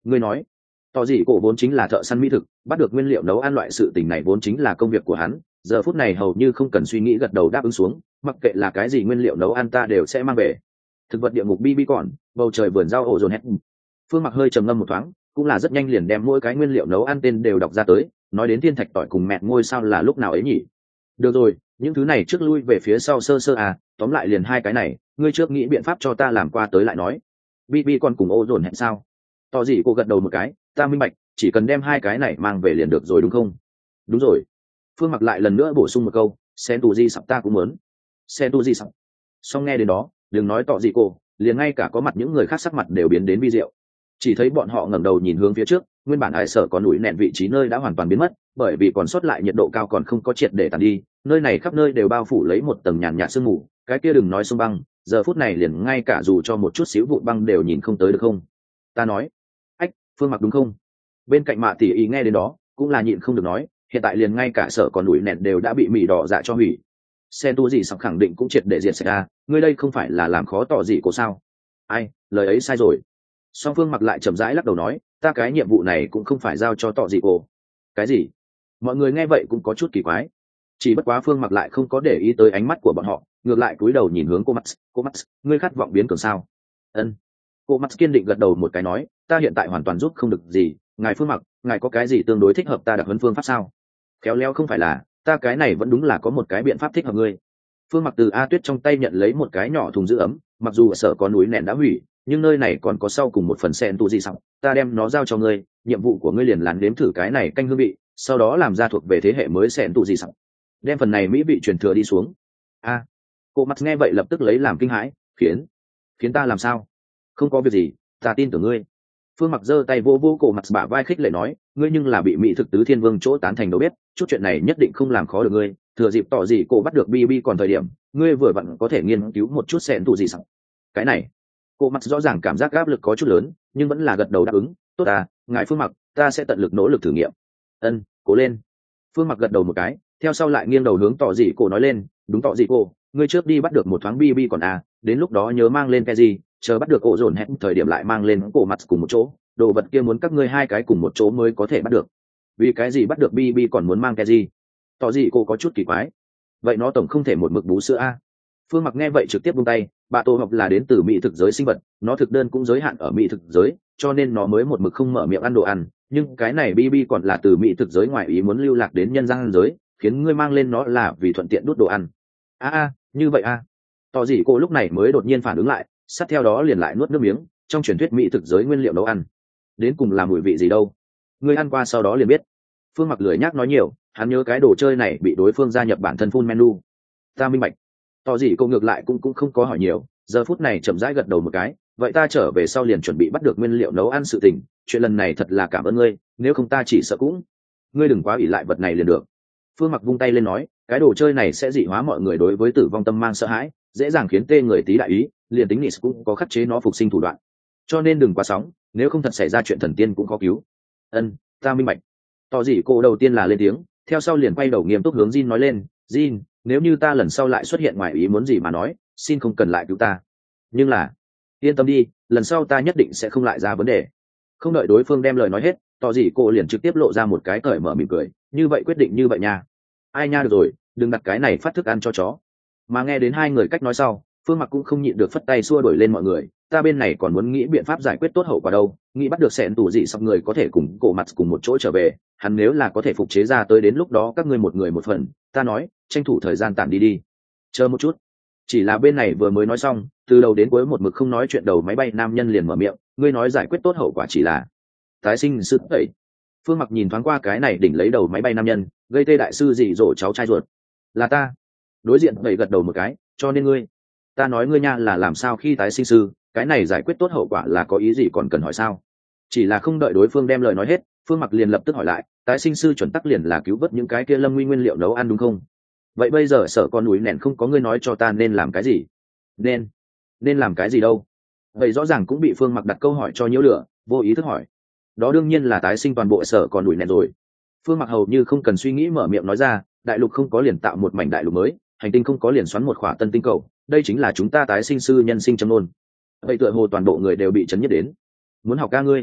Ngươi nói, tỏ dị cổ vốn chính là thợ săn mỹ thực, bắt được nguyên liệu nấu ăn loại sự tình này vốn chính là công việc của hắn, giờ phút này hầu như không cần suy nghĩ gật đầu đáp ứng xuống, mặc kệ là cái gì nguyên liệu nấu ăn ta đều sẽ mang về. Thực vật địa ngục bi bi còn, bầu trời vườn rau ổ dồn hét. Phương Mặc hơi trầm ngâm một thoáng, cũng là rất nhanh liền đem mỗi cái nguyên liệu nấu ăn tên đều đọc ra tới, nói đến thiên thạch tỏi cùng mẹ ngôi sao là lúc nào ấy nhỉ? Được rồi, những thứ này trước lui về phía sau sơ sơ à, tóm lại liền hai cái này, ngươi trước nghĩ biện pháp cho ta làm qua tới lại nói. Bi bi còn cùng ô dồn hẹn sao? Tỏ gì cô gật đầu một cái, ta minh bạch, chỉ cần đem hai cái này mang về liền được rồi đúng không? Đúng rồi. Phương Mặc lại lần nữa bổ sung một câu, sen tu di sập ta cũng muốn. Sen tu di sập. Xong nghe đến đó, đừng nói tỏ gì cô, liền ngay cả có mặt những người khác sắc mặt đều biến đến vi diệu. Chỉ thấy bọn họ ngẩng đầu nhìn hướng phía trước, nguyên bản ai sở có núi nẹn vị trí nơi đã hoàn toàn biến mất, bởi vì còn sót lại nhiệt độ cao còn không có triệt để tàn đi, nơi này khắp nơi đều bao phủ lấy một tầng nhàn nhạt sương mù, cái kia đừng nói sông băng, giờ phút này liền ngay cả dù cho một chút xíu vụn băng đều nhìn không tới được không? Ta nói, ách, Phương Mặc đúng không? Bên cạnh Mạ Tỷ Ý nghe đến đó, cũng là nhịn không được nói, hiện tại liền ngay cả sở còn núi nẹn đều đã bị mì đỏ dạ cho hủy. Sen tu gì sắp khẳng định cũng triệt để diệt sạch ra, ngươi đây không phải là làm khó tỏ gì cô sao? Ai, lời ấy sai rồi. Song Phương Mặc lại chậm rãi lắc đầu nói, ta cái nhiệm vụ này cũng không phải giao cho tỏ gì cô. Cái gì? Mọi người nghe vậy cũng có chút kỳ quái. Chỉ bất quá Phương Mặc lại không có để ý tới ánh mắt của bọn họ, ngược lại cúi đầu nhìn hướng cô Max, cô Max, ngươi khát vọng biến cường sao? Ân. Cô Max kiên định gật đầu một cái nói, ta hiện tại hoàn toàn giúp không được gì, ngài Phương Mặc, ngài có cái gì tương đối thích hợp ta đặc huấn phương pháp sao? Khéo léo không phải là, ta cái này vẫn đúng là có một cái biện pháp thích hợp ngươi. Phương Mặc từ A Tuyết trong tay nhận lấy một cái nhỏ thùng giữ ấm, mặc dù ở sở có núi nẹn đã hủy, nhưng nơi này còn có sau cùng một phần sen tu gì sẵn, ta đem nó giao cho ngươi, nhiệm vụ của ngươi liền là nếm thử cái này canh hương vị, sau đó làm ra thuộc về thế hệ mới sen tu gì sẵn, đem phần này mỹ vị truyền thừa đi xuống. A, à, cô Max nghe vậy lập tức lấy làm kinh hãi, khiến khiến ta làm sao? Không có việc gì, ta tin tưởng ngươi. Phương Mặc giơ tay vô vô cổ Max bả vai khích lệ nói, ngươi nhưng là bị mỹ thực tứ thiên vương chỗ tán thành đầu bếp, chút chuyện này nhất định không làm khó được ngươi. Thừa dịp tỏ gì cô bắt được bi bi còn thời điểm, ngươi vừa vặn có thể nghiên cứu một chút sen tu gì sẵn. Cái này, cô Max rõ ràng cảm giác áp lực có chút lớn, nhưng vẫn là gật đầu đáp ứng. Tốt à, ngài Phương Mặc, ta sẽ tận lực nỗ lực thử nghiệm. Ân, cố lên. Phương Mặc gật đầu một cái, theo sau lại nghiêng đầu hướng tỏ dị cổ nói lên, đúng tỏ dị cổ, ngươi trước đi bắt được một thoáng bi bi còn à, đến lúc đó nhớ mang lên cái gì, chờ bắt được ổ dồn hẹn thời điểm lại mang lên cổ mặt cùng một chỗ, đồ vật kia muốn các ngươi hai cái cùng một chỗ mới có thể bắt được. Vì cái gì bắt được bi bi còn muốn mang cái gì? Tỏ dị cổ có chút kỳ quái. Vậy nó tổng không thể một mực bú sữa a? À? Phương Mặc nghe vậy trực tiếp buông tay, bà tổ học là đến từ mỹ thực giới sinh vật, nó thực đơn cũng giới hạn ở mỹ thực giới, cho nên nó mới một mực không mở miệng ăn đồ ăn, nhưng cái này bi bi còn là từ mỹ thực giới ngoài ý muốn lưu lạc đến nhân gian giới, khiến ngươi mang lên nó là vì thuận tiện đút đồ ăn. A a, như vậy a. À. Tỏ gì cô lúc này mới đột nhiên phản ứng lại, sát theo đó liền lại nuốt nước miếng, trong truyền thuyết mỹ thực giới nguyên liệu nấu ăn, đến cùng là mùi vị gì đâu? Ngươi ăn qua sau đó liền biết. Phương Mặc lười nhác nói nhiều, hắn nhớ cái đồ chơi này bị đối phương gia nhập bản thân full menu. Ta minh bạch. Tỏ gì cô ngược lại cũng cũng không có hỏi nhiều, giờ phút này chậm rãi gật đầu một cái, vậy ta trở về sau liền chuẩn bị bắt được nguyên liệu nấu ăn sự tình, chuyện lần này thật là cảm ơn ngươi, nếu không ta chỉ sợ cũng ngươi đừng quá ỷ lại vật này liền được. Phương Mặc vung tay lên nói, cái đồ chơi này sẽ dị hóa mọi người đối với tử vong tâm mang sợ hãi, dễ dàng khiến tê người tí đại ý, liền tính Nis cũng có khắc chế nó phục sinh thủ đoạn, cho nên đừng quá sóng, nếu không thật xảy ra chuyện thần tiên cũng khó cứu. Ân, ta minh bạch. Tỏ gì cô đầu tiên là lên tiếng, theo sau liền quay đầu nghiêm túc hướng Jin nói lên, Jin, nếu như ta lần sau lại xuất hiện ngoài ý muốn gì mà nói, xin không cần lại cứu ta. Nhưng là, yên tâm đi, lần sau ta nhất định sẽ không lại ra vấn đề. Không đợi đối phương đem lời nói hết, tỏ gì cô liền trực tiếp lộ ra một cái cởi mở mỉm cười, như vậy quyết định như vậy nha. Ai nha, được rồi, đừng đặt cái này phát thức ăn cho chó. Mà nghe đến hai người cách nói sau, Phương Mặc cũng không nhịn được phất tay xua đuổi lên mọi người, ta bên này còn muốn nghĩ biện pháp giải quyết tốt hậu quả đâu, nghĩ bắt được sẹn tủ dị sắp người có thể cùng cổ mặt cùng một chỗ trở về, hắn nếu là có thể phục chế ra tới đến lúc đó các ngươi một người một phần, ta nói, tranh thủ thời gian tạm đi đi. Chờ một chút. Chỉ là bên này vừa mới nói xong, từ đầu đến cuối một mực không nói chuyện đầu máy bay nam nhân liền mở miệng, ngươi nói giải quyết tốt hậu quả chỉ là tái sinh sự tẩy. Phương Mặc nhìn thoáng qua cái này đỉnh lấy đầu máy bay nam nhân, gây tê đại sư dị dỗ cháu trai ruột. Là ta. Đối diện vậy gật đầu một cái, cho nên ngươi, ta nói ngươi nha là làm sao khi tái sinh sư, cái này giải quyết tốt hậu quả là có ý gì còn cần hỏi sao? Chỉ là không đợi đối phương đem lời nói hết, Phương Mặc liền lập tức hỏi lại, tái sinh sư chuẩn tắc liền là cứu vớt những cái kia lâm nguy nguyên liệu nấu ăn đúng không? Vậy bây giờ sợ con núi nẹn không có ngươi nói cho ta nên làm cái gì? Nên nên làm cái gì đâu? Vậy rõ ràng cũng bị Phương Mặc đặt câu hỏi cho nhiễu lửa, vô ý thức hỏi. Đó đương nhiên là tái sinh toàn bộ sở con núi nẹn rồi. Phương Mặc hầu như không cần suy nghĩ mở miệng nói ra, đại lục không có liền tạo một mảnh đại lục mới, hành tinh không có liền xoắn một khỏa tân tinh cầu, đây chính là chúng ta tái sinh sư nhân sinh châm nôn. Vậy tựa hồ toàn bộ người đều bị chấn nhất đến. Muốn học ca ngươi?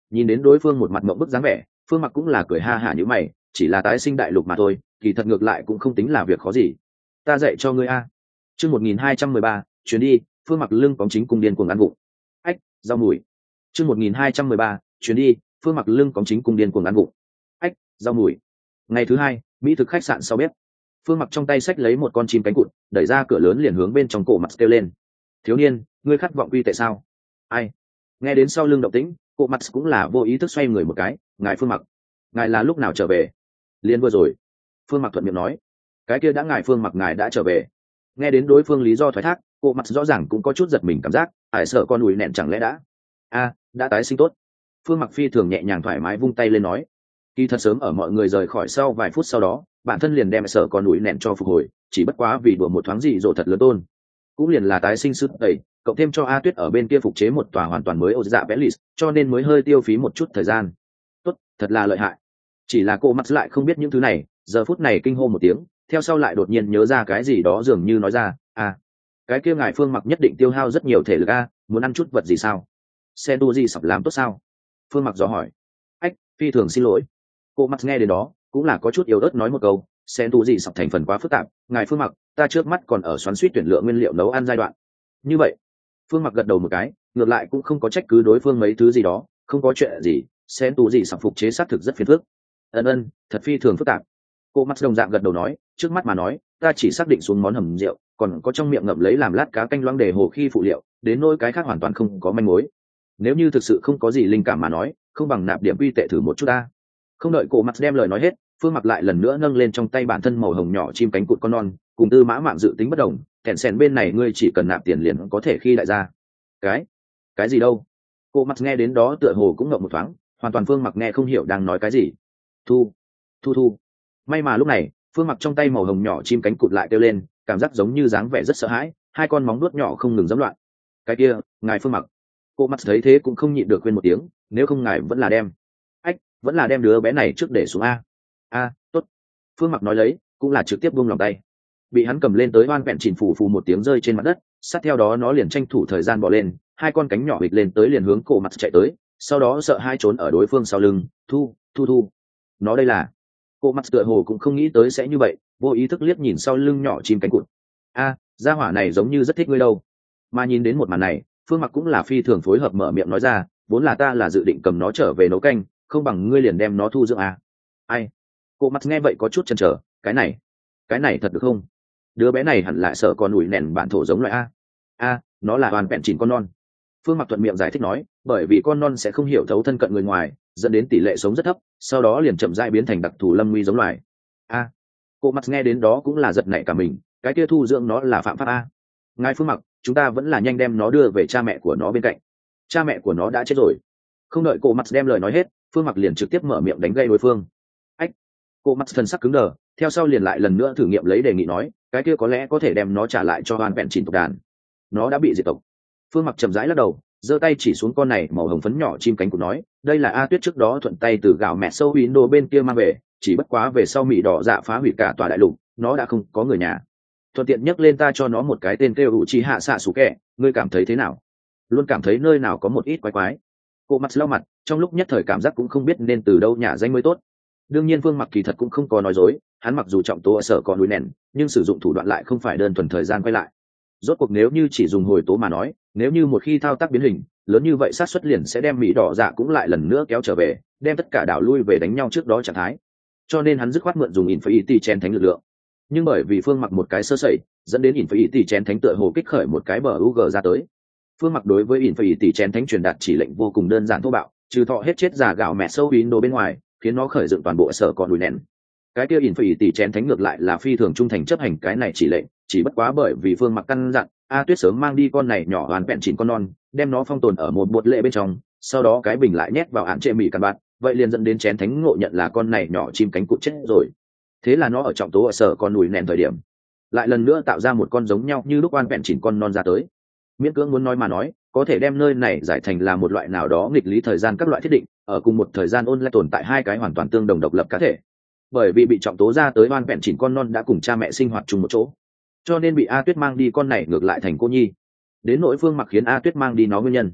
Nhìn đến đối phương một mặt mộng bức dáng vẻ, Phương Mặc cũng là cười ha hả như mày, chỉ là tái sinh đại lục mà thôi, kỳ thật ngược lại cũng không tính là việc khó gì. Ta dạy cho ngươi a. Chương một nghìn hai trăm mười ba, chuyến đi. Phương Mặc lưng cóng chính cung điên cuồng ăn vụng. Ách, rau mùi. Chương một nghìn hai trăm mười ba, chuyến đi. Phương Mặc lưng cóng chính cung điên cuồng ăn vụng. Ách, rau mùi. Ngày thứ hai, mỹ thực khách sạn sau bếp. Phương Mặc trong tay xách lấy một con chim cánh cụt, đẩy ra cửa lớn liền hướng bên trong cổ mặt kêu lên. Thiếu niên, ngươi khát vọng quy tệ sao? Ai? Nghe đến sau lưng động tĩnh, cổ mặt cũng là vô ý thức xoay người một cái. Ngài Phương Mặc, ngài là lúc nào trở về? Liên vừa rồi. Phương Mặc thuận miệng nói. Cái kia đã ngài Phương Mặc ngài đã trở về. Nghe đến đối phương lý do thoái thác, cổ mặt rõ ràng cũng có chút giật mình cảm giác, hải sợ con ủi nẹn chẳng lẽ đã a đã tái sinh tốt. Phương Mặc phi thường nhẹ nhàng thoải mái vung tay lên nói. Kỳ thật sớm ở mọi người rời khỏi sau vài phút sau đó, bản thân liền đem sợ con ủi nẹn cho phục hồi, chỉ bất quá vì đùa một thoáng gì rộ thật lớn tôn, cũng liền là tái sinh sức tẩy, cộng thêm cho A Tuyết ở bên kia phục chế một tòa hoàn toàn mới ô dạ Belis, cho nên mới hơi tiêu phí một chút thời gian. Tốt, thật là lợi hại. Chỉ là cô mắt lại không biết những thứ này, giờ phút này kinh hô một tiếng, theo sau lại đột nhiên nhớ ra cái gì đó dường như nói ra, à, cái kia ngài Phương Mặc nhất định tiêu hao rất nhiều thể lực a, muốn ăn chút vật gì sao? Xe tu gì sập làm tốt sao? Phương Mặc dò hỏi. Ách, phi thường xin lỗi. Cô mắt nghe đến đó, cũng là có chút yếu ớt nói một câu, xe tu gì sập thành phần quá phức tạp, ngài Phương Mặc, ta trước mắt còn ở xoắn suýt tuyển lựa nguyên liệu nấu ăn giai đoạn. Như vậy, Phương Mặc gật đầu một cái, ngược lại cũng không có trách cứ đối phương mấy thứ gì đó, không có chuyện gì, xe tu gì sập phục chế xác thực rất phiền phức. Ân ân, thật phi thường phức tạp. Cô mắt đồng dạng gật đầu nói, trước mắt mà nói, ta chỉ xác định xuống món hầm rượu, còn có trong miệng ngậm lấy làm lát cá canh loãng để hồ khi phụ liệu, đến nỗi cái khác hoàn toàn không có manh mối. Nếu như thực sự không có gì linh cảm mà nói, không bằng nạp điểm uy tệ thử một chút ta. Không đợi cô mắt đem lời nói hết, Phương Mặc lại lần nữa nâng lên trong tay bản thân màu hồng nhỏ chim cánh cụt con non, cùng Tư Mã Mạng dự tính bất đồng, kẹn sèn bên này ngươi chỉ cần nạp tiền liền có thể khi đại gia. Cái, cái gì đâu? Cô mắt nghe đến đó tựa hồ cũng ngậm một thoáng, hoàn toàn Phương Mặc nghe không hiểu đang nói cái gì. Thu, thu thu. May mà lúc này, Phương Mặc trong tay màu hồng nhỏ chim cánh cụt lại kêu lên, cảm giác giống như dáng vẻ rất sợ hãi, hai con móng vuốt nhỏ không ngừng giẫm loạn. Cái kia, ngài Phương Mặc. Cô mắt thấy thế cũng không nhịn được quên một tiếng, nếu không ngài vẫn là đem. Ách, vẫn là đem đứa bé này trước để xuống a. A, tốt. Phương Mặc nói lấy, cũng là trực tiếp buông lòng tay. Bị hắn cầm lên tới oan vẹn chỉnh phủ phù một tiếng rơi trên mặt đất, sát theo đó nó liền tranh thủ thời gian bỏ lên, hai con cánh nhỏ bịch lên tới liền hướng cổ mặt chạy tới, sau đó sợ hai trốn ở đối phương sau lưng, thu, thu thu. Nó đây là. Cô mặt tựa hồ cũng không nghĩ tới sẽ như vậy, vô ý thức liếc nhìn sau lưng nhỏ chim cánh cụt. A, gia hỏa này giống như rất thích ngươi đâu. Mà nhìn đến một màn này, Phương Mặc cũng là phi thường phối hợp mở miệng nói ra, vốn là ta là dự định cầm nó trở về nấu canh, không bằng ngươi liền đem nó thu dưỡng a. Ai? Cô mặt nghe vậy có chút chần chờ, cái này, cái này thật được không? Đứa bé này hẳn lại sợ con ủi nền bản thổ giống loại a. A, nó là hoàn vẹn chỉnh con non. Phương Mặc thuận miệng giải thích nói, bởi vì con non sẽ không hiểu thấu thân cận người ngoài, dẫn đến tỷ lệ sống rất thấp, sau đó liền chậm rãi biến thành đặc thù lâm nguy giống loài. A, cô mặt nghe đến đó cũng là giật nảy cả mình, cái kia thu dưỡng nó là phạm pháp a. Ngài Phương Mặc, chúng ta vẫn là nhanh đem nó đưa về cha mẹ của nó bên cạnh. Cha mẹ của nó đã chết rồi. Không đợi cô mặt đem lời nói hết, Phương Mặc liền trực tiếp mở miệng đánh gây đối phương. Ách, cô mặt thân sắc cứng đờ, theo sau liền lại lần nữa thử nghiệm lấy đề nghị nói, cái kia có lẽ có thể đem nó trả lại cho hoàn vẹn chỉnh tộc đàn. Nó đã bị diệt tộc. Phương Mặc chậm rãi lắc đầu, giơ tay chỉ xuống con này màu hồng phấn nhỏ chim cánh cụt nói, đây là A Tuyết trước đó thuận tay từ gạo mẹ sâu Indo bên kia mang về, chỉ bất quá về sau Mỹ đỏ dạ phá hủy cả tòa đại lục, nó đã không có người nhà. Thuận tiện nhắc lên ta cho nó một cái tên kêu Uchiha Sasuke, ngươi cảm thấy thế nào? Luôn cảm thấy nơi nào có một ít quái quái. Cô mặt lau mặt, trong lúc nhất thời cảm giác cũng không biết nên từ đâu nhả danh mới tốt. Đương nhiên Phương Mặc kỳ thật cũng không có nói dối, hắn mặc dù trọng tố ở sở còn núi nền, nhưng sử dụng thủ đoạn lại không phải đơn thuần thời gian quay lại. Rốt cuộc nếu như chỉ dùng hồi tố mà nói, nếu như một khi thao tác biến hình lớn như vậy, sát xuất liền sẽ đem Mỹ đỏ dạ cũng lại lần nữa kéo trở về, đem tất cả đảo lui về đánh nhau trước đó trạng thái. Cho nên hắn dứt khoát mượn dùng Infinity Chen thánh lực lượng. Nhưng bởi vì Phương Mặc một cái sơ sẩy, dẫn đến Infinity Chen thánh tựa hồ kích khởi một cái bờ u giê ra tới. Phương Mặc đối với Infinity Chen thánh truyền đạt chỉ lệnh vô cùng đơn giản thô bạo, trừ thọ hết chết giả gạo mẹ sâu Indo bên ngoài, khiến nó khởi dựng toàn bộ sở còn đùi nén. Cái kia Infinity Chen thánh ngược lại là phi thường trung thành chấp hành cái này chỉ lệnh, chỉ bất quá bởi vì Phương Mặc căn dặn A Tuyết sớm mang đi con này nhỏ hoàn vẹn chỉnh con non, đem nó phong tồn ở một bột lệ bên trong, sau đó cái bình lại nhét vào án trệ mì cằn bạt, vậy liền dẫn đến chén thánh ngộ nhận là con này nhỏ chim cánh cụt chết rồi. Thế là nó ở trọng tố ở sở con nùi nền thời điểm, lại lần nữa tạo ra một con giống nhau như lúc oan vẹn chỉnh con non ra tới. Miễn cưỡng muốn nói mà nói, có thể đem nơi này giải thành là một loại nào đó nghịch lý thời gian các loại thiết định, ở cùng một thời gian ôn lại tồn tại hai cái hoàn toàn tương đồng độc lập cá thể. Bởi vì bị trọng tố ra tới oan vẹn chỉnh con non đã cùng cha mẹ sinh hoạt chung một chỗ, cho nên bị A Tuyết mang đi con này ngược lại thành cô nhi. Đến nỗi Phương Mặc khiến A Tuyết mang đi nó nguyên nhân,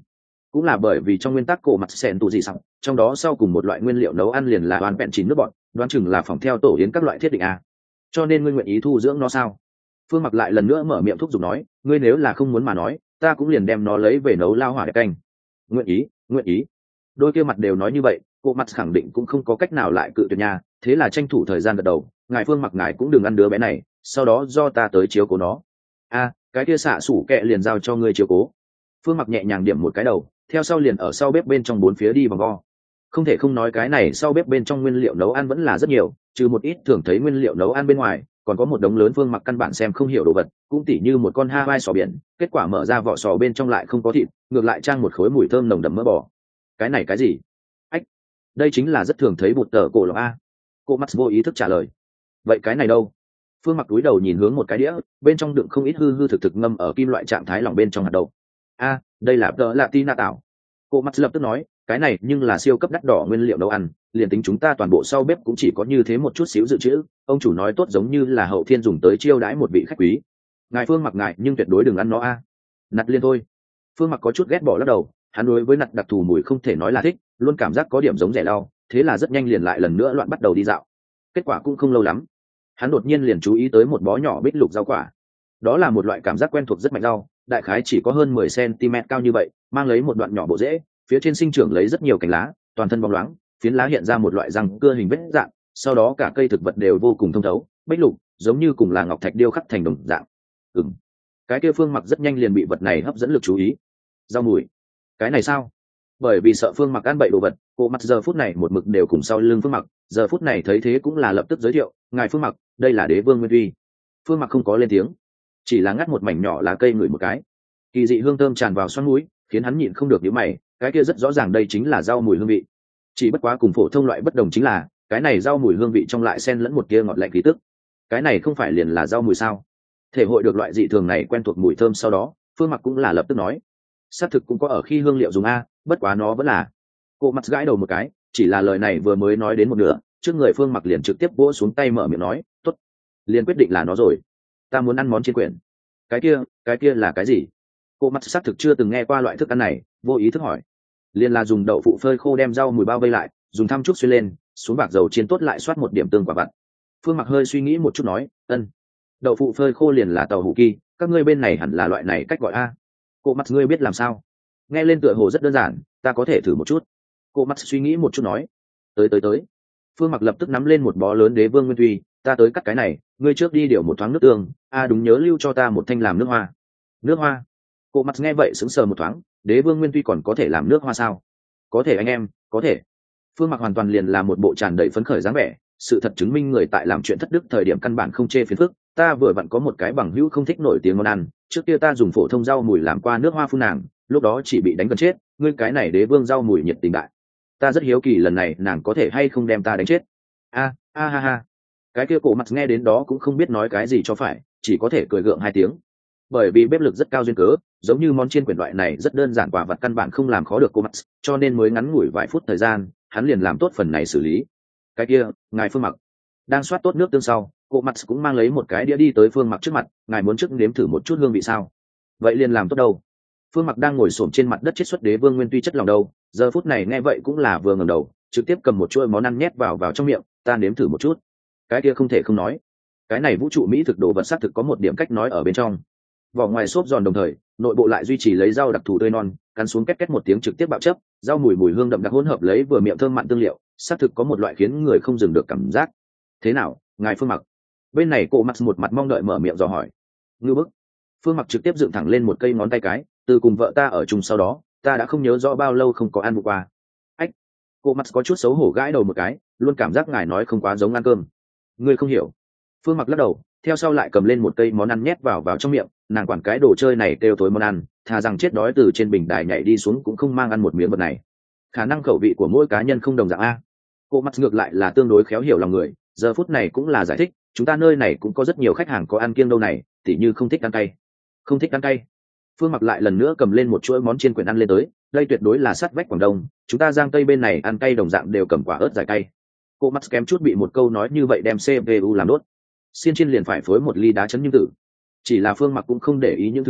cũng là bởi vì trong nguyên tắc cổ mặt sẹn tù gì sẵn trong đó sau cùng một loại nguyên liệu nấu ăn liền là đoán vẹn chín nước bọn đoán chừng là phòng theo tổ yến các loại thiết định a. Cho nên ngươi nguyện ý thu dưỡng nó sao? Phương Mặc lại lần nữa mở miệng thúc giục nói, ngươi nếu là không muốn mà nói, ta cũng liền đem nó lấy về nấu lao hỏa đẹp canh. Nguyện ý, nguyện ý. Đôi kia mặt đều nói như vậy, cô mặt khẳng định cũng không có cách nào lại cự tuyệt nhà, thế là tranh thủ thời gian gật đầu, ngài Phương Mặc ngài cũng đừng ăn đứa bé này, sau đó do ta tới chiếu cố nó. A, cái kia xạ sủ kẹ liền giao cho ngươi chiếu cố. Phương Mặc nhẹ nhàng điểm một cái đầu, theo sau liền ở sau bếp bên trong bốn phía đi vòng vo. Không thể không nói cái này sau bếp bên trong nguyên liệu nấu ăn vẫn là rất nhiều, trừ một ít thường thấy nguyên liệu nấu ăn bên ngoài, còn có một đống lớn Phương Mặc căn bản xem không hiểu đồ vật, cũng tỉ như một con Hawaii sò biển, kết quả mở ra vỏ sò bên trong lại không có thịt, ngược lại trang một khối mùi thơm nồng đậm mỡ bò. Cái này cái gì? Ách, đây chính là rất thường thấy bụt tờ cổ lộc a. Cô mắt vô ý thức trả lời. Vậy cái này đâu? Phương Mặc cúi đầu nhìn hướng một cái đĩa, bên trong đựng không ít hư hư thực thực ngâm ở kim loại trạng thái lỏng bên trong hạt đậu. A, đây là tờ lạ tina tảo. Cô mắt lập tức nói, cái này nhưng là siêu cấp đắt đỏ nguyên liệu nấu ăn, liền tính chúng ta toàn bộ sau bếp cũng chỉ có như thế một chút xíu dự trữ, ông chủ nói tốt giống như là hậu thiên dùng tới chiêu đãi một vị khách quý. Ngài Phương Mặc ngài nhưng tuyệt đối đừng ăn nó a. À. Nặt liên thôi. Phương Mặc có chút ghét bỏ lắc đầu, hắn đối với nặt đặc thù mùi không thể nói là thích, luôn cảm giác có điểm giống rẻ đau, thế là rất nhanh liền lại lần nữa loạn bắt đầu đi dạo. Kết quả cũng không lâu lắm, hắn đột nhiên liền chú ý tới một bó nhỏ bích lục rau quả. Đó là một loại cảm giác quen thuộc rất mạnh rau, đại khái chỉ có hơn mười xăng-ti-mét cao như vậy, mang lấy một đoạn nhỏ bộ rễ, phía trên sinh trưởng lấy rất nhiều cành lá, toàn thân bóng loáng, phiến lá hiện ra một loại răng cưa hình vết dạng, sau đó cả cây thực vật đều vô cùng thông thấu, bích lục, giống như cùng là ngọc thạch điêu khắc thành đồng dạng. Ừm. Cái kia Phương Mặc rất nhanh liền bị vật này hấp dẫn lực chú ý. Rau mùi. Cái này sao? Bởi vì sợ Phương Mặc ăn bậy đồ vật, cô mặt giờ phút này một mực đều cùng sau lưng Phương Mặc, giờ phút này thấy thế cũng là lập tức giới thiệu, ngài Phương Mặc, đây là Đế Vương Nguyên Uy. Phương Mặc không có lên tiếng, chỉ là ngắt một mảnh nhỏ lá cây ngửi một cái. Kỳ dị hương thơm tràn vào xoắn mũi, khiến hắn nhịn không được nhíu mày, cái kia rất rõ ràng đây chính là rau mùi hương vị. Chỉ bất quá cùng phổ thông loại bất đồng chính là, cái này rau mùi hương vị trong lại xen lẫn một tia ngọt lạnh khí tức. Cái này không phải liền là rau mùi sao? Thể hội được loại dị thường này quen thuộc mùi thơm sau đó, Phương Mặc cũng là lập tức nói, xác thực cũng có ở khi hương liệu dùng a, bất quá nó vẫn là. Cô mặt gãi đầu một cái, chỉ là lời này vừa mới nói đến một nửa, trước người Phương Mặc liền trực tiếp vỗ xuống tay mở miệng nói, tốt, liền quyết định là nó rồi. Ta muốn ăn món chiên quyển. Cái kia, cái kia là cái gì? Cô mặt xác thực chưa từng nghe qua loại thức ăn này, vô ý thức hỏi. Liền là dùng đậu phụ phơi khô đem rau mùi bao vây lại, dùng thăm trúc xuyên lên, xuống bạc dầu chiên tốt lại xoát một điểm tương quả vặt. Phương Mặc hơi suy nghĩ một chút nói, ân, đậu phụ phơi khô liền là tàu hủ kỳ, các ngươi bên này hẳn là loại này cách gọi a. Cô mặt ngươi biết làm sao? Nghe lên tựa hồ rất đơn giản, ta có thể thử một chút. Cô mặt suy nghĩ một chút nói, tới tới tới. Phương Mặc lập tức nắm lên một bó lớn Đế Vương Nguyên Uy, ta tới cắt cái này, ngươi trước đi điều một thoáng nước tương, a đúng nhớ lưu cho ta một thanh làm nước hoa. Nước hoa? Cô mặt nghe vậy sững sờ một thoáng, Đế Vương Nguyên Tuy còn có thể làm nước hoa sao? Có thể anh em, có thể. Phương Mặc hoàn toàn liền là một bộ tràn đầy phấn khởi dáng vẻ, sự thật chứng minh người tại làm chuyện thất đức thời điểm căn bản không chê phiền phức, ta vừa vặn có một cái bằng hữu không thích nổi tiếng món ăn, trước kia ta dùng phổ thông rau mùi làm qua nước hoa phun nàng, lúc đó chỉ bị đánh gần chết, ngươi cái này Đế Vương rau mùi nhiệt tình đại. Ta rất hiếu kỳ lần này nàng có thể hay không đem ta đánh chết. A, a ha ha. Cái kia cổ mặt nghe đến đó cũng không biết nói cái gì cho phải, chỉ có thể cười gượng hai tiếng. Bởi vì bếp lực rất cao duyên cớ, giống như món chiên quyển loại này rất đơn giản quả vật căn bản không làm khó được cô Max, cho nên mới ngắn ngủi vài phút thời gian, hắn liền làm tốt phần này xử lý. Cái kia, ngài Phương Mặc đang soát tốt nước tương sau, cô Max cũng mang lấy một cái đĩa đi tới Phương Mặc trước mặt, ngài muốn trước nếm thử một chút hương vị sao? Vậy liền làm tốt đâu. Phương Mặc đang ngồi xổm trên mặt đất chiết xuất Đế Vương Nguyên Tuy chất lòng đâu, giờ phút này nghe vậy cũng là vừa ngẩng đầu, trực tiếp cầm một chuỗi món ăn nhét vào vào trong miệng, ta nếm thử một chút. Cái kia không thể không nói, cái này vũ trụ mỹ thực đồ vật xác thực có một điểm cách nói ở bên trong. Vỏ ngoài xốp giòn đồng thời, nội bộ lại duy trì lấy rau đặc thù tươi non, cắn xuống két két một tiếng trực tiếp bạo chấp, rau mùi mùi hương đậm đặc hỗn hợp lấy vừa miệng thơm mặn tương liệu, xác thực có một loại khiến người không dừng được cảm giác. Thế nào, ngài Phương Mặc? Bên này cô Max một mặt mong đợi mở miệng dò hỏi. Ngư bức. Phương Mặc trực tiếp dựng thẳng lên một cây ngón tay cái, từ cùng vợ ta ở chung sau đó, ta đã không nhớ rõ bao lâu không có ăn vụ qua. Ách. Cô Max có chút xấu hổ gãi đầu một cái, luôn cảm giác ngài nói không quá giống ăn cơm. Ngươi không hiểu. Phương Mặc lắc đầu, theo sau lại cầm lên một cây món ăn nhét vào vào trong miệng, nàng quản cái đồ chơi này kêu tối món ăn, thà rằng chết đói từ trên bình đài nhảy đi xuống cũng không mang ăn một miếng vật này. Khả năng khẩu vị của mỗi cá nhân không đồng dạng a. Cô Max ngược lại là tương đối khéo hiểu lòng người, giờ phút này cũng là giải thích, chúng ta nơi này cũng có rất nhiều khách hàng có ăn kiêng đâu này, tỉ như không thích ăn cay. Không thích ăn cay. Phương Mặc lại lần nữa cầm lên một chuỗi món chiên quyển ăn lên tới, đây tuyệt đối là sát vách Quảng Đông, chúng ta Giang Tây bên này ăn cay đồng dạng đều cầm quả ớt giải cay. Cô Max kém chút bị một câu nói như vậy đem xê pê u làm đốt. Xiên chiên liền phải phối một ly đá chấn nhưng tử. Chỉ là Phương Mặc cũng không để ý những thứ này,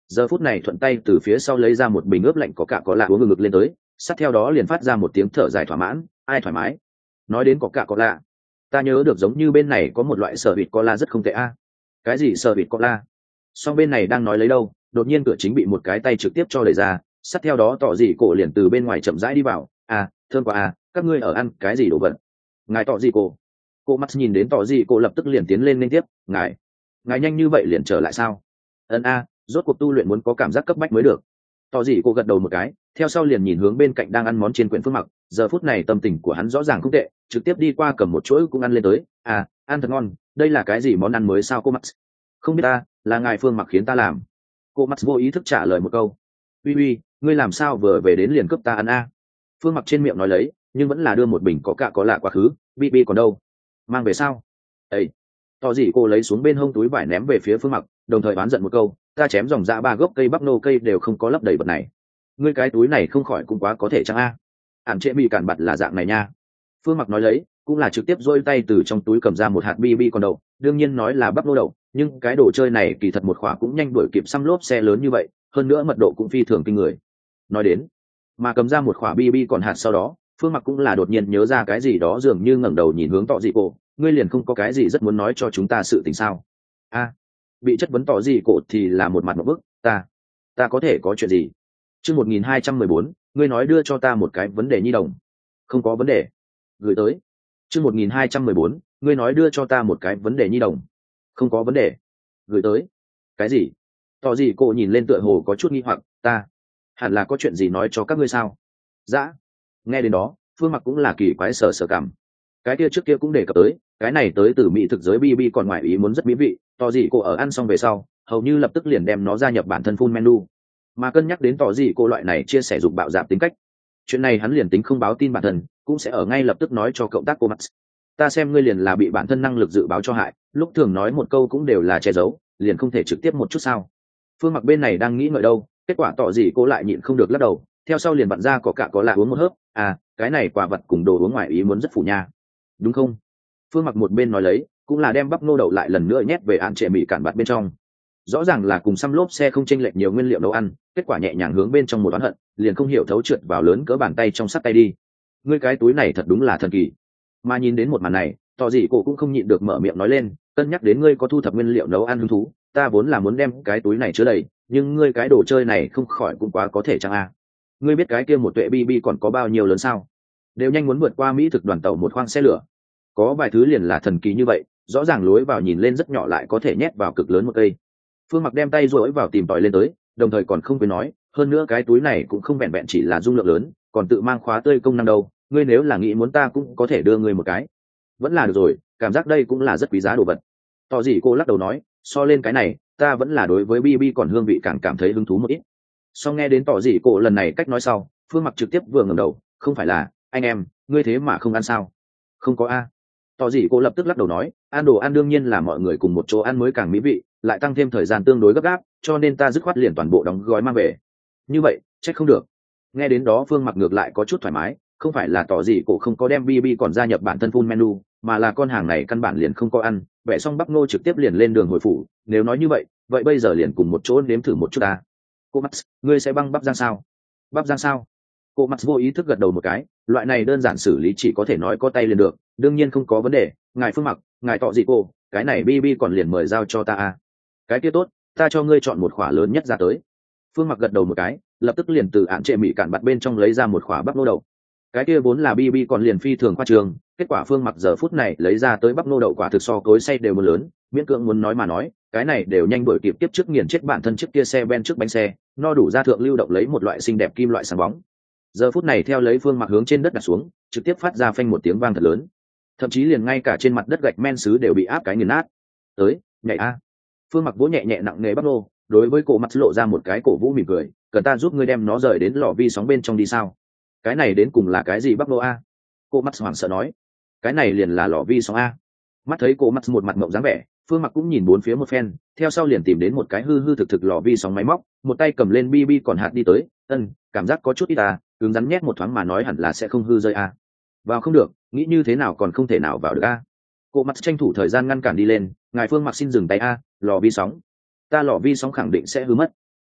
giờ phút này thuận tay từ phía sau lấy ra một bình ướp lạnh có cả có lạ uống ngực ngực lên tới, sát theo đó liền phát ra một tiếng thở dài thỏa mãn, ai thoải mái. Nói đến có cả có lạ, ta nhớ được giống như bên này có một loại sở vịt cola rất không tệ a. Cái gì sở vịt cola? Song bên này đang nói lấy đâu, đột nhiên cửa chính bị một cái tay trực tiếp cho đẩy ra, sát theo đó tỏ dị cổ liền từ bên ngoài chậm rãi đi vào. À, thơm quá à, các ngươi ở ăn cái gì đồ vật? Ngài tỏ dị cổ. Cô mắt nhìn đến tỏ dị cổ lập tức liền tiến lên liên tiếp, ngài, ngài nhanh như vậy liền trở lại sao? Ân a, rốt cuộc tu luyện muốn có cảm giác cấp bách mới được. Tỏ dị cổ gật đầu một cái, theo sau liền nhìn hướng bên cạnh đang ăn món trên quyển Phương Mặc, giờ phút này tâm tình của hắn rõ ràng không tệ, trực tiếp đi qua cầm một chuỗi cũng ăn lên tới. À, ăn thật ngon, đây là cái gì món ăn mới sao cô mắt? Không biết ta, là ngài Phương Mặc khiến ta làm. Cô mắt vô ý thức trả lời một câu. Uy uy, ngươi làm sao vừa về đến liền cướp ta ăn a? Phương Mặc trên miệng nói lấy, nhưng vẫn là đưa một bình có cạ có lạ quá khứ. Bi bi còn đâu? Mang về sao? Ê, tỏ gì cô lấy xuống bên hông túi vải ném về phía Phương Mặc, đồng thời oán giận một câu, ta chém dòng dã ba gốc cây bắp nô cây đều không có lấp đầy vật này. Ngươi cái túi này không khỏi cũng quá có thể chăng a? Ản trệ bị cản bặt là dạng này nha. Phương Mặc nói lấy, cũng là trực tiếp dôi tay từ trong túi cầm ra một hạt bi bi còn đậu, đương nhiên nói là bắp nô đậu, nhưng cái đồ chơi này kỳ thật một khỏa cũng nhanh đuổi kịp xăm lốp xe lớn như vậy, hơn nữa mật độ cũng phi thường kinh người. Nói đến, mà cầm ra một khỏa bi bi còn hạt sau đó, Phương Mặc cũng là đột nhiên nhớ ra cái gì đó, dường như ngẩng đầu nhìn hướng Tọ Dị Cổ, ngươi liền không có cái gì rất muốn nói cho chúng ta sự tình sao? A, bị chất vấn Tọ Dị Cổ thì là một mặt một bức, ta, ta có thể có chuyện gì? Chương một nghìn hai trăm mười bốn, ngươi nói đưa cho ta một cái vấn đề nhi đồng. Không có vấn đề. Gửi tới. Chương một nghìn hai trăm mười bốn, ngươi nói đưa cho ta một cái vấn đề nhi đồng. Không có vấn đề. Gửi tới. Cái gì? Tỏ gì cô nhìn lên tựa hồ có chút nghi hoặc, ta hẳn là có chuyện gì nói cho các ngươi sao? Dạ. Nghe đến đó, Phương Mặc cũng là kỳ quái sở sở cảm. Cái kia trước kia cũng đề cập tới, cái này tới từ mỹ thực giới bi bi còn ngoài ý muốn rất mỹ vị, tỏ gì cô ở ăn xong về sau, hầu như lập tức liền đem nó gia nhập bản thân full menu. Mà cân nhắc đến tỏ gì cô loại này chia sẻ dục bạo dạn tính cách, chuyện này hắn liền tính không báo tin bản thân, cũng sẽ ở ngay lập tức nói cho cộng tác cô Max. Ta xem ngươi liền là bị bản thân năng lực dự báo cho hại, lúc thường nói một câu cũng đều là che giấu, liền không thể trực tiếp một chút sao? Phương Mặc bên này đang nghĩ ngợi đâu, kết quả tỏ gì cô lại nhịn không được lắc đầu, theo sau liền vặn ra có cả có lạ uống một hớp. À, cái này quả vật cùng đồ uống ngoài ý muốn rất phủ nha, đúng không? Phương Mặc một bên nói lấy, cũng là đem bắp nô đậu lại lần nữa nhét về ăn trệ mì cản bạt bên trong. Rõ ràng là cùng xăm lốp xe không chênh lệch nhiều nguyên liệu nấu ăn, kết quả nhẹ nhàng hướng bên trong một oán hận, liền không hiểu thấu trượt vào lớn cỡ bàn tay trong sắt tay đi. Ngươi cái túi này thật đúng là thần kỳ. Mà nhìn đến một màn này, tỏ gì cô cũng không nhịn được mở miệng nói lên, cân nhắc đến ngươi có thu thập nguyên liệu nấu ăn hứng thú, ta vốn là muốn đem cái túi này chứa đầy, nhưng ngươi cái đồ chơi này không khỏi cũng quá có thể chăng a? Ngươi biết cái kia một tuệ bi bi còn có bao nhiêu lớn sao? Đều nhanh muốn vượt qua mỹ thực đoàn tàu một khoang xe lửa. Có vài thứ liền là thần kỳ như vậy, rõ ràng lối vào nhìn lên rất nhỏ lại có thể nhét vào cực lớn một cây. Phương Mặc đem tay duỗi vào tìm tòi lên tới, đồng thời còn không quên nói, hơn nữa cái túi này cũng không vẹn vẹn chỉ là dung lượng lớn, còn tự mang khóa tươi công năng đâu, ngươi nếu là nghĩ muốn ta cũng có thể đưa ngươi một cái. Vẫn là được rồi, cảm giác đây cũng là rất quý giá đồ vật. Tỏ gì cô lắc đầu nói, so lên cái này, ta vẫn là đối với bi bi còn hương vị càng cảm thấy hứng thú một ít. Sau nghe đến tỏ gì cô lần này cách nói sau, Phương Mặc trực tiếp vừa ngẩng đầu, không phải là, anh em, ngươi thế mà không ăn sao? Không có a. Tỏ gì cô lập tức lắc đầu nói, ăn đồ ăn đương nhiên là mọi người cùng một chỗ ăn mới càng mỹ vị, lại tăng thêm thời gian tương đối gấp gáp, cho nên ta dứt khoát liền toàn bộ đóng gói mang về. Như vậy, trách không được. Nghe đến đó Phương Mặc ngược lại có chút thoải mái, không phải là tỏ gì cô không có đem bi bi còn gia nhập bản thân full menu, mà là con hàng này căn bản liền không có ăn, vẽ xong bắp ngô trực tiếp liền lên đường hồi phủ. Nếu nói như vậy, vậy bây giờ liền cùng một chỗ nếm thử một chút ta. Cô Max, ngươi sẽ băng bắp rang sao? Bắp rang sao? Cô Max vô ý thức gật đầu một cái, loại này đơn giản xử lý chỉ có thể nói có tay liền được, đương nhiên không có vấn đề. Ngài Phương Mặc, ngài tỏ gì cô, cái này bi bi còn liền mời giao cho ta a. Cái kia tốt, ta cho ngươi chọn một khỏa lớn nhất ra tới. Phương Mặc gật đầu một cái, lập tức liền từ án trệ mị cản bạt bên trong lấy ra một khỏa bắp nô đậu. Cái kia vốn là bi bi còn liền phi thường khoa trường, kết quả Phương Mặc giờ phút này lấy ra tới bắp nô đậu quả thực so cối xay đều một lớn, miễn cưỡng muốn nói mà nói, cái này đều nhanh đuổi kịp tiếp trước nghiền chết bản thân trước kia xe ben trước bánh xe, no đủ ra thượng lưu động lấy một loại xinh đẹp kim loại sáng bóng. Giờ phút này theo lấy Phương Mặc hướng trên đất đặt xuống, trực tiếp phát ra phanh một tiếng vang thật lớn, thậm chí liền ngay cả trên mặt đất gạch men sứ đều bị áp cái nghiền nát. Tới, nhảy a. Phương Mặc vỗ nhẹ nhẹ nặng nề bắp nô, đối với cổ mặt lộ ra một cái cổ vũ mỉm cười, cần ta giúp ngươi đem nó rời đến lò vi sóng bên trong đi sao? Cái này đến cùng là cái gì bắp nô a? Cô mắt hoảng sợ nói, cái này liền là lò vi sóng a. Mắt thấy cô mắt một mặt ngộng dáng vẻ, Phương Mặc cũng nhìn bốn phía một phen, theo sau liền tìm đến một cái hư hư thực thực lò vi sóng máy móc, một tay cầm lên bi bi còn hạt đi tới, ân, cảm giác có chút ít à, cứng rắn nhét một thoáng mà nói hẳn là sẽ không hư rơi a. Vào không được, nghĩ như thế nào còn không thể nào vào được a. Cô mắt tranh thủ thời gian ngăn cản đi lên, ngài Phương Mặc xin dừng tay a, lò vi sóng, ta lò vi sóng khẳng định sẽ hư mất.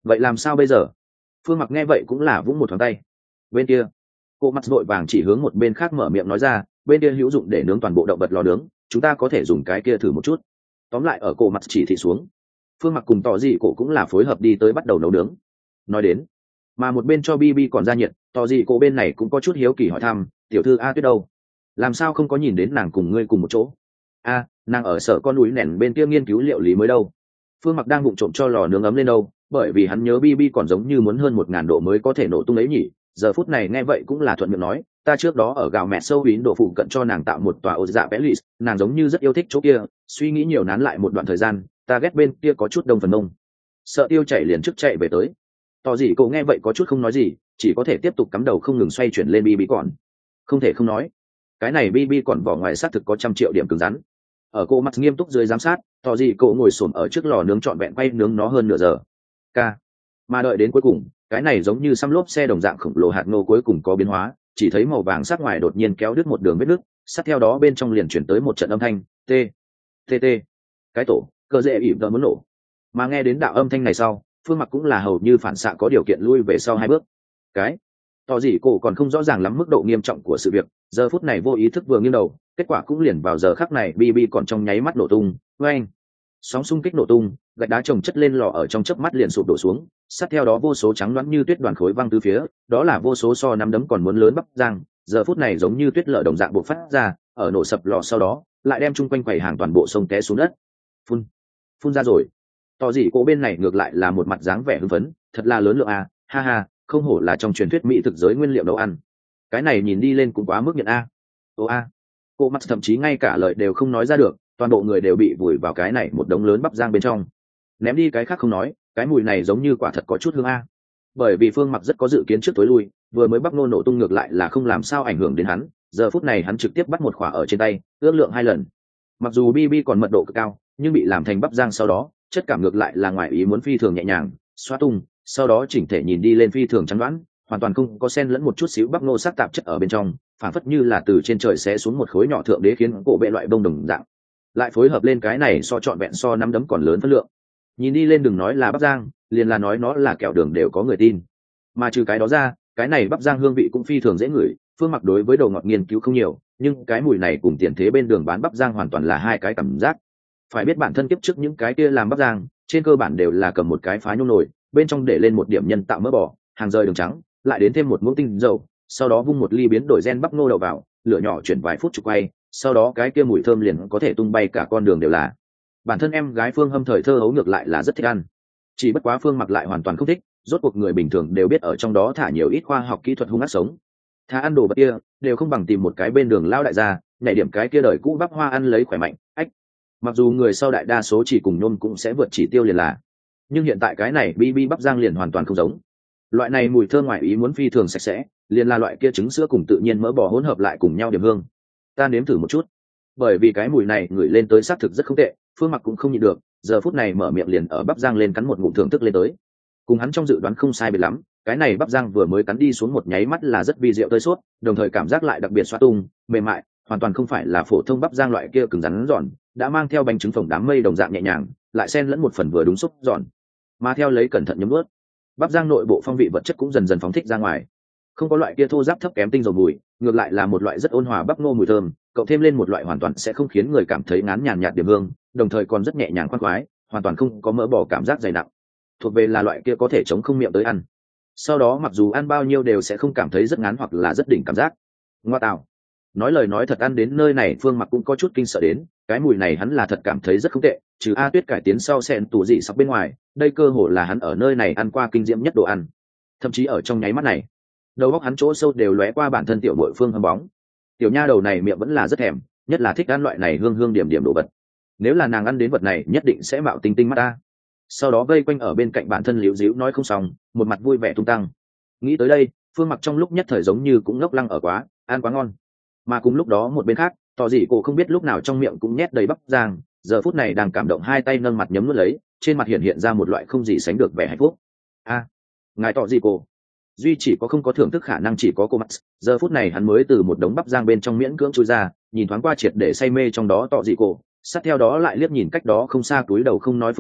vậy làm sao bây giờ? Phương Mặc nghe vậy cũng là vũng một thoáng tay. Bên kia cô mắt vội vàng chỉ hướng một bên khác mở miệng nói ra, bên kia hữu dụng để nướng toàn bộ động vật lò nướng, chúng ta có thể dùng cái kia thử một chút. Tóm lại ở cô mắt chỉ thị xuống, Phương Mặc cùng tỏ dị cổ cũng là phối hợp đi tới bắt đầu nấu nướng. Nói đến mà một bên cho Bi Bi còn ra nhiệt, tỏ dị cổ bên này cũng có chút hiếu kỳ hỏi thăm, tiểu thư A Tuyết đâu, làm sao không có nhìn đến nàng cùng ngươi cùng một chỗ? A, nàng ở sở con núi nẻn bên kia nghiên cứu liệu lý mới đâu. Phương Mặc đang vụng trộm cho lò nướng ấm lên đâu, bởi vì hắn nhớ Bi Bi còn giống như muốn hơn một ngàn độ mới có thể nổ tung ấy nhỉ. Giờ phút này nghe vậy cũng là thuận miệng nói, ta trước đó ở gạo mẹ sâu ín độ phụ cận cho nàng tạo một tòa ô dạ vẽ lì, nàng giống như rất yêu thích chỗ kia, suy nghĩ nhiều nán lại một đoạn thời gian, ta ghét bên kia có chút đông phần đông. Sợ tiêu chảy liền trước chạy về tới. Tỏ gì cậu nghe vậy có chút không nói gì, chỉ có thể tiếp tục cắm đầu không ngừng xoay chuyển lên Bi Bi còn. Không thể không nói, cái này Bi Bi còn vỏ ngoài xác thực có trăm triệu điểm cứng rắn. Ở cô mặt nghiêm túc dưới giám sát, tỏ gì cậu ngồi xổm ở trước lò nướng trọn vẹn quay nướng nó hơn nửa giờ. K. Mà đợi đến cuối cùng, cái này giống như xăm lốp xe đồng dạng khổng lồ hạt nô cuối cùng có biến hóa, chỉ thấy màu vàng sắc ngoài đột nhiên kéo đứt một đường vết nứt, sát theo đó bên trong liền chuyển tới một trận âm thanh, t t t, cái tổ cơ dễ ỉm muốn nổ. Mà nghe đến đạo âm thanh này sau, Phương Mặc cũng là hầu như phản xạ có điều kiện lui về sau hai bước. Cái tỏ gì cổ còn không rõ ràng lắm mức độ nghiêm trọng của sự việc, giờ phút này vô ý thức vừa nghiêng đầu, kết quả cũng liền vào giờ khắc này Bi Bi còn trong nháy mắt nổ tung, oeng, sóng xung kích nổ tung, gạch đá chồng chất lên lò ở trong chớp mắt liền sụp đổ xuống, sát theo đó vô số trắng loãng như tuyết đoàn khối văng tứ phía, đó là vô số so nắm đấm còn muốn lớn bắp rang, giờ phút này giống như tuyết lở đồng dạng bộc phát ra, ở nổ sập lò sau đó, lại đem chung quanh quầy hàng toàn bộ sông té xuống đất. Phun, phun ra rồi. Tỏ gì cô bên này ngược lại là một mặt dáng vẻ hưng phấn, thật là lớn lượng a, ha ha, không hổ là trong truyền thuyết mỹ thực giới nguyên liệu nấu ăn. Cái này nhìn đi lên cũng quá mức nhận a. Ô a. Cô mắt thậm chí ngay cả lời đều không nói ra được, toàn bộ người đều bị vùi vào cái này một đống lớn bắp rang bên trong. Ném đi cái khác không nói, cái mùi này giống như quả thật có chút hương a. Bởi vì Phương Mặc rất có dự kiến trước tối lui, vừa mới bắp nô nổ tung ngược lại là không làm sao ảnh hưởng đến hắn, giờ phút này hắn trực tiếp bắt một quả ở trên tay, ước lượng hai lần. Mặc dù Bi Bi còn mật độ cực cao, nhưng bị làm thành bắp rang sau đó, chất cảm ngược lại là ngoài ý muốn phi thường nhẹ nhàng, xoa tung, sau đó chỉnh thể nhìn đi lên phi thường trắng đoán, hoàn toàn không có xen lẫn một chút xíu bắp nô sắc tạp chất ở bên trong, phản phất như là từ trên trời xé xuống một khối nhỏ thượng đế khiến cổ bệ loại bông đồng dạng. Lại phối hợp lên cái này so trọn vẹn so nắm đấm còn lớn phân lượng. Nhìn đi lên đừng nói là bắp rang, liền là nói nó là kẹo đường đều có người tin. Mà trừ cái đó ra, cái này bắp rang hương vị cũng phi thường dễ ngửi, Phương Mặc đối với đồ ngọt nghiên cứu không nhiều, nhưng cái mùi này cùng tiền thế bên đường bán bắp rang hoàn toàn là hai cái cảm giác. Phải biết bản thân kiếp trước những cái kia làm bắp rang, trên cơ bản đều là cầm một cái phá nhôm nồi, bên trong để lên một điểm nhân tạo mỡ bò, hàng rời đường trắng, lại đến thêm một muỗng tinh dầu, sau đó vung một ly biến đổi gen bắp ngô đậu vào, lửa nhỏ chuyển vài phút chục quay, sau đó cái kia mùi thơm liền có thể tung bay cả con đường đều là. Bản thân em gái Phương Hâm thời thơ ấu ngược lại là rất thích ăn, chỉ bất quá Phương Mặc lại hoàn toàn không thích, rốt cuộc người bình thường đều biết ở trong đó thả nhiều ít khoa học kỹ thuật hung ác sống, thà ăn đồ vật kia đều không bằng tìm một cái bên đường lao đại gia nhảy điểm cái kia đời cũ bắp hoa ăn lấy khỏe mạnh. Ách, mặc dù người sau đại đa số chỉ cùng nhôm cũng sẽ vượt chỉ tiêu liền là, nhưng hiện tại cái này Bi Bi bắp rang liền hoàn toàn không giống. Loại này mùi thơm ngoài ý muốn phi thường sạch sẽ, liền là loại kia trứng sữa cùng tự nhiên mỡ bò hỗn hợp lại cùng nhau điểm hương. Ta nếm thử một chút, bởi vì cái mùi này ngửi lên tới xác thực rất không tệ, Phương Mặc cũng không nhịn được, giờ phút này mở miệng liền ở bắp rang lên cắn một ngụm thưởng thức lên tới. Cùng hắn trong dự đoán không sai biệt lắm, cái này bắp rang vừa mới cắn đi xuống một nháy mắt là rất vi diệu tơi sốt, đồng thời cảm giác lại đặc biệt xoa tung, mềm mại, hoàn toàn không phải là phổ thông bắp rang loại kia cứng rắn giòn, đã mang theo bánh trứng phồng đám mây đồng dạng nhẹ nhàng, lại xen lẫn một phần vừa đúng xúc giòn. Mà theo lấy cẩn thận nhấm nuốt, bắp rang nội bộ phong vị vật chất cũng dần dần phóng thích ra ngoài, không có loại kia thô ráp thấp kém tinh dầu mùi, ngược lại là một loại rất ôn hòa bắp ngô mùi thơm, cộng thêm lên một loại hoàn toàn sẽ không khiến người cảm thấy ngán nhàn nhạt điểm hương, đồng thời còn rất nhẹ nhàng khoan khoái, hoàn toàn không có mỡ bò cảm giác dày nặng, thuộc về là loại kia có thể chống không miệng tới ăn. Sau đó mặc dù ăn bao nhiêu đều sẽ không cảm thấy rất ngán hoặc là rất đỉnh cảm giác. Ngoa tạo, nói lời nói thật, ăn đến nơi này Phương Mặc cũng có chút kinh sợ đến, cái mùi này hắn là thật cảm thấy rất không tệ, trừ A Tuyết cải tiến sau xẹn tủ dị sắp bên ngoài, đây cơ hồ là hắn ở nơi này ăn qua kinh diễm nhất đồ ăn. Thậm chí ở trong nháy mắt này, đầu óc hắn chỗ sâu đều lóe qua bản thân tiểu bội Phương Hâm bóng. Tiểu nha đầu này miệng vẫn là rất thèm, nhất là thích ăn loại này hương hương điểm điểm đồ vật. Nếu là nàng ăn đến vật này nhất định sẽ mạo tinh tinh mắt ta. Sau đó vây quanh ở bên cạnh bản thân liễu díu nói không xong, một mặt vui vẻ tung tăng. Nghĩ tới đây, Phương Mặc trong lúc nhất thời giống như cũng ngốc lăng ở quá, ăn quá ngon. Mà cùng lúc đó một bên khác, tỏ dị cổ không biết lúc nào trong miệng cũng nhét đầy bắp rang, giờ phút này đang cảm động hai tay nâng mặt nhấm nuốt lấy, trên mặt hiện hiện ra một loại không gì sánh được vẻ hạnh phúc. A, à, ngài tỏ dị cổ, duy chỉ có không có thưởng thức khả năng chỉ có cô Max, giờ phút này hắn mới từ một đống bắp rang bên trong miễn cưỡng chui ra, nhìn thoáng qua triệt để say mê trong đó tỏ dị cổ, sát theo đó lại liếc nhìn cách đó không xa túi đầu không nói Phương Mặc,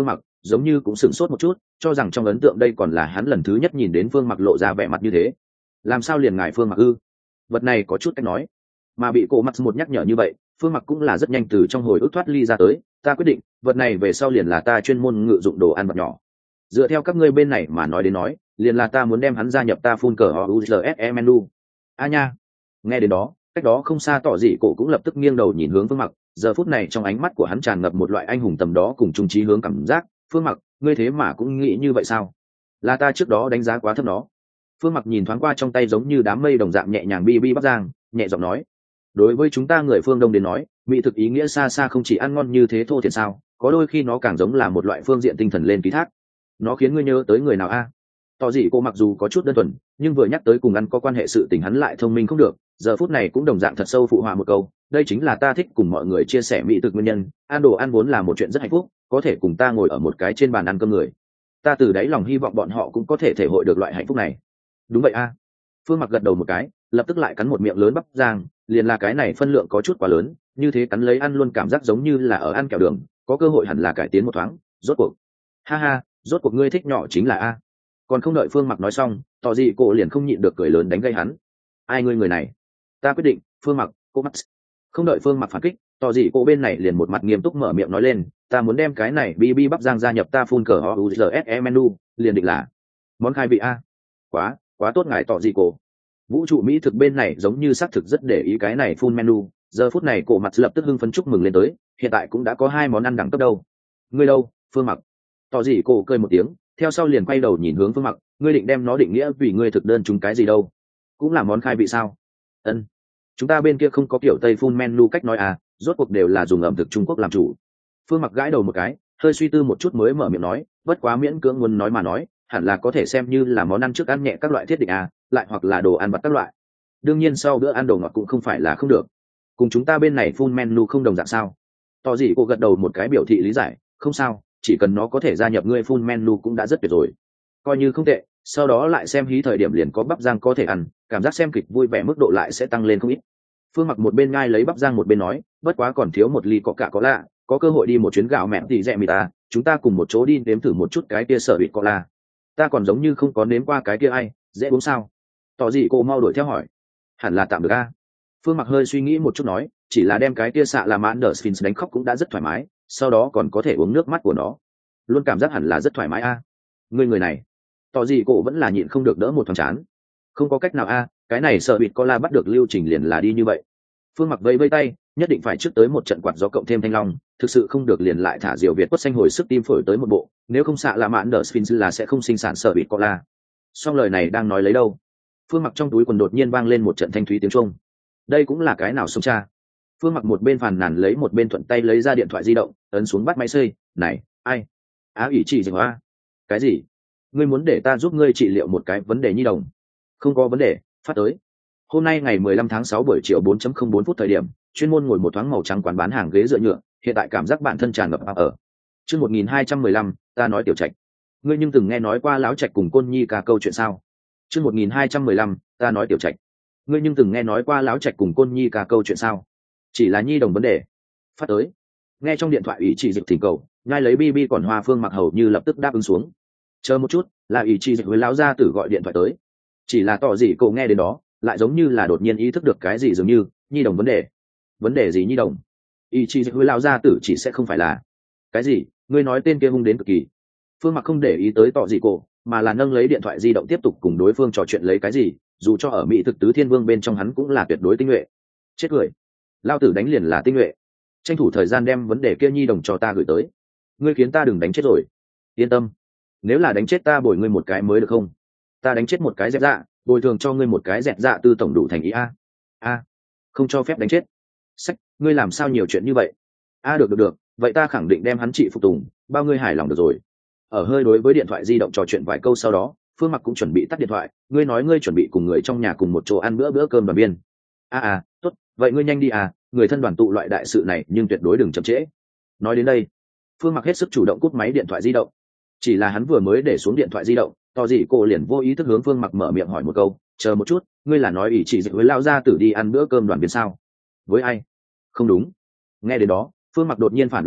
giống như cũng sửng sốt một chút, cho rằng trong ấn tượng đây còn là hắn lần thứ nhất nhìn đến Phương Mặc lộ ra vẻ mặt như thế. Làm sao liền ngài Phương Mặc ư? Vật này có chút cách nói. Mà bị cổ mặt một nhắc nhở như vậy, Phương Mặc cũng là rất nhanh từ trong hồi ức thoát ly ra tới, ta quyết định, vật này về sau liền là ta chuyên môn ngự dụng đồ ăn vật nhỏ. Dựa theo các ngươi bên này mà nói đến nói, liền là ta muốn đem hắn gia nhập ta phun cờ họ u giê ét e menu. A nha. Nghe đến đó, cách đó không xa tỏ dị cổ cũng lập tức nghiêng đầu nhìn hướng Phương Mặc, giờ phút này trong ánh mắt của hắn tràn ngập một loại anh hùng tầm đó cùng trung trí hướng cảm giác. Phương Mặc, ngươi thế mà cũng nghĩ như vậy sao? Là ta trước đó đánh giá quá thấp nó. Phương Mặc nhìn thoáng qua trong tay giống như đám mây đồng dạng nhẹ nhàng bi bi bắc giang, nhẹ giọng nói, đối với chúng ta người phương Đông đến nói, mỹ thực ý nghĩa xa xa không chỉ ăn ngon như thế thô thiển sao, có đôi khi nó càng giống là một loại phương diện tinh thần lên ký thác. Nó khiến ngươi nhớ tới người nào a? Tỏ dị cô mặc dù có chút đơn thuần, nhưng vừa nhắc tới cùng ăn có quan hệ sự tình hắn lại thông minh không được, giờ phút này cũng đồng dạng thật sâu phụ họa một câu, đây chính là ta thích cùng mọi người chia sẻ mỹ thực nguyên nhân, ăn đồ ăn vốn là một chuyện rất hạnh phúc, có thể cùng ta ngồi ở một cái trên bàn ăn cơm người. Ta từ đáy lòng hy vọng bọn họ cũng có thể thể hội được loại hạnh phúc này. Đúng vậy a. Phương Mặc gật đầu một cái, lập tức lại cắn một miệng lớn bắp rang, liền là cái này phân lượng có chút quá lớn, như thế cắn lấy ăn luôn cảm giác giống như là ở ăn kẹo đường, có cơ hội hẳn là cải tiến một thoáng, rốt cuộc. Ha ha, rốt cuộc ngươi thích nhỏ chính là a. Còn không đợi Phương Mặc nói xong, tỏ dị cổ liền không nhịn được cười lớn đánh gây hắn. Ai ngươi người này? Ta quyết định, Phương Mặc, cô mắt. Không đợi Phương Mặc phản kích, tỏ dị cổ bên này liền một mặt nghiêm túc mở miệng nói lên, ta muốn đem cái này bi bi bắp giang gia nhập ta phun cờ họ u giê ét e menu, liền định là món khai vị a. Quá, quá tốt ngài tỏ dị cổ. Vũ trụ mỹ thực bên này giống như xác thực rất để ý cái này full menu, giờ phút này cổ mặt lập tức hưng phấn chúc mừng lên tới, hiện tại cũng đã có hai món ăn đẳng cấp đâu. Ngươi đâu, Phương Mặc? Tỏ dị cổ cười một tiếng, theo sau liền quay đầu nhìn hướng Phương Mặc, ngươi định đem nó định nghĩa vì ngươi thực đơn chúng cái gì đâu? Cũng là món khai vị sao? Ân, chúng ta bên kia không có kiểu Tây full menu cách nói à, rốt cuộc đều là dùng ẩm thực Trung Quốc làm chủ. Phương Mặc gãi đầu một cái, hơi suy tư một chút mới mở miệng nói, bất quá miễn cưỡng muốn nói mà nói, hẳn là có thể xem như là món ăn trước ăn nhẹ các loại thiết định à, lại hoặc là đồ ăn vặt các loại. Đương nhiên sau bữa ăn đồ ngọt cũng không phải là không được. Cùng chúng ta bên này full menu không đồng dạng sao? Tỏ dị cô gật đầu một cái biểu thị lý giải, không sao, chỉ cần nó có thể gia nhập ngươi full menu cũng đã rất tuyệt rồi. Coi như không tệ, sau đó lại xem hí thời điểm liền có bắp rang có thể ăn, cảm giác xem kịch vui vẻ mức độ lại sẽ tăng lên không ít. Phương Mặc một bên ngai lấy bắp rang một bên nói, bất quá còn thiếu một ly coca có lạ, có cơ hội đi một chuyến gạo mẹ thì rẻ mì ta, chúng ta cùng một chỗ đi nếm thử một chút cái kia sở vị cola. Ta còn giống như không có nếm qua cái kia ai, dễ uống sao? Tỏ gì cô mau đuổi theo hỏi. Hẳn là tạm được a. Phương Mặc hơi suy nghĩ một chút nói, chỉ là đem cái kia xạ là mãn đờ Sphinx đánh khóc cũng đã rất thoải mái, sau đó còn có thể uống nước mắt của nó, luôn cảm giác hẳn là rất thoải mái a. À. Người người này, tỏ gì cô vẫn là nhịn không được đỡ một thoáng chán. Không có cách nào a, à, cái này sợ bịt cola bắt được lưu trình liền là đi như vậy. Phương Mặc vây vây tay, nhất định phải trước tới một trận quạt gió cộng thêm thanh long, thực sự không được liền lại thả diều Việt quất xanh hồi sức tim phổi tới một bộ, nếu không xạ là mãn đờ Sphinx là sẽ không sinh sản sợ bịt cola. Song lời này đang nói lấy đâu? Phương Mặc trong túi quần đột nhiên vang lên một trận thanh thúy tiếng chuông. Đây cũng là cái nào xông cha? Phương Mặc một bên phàn nàn lấy một bên thuận tay lấy ra điện thoại di động, ấn xuống bắt máy xơi. Này, ai? Á ủy trị gì a? Cái gì? Ngươi muốn để ta giúp ngươi trị liệu một cái vấn đề nhi đồng? Không có vấn đề, phát tới. Hôm nay ngày mười lăm tháng sáu buổi chiều bốn giờ không bốn phút thời điểm, chuyên môn ngồi một thoáng màu trắng quán bán hàng ghế dựa nhựa, hiện tại cảm giác bản thân tràn ngập ở. Chương một nghìn hai trăm mười lăm, ta nói Tiểu Trạch. Ngươi nhưng từng nghe nói qua lão Trạch cùng Côn Nhi ca câu chuyện sao? Chương một nghìn hai trăm mười lăm, ta nói Tiểu Trạch. Ngươi nhưng từng nghe nói qua lão Trạch cùng Côn Nhi ca câu chuyện sao? Chỉ là nhi đồng vấn đề. Phát tới. Nghe trong điện thoại ủy chỉ dịch thỉnh cầu, ngay lấy bi bi còn Hoa Phương Mặc hầu như lập tức đáp ứng xuống. Chờ một chút, là ủy chỉ dịch với lão gia tử gọi điện thoại tới. Chỉ là tỏ gì cậu nghe đến đó, lại giống như là đột nhiên ý thức được cái gì dường như, nhi đồng vấn đề. Vấn đề gì nhi đồng? Ý chỉ dịch với lão gia tử chỉ sẽ không phải là cái gì? Ngươi nói tên kia hung đến cực kỳ. Phương Mặc không để ý tới tỏ gì cổ, mà là nâng lấy điện thoại di động tiếp tục cùng đối phương trò chuyện lấy cái gì, dù cho ở mỹ thực tứ thiên vương bên trong hắn cũng là tuyệt đối tinh nhuệ. Chết cười, lao tử đánh liền là tinh nhuệ, tranh thủ thời gian đem vấn đề kia nhi đồng cho ta gửi tới. Ngươi khiến ta đừng đánh chết rồi. Yên tâm, nếu là đánh chết ta bồi ngươi một cái mới được không? Ta đánh chết một cái dẹp dạ, bồi thường cho ngươi một cái dẹp dạ tư tổng đủ thành ý a. A, không cho phép đánh chết. Sách, ngươi làm sao nhiều chuyện như vậy? A được được được, vậy ta khẳng định đem hắn trị phục tùng, bao ngươi hài lòng được rồi. Ở hơi đối với điện thoại di động trò chuyện vài câu sau đó, Phương Mặc cũng chuẩn bị tắt điện thoại. Ngươi nói ngươi chuẩn bị cùng người trong nhà cùng một chỗ ăn bữa bữa cơm đoàn viên. A à, tốt, vậy ngươi nhanh đi à, người thân đoàn tụ loại đại sự này nhưng tuyệt đối đừng chậm trễ. Nói đến đây, Phương Mặc hết sức chủ động cúp máy điện thoại di động. Chỉ là hắn vừa mới để xuống điện thoại di động, tỏ gì cô liền vô ý thức hướng Phương Mặc mở miệng hỏi một câu, chờ một chút, ngươi là nói ý chỉ dịch với lão gia tử đi ăn bữa cơm đoàn viên sao? Với ai? Không đúng. Nghe đến đó, Phương Mặc đột nhiên phản ứng lại,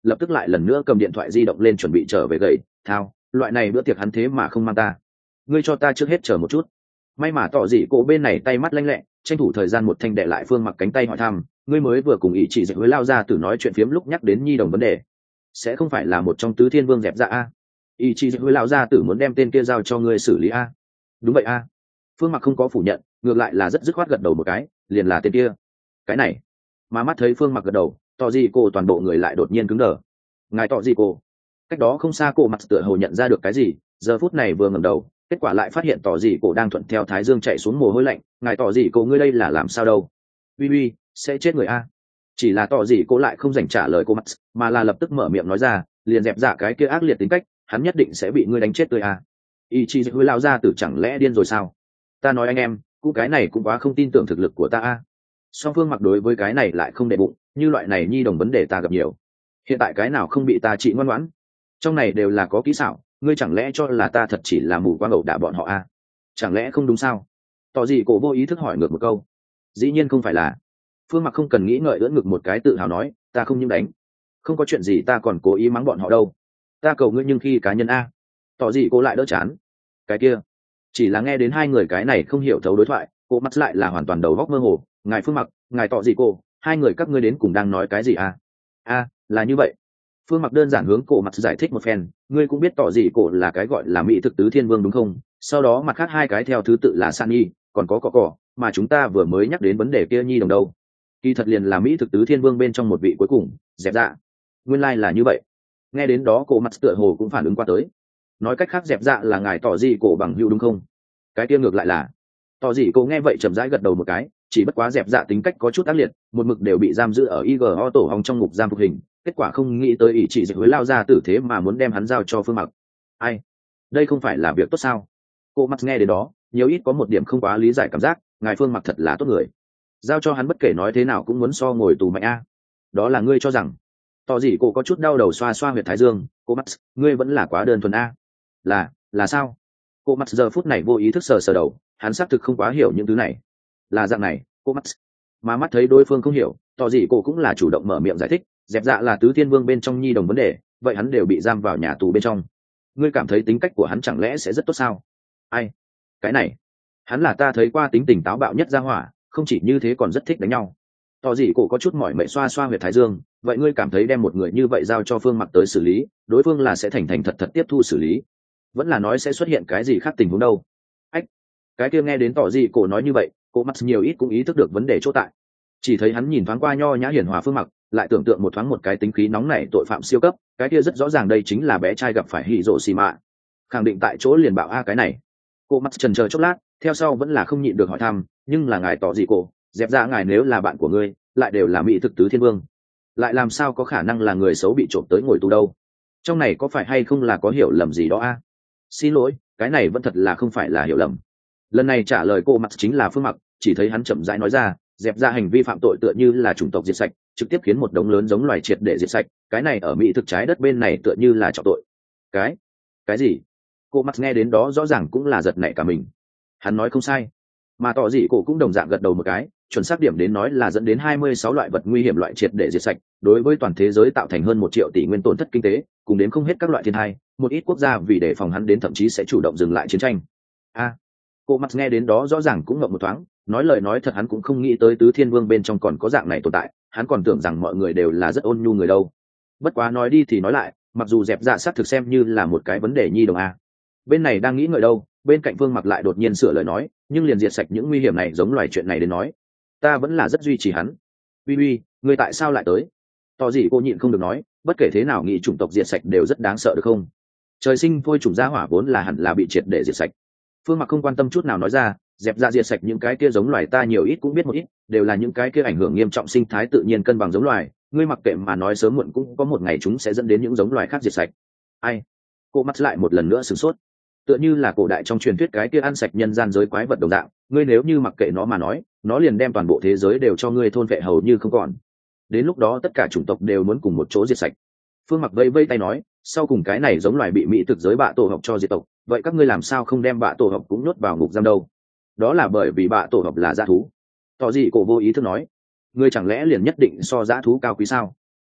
lập tức lại lần nữa cầm điện thoại di động lên chuẩn bị trở về gậy thao loại này bữa tiệc hắn thế mà không mang ta. Ngươi cho ta trước hết chờ một chút. May mà tỏ dị cổ bên này tay mắt lanh lẹ, tranh thủ thời gian một thanh đệ lại Phương Mặc cánh tay hỏi thăm, ngươi mới vừa cùng ý chỉ dịch với lao ra từ nói chuyện phiếm lúc nhắc đến nhi đồng vấn đề, sẽ không phải là một trong tứ thiên vương dẹp dạ a? Ý chỉ dịch với lao ra tử muốn đem tên kia giao cho ngươi xử lý a? Đúng vậy a. Phương Mặc không có phủ nhận, ngược lại là rất dứt khoát gật đầu một cái, liền là tên kia. Cái này, mà mắt thấy Phương Mặc gật đầu, tỏ dị cổ toàn bộ người lại đột nhiên cứng đờ. Ngài tỏ dị cổ? Cách đó không xa cổ mặt tựa hồ nhận ra được cái gì, giờ phút này vừa ngẩng đầu, kết quả lại phát hiện tỏ dị cổ đang thuận theo thái dương chạy xuống mồ hôi lạnh. Ngài tỏ dị cổ ngươi đây là làm sao đâu? Uy uy, sẽ chết người a. Chỉ là tỏ dị cổ lại không dành trả lời cô mặt, mà là lập tức mở miệng nói ra, liền dẹp dạ cái kia ác liệt tính cách, hắn nhất định sẽ bị ngươi đánh chết tươi a. Ý chí hơi lao ra tử chẳng lẽ điên rồi sao? Ta nói anh em, cú cái này cũng quá không tin tưởng thực lực của ta a. Song Phương Mặc đối với cái này lại không để bụng, như loại này nhi đồng vấn đề ta gặp nhiều. Hiện tại cái nào không bị ta trị ngoan ngoãn? Trong này đều là có kỹ xảo, ngươi chẳng lẽ cho là ta thật chỉ là mù quáng ẩu đả bọn họ a? Chẳng lẽ không đúng sao? Tỏ gì cổ vô ý thức hỏi ngược một câu. Dĩ nhiên không phải là. Phương Mặc không cần nghĩ ngợi ưỡn ngực một cái tự hào nói, ta không những đánh, không có chuyện gì ta còn cố ý mắng bọn họ đâu. Ta cầu ngươi nhưng khi cá nhân a. Tỏ gì cô lại đỡ chán. Cái kia, chỉ là nghe đến hai người cái này không hiểu thấu đối thoại, cô mắt lại là hoàn toàn đầu góc mơ hồ. Ngài Phương Mặc, ngài tỏ gì cô, hai người các ngươi đến cùng đang nói cái gì a? A, là như vậy. Phương Mặc đơn giản hướng cổ mặt giải thích một phen, ngươi cũng biết tỏ gì cổ là cái gọi là mỹ thực tứ thiên vương đúng không? Sau đó mặt khác hai cái theo thứ tự là San Nhi, còn có cỏ cỏ, mà chúng ta vừa mới nhắc đến vấn đề kia nhi đồng đâu. Kỳ thật liền là mỹ thực tứ thiên vương bên trong một vị cuối cùng, dẹp dạ. Nguyên lai like là như vậy. Nghe đến đó cổ mặt tựa hồ cũng phản ứng qua tới. Nói cách khác dẹp dạ là ngài tỏ gì cổ bằng hữu đúng không? Cái kia ngược lại là. Tỏ gì cổ nghe vậy chậm rãi gật đầu một cái, chỉ bất quá dẹp dạ tính cách có chút ác liệt, một mực đều bị giam giữ ở i giê o tổ hong trong ngục giam phục hình. Kết quả không nghĩ tới ý chỉ dịch với lao ra tử thế mà muốn đem hắn giao cho Phương Mặc. Ai? Đây không phải là việc tốt sao? Cô mắt nghe đến đó, nhiều ít có một điểm không quá lý giải cảm giác, ngài Phương Mặc thật là tốt người. Giao cho hắn bất kể nói thế nào cũng muốn so ngồi tù mạnh a. Đó là ngươi cho rằng. Tỏ gì cô có chút đau đầu xoa xoa huyệt thái dương, cô mắt, ngươi vẫn là quá đơn thuần a. Là, là sao? Cô mắt giờ phút này vô ý thức sờ sờ đầu, hắn xác thực không quá hiểu những thứ này. Là dạng này, cô mắt. Mà mắt thấy đối phương không hiểu, tỏ gì cô cũng là chủ động mở miệng giải thích, dẹp dạ là tứ thiên vương bên trong nhi đồng vấn đề, vậy hắn đều bị giam vào nhà tù bên trong. Ngươi cảm thấy tính cách của hắn chẳng lẽ sẽ rất tốt sao? Ai? Cái này, hắn là ta thấy qua tính tình táo bạo nhất ra hỏa, không chỉ như thế còn rất thích đánh nhau. Tỏ gì cổ có chút mỏi mệt xoa xoa huyệt thái dương, vậy ngươi cảm thấy đem một người như vậy giao cho Phương Mặc tới xử lý, đối phương là sẽ thành thành thật thật tiếp thu xử lý, vẫn là nói sẽ xuất hiện cái gì khác tình huống đâu? Ách, cái kia nghe đến tỏ gì cổ nói như vậy, cổ mắt nhiều ít cũng ý thức được vấn đề chỗ tại. Chỉ thấy hắn nhìn thoáng qua nho nhã hiền hòa Phương Mặc, lại tưởng tượng một thoáng một cái tính khí nóng nảy tội phạm siêu cấp, cái kia rất rõ ràng đây chính là bé trai gặp phải hỉ rộ xì mạ, khẳng định tại chỗ liền bạo a cái này. Cô mắt chần chờ chốc lát, theo sau vẫn là không nhịn được hỏi thăm, nhưng là ngài tỏ gì cổ, dẹp ra ngài nếu là bạn của ngươi, lại đều là mỹ thực tứ thiên vương, lại làm sao có khả năng là người xấu bị trộm tới ngồi tù đâu? Trong này có phải hay không là có hiểu lầm gì đó a? Xin lỗi, cái này vẫn thật là không phải là hiểu lầm. Lần này trả lời cô mặt chính là Phương Mặc, chỉ thấy hắn chậm rãi nói ra, dẹp ra hành vi phạm tội tựa như là chủng tộc diệt sạch, trực tiếp khiến một đống lớn giống loài triệt để diệt sạch, cái này ở mỹ thực trái đất bên này tựa như là trọng tội. Cái? Cái gì? Cô mắt nghe đến đó rõ ràng cũng là giật nảy cả mình. Hắn nói không sai, mà tỏ gì cổ cũng đồng dạng gật đầu một cái, chuẩn xác điểm đến nói là dẫn đến hai mươi sáu loại vật nguy hiểm loại triệt để diệt sạch, đối với toàn thế giới tạo thành hơn một triệu tỷ nguyên tổn thất kinh tế, cùng đến không hết các loại thiên tai, một ít quốc gia vì để phòng hắn đến thậm chí sẽ chủ động dừng lại chiến tranh. A, à, cô mắt nghe đến đó rõ ràng cũng ngậm một thoáng, nói lời nói thật hắn cũng không nghĩ tới tứ thiên vương bên trong còn có dạng này tồn tại, hắn còn tưởng rằng mọi người đều là rất ôn nhu người đâu. Bất quá nói đi thì nói lại, mặc dù dẹp dạ sát thực xem như là một cái vấn đề nhi đồng a. Bên này đang nghĩ ngợi đâu, bên cạnh Phương Mặc lại đột nhiên sửa lời nói, nhưng liền diệt sạch những nguy hiểm này giống loài chuyện này đến nói, ta vẫn là rất duy trì hắn. Uy uy, người tại sao lại tới? Tỏ gì cô nhịn không được nói, bất kể thế nào nghĩ chủng tộc diệt sạch đều rất đáng sợ được không? Trời sinh phôi chủng gia hỏa vốn là hẳn là bị triệt để diệt sạch. Phương Mặc không quan tâm chút nào nói ra, dẹp ra diệt sạch những cái kia giống loài ta nhiều ít cũng biết một ít, đều là những cái kia ảnh hưởng nghiêm trọng sinh thái tự nhiên cân bằng giống loài, ngươi mặc kệ mà nói sớm muộn cũng có một ngày chúng sẽ dẫn đến những giống loài khác diệt sạch. Ai? Cô mắt lại một lần nữa sửng sốt, tựa như là cổ đại trong truyền thuyết cái kia ăn sạch nhân gian giới quái vật đồng dạng, ngươi nếu như mặc kệ nó mà nói, nó liền đem toàn bộ thế giới đều cho ngươi thôn vệ hầu như không còn. Đến lúc đó tất cả chủng tộc đều muốn cùng một chỗ diệt sạch. Phương Mặc vây vây tay nói, sau cùng cái này giống loài bị mỹ thực giới bạ tổ học cho diệt tộc, vậy các ngươi làm sao không đem bạ tổ học cũng nhốt vào ngục giam đâu? Đó là bởi vì bạ tổ học là dã thú. Tỏ gì cổ vô ý thức nói, ngươi chẳng lẽ liền nhất định so dã thú cao quý sao?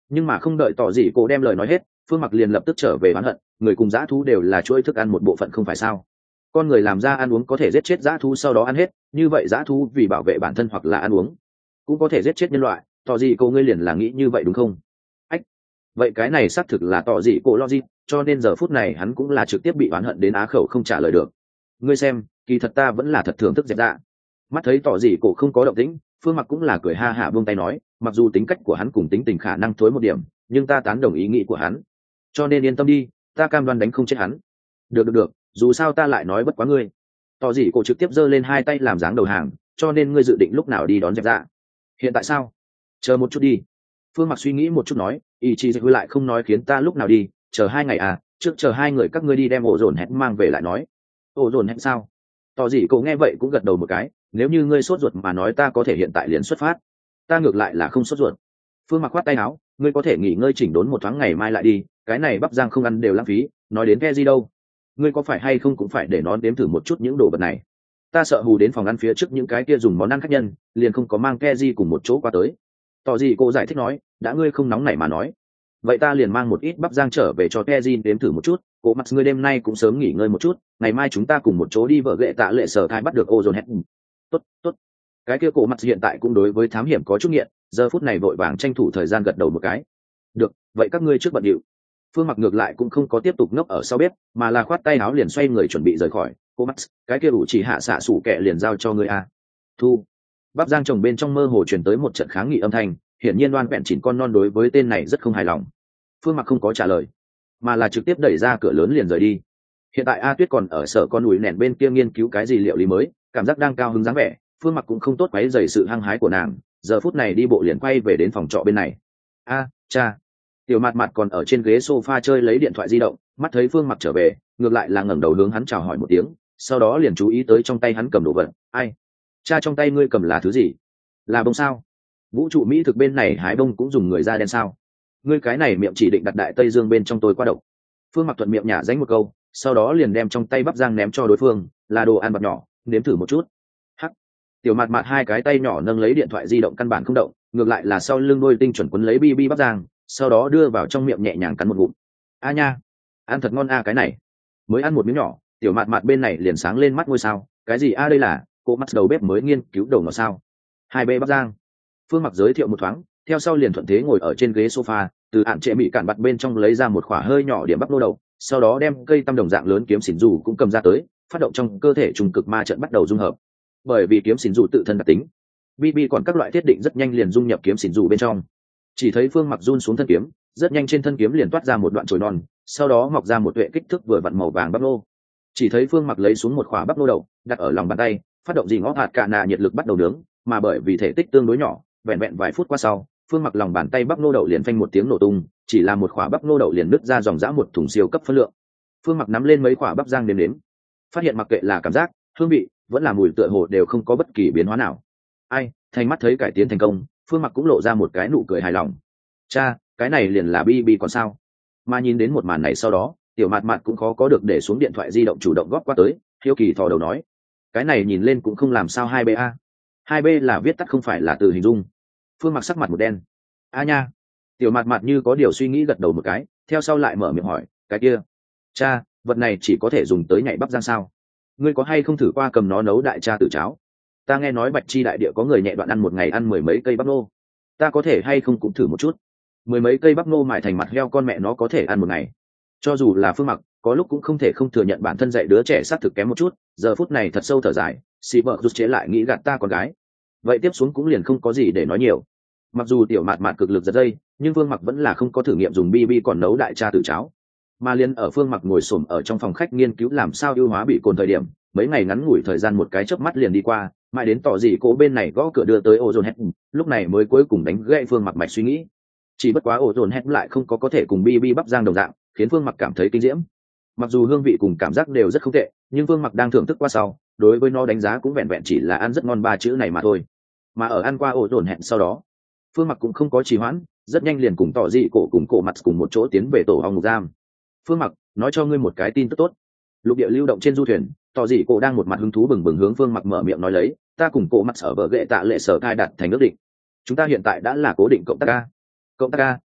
Nhưng mà không đợi tỏ gì cô đem lời nói hết, Phương Mặc liền lập tức trở về oán hận, người cùng dã thú đều là chuỗi thức ăn một bộ phận không phải sao? Con người làm ra ăn uống có thể giết chết dã thú sau đó ăn hết, như vậy dã thú vì bảo vệ bản thân hoặc là ăn uống cũng có thể giết chết nhân loại, tỏ gì cô ngươi liền là nghĩ như vậy đúng không? Ách, vậy cái này xác thực là tỏ gì cô logic, cho nên giờ phút này hắn cũng là trực tiếp bị oán hận đến á khẩu không trả lời được. Ngươi xem, kỳ thật ta vẫn là thật thưởng thức dẹp dạ. Mắt thấy tỏ gì cô không có động tĩnh, Phương Mặc cũng là cười ha hả buông tay nói, mặc dù tính cách của hắn cùng tính tình khả năng thối một điểm, nhưng ta tán đồng ý nghĩ của hắn, cho nên yên tâm đi, ta cam đoan đánh không chết hắn. Được được được, dù sao ta lại nói bất quá ngươi. Tỏ gì cô trực tiếp giơ lên hai tay làm dáng đầu hàng, cho nên ngươi dự định lúc nào đi đón dẹp dạ? Hiện tại sao? Chờ một chút đi. Phương Mặc suy nghĩ một chút nói, ý chí dịch lại không nói khiến ta lúc nào đi, chờ hai ngày à, trước chờ hai người các ngươi đi đem ổ dồn hẹn mang về lại nói. Ổ dồn hẹn sao? Tỏ gì cô nghe vậy cũng gật đầu một cái, nếu như ngươi sốt ruột mà nói ta có thể hiện tại liền xuất phát. Ta ngược lại là không sốt ruột. Phương Mặc khoát tay áo, ngươi có thể nghỉ ngơi chỉnh đốn một thoáng ngày mai lại đi, cái này bắp rang không ăn đều lãng phí, nói đến ke gì đâu. Ngươi có phải hay không cũng phải để nó đếm thử một chút những đồ vật này. Ta sợ hù đến phòng ăn phía trước những cái kia dùng món ăn khách nhân, liền không có mang ke gì cùng một chỗ qua tới. Tỏ gì cô giải thích nói, đã ngươi không nóng nảy mà nói, vậy ta liền mang một ít bắp rang trở về cho ke gì đếm thử một chút. Cô mặt ngươi đêm nay cũng sớm nghỉ ngơi một chút, ngày mai chúng ta cùng một chỗ đi vợ ghệ tạ lệ sở thai bắt được ô dồn hết. Tốt tốt. Cái kia cổ mặt hiện tại cũng đối với thám hiểm có chút nghiện, giờ phút này vội vàng tranh thủ thời gian gật đầu một cái. Được, vậy các ngươi trước bận điệu. Phương Mặc ngược lại cũng không có tiếp tục ngốc ở sau bếp, mà là khoát tay áo liền xoay người chuẩn bị rời khỏi. Cô Max, cái kia ủ chỉ hạ xạ sủ kẹ liền giao cho ngươi a. Thu. Bắp giang trồng bên trong mơ hồ truyền tới một trận kháng nghị âm thanh, hiển nhiên đoan vẹn chỉnh con non đối với tên này rất không hài lòng. Phương Mặc không có trả lời, mà là trực tiếp đẩy ra cửa lớn liền rời đi. Hiện tại A Tuyết còn ở sở con núi nền bên kia nghiên cứu cái gì liệu lý mới, cảm giác đang cao hứng dáng vẻ. Phương Mặc cũng không tốt quấy rầy sự hăng hái của nàng, giờ phút này đi bộ liền quay về đến phòng trọ bên này. A, cha. Tiểu Mạt Mạt còn ở trên ghế sofa chơi lấy điện thoại di động, mắt thấy Phương Mặc trở về, ngược lại là ngẩng đầu hướng hắn chào hỏi một tiếng, sau đó liền chú ý tới trong tay hắn cầm đồ vật. Ai? Cha, trong tay ngươi cầm là thứ gì? Là bông sao? Vũ trụ Mỹ thực bên này hái bông cũng dùng người da đen sao? Ngươi cái này miệng chỉ định đặt đại Tây Dương bên trong tôi qua độc. Phương Mặc thuận miệng nhả dánh một câu, sau đó liền đem trong tay bắp rang ném cho đối phương, là đồ ăn bạc nhỏ, nếm thử một chút. Hắc. Tiểu Mạt Mạt hai cái tay nhỏ nâng lấy điện thoại di động căn bản không động, ngược lại là sau lưng đôi tinh chuẩn quấn lấy bi bi bắp rang, sau đó đưa vào trong miệng nhẹ nhàng cắn một ngụm. A nha, ăn thật ngon a. Cái này mới ăn một miếng nhỏ, Tiểu Mạt Mạt bên này liền sáng lên mắt ngôi sao. Cái gì a? Đây là cô mắt đầu bếp mới nghiên cứu đầu ngọt sao? Hai bê bắp rang. Phương Mặc giới thiệu một thoáng, theo sau liền thuận thế ngồi ở trên ghế sofa, từ ạn trệ bị cản bặt bên trong lấy ra một khỏa hơi nhỏ điểm bắp nô đầu, sau đó đem cây tăm đồng dạng lớn kiếm xỉn dù cũng cầm ra tới, phát động trong cơ thể trùng cực ma trận bắt đầu dung hợp. Bởi vì kiếm xỉn dù tự thân đặc tính, bi bi còn các loại thiết định rất nhanh liền dung nhập kiếm xỉn dù bên trong. Chỉ thấy Phương Mặc run xuống thân kiếm, rất nhanh trên thân kiếm liền toát ra một đoạn chồi non, sau đó mọc ra một tuệ kích thước vừa vặn màu vàng bắp nô. Chỉ thấy Phương Mặc lấy xuống một khỏa bắp nô đầu, đặt ở lòng bàn tay, phát động gì ngõ hạt cả nà nhiệt lực bắt đầu nướng, mà bởi vì thể tích tương đối nhỏ, vẹn vẹn vài phút qua sau, Phương Mặc lòng bàn tay bắp nô đậu liền phanh một tiếng nổ tung, chỉ là một khỏa bắp nô đậu liền nứt ra dòng dã một thùng siêu cấp phân lượng. Phương Mặc nắm lên mấy khỏa bắp rang nếm nếm, phát hiện mặc kệ là cảm giác, hương vị, vẫn là mùi tựa hồ đều không có bất kỳ biến hóa nào. Ai, thành mắt thấy cải tiến thành công, Phương Mặc cũng lộ ra một cái nụ cười hài lòng. Cha, cái này liền là bi bi còn sao? Mà nhìn đến một màn này sau đó, Tiểu Mạt Mạt cũng khó có được để xuống điện thoại di động chủ động góp qua tới, hiếu kỳ thò đầu nói, cái này nhìn lên cũng không làm sao hai b a. Hai b là viết tắt không phải là từ hình dung. Phương Mặc sắc mặt một đen. A nha. Tiểu Mạt Mạt như có điều suy nghĩ gật đầu một cái, theo sau lại mở miệng hỏi, cái kia, cha, vật này chỉ có thể dùng tới nhảy bắp rang sao? Ngươi có hay không thử qua cầm nó nấu đại cha tử cháo? Ta nghe nói Bạch Chi đại địa có người nhẹ đoạn ăn một ngày ăn mười mấy cây bắp nô, ta có thể hay không cũng thử một chút. Mười mấy cây bắp nô mài thành mặt heo con mẹ nó có thể ăn một ngày. Cho dù là Phương Mặc, có lúc cũng không thể không thừa nhận bản thân dạy đứa trẻ xác thực kém một chút, giờ phút này thật sâu thở dài, xì vợ rút chế lại nghĩ gạt ta con gái. Vậy tiếp xuống cũng liền không có gì để nói nhiều. Mặc dù Tiểu Mạt Mạt cực lực giật dây, nhưng Phương Mặc vẫn là không có thử nghiệm dùng bi bi còn nấu đại cha tử cháo. Mà liên ở Phương Mặc ngồi xổm ở trong phòng khách nghiên cứu làm sao ưu hóa bị cồn thời điểm, mấy ngày ngắn ngủi thời gian một cái chớp mắt liền đi qua, mãi đến tỏ gì cố bên này gõ cửa đưa tới ozone hết, lúc này mới cuối cùng đánh gãy Phương Mặc mạch suy nghĩ. Chỉ bất quá ozone hết lại không có có thể cùng bi bi bắp rang đồng dạng, khiến Phương Mặc cảm thấy kinh diễm. Mặc dù hương vị cùng cảm giác đều rất không tệ, nhưng Phương Mặc đang thưởng thức qua sau, đối với nó đánh giá cũng vẹn vẹn chỉ là ăn rất ngon ba chữ này mà thôi. Mà ở ăn qua ozone hẹn sau đó, Phương Mặc cũng không có trì hoãn, rất nhanh liền cùng tỏ dị cổ cùng cổ mặt cùng một chỗ tiến về tổ ong ngục giam. Phương Mặc, nói cho ngươi một cái tin tức tốt. Lục địa lưu động trên du thuyền, tỏ dị cổ đang một mặt hứng thú bừng bừng hướng Phương Mặc mở miệng nói lấy, ta cùng cổ mặt ở bờ ghệ tạ lệ sở thai đặt thành ước định. Chúng ta hiện tại đã là cố định cộng tác ca. Cộng tác ca,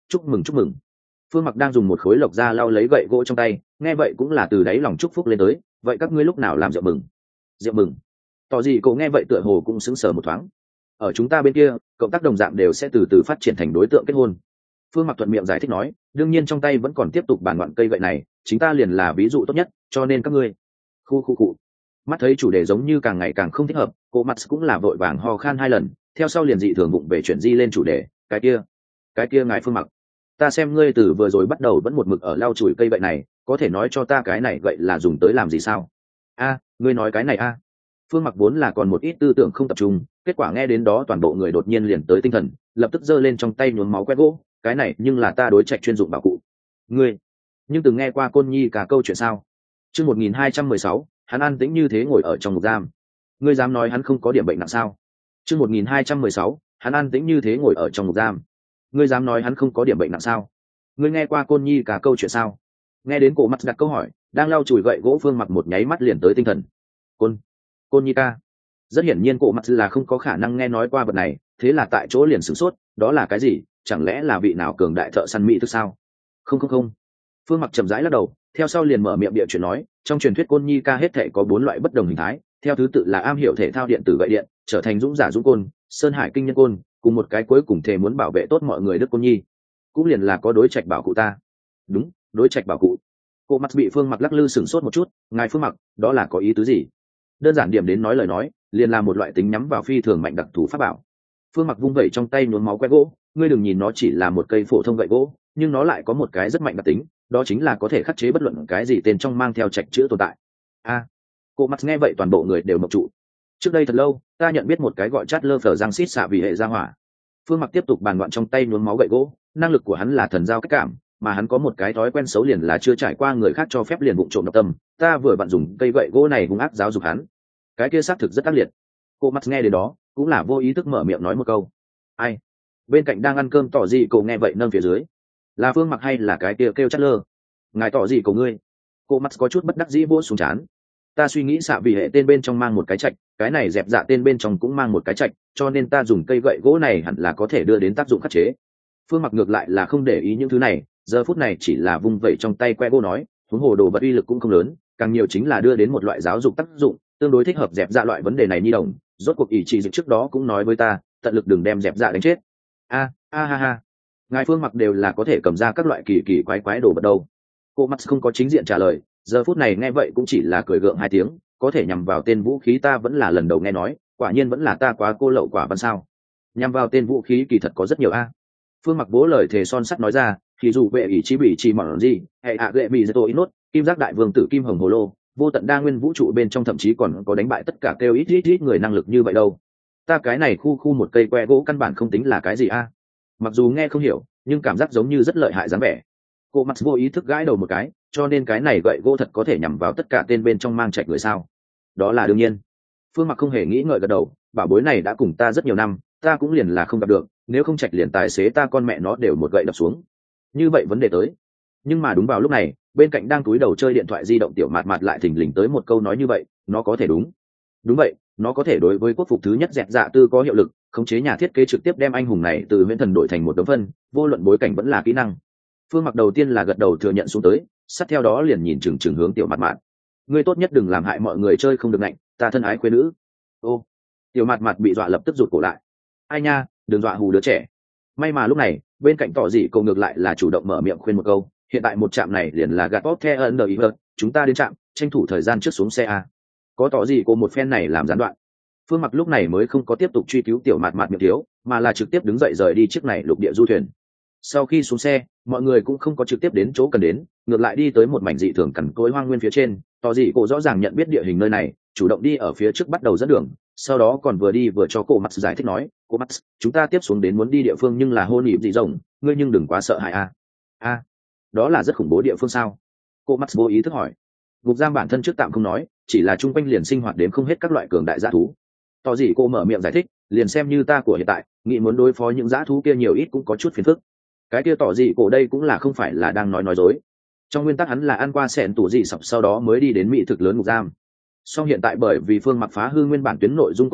chúc mừng chúc mừng. Phương Mặc đang dùng một khối lộc da lau lấy gậy gỗ trong tay, nghe vậy cũng là từ đáy lòng chúc phúc lên tới. Vậy các ngươi lúc nào làm rượu mừng? Rượu mừng? Tỏ gì cậu nghe vậy tựa hồ cũng sững sờ một thoáng. Ở chúng ta bên kia, cộng tác đồng dạng đều sẽ từ từ phát triển thành đối tượng kết hôn. Phương Mặc thuận miệng giải thích nói, đương nhiên trong tay vẫn còn tiếp tục bàn ngoạn cây gậy này, chính ta liền là ví dụ tốt nhất, cho nên các ngươi. Khu khu cụ. Mắt thấy chủ đề giống như càng ngày càng không thích hợp, cô mặt cũng là vội vàng ho khan hai lần, theo sau liền dị thường bụng về chuyện di lên chủ đề, cái kia, cái kia ngài Phương Mặc, ta xem ngươi từ vừa rồi bắt đầu vẫn một mực ở lau chùi cây gậy này, có thể nói cho ta cái này gậy là dùng tới làm gì sao? A, ngươi nói cái này a? Phương Mặc vốn là còn một ít tư tưởng không tập trung, kết quả nghe đến đó toàn bộ người đột nhiên liền tới tinh thần, lập tức giơ lên trong tay nhuốm máu quét gỗ, cái này nhưng là ta đối trạch chuyên dụng bảo cụ. Ngươi, nhưng từng nghe qua Côn Nhi cả câu chuyện sao? Chương một nghìn hai trăm mười sáu, hắn an tĩnh như thế ngồi ở trong ngục giam. Ngươi dám nói hắn không có điểm bệnh nặng sao? Chương một nghìn hai trăm mười sáu, hắn an tĩnh như thế ngồi ở trong ngục giam. Ngươi dám nói hắn không có điểm bệnh nặng sao? Ngươi nghe qua Côn Nhi cả câu chuyện sao? Nghe đến cổ mặt đặt câu hỏi, đang lau chùi gậy gỗ Phương Mặc một nháy mắt liền tới tinh thần. Côn, Côn Nhi ca. Rất hiển nhiên cổ mặt là không có khả năng nghe nói qua vật này, thế là tại chỗ liền sửng sốt, đó là cái gì? Chẳng lẽ là vị nào cường đại thợ săn mỹ thức sao? Không không không. Phương Mặc chậm rãi lắc đầu, theo sau liền mở miệng địa chuyện nói, trong truyền thuyết Côn Nhi ca hết thể có bốn loại bất đồng hình thái, theo thứ tự là am hiểu thể thao điện tử gậy điện, trở thành dũng giả dũng côn, sơn hải kinh nhân côn, cùng một cái cuối cùng thề muốn bảo vệ tốt mọi người Đức Côn Nhi, cũng liền là có đối trạch bảo cụ ta. Đúng, đối trạch bảo cụ. Cô mặt bị Phương Mặc lắc lư sửng sốt một chút, ngài Phương Mặc, đó là có ý tứ gì? Đơn giản điểm đến nói lời nói, liền là một loại tính nhắm vào phi thường mạnh đặc thù pháp bảo. Phương Mặc vung vẩy trong tay nhuốm máu que gỗ, ngươi đừng nhìn nó chỉ là một cây phổ thông gậy gỗ, nhưng nó lại có một cái rất mạnh đặc tính, đó chính là có thể khắc chế bất luận cái gì tên trong mang theo trạch chữ tồn tại. A, à, cô mặt nghe vậy toàn bộ người đều mộng trụ. Trước đây thật lâu, ta nhận biết một cái gọi chát lơ phở giang xít xạ vì hệ gia hỏa. Phương Mặc tiếp tục bàn loạn trong tay nhuốm máu gậy gỗ, năng lực của hắn là thần giao cách cảm, mà hắn có một cái thói quen xấu liền là chưa trải qua người khác cho phép liền vụng trộm độc tâm. Ta vừa vặn dùng cây gậy gỗ này hung ác giáo dục hắn, cái kia xác thực rất ác liệt. Cô mắt nghe đến đó cũng là vô ý thức mở miệng nói một câu. Ai? Bên cạnh đang ăn cơm tỏ gì cậu nghe vậy nâng phía dưới, là Phương Mặc hay là cái kia kêu chát lơ? Ngài tỏ gì cậu ngươi? Cô mắt có chút bất đắc dĩ vỗ xuống chán. Ta suy nghĩ xạ vì hệ tên bên trong mang một cái trạch, cái này dẹp dạ tên bên trong cũng mang một cái trạch, cho nên ta dùng cây gậy gỗ này hẳn là có thể đưa đến tác dụng khắc chế. Phương Mặc ngược lại là không để ý những thứ này, giờ phút này chỉ là vung vẩy trong tay que gỗ nói, huống hồ đồ vật uy lực cũng không lớn, càng nhiều chính là đưa đến một loại giáo dục tác dụng, tương đối thích hợp dẹp dạ loại vấn đề này nhi đồng. Rốt cuộc ý chỉ dịch trước đó cũng nói với ta, tận lực đừng đem dẹp dạ đánh chết. A, a ha ha. Ngài Phương Mặc đều là có thể cầm ra các loại kỳ kỳ quái quái đồ vật đâu. Cô mắt không có chính diện trả lời, giờ phút này nghe vậy cũng chỉ là cười gượng hai tiếng, có thể nhằm vào tên vũ khí ta vẫn là lần đầu nghe nói, quả nhiên vẫn là ta quá cô lậu quả văn sao. Nhằm vào tên vũ khí kỳ thật có rất nhiều a. Phương Mặc bố lời thề son sắt nói ra, thì dù vệ ý chí bị chỉ mỏng gì, hay ạ gệ bị giết tôi nốt, kim giác đại vương tử kim hồng hồ lô, vô tận đa nguyên vũ trụ bên trong thậm chí còn có đánh bại tất cả kêu ít ít ít người năng lực như vậy đâu. Ta cái này khu khu một cây que gỗ căn bản không tính là cái gì a. Mặc dù nghe không hiểu, nhưng cảm giác giống như rất lợi hại dáng vẻ. Cô mặt vô ý thức gãi đầu một cái, cho nên cái này gậy gỗ thật có thể nhằm vào tất cả tên bên trong mang trạch người sao? Đó là đương nhiên. Phương Mặc không hề nghĩ ngợi gật đầu, bảo bối này đã cùng ta rất nhiều năm, ta cũng liền là không gặp được, nếu không trạch liền tài xế ta con mẹ nó đều một gậy đập xuống. Như vậy vấn đề tới. Nhưng mà đúng vào lúc này, bên cạnh đang túi đầu chơi điện thoại di động tiểu mạt mạt lại thình lình tới một câu nói như vậy, nó có thể đúng. Đúng vậy, nó có thể đối với quốc phục thứ nhất dẹp dạ tư có hiệu lực, khống chế nhà thiết kế trực tiếp đem anh hùng này từ huyễn thần đổi thành một đống phân, vô luận bối cảnh vẫn là kỹ năng. Phương Mặc đầu tiên là gật đầu thừa nhận xuống tới, sát theo đó liền nhìn chừng chừng hướng tiểu mạt mạt. Ngươi tốt nhất đừng làm hại mọi người chơi không được ngạnh, ta thân ái quê nữ. Ô, tiểu mạt mạt bị dọa lập tức rụt cổ lại. Ai nha, đừng dọa hù đứa trẻ. May mà lúc này, bên cạnh tỏ dị cậu ngược lại là chủ động mở miệng khuyên một câu, hiện tại một trạm này liền là gạt bóp the ân đợi hơn, chúng ta đến trạm, tranh thủ thời gian trước xuống xe a. Có tỏ dị cô một phen này làm gián đoạn. Phương Mặc lúc này mới không có tiếp tục truy cứu tiểu mạt mạt miệng thiếu, mà là trực tiếp đứng dậy rời đi chiếc này lục địa du thuyền. Sau khi xuống xe, mọi người cũng không có trực tiếp đến chỗ cần đến, ngược lại đi tới một mảnh dị thường cằn cỗi hoang nguyên phía trên. Tỏ dị cô rõ ràng nhận biết địa hình nơi này, chủ động đi ở phía trước bắt đầu dẫn đường, sau đó còn vừa đi vừa cho cô Max giải thích nói, cô Max, chúng ta tiếp xuống đến muốn đi địa phương nhưng là hôn ịp dị rồng, ngươi nhưng đừng quá sợ hãi a. A, đó là rất khủng bố địa phương sao? Cô Max vô ý thức hỏi. Ngục giam bản thân trước tạm không nói, chỉ là chung quanh liền sinh hoạt đến không hết các loại cường đại dã thú. Tỏ dị cô mở miệng giải thích, liền xem như ta của hiện tại, nghĩ muốn đối phó những dã thú kia nhiều ít cũng có chút phiền phức. Cái kia tỏ dị cổ đây cũng là không phải là đang nói nói dối. Trong nguyên tắc hắn là ăn qua sẹn tủ dị sập sau đó mới đi đến mỹ thực lớn ngục giam. Song hiện tại bởi vì Phương Mặc phá hư nguyên bản tuyến nội dung cốt truyện,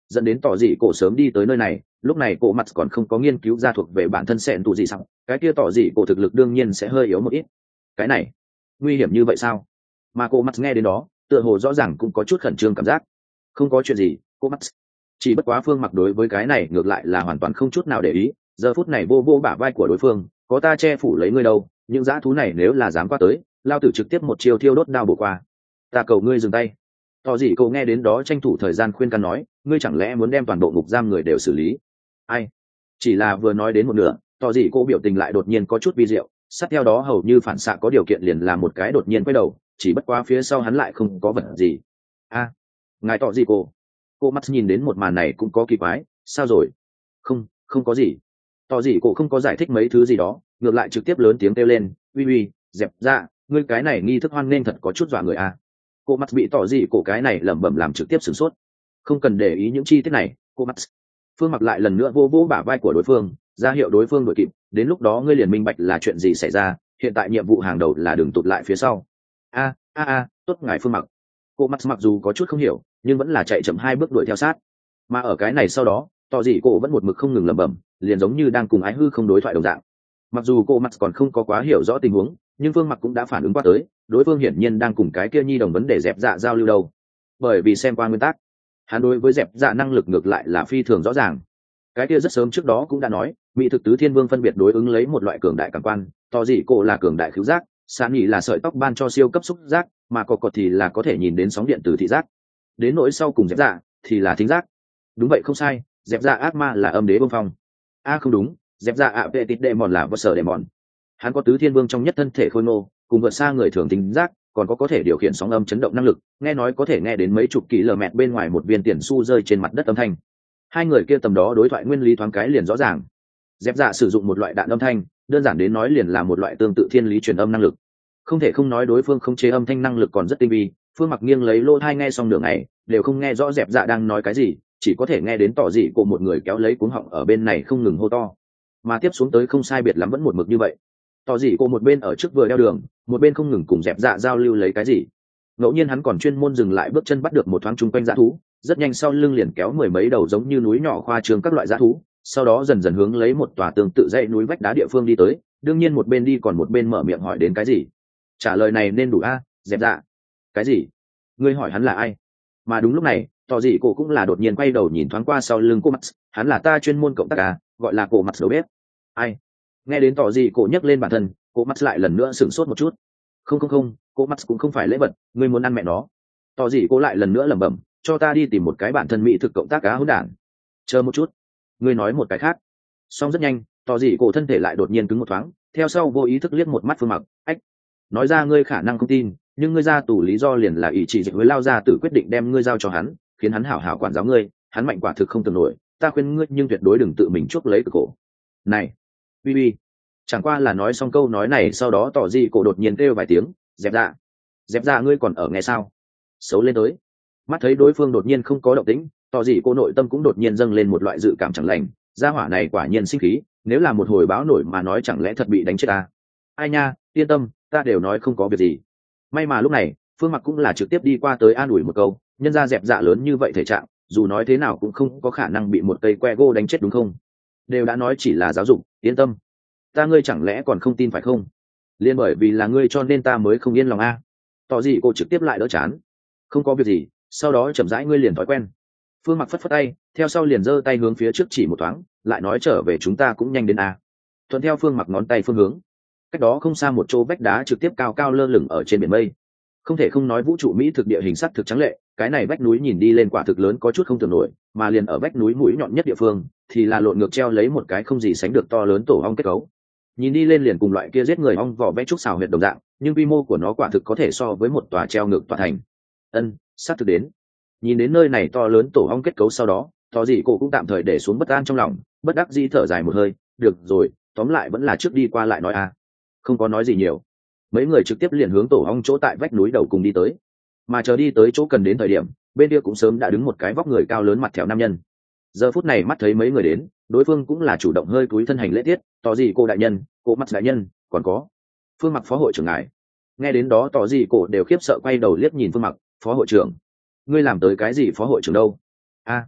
dẫn đến tỏ dị cổ sớm đi tới nơi này. Lúc này cổ mặt còn không có nghiên cứu ra thuộc về bản thân sẹn tù gì sao, cái kia tỏ dị cổ thực lực đương nhiên sẽ hơi yếu một ít. Cái này nguy hiểm như vậy sao? Mà cổ mặt nghe đến đó tựa hồ rõ ràng cũng có chút khẩn trương cảm giác. Không có chuyện gì, cô mắt. Chỉ bất quá Phương Mặc đối với cái này ngược lại là hoàn toàn không chút nào để ý. Giờ phút này vô vô bả vai của đối phương, có ta che phủ lấy ngươi đâu, những dã thú này nếu là dám qua tới, lao tử trực tiếp một chiêu thiêu đốt đao bổ qua. Ta cầu ngươi dừng tay. Tỏ dị cậu nghe đến đó tranh thủ thời gian khuyên can nói, ngươi chẳng lẽ muốn đem toàn bộ ngục giam người đều xử lý? Ai? Chỉ là vừa nói đến một nửa, tỏ dị cô biểu tình lại đột nhiên có chút vi diệu, sát theo đó hầu như phản xạ có điều kiện liền làm một cái đột nhiên quay đầu, chỉ bất quá phía sau hắn lại không có vật gì. A, ngài tỏ dị cô. Cô mắt nhìn đến một màn này cũng có kỳ quái, sao rồi? Không, không có gì. Tỏ dị cô không có giải thích mấy thứ gì đó, ngược lại trực tiếp lớn tiếng kêu lên, uy uy, dẹp ra, ngươi cái này nghi thức hoan nên thật có chút dọa người a. Cô mắt bị tỏ dị cổ cái này lẩm bẩm làm trực tiếp sửng sốt. Không cần để ý những chi tiết này, cô mắt. Phương Mặc lại lần nữa vô vô bả vai của đối phương, ra hiệu đối phương đuổi kịp, đến lúc đó ngươi liền minh bạch là chuyện gì xảy ra, hiện tại nhiệm vụ hàng đầu là đừng tụt lại phía sau. A a a, tốt ngài Phương Mặc. Cô mắt mặc dù có chút không hiểu, nhưng vẫn là chạy chậm hai bước đuổi theo sát. Mà ở cái này sau đó, tỏ dị cổ vẫn một mực không ngừng lẩm bẩm, liền giống như đang cùng ái hư không đối thoại đồng dạng. Mặc dù cô mắt còn không có quá hiểu rõ tình huống, nhưng Phương Mặc cũng đã phản ứng qua tới, đối phương hiển nhiên đang cùng cái kia nhi đồng vấn đề dẹp dạ giao lưu đâu. Bởi vì xem qua nguyên tắc, hắn đối với dẹp dạ năng lực ngược lại là phi thường rõ ràng. Cái kia rất sớm trước đó cũng đã nói, mỹ thực tứ thiên vương phân biệt đối ứng lấy một loại cường đại cảm quan, tỏ dị cổ là cường đại khứu giác, Sán nhị là sợi tóc ban cho siêu cấp xúc giác, mà cọ cọt thì là có thể nhìn đến sóng điện từ thị giác. Đến nỗi sau cùng dẹp dạ thì là thính giác. Đúng vậy không sai, dẹp dạ ác ma là âm đế bông phong. A à, không đúng, dẹp dạ ạ vệ tít đệ mòn là vợ sở đệ mòn. Hắn có tứ thiên vương trong nhất thân thể khôi nô, cùng vượt xa người thường thính giác, còn có có thể điều khiển sóng âm chấn động năng lực, nghe nói có thể nghe đến mấy chục kỷ lờ mẹt bên ngoài một viên tiền xu rơi trên mặt đất âm thanh. Hai người kia tầm đó đối thoại nguyên lý thoáng cái liền rõ ràng. Dẹp dạ sử dụng một loại đạn âm thanh, đơn giản đến nói liền là một loại tương tự thiên lý truyền âm năng lực. Không thể không nói đối phương không chế âm thanh năng lực còn rất tinh vi. Phương Mặc nghiêng lấy lỗ tai nghe xong nửa ngày, đều không nghe rõ dẹp dạ đang nói cái gì, chỉ có thể nghe đến tỏ dị của một người kéo lấy cuống họng ở bên này không ngừng hô to. Mà tiếp xuống tới không sai biệt lắm vẫn một mực như vậy. Tỏ dị cô một bên ở trước vừa đeo đường, một bên không ngừng cùng dẹp dạ giao lưu lấy cái gì. Ngẫu nhiên hắn còn chuyên môn dừng lại bước chân bắt được một thoáng chung quanh dã thú, rất nhanh sau lưng liền kéo mười mấy đầu giống như núi nhỏ khoa trương các loại dã thú, sau đó dần dần hướng lấy một tòa tương tự dãy núi vách đá địa phương đi tới, đương nhiên một bên đi còn một bên mở miệng hỏi đến cái gì. Trả lời này nên đủ a, dẹp dạ. Cái gì? Ngươi hỏi hắn là ai? Mà đúng lúc này, tỏ dị cô cũng là đột nhiên quay đầu nhìn thoáng qua sau lưng cô Max, hắn là ta chuyên môn cộng tác à, gọi là cô Max đầu bếp. Ai? Nghe đến tỏ dị cô nhắc lên bản thân, cô Max lại lần nữa sửng sốt một chút. Không không không, cô Max cũng không phải lễ vật, ngươi muốn ăn mẹ nó. Tỏ dị cô lại lần nữa lẩm bẩm, cho ta đi tìm một cái bản thân mỹ thực cộng tác cá hỗn đản. Chờ một chút, ngươi nói một cái khác. Xong rất nhanh, tỏ dị cô thân thể lại đột nhiên cứng một thoáng, theo sau vô ý thức liếc một mắt Phương Mặc, ách. Nói ra ngươi khả năng không tin, nhưng ngươi ra tù lý do liền là ý chỉ dịch với lao ra tử quyết định đem ngươi giao cho hắn, khiến hắn hảo hảo quản giáo ngươi, hắn mạnh quả thực không tưởng nổi, ta khuyên ngươi nhưng tuyệt đối đừng tự mình chuốc lấy cực cổ. Này, bi bi. Chẳng qua là nói xong câu nói này sau đó tỏ dị cổ đột nhiên kêu vài tiếng, dẹp dạ. Dẹp dạ ngươi còn ở nghe sao? Xấu lên tới. Mắt thấy đối phương đột nhiên không có động tĩnh, tỏ dị cô nội tâm cũng đột nhiên dâng lên một loại dự cảm chẳng lành, gia hỏa này quả nhiên sinh khí, nếu là một hồi báo nổi mà nói chẳng lẽ thật bị đánh chết ta. Ai nha, yên tâm, ta đều nói không có việc gì. May mà lúc này Phương Mặc cũng là trực tiếp đi qua tới an ủi một câu, nhân ra dẹp dạ lớn như vậy thể trạng, dù nói thế nào cũng không có khả năng bị một cây que gô đánh chết đúng không? Đều đã nói chỉ là giáo dục, yên tâm. Ta ngươi chẳng lẽ còn không tin phải không? Liên bởi vì là ngươi cho nên ta mới không yên lòng a. Tỏ gì cô trực tiếp lại đỡ chán. Không có việc gì, sau đó chậm rãi ngươi liền thói quen. Phương Mặc phất phất tay, theo sau liền giơ tay hướng phía trước chỉ một thoáng, lại nói trở về chúng ta cũng nhanh đến a. Thuận theo Phương Mặc ngón tay phương hướng, cách đó không xa một chỗ vách đá trực tiếp cao cao lơ lửng ở trên biển mây. Không thể không nói vũ trụ mỹ thực địa hình sắt thực trắng lệ, cái này vách núi nhìn đi lên quả thực lớn có chút không tưởng nổi, mà liền ở vách núi mũi nhọn nhất địa phương thì là lộn ngược treo lấy một cái không gì sánh được to lớn tổ ong kết cấu. Nhìn đi lên liền cùng loại kia giết người ong vỏ vẽ trúc xào huyệt đồng dạng, nhưng quy mô của nó quả thực có thể so với một tòa treo ngược tòa thành. Ân, sát thực đến. Nhìn đến nơi này to lớn tổ ong kết cấu sau đó, Tỏ dị cổ cũng tạm thời để xuống bất an trong lòng, bất đắc dĩ thở dài một hơi, được rồi, tóm lại vẫn là trước đi qua lại nói a. Không có nói gì nhiều, mấy người trực tiếp liền hướng tổ ong chỗ tại vách núi đầu cùng đi tới. Mà chờ đi tới chỗ cần đến thời điểm, bên kia cũng sớm đã đứng một cái vóc người cao lớn mặt thẹo nam nhân. Giờ phút này mắt thấy mấy người đến, đối phương cũng là chủ động hơi cúi thân hành lễ tiết, tỏ gì cô đại nhân, cô mắt đại nhân, còn có Phương Mặc phó hội trưởng ngài. Nghe đến đó tỏ gì cổ đều khiếp sợ quay đầu liếc nhìn Phương Mặc, phó hội trưởng, ngươi làm tới cái gì phó hội trưởng đâu? A,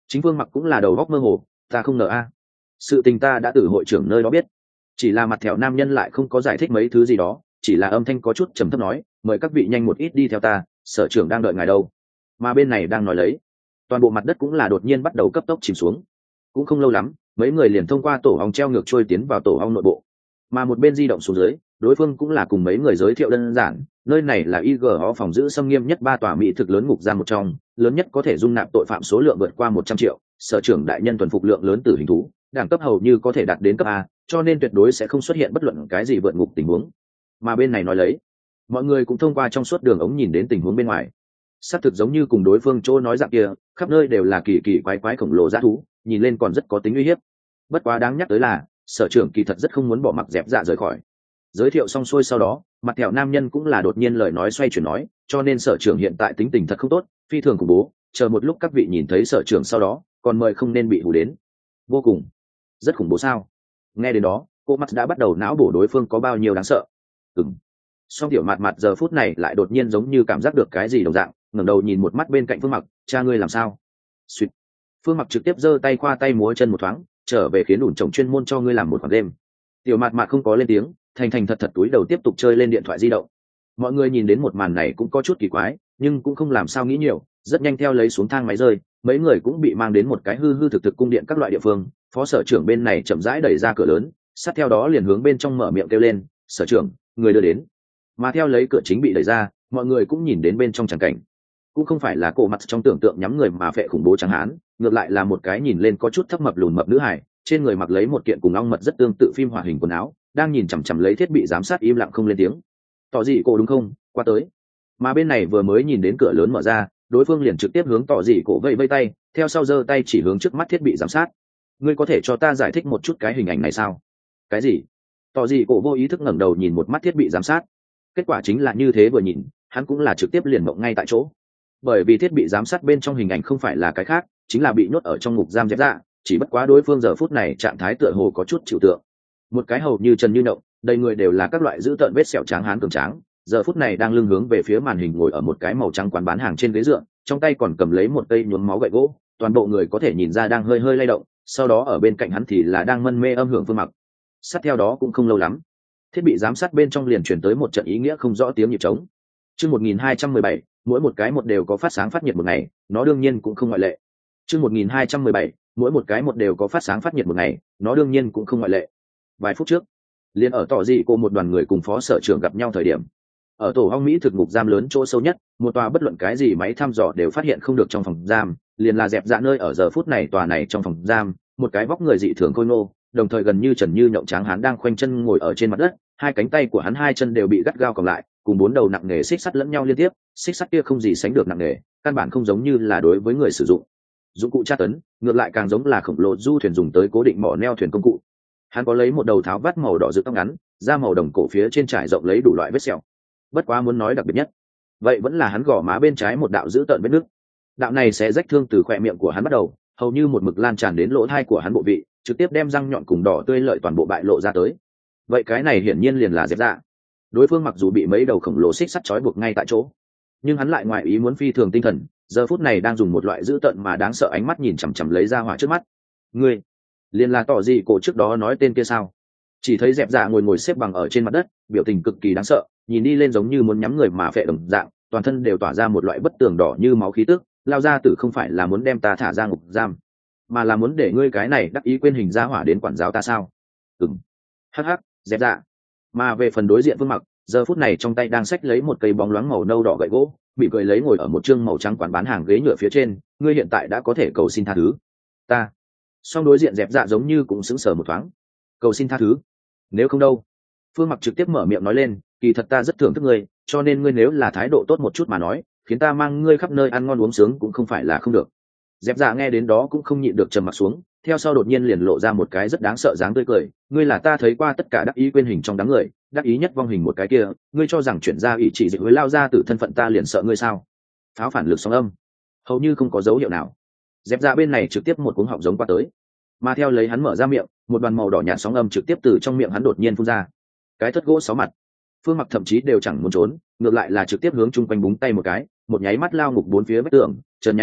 Chính Phương Mặc cũng là đầu góc mơ hồ, ta không ngờ a, sự tình ta đã từ hội trưởng nơi đó biết. Chỉ là mặt thẹo nam nhân lại không có giải thích mấy thứ gì đó, chỉ là âm thanh có chút trầm thấp nói, mời các vị nhanh một ít đi theo ta, sở trưởng đang đợi ngài đâu. Mà bên này đang nói lấy, toàn bộ mặt đất cũng là đột nhiên bắt đầu cấp tốc chìm xuống. Cũng không lâu lắm, mấy người liền thông qua tổ ong treo ngược trôi tiến vào tổ ong nội bộ. Mà một bên di động xuống dưới, đối phương cũng là cùng mấy người giới thiệu đơn giản, nơi này là i giê o phòng giữ xâm nghiêm nhất ba tòa mỹ thực lớn ngục giam một trong, lớn nhất có thể dung nạp tội phạm số lượng vượt qua một trăm triệu, sở trưởng đại nhân tuần phục lượng lớn tử hình thú, đẳng cấp hầu như có thể đạt đến cấp A, cho nên tuyệt đối sẽ không xuất hiện bất luận cái gì vượt ngục tình huống. Mà bên này nói lấy, mọi người cũng thông qua trong suốt đường ống nhìn đến tình huống bên ngoài. Xác thực giống như cùng đối phương chỗ nói dạng kia, khắp nơi đều là kỳ kỳ quái quái khổng lồ dã thú, nhìn lên còn rất có tính uy hiếp. Bất quá đáng nhắc tới là, sở trưởng kỳ thật rất không muốn bỏ mặc dẹp dạ rời khỏi. Giới thiệu xong xuôi sau đó, mặt thẹo nam nhân cũng là đột nhiên lời nói xoay chuyển nói, cho nên sở trưởng hiện tại tính tình thật không tốt, phi thường khủng bố, chờ một lúc các vị nhìn thấy sở trưởng sau đó, còn mời không nên bị hù đến. Vô cùng, rất khủng bố sao? Nghe đến đó, cô mắt đã bắt đầu não bổ đối phương có bao nhiêu đáng sợ. Ừm. Song tiểu mạt mạt giờ phút này lại đột nhiên giống như cảm giác được cái gì đồng dạng, ngẩng đầu nhìn một mắt bên cạnh Phương Mặc, cha ngươi làm sao? Xuyệt. Phương Mặc trực tiếp giơ tay khoa tay múa chân một thoáng, trở về khiến ủn chồng chuyên môn cho ngươi làm một khoản đêm. Tiểu mạt mạt không có lên tiếng, thành thành thật thật túi đầu tiếp tục chơi lên điện thoại di động. Mọi người nhìn đến một màn này cũng có chút kỳ quái, nhưng cũng không làm sao nghĩ nhiều, rất nhanh theo lấy xuống thang máy rơi, mấy người cũng bị mang đến một cái hư hư thực thực cung điện các loại địa phương. Phó sở trưởng bên này chậm rãi đẩy ra cửa lớn, sát theo đó liền hướng bên trong mở miệng kêu lên, sở trưởng, người đưa đến. Mà theo lấy cửa chính bị đẩy ra, mọi người cũng nhìn đến bên trong tràng cảnh. Cũng không phải là cổ mặt trong tưởng tượng nhắm người mà phệ khủng bố trắng hán, ngược lại là một cái nhìn lên có chút thấp mập lùn mập nữ hài, trên người mặc lấy một kiện cùng ong mật rất tương tự phim hoạt hình quần áo, đang nhìn chằm chằm lấy thiết bị giám sát im lặng không lên tiếng. Tỏ dị cổ đúng không? Qua tới. Mà bên này vừa mới nhìn đến cửa lớn mở ra, đối phương liền trực tiếp hướng tỏ dị cổ vẫy vẫy tay, theo sau giơ tay chỉ hướng trước mắt thiết bị giám sát. Ngươi có thể cho ta giải thích một chút cái hình ảnh này sao? Cái gì? Tỏ dị cổ vô ý thức ngẩng đầu nhìn một mắt thiết bị giám sát. Kết quả chính là như thế vừa nhìn, hắn cũng là trực tiếp liền mộng ngay tại chỗ. Bởi vì thiết bị giám sát bên trong hình ảnh không phải là cái khác, chính là bị nhốt ở trong ngục giam dẹp dạ, chỉ bất quá đối phương giờ phút này trạng thái tựa hồ có chút chịu tượng. Một cái hầu như trần như động, đầy người đều là các loại dữ tợn vết sẹo trắng hán cường tráng, giờ phút này đang lưng hướng về phía màn hình ngồi ở một cái màu trắng quán bán hàng trên ghế dựa, trong tay còn cầm lấy một cây nhuốm máu gậy gỗ, toàn bộ người có thể nhìn ra đang hơi hơi lay động, sau đó ở bên cạnh hắn thì là đang mân mê âm hưởng Phương Mặc. Sát theo đó cũng không lâu lắm, thiết bị giám sát bên trong liền truyền tới một trận ý nghĩa không rõ tiếng nhịp trống. Chương một nghìn hai trăm mười bảy, mỗi một cái một đều có phát sáng phát nhiệt một ngày, nó đương nhiên cũng không ngoại lệ. Chương một nghìn hai trăm mười bảy, mỗi một cái một đều có phát sáng phát nhiệt một ngày, nó đương nhiên cũng không ngoại lệ. Vài phút trước, liền ở tỏ dị cô một đoàn người cùng phó sở trưởng gặp nhau thời điểm, ở tổ ong mỹ thực ngục giam lớn chỗ sâu nhất, một tòa bất luận cái gì máy thăm dò đều phát hiện không được trong phòng giam, liền là dẹp dạ nơi ở giờ phút này tòa này trong phòng giam, một cái vóc người dị thường khôi ngô, đồng thời gần như trần như nhộng tráng hắn đang khoanh chân ngồi ở trên mặt đất, hai cánh tay của hắn hai chân đều bị gắt gao còng lại, cùng bốn đầu nặng nề xích sắt lẫn nhau liên tiếp, xích sắt kia không gì sánh được nặng nề, căn bản không giống như là đối với người sử dụng dụng cụ tra tấn, ngược lại càng giống là khổng lồ du thuyền dùng tới cố định mỏ neo thuyền công cụ. Hắn có lấy một đầu tháo vắt màu đỏ rực tóc ngắn, da màu đồng cổ phía trên trải rộng lấy đủ loại vết sẹo. Bất quá muốn nói đặc biệt nhất, vậy vẫn là hắn gò má bên trái một đạo dữ tợn vết nứt. Đạo này sẽ rách thương từ khóe miệng của hắn bắt đầu, hầu như một mực lan tràn đến lỗ tai của hắn bộ vị, trực tiếp đem răng nhọn cùng đỏ tươi lợi toàn bộ bại lộ ra tới. Vậy cái này hiển nhiên liền là dẹp dạ. Đối phương mặc dù bị mấy đầu khổng lồ xích sắt trói buộc ngay tại chỗ, nhưng hắn lại ngoài ý muốn phi thường tinh thần, giờ phút này đang dùng một loại dữ tợn mà đáng sợ ánh mắt nhìn chằm chằm lấy ra hỏa trước mắt. Ngươi, liền là tỏ gì cổ trước đó nói tên kia sao? Chỉ thấy dẹp dạ ngồi ngồi xếp bằng ở trên mặt đất, biểu tình cực kỳ đáng sợ, nhìn đi lên giống như muốn nhắm người mà phệ đồng dạng, toàn thân đều tỏa ra một loại bất tường đỏ như máu khí tức, lao ra tử không phải là muốn đem ta thả ra ngục giam, mà là muốn để ngươi cái này đắc ý quên hình ra hỏa đến quản giáo ta sao? Ừm. Hắc hắc, dẹp dạ. Mà về phần đối diện Vương Mặc, giờ phút này trong tay đang xách lấy một cây bóng loáng màu nâu đỏ gậy gỗ, bị cười lấy ngồi ở một chương màu trắng quán bán hàng ghế nhựa phía trên, ngươi hiện tại đã có thể cầu xin tha thứ. Ta. Song đối diện dẹp dạ giống như cũng sững sờ một thoáng. Cầu xin tha thứ? Nếu không đâu? Phương Mặc trực tiếp mở miệng nói lên, kỳ thật ta rất thưởng thức ngươi, cho nên ngươi nếu là thái độ tốt một chút mà nói, khiến ta mang ngươi khắp nơi ăn ngon uống sướng cũng không phải là không được. Dẹp dạ nghe đến đó cũng không nhịn được trầm mặt xuống, theo sau đột nhiên liền lộ ra một cái rất đáng sợ dáng tươi cười, ngươi là ta thấy qua tất cả đắc ý quên hình trong đám người, đắc ý nhất vong hình một cái kia, ngươi cho rằng chuyển ra ủy chỉ dịch với lao ra từ thân phận ta liền sợ ngươi sao? Pháo phản lực sóng âm, hầu như không có dấu hiệu nào. Dẹp dạ bên này trực tiếp một cuống họng giống qua tới, mà theo lấy hắn mở ra miệng, một đoàn màu đỏ nhạt sóng âm trực tiếp từ trong miệng hắn đột nhiên phun ra. Cái thất gỗ sáu mặt, Phương Mặc thậm chí đều chẳng muốn trốn, ngược lại là trực tiếp hướng chung quanh búng tay một cái, một nháy mắt lao ngục bốn phía vách tường, trần nhà,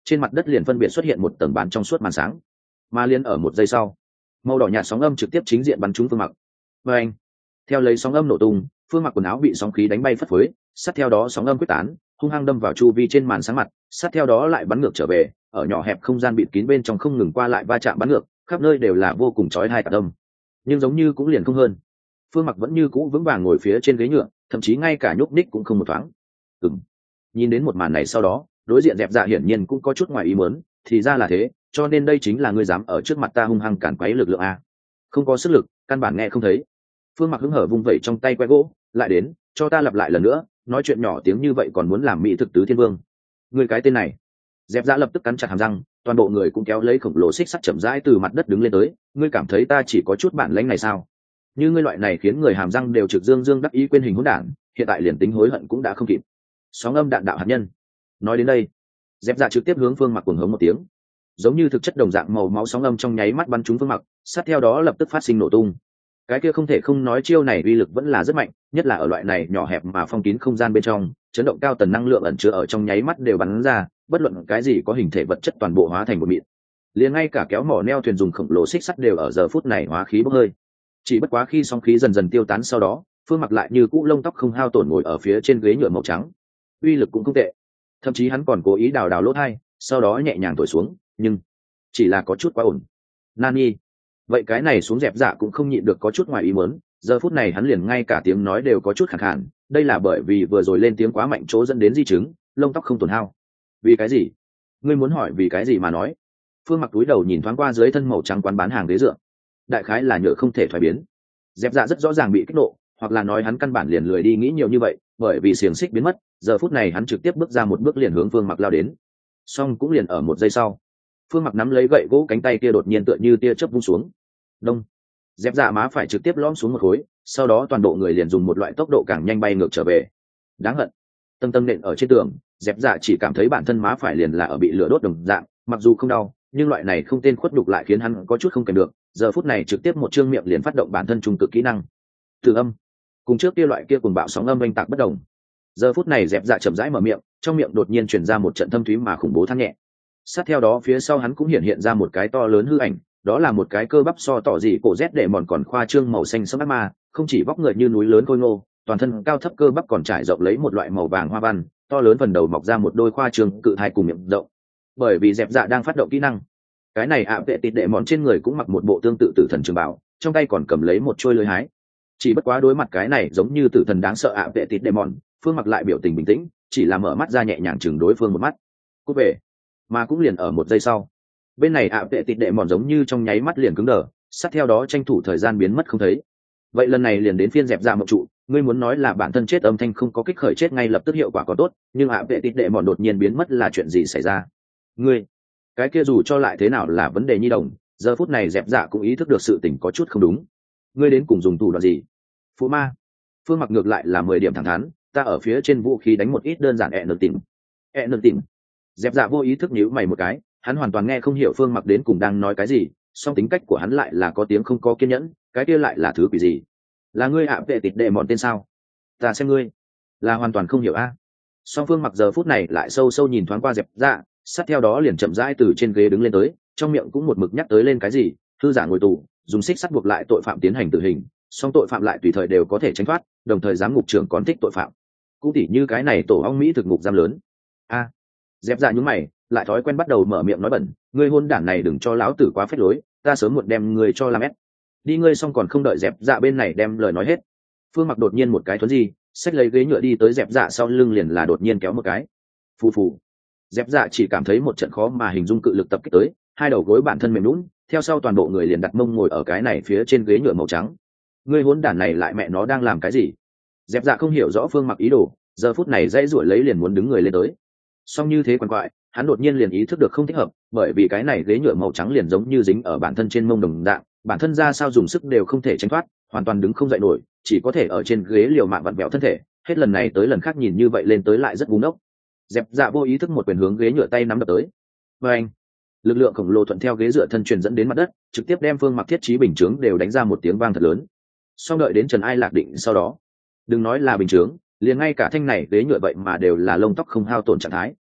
trên mặt đất liền phân biệt xuất hiện một tầng bán trong suốt màn sáng, mà liên ở một giây sau, màu đỏ nhạt sóng âm trực tiếp chính diện bắn trúng Phương Mặc. Và anh, theo lấy sóng âm nổ tung, Phương Mặc quần áo bị sóng khí đánh bay phất phới, sát theo đó sóng âm quyết tán, hung hăng đâm vào chu vi trên màn sáng mặt, sát theo đó lại bắn ngược trở về, ở nhỏ hẹp không gian bịt kín bên trong không ngừng qua lại va chạm bắn ngược, khắp nơi đều là vô cùng chói tai tạc âm. Nhưng giống như cũng liền không hơn. Phương Mặc vẫn như cũ vững vàng ngồi phía trên ghế nhựa, thậm chí ngay cả nhúc nhích cũng không một thoáng. Ừm. Nhìn đến một màn này sau đó, đối diện Dẹp Dạ hiển nhiên cũng có chút ngoài ý muốn, thì ra là thế, cho nên đây chính là ngươi dám ở trước mặt ta hung hăng cản quấy lực lượng a. Không có sức lực, căn bản nghe không thấy. Phương Mặc hứng hở vung vẩy trong tay que gỗ, lại đến, cho ta lặp lại lần nữa, nói chuyện nhỏ tiếng như vậy còn muốn làm mỹ thực tứ thiên vương. Ngươi cái tên này. Dẹp Dạ lập tức cắn chặt hàm răng, toàn bộ người cũng kéo lấy khổng lồ xích sắt chậm rãi từ mặt đất đứng lên tới, ngươi cảm thấy ta chỉ có chút bản lĩnh này sao? Như ngươi loại này khiến người hàm răng đều trực dương dương đắc ý quên hình hỗn đản, hiện tại liền tính hối hận cũng đã không kịp. Sóng âm đạn đạo hạt nhân. Nói đến đây, Dẹp Dạ trực tiếp hướng Phương Mặc cuồng hống một tiếng, giống như thực chất đồng dạng màu máu sóng âm trong nháy mắt bắn trúng Phương Mặc, sát theo đó lập tức phát sinh nổ tung. Cái kia không thể không nói chiêu này uy lực vẫn là rất mạnh, nhất là ở loại này nhỏ hẹp mà phong kín không gian bên trong, chấn động cao tần năng lượng ẩn chứa ở trong nháy mắt đều bắn ra, bất luận cái gì có hình thể vật chất toàn bộ hóa thành một mịn. Liền ngay cả kéo mỏ neo thuyền dùng khổng lồ xích sắt đều ở giờ phút này hóa khí bốc hơi. Chỉ bất quá khi sóng khí dần dần tiêu tán sau đó, Phương Mặc lại như cũ lông tóc không hao tổn ngồi ở phía trên ghế nhựa màu trắng. Uy lực cũng không tệ, thậm chí hắn còn cố ý đào đào lỗ tai, sau đó nhẹ nhàng thổi xuống, nhưng chỉ là có chút quá ổn. Nani, vậy cái này xuống Dẹp Dạ cũng không nhịn được có chút ngoài ý muốn, giờ phút này hắn liền ngay cả tiếng nói đều có chút khàn khàn, đây là bởi vì vừa rồi lên tiếng quá mạnh chỗ dẫn đến di chứng, lông tóc không tổn hao. Vì cái gì? Ngươi muốn hỏi vì cái gì mà nói. Phương Mặc túi đầu nhìn thoáng qua dưới thân màu trắng quán bán hàng ghế dựa, đại khái là nhựa không thể thoái biến. Dẹp Dạ rất rõ ràng bị kích nộ, hoặc là nói hắn căn bản liền lười đi nghĩ nhiều như vậy, bởi vì xiềng xích biến mất, giờ phút này hắn trực tiếp bước ra một bước liền hướng Phương Mặc lao đến. Song cũng liền ở một giây sau, Phương Mặc nắm lấy gậy gỗ cánh tay kia đột nhiên tựa như tia chớp vung xuống. Đông. Dẹp Dạ má phải trực tiếp lõm xuống một khối, sau đó toàn bộ người liền dùng một loại tốc độ càng nhanh bay ngược trở về. Đáng hận. Tâm tâm nện ở trên tường, Dẹp Dạ chỉ cảm thấy bản thân má phải liền là ở bị lửa đốt đồng dạng, mặc dù không đau, nhưng loại này không tên khuất đục lại khiến hắn có chút không kèm được, giờ phút này trực tiếp một trương miệng liền phát động bản thân trung cực kỹ năng. Từ âm. Cùng trước kia loại kia cuồng bạo sóng âm oanh tạc bất đồng. Giờ phút này Dẹp Dạ chậm rãi mở miệng, trong miệng đột nhiên truyền ra một trận thâm thúy mà khủng bố than nhẹ. Sát theo đó phía sau hắn cũng hiện hiện ra một cái to lớn hư ảnh, đó là một cái cơ bắp so tỏ gì cổ rét để mòn còn khoa trương màu xanh sẫm ác ma, không chỉ vóc người như núi lớn khôi ngô, toàn thân cao thấp cơ bắp còn trải rộng lấy một loại màu vàng hoa văn, to lớn phần đầu mọc ra một đôi khoa trương cự thai cùng miệng rộng. Bởi vì Dẹp Dạ đang phát động kỹ năng, cái này ạ vệ tịt đệ mòn trên người cũng mặc một bộ tương tự tử thần trường bảo, trong tay còn cầm lấy một trôi lưới hái. Chỉ bất quá đối mặt cái này giống như tử thần đáng sợ ạ vệ tịt đệ mòn, Phương Mặc lại biểu tình bình tĩnh, chỉ là mở mắt ra nhẹ nhàng chừng đối phương một mắt. Cút về. Mà cũng liền ở một giây sau, bên này ạ vệ tịt đệ mòn giống như trong nháy mắt liền cứng đờ, sát theo đó tranh thủ thời gian biến mất không thấy. Vậy lần này liền đến phiên Dẹp Dạ mộng trụ, ngươi muốn nói là bản thân chết âm thanh không có kích khởi chết ngay lập tức hiệu quả có tốt, nhưng ạ vệ tịt đệ mòn đột nhiên biến mất là chuyện gì xảy ra? Ngươi, cái kia dù cho lại thế nào là vấn đề nhi đồng, giờ phút này Dẹp Dạ cũng ý thức được sự tình có chút không đúng. Ngươi đến cùng dùng thủ đoạn gì? Phụ ma. Phương Mặc ngược lại là mười điểm thẳng thắn, ta ở phía trên vũ khí đánh một ít đơn giản ẹ nợ tìm. ẹ nợ tìm. Dẹp Dạ vô ý thức nhíu mày một cái, hắn hoàn toàn nghe không hiểu Phương Mặc đến cùng đang nói cái gì, song tính cách của hắn lại là có tiếng không có kiên nhẫn, cái kia lại là thứ quỷ gì? Là ngươi ạ vệ tịt đệ mòn tên sao? Ta xem ngươi là hoàn toàn không hiểu a. Song Phương Mặc giờ phút này lại sâu sâu nhìn thoáng qua Dẹp Dạ, sát theo đó liền chậm rãi từ trên ghế đứng lên tới, trong miệng cũng một mực nhắc tới lên cái gì, thư giả ngồi tù, dùng xích sắt buộc lại tội phạm tiến hành tử hình, song tội phạm lại tùy thời đều có thể tránh thoát, đồng thời giám ngục trưởng còn thích tội phạm. Cũng tỉ như cái này tổ ong mỹ thực ngục giam lớn. A. Dẹp Dạ nhún mày, lại thói quen bắt đầu mở miệng nói bẩn, ngươi hôn đản này đừng cho lão tử quá phết lối, ta sớm muộn đem ngươi cho làm ép. Đi ngươi xong còn không đợi Dẹp Dạ bên này đem lời nói hết. Phương Mặc đột nhiên một cái thuấn di, xách lấy ghế nhựa đi tới Dẹp Dạ sau lưng liền là đột nhiên kéo một cái. Phù phù. Dẹp Dạ chỉ cảm thấy một trận khó mà hình dung cự lực tập kích tới, hai đầu gối bản thân mềm nhũn, theo sau toàn bộ người liền đặt mông ngồi ở cái này phía trên ghế nhựa màu trắng. Ngươi hỗn đản này lại mẹ nó đang làm cái gì? Dẹp Dạ không hiểu rõ Phương Mặc ý đồ, giờ phút này dãy ruổi lấy liền muốn đứng người lên tới. Song như thế quằn quại, hắn đột nhiên liền ý thức được không thích hợp, bởi vì cái này ghế nhựa màu trắng liền giống như dính ở bản thân trên mông đồng dạng, bản thân ra sao dùng sức đều không thể tránh thoát, hoàn toàn đứng không dậy nổi, chỉ có thể ở trên ghế liều mạng vặn vẹo thân thể, hết lần này tới lần khác nhìn như vậy lên tới lại rất ngu ngốc. Dẹp Dạ vô ý thức một quyền hướng ghế nhựa tay nắm đập tới. Và anh, lực lượng khổng lồ thuận theo ghế dựa thân truyền dẫn đến mặt đất, trực tiếp đem Phương Mặc thiết trí bình chướng đều đánh ra một tiếng vang thật lớn. Song đợi đến Trần Ai Lạc định sau đó, đừng nói là bình chướng, liền ngay cả thanh này ghế nhựa vậy mà đều là lông tóc không hao tổn trạng thái.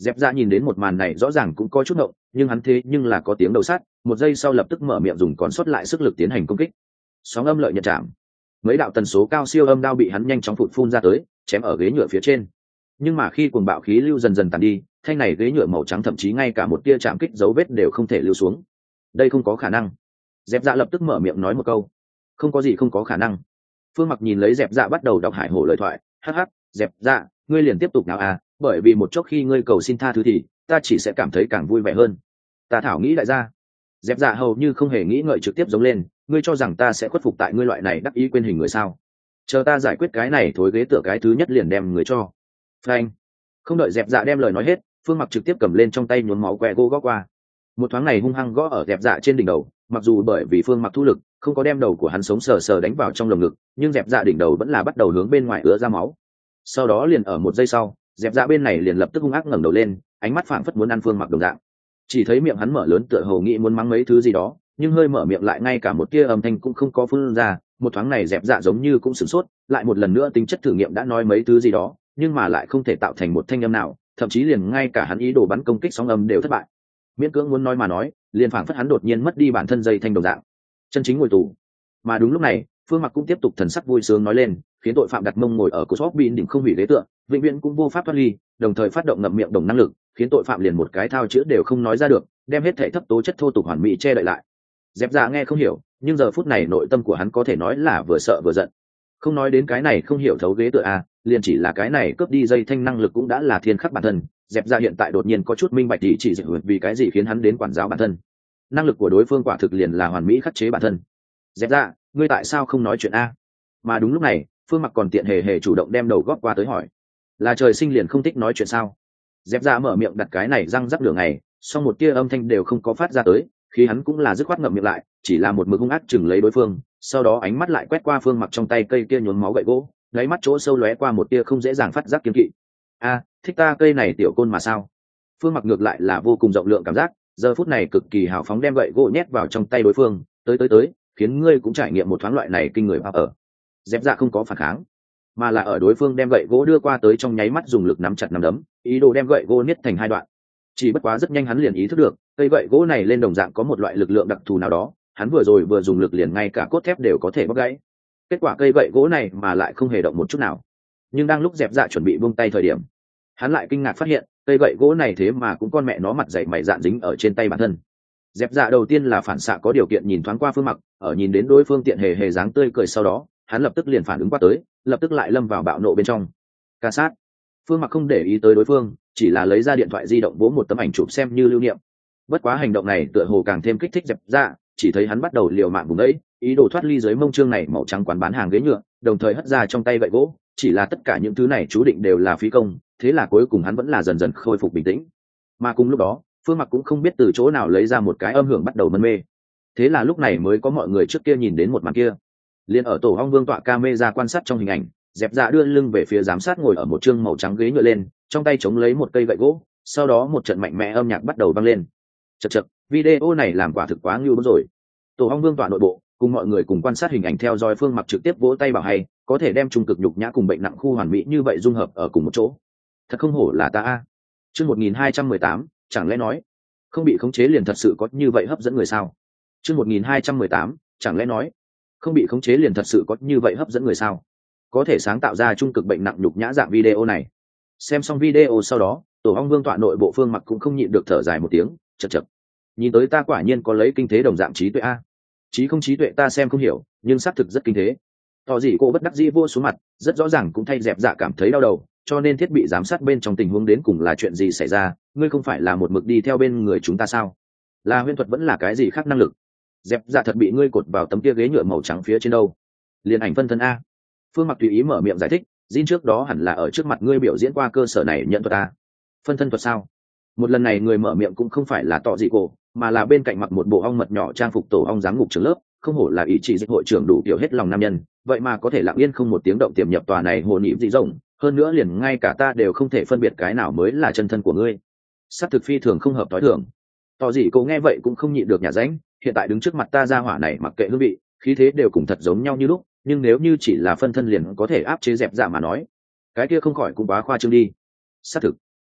Dẹp Dạ nhìn đến một màn này rõ ràng cũng có chút ngộng, nhưng hắn thế nhưng là có tiếng đầu sát, một giây sau lập tức mở miệng dùng còn sót lại sức lực tiến hành công kích. Sóng âm lợi nhật chạm, mấy đạo tần số cao siêu âm đao bị hắn nhanh chóng phụt phun ra tới, chém ở ghế nhựa phía trên. Nhưng mà khi cuồng bạo khí lưu dần dần tàn đi, thanh này ghế nhựa màu trắng thậm chí ngay cả một tia chạm kích dấu vết đều không thể lưu xuống. Đây không có khả năng. Dẹp Dạ lập tức mở miệng nói một câu. Không có gì không có khả năng. Phương Mặc nhìn lấy Dẹp Dạ bắt đầu đọc hải hổ lời thoại, hắc hắc, Dẹp Dạ, ngươi liền tiếp tục nào à, bởi vì một chốc khi ngươi cầu xin tha thứ thì ta chỉ sẽ cảm thấy càng vui vẻ hơn. Ta thảo nghĩ đại gia. Dẹp Dạ hầu như không hề nghĩ ngợi trực tiếp giống lên, ngươi cho rằng ta sẽ khuất phục tại ngươi loại này đắc ý quên hình người sao? Chờ ta giải quyết cái này thối ghế tựa cái thứ nhất liền đem người cho. Phanh. Không đợi Dẹp Dạ đem lời nói hết, Phương Mặc trực tiếp cầm lên trong tay nhuốm máu que gỗ gõ qua. Một thoáng này hung hăng gõ ở Dẹp Dạ trên đỉnh đầu, mặc dù bởi vì Phương Mặc thu lực không có đem đầu của hắn sống sờ sờ đánh vào trong lồng ngực, nhưng Dẹp Dạ đỉnh đầu vẫn là bắt đầu hướng bên ngoài ứa ra máu. Sau đó liền ở một giây sau, Dẹp Dạ bên này liền lập tức hung ác ngẩng đầu lên, ánh mắt phảng phất muốn ăn Phương Mặc đồng dạng. Chỉ thấy miệng hắn mở lớn tựa hồ nghĩ muốn mắng mấy thứ gì đó, nhưng hơi mở miệng lại ngay cả một tia âm thanh cũng không có phun ra. Một thoáng này Dẹp Dạ giống như cũng sửng sốt, lại một lần nữa tính chất thử nghiệm đã nói mấy thứ gì đó, nhưng mà lại không thể tạo thành một thanh âm nào, thậm chí liền ngay cả hắn ý đồ bắn công kích sóng âm đều thất bại. Miễn cưỡng muốn nói mà nói, liền phảng phất hắn đột nhiên mất đi bản thân dây thanh đồng dạng, chân chính ngồi tù. Mà đúng lúc này, Phương Mặc cũng tiếp tục thần sắc vui sướng nói lên, khiến tội phạm đặt mông ngồi ở cổ shop bin đỉnh không hủy ghế tựa, vĩnh viễn cũng vô pháp thoát ly, đồng thời phát động ngậm miệng đồng năng lực, khiến tội phạm liền một cái thao chữ đều không nói ra được, đem hết thể thấp tố chất thô tục hoàn mỹ che đậy lại. Dẹp Dạ nghe không hiểu, nhưng giờ phút này nội tâm của hắn có thể nói là vừa sợ vừa giận. Không nói đến cái này không hiểu thấu ghế tựa a, liền chỉ là cái này cướp đi dây thanh năng lực cũng đã là thiên khắc bản thân. Dẹp Dạ hiện tại đột nhiên có chút minh bạch thì chỉ dịch vì cái gì khiến hắn đến quản giáo bản thân. Năng lực của đối phương quả thực liền là hoàn mỹ khắc chế bản thân. Dẹp Dạ, ngươi tại sao không nói chuyện a? Mà đúng lúc này, Phương Mặc còn tiện hề hề chủ động đem đầu góp qua tới hỏi, là trời sinh liền không thích nói chuyện sao? Dẹp Dạ mở miệng đặt cái này răng rắc đường này, song một tia âm thanh đều không có phát ra tới, khi hắn cũng là dứt khoát ngậm miệng lại, chỉ là một mực hung ác chừng lấy đối phương, sau đó ánh mắt lại quét qua Phương Mặc trong tay cây kia nhuốm máu gậy gỗ, đáy mắt chỗ sâu lóe qua một tia không dễ dàng phát giác kiên kỵ. A, thích ta cây này tiểu côn mà sao? Phương Mặc ngược lại là vô cùng rộng lượng cảm giác, giờ phút này cực kỳ hào phóng đem gậy gỗ nhét vào trong tay đối phương, tới tới tới, khiến ngươi cũng trải nghiệm một thoáng loại này kinh người bao ở. Dẹp Dạ không có phản kháng, mà là ở đối phương đem gậy gỗ đưa qua tới trong nháy mắt dùng lực nắm chặt nắm đấm, ý đồ đem gậy gỗ niết thành hai đoạn. Chỉ bất quá rất nhanh hắn liền ý thức được, cây gậy gỗ này lên đồng dạng có một loại lực lượng đặc thù nào đó, hắn vừa rồi vừa dùng lực liền ngay cả cốt thép đều có thể bóc gãy. Kết quả cây gậy gỗ này mà lại không hề động một chút nào. Nhưng đang lúc Dẹp Dạ chuẩn bị buông tay thời điểm, hắn lại kinh ngạc phát hiện, cây gậy gỗ này thế mà cũng con mẹ nó mặt dày mày dạn dính ở trên tay bản thân. Dẹp Dạ đầu tiên là phản xạ có điều kiện nhìn thoáng qua Phương Mặc, ở nhìn đến đối phương tiện hề hề dáng tươi cười sau đó, hắn lập tức liền phản ứng qua tới, lập tức lại lâm vào bạo nộ bên trong. Ca sát. Phương Mặc không để ý tới đối phương, chỉ là lấy ra điện thoại di động vỗ một tấm ảnh chụp xem như lưu niệm. Bất quá hành động này tựa hồ càng thêm kích thích Dẹp Dạ, chỉ thấy hắn bắt đầu liều mạng vùng đấy, ý đồ thoát ly dưới mông trương này màu trắng quán bán hàng ghế nhựa, đồng thời hất ra trong tay gậy gỗ, chỉ là tất cả những thứ này chú định đều là phí công, thế là cuối cùng hắn vẫn là dần dần khôi phục bình tĩnh. Mà cùng lúc đó, Phương Mặc cũng không biết từ chỗ nào lấy ra một cái âm hưởng bắt đầu mân mê. Thế là lúc này mới có mọi người trước kia nhìn đến một màn kia. Liên ở tổ ong vương tọa camera quan sát trong hình ảnh, Dẹp Dạ đưa lưng về phía giám sát ngồi ở một trương màu trắng ghế nhựa lên, trong tay chống lấy một cây gậy gỗ, sau đó một trận mạnh mẽ âm nhạc bắt đầu vang lên. Chậc chậc, video này làm quả thực quá ngưu bức rồi. Tổ ong vương tọa nội bộ, cùng mọi người cùng quan sát hình ảnh theo dõi Phương Mặc trực tiếp vỗ tay bảo hay, có thể đem trung cực nhục nhã cùng bệnh nặng khu hoàn mỹ như vậy dung hợp ở cùng một chỗ. Thật không hổ là ta a. Chương một nghìn hai trăm mười tám, chẳng lẽ nói không bị khống chế liền thật sự có như vậy hấp dẫn người sao? Chương một nghìn hai trăm mười tám, chẳng lẽ nói không bị khống chế liền thật sự có như vậy hấp dẫn người sao? Có thể sáng tạo ra trung cực bệnh nặng nhục nhã dạng video này. Xem xong video sau đó, tổ ong vương tọa nội bộ Phương Mặc cũng không nhịn được thở dài một tiếng, chậc chậc. Nhìn tới ta quả nhiên có lấy kinh thế đồng dạng trí tuệ a. Trí không trí tuệ ta xem không hiểu, nhưng xác thực rất kinh thế. Tỏ gì cô bất đắc dĩ vô xuống mặt, rất rõ ràng cũng thay Dẹp Dạ cảm thấy đau đầu, cho nên thiết bị giám sát bên trong tình huống đến cùng là chuyện gì xảy ra, ngươi không phải là một mực đi theo bên người chúng ta sao? Là huyễn thuật vẫn là cái gì khác năng lực? Dẹp Dạ thật bị ngươi cột vào tấm kia ghế nhựa màu trắng phía trên đâu? Liên ảnh phân thân a. Phương Mặc tùy ý mở miệng giải thích, Jin trước đó hẳn là ở trước mặt ngươi biểu diễn qua cơ sở này nhận thuật a. Phân thân thuật sao? Một lần này người mở miệng cũng không phải là Tọ Dị Cổ, mà là bên cạnh mặc một bộ ong mật nhỏ trang phục tổ ong giám ngục trường lớp, không hổ là ý chỉ dịch hội trưởng đủ kiểu hết lòng nam nhân, vậy mà có thể lặng yên không một tiếng động tiềm nhập tòa này hồ nhị dị rộng, hơn nữa liền ngay cả ta đều không thể phân biệt cái nào mới là chân thân của ngươi. Sắc thực phi thường không hợp tối thường. Tỏ gì cô nghe vậy cũng không nhịn được nhả ránh, hiện tại đứng trước mặt ta ra hỏa này mặc kệ hương vị, khí thế đều cùng thật giống nhau như lúc, nhưng nếu như chỉ là phân thân liền có thể áp chế Dẹp Dạ mà nói, cái kia không khỏi cũng quá khoa trương đi. Xác thực,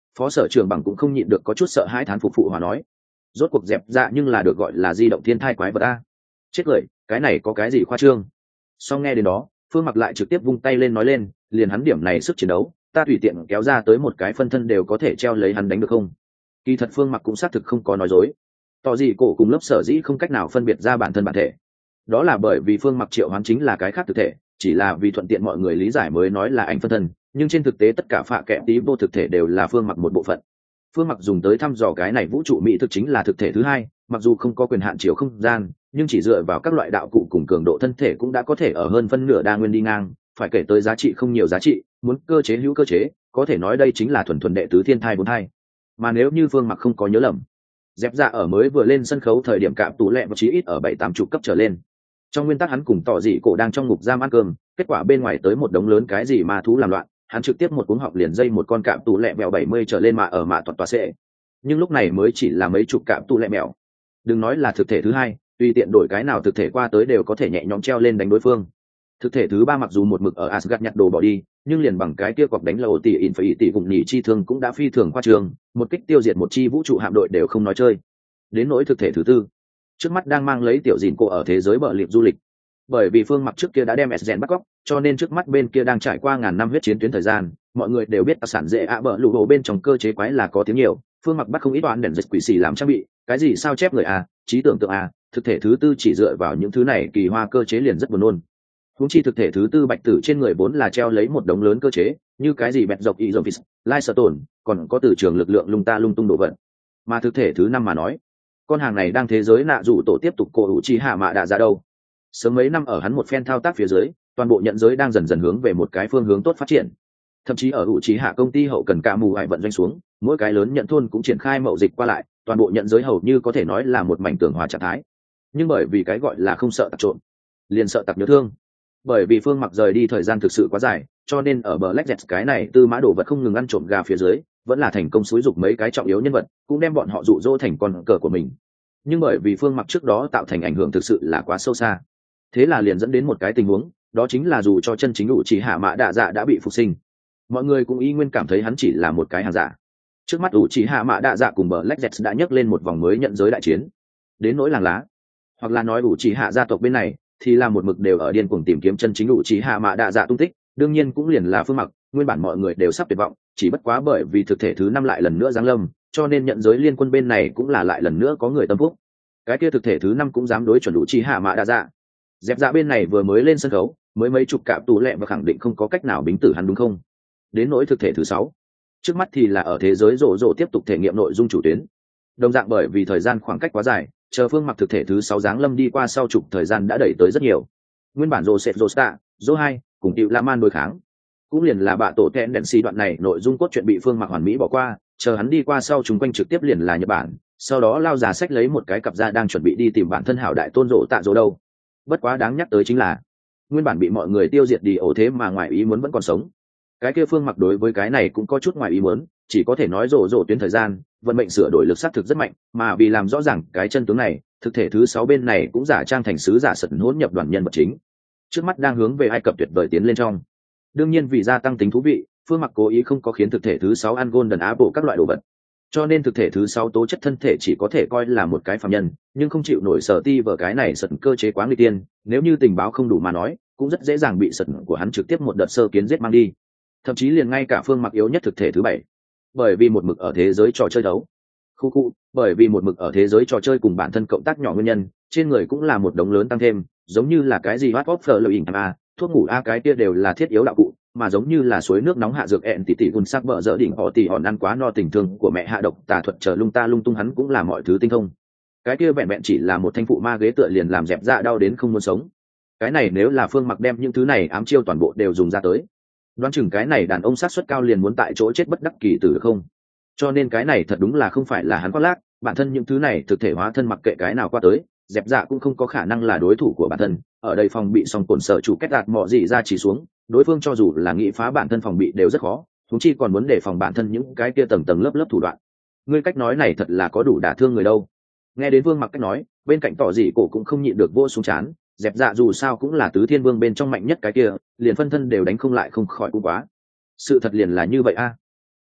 Phó sở trưởng bằng cũng không nhịn được có chút sợ hãi thán phục phụ hòa nói, rốt cuộc dẹp dạ nhưng là được gọi là di động thiên thai quái vật a. Chết cười, cái này có cái gì khoa trương. Sau nghe đến đó, Phương Mặc lại trực tiếp vung tay lên nói lên, liền hắn điểm này sức chiến đấu, ta tùy tiện kéo ra tới một cái phân thân đều có thể treo lấy hắn đánh được không? Kỳ thật Phương Mặc cũng xác thực không có nói dối. Tỏ gì cổ cùng lớp sở dĩ không cách nào phân biệt ra bản thân bản thể, đó là bởi vì Phương Mặc triệu hoán chính là cái khác thực thể, chỉ là vì thuận tiện mọi người lý giải mới nói là ảnh phân thân, nhưng trên thực tế tất cả phạ kệ tí vô thực thể đều là Phương Mặc một bộ phận. Phương Mặc dùng tới thăm dò cái này vũ trụ mỹ thực chính là thực thể thứ hai, mặc dù không có quyền hạn chiều không gian, nhưng chỉ dựa vào các loại đạo cụ cùng cường độ thân thể cũng đã có thể ở hơn phân nửa đa nguyên đi ngang, phải kể tới giá trị không nhiều giá trị, muốn cơ chế hữu cơ chế, có thể nói đây chính là thuần thuần đệ tứ thiên thai bốn thai. Mà nếu như Phương Mặc không có nhớ lầm, dẹp dạ ở mới vừa lên sân khấu thời điểm cạm tú lẹ và chí ít ở bảy tám chục cấp trở lên. Trong nguyên tắc hắn cùng tỏ dị cổ đang trong ngục giam ăn cơm, kết quả bên ngoài tới một đống lớn cái gì ma thú làm loạn, hắn trực tiếp một cuống họng liền dây một con cạm tú lẹ mèo bảy mươi trở lên mà ở mạ toàn tòa sẽ. Nhưng lúc này mới chỉ là mấy chục cạm tú lẹ mèo. Đừng nói là thực thể thứ hai, tùy tiện đổi cái nào thực thể qua tới đều có thể nhẹ nhõm treo lên đánh đối phương. Thực thể thứ ba mặc dù một mực ở Asgard nhặt đồ bỏ đi, nhưng liền bằng cái kia quặp đánh lầu tỷ in phải tỷ vùng nhị chi thương cũng đã phi thường qua trường, một kích tiêu diệt một chi vũ trụ hạm đội đều không nói chơi. Đến nỗi thực thể thứ tư, trước mắt đang mang lấy tiểu dìn cô ở thế giới bờ liệp du lịch. Bởi vì Phương Mặc trước kia đã đem Esgen bắt cóc, cho nên trước mắt bên kia đang trải qua ngàn năm huyết chiến tuyến thời gian, mọi người đều biết đặc sản dễ ạ bờ lụ hồ bên trong cơ chế quái là có tiếng nhiều. Phương Mặc bắt không ít toán đèn dịch quỷ xì làm trang bị, cái gì sao chép người a, trí tưởng tượng a, thực thể thứ tư chỉ dựa vào những thứ này kỳ hoa cơ chế liền rất buồn nôn. Huống chi thực thể thứ tư bạch tử trên người vốn là treo lấy một đống lớn cơ chế, như cái gì bẹt dọc y dòng phis, lai sở tổn, còn có từ trường lực lượng lung ta lung tung đổ vận. Mà thực thể thứ năm mà nói, con hàng này đang thế giới nạ dụ tổ tiếp tục cổ hữu chi hạ mạ đạ ra đâu. Sớm mấy năm ở hắn một phen thao tác phía dưới, toàn bộ nhận giới đang dần dần hướng về một cái phương hướng tốt phát triển. Thậm chí ở hữu trí hạ công ty hậu cần cả mù hải vận doanh xuống, mỗi cái lớn nhận thôn cũng triển khai mậu dịch qua lại, toàn bộ nhận giới hầu như có thể nói là một mảnh tường hòa trạng thái. Nhưng bởi vì cái gọi là không sợ tặc trộm, liền sợ tặc nhớ thương. Bởi vì Phương Mặc rời đi thời gian thực sự quá dài, cho nên ở bờ Black Jet cái này tư mã đồ vật không ngừng ăn trộm gà phía dưới, vẫn là thành công xúi dục mấy cái trọng yếu nhân vật, cũng đem bọn họ dụ dỗ thành con cờ của mình. Nhưng bởi vì Phương Mặc trước đó tạo thành ảnh hưởng thực sự là quá sâu xa, thế là liền dẫn đến một cái tình huống, đó chính là dù cho chân chính đủ chỉ hạ mã đạ dạ đã bị phục sinh, mọi người cũng y nguyên cảm thấy hắn chỉ là một cái hàng giả. Trước mắt đủ chỉ hạ mã đạ dạ cùng bờ Black Jet đã nhấc lên một vòng mới nhận giới đại chiến. Đến nỗi làng lá, hoặc là nói đủ chỉ hạ gia tộc bên này, thì là một mực đều ở điên cuồng tìm kiếm chân chính đủ chỉ hạ mã đạ dạ tung tích, đương nhiên cũng liền là Phương Mặc. Nguyên bản mọi người đều sắp tuyệt vọng, chỉ bất quá bởi vì thực thể thứ năm lại lần nữa giáng lâm, cho nên nhận giới liên quân bên này cũng là lại lần nữa có người tâm phúc. Cái kia thực thể thứ năm cũng dám đối chuẩn đủ chỉ hạ mã đạ dạ. Dẹp dạ bên này vừa mới lên sân khấu, mới mấy chục cạm tù lẹ và khẳng định không có cách nào bính tử hắn đúng không? Đến nỗi thực thể thứ sáu, trước mắt thì là ở thế giới rộ rộ tiếp tục thể nghiệm nội dung chủ tuyến. Đồng dạng bởi vì thời gian khoảng cách quá dài, chờ Phương Mặc thực thể thứ sáu giáng lâm đi qua sau chục thời gian đã đẩy tới rất nhiều. Nguyên bản rộ sệt rộ sta, rộ hai cùng Tiểu La Man đối kháng, cũng liền là bạ tổ thẹn đèn xì đoạn này nội dung cốt truyện bị Phương Mặc hoàn mỹ bỏ qua, chờ hắn đi qua sau chúng quanh trực tiếp liền là Nhật Bản, sau đó lao giả sách lấy một cái cặp ra đang chuẩn bị đi tìm bản thân hảo đại tôn rộ tạ rộ đâu. Bất quá đáng nhắc tới chính là nguyên bản bị mọi người tiêu diệt đi ổ thế mà ngoài ý muốn vẫn còn sống. Cái kia Phương Mặc đối với cái này cũng có chút ngoài ý muốn, chỉ có thể nói rộ rộ tuyến thời gian vận mệnh sửa đổi lực sát thực rất mạnh, mà vì làm rõ ràng cái chân tướng này, thực thể thứ sáu bên này cũng giả trang thành sứ giả sật hỗn nhập đoàn nhân vật chính, trước mắt đang hướng về Ai Cập tuyệt vời tiến lên trong. Đương nhiên vì gia tăng tính thú vị, Phương Mặc cố ý không có khiến thực thể thứ sáu ăn golden apple các loại đồ vật, cho nên thực thể thứ sáu tố chất thân thể chỉ có thể coi là một cái phàm nhân, nhưng không chịu nổi sở ti vở cái này sật cơ chế quá nguy tiên, nếu như tình báo không đủ mà nói cũng rất dễ dàng bị sật của hắn trực tiếp một đợt sơ kiến giết mang đi. Thậm chí liền ngay cả Phương Mặc yếu nhất thực thể thứ bảy, bởi vì một mực ở thế giới trò chơi đấu khu khu bởi vì một mực ở thế giới trò chơi cùng bản thân cộng tác nhỏ nguyên nhân, trên người cũng là một đống lớn tăng thêm, giống như là cái gì hot pop lợi ỉnh a thuốc ngủ a cái kia đều là thiết yếu đạo cụ, mà giống như là suối nước nóng hạ dược ẹn tỷ tỷ gun sắc bợ dỡ đỉnh họ tỷ hòn ăn quá no tình thương của mẹ hạ độc tà thuật chờ lung ta lung tung, hắn cũng là mọi thứ tinh thông. Cái kia vẹn vẹn chỉ là một thanh phụ ma ghế tựa liền làm dẹp dạ đau đến không muốn sống. Cái này nếu là Phương Mặc đem những thứ này ám chiêu toàn bộ đều dùng ra tới, đoán chừng cái này đàn ông sát suất cao liền muốn tại chỗ chết bất đắc kỳ tử được không? Cho nên cái này thật đúng là không phải là hắn khoác lác, bản thân những thứ này thực thể hóa thân mặc kệ cái nào qua tới, dẹp dạ cũng không có khả năng là đối thủ của bản thân. Ở đây phòng bị song cồn sở chủ kết đạt mọ gì ra chỉ xuống, đối phương cho dù là nghĩ phá bản thân phòng bị đều rất khó, chúng chi còn muốn đề phòng bản thân những cái kia tầng tầng lớp lớp thủ đoạn. Ngươi cách nói này thật là có đủ đả thương người đâu. Nghe đến Vương Mặc cách nói, bên cạnh tỏ dị cổ cũng không nhịn được vô xuống chán, dẹp dạ dù sao cũng là tứ thiên vương bên trong mạnh nhất cái kia, liền phân thân đều đánh không lại không khỏi cũng quá. Sự thật liền là như vậy a.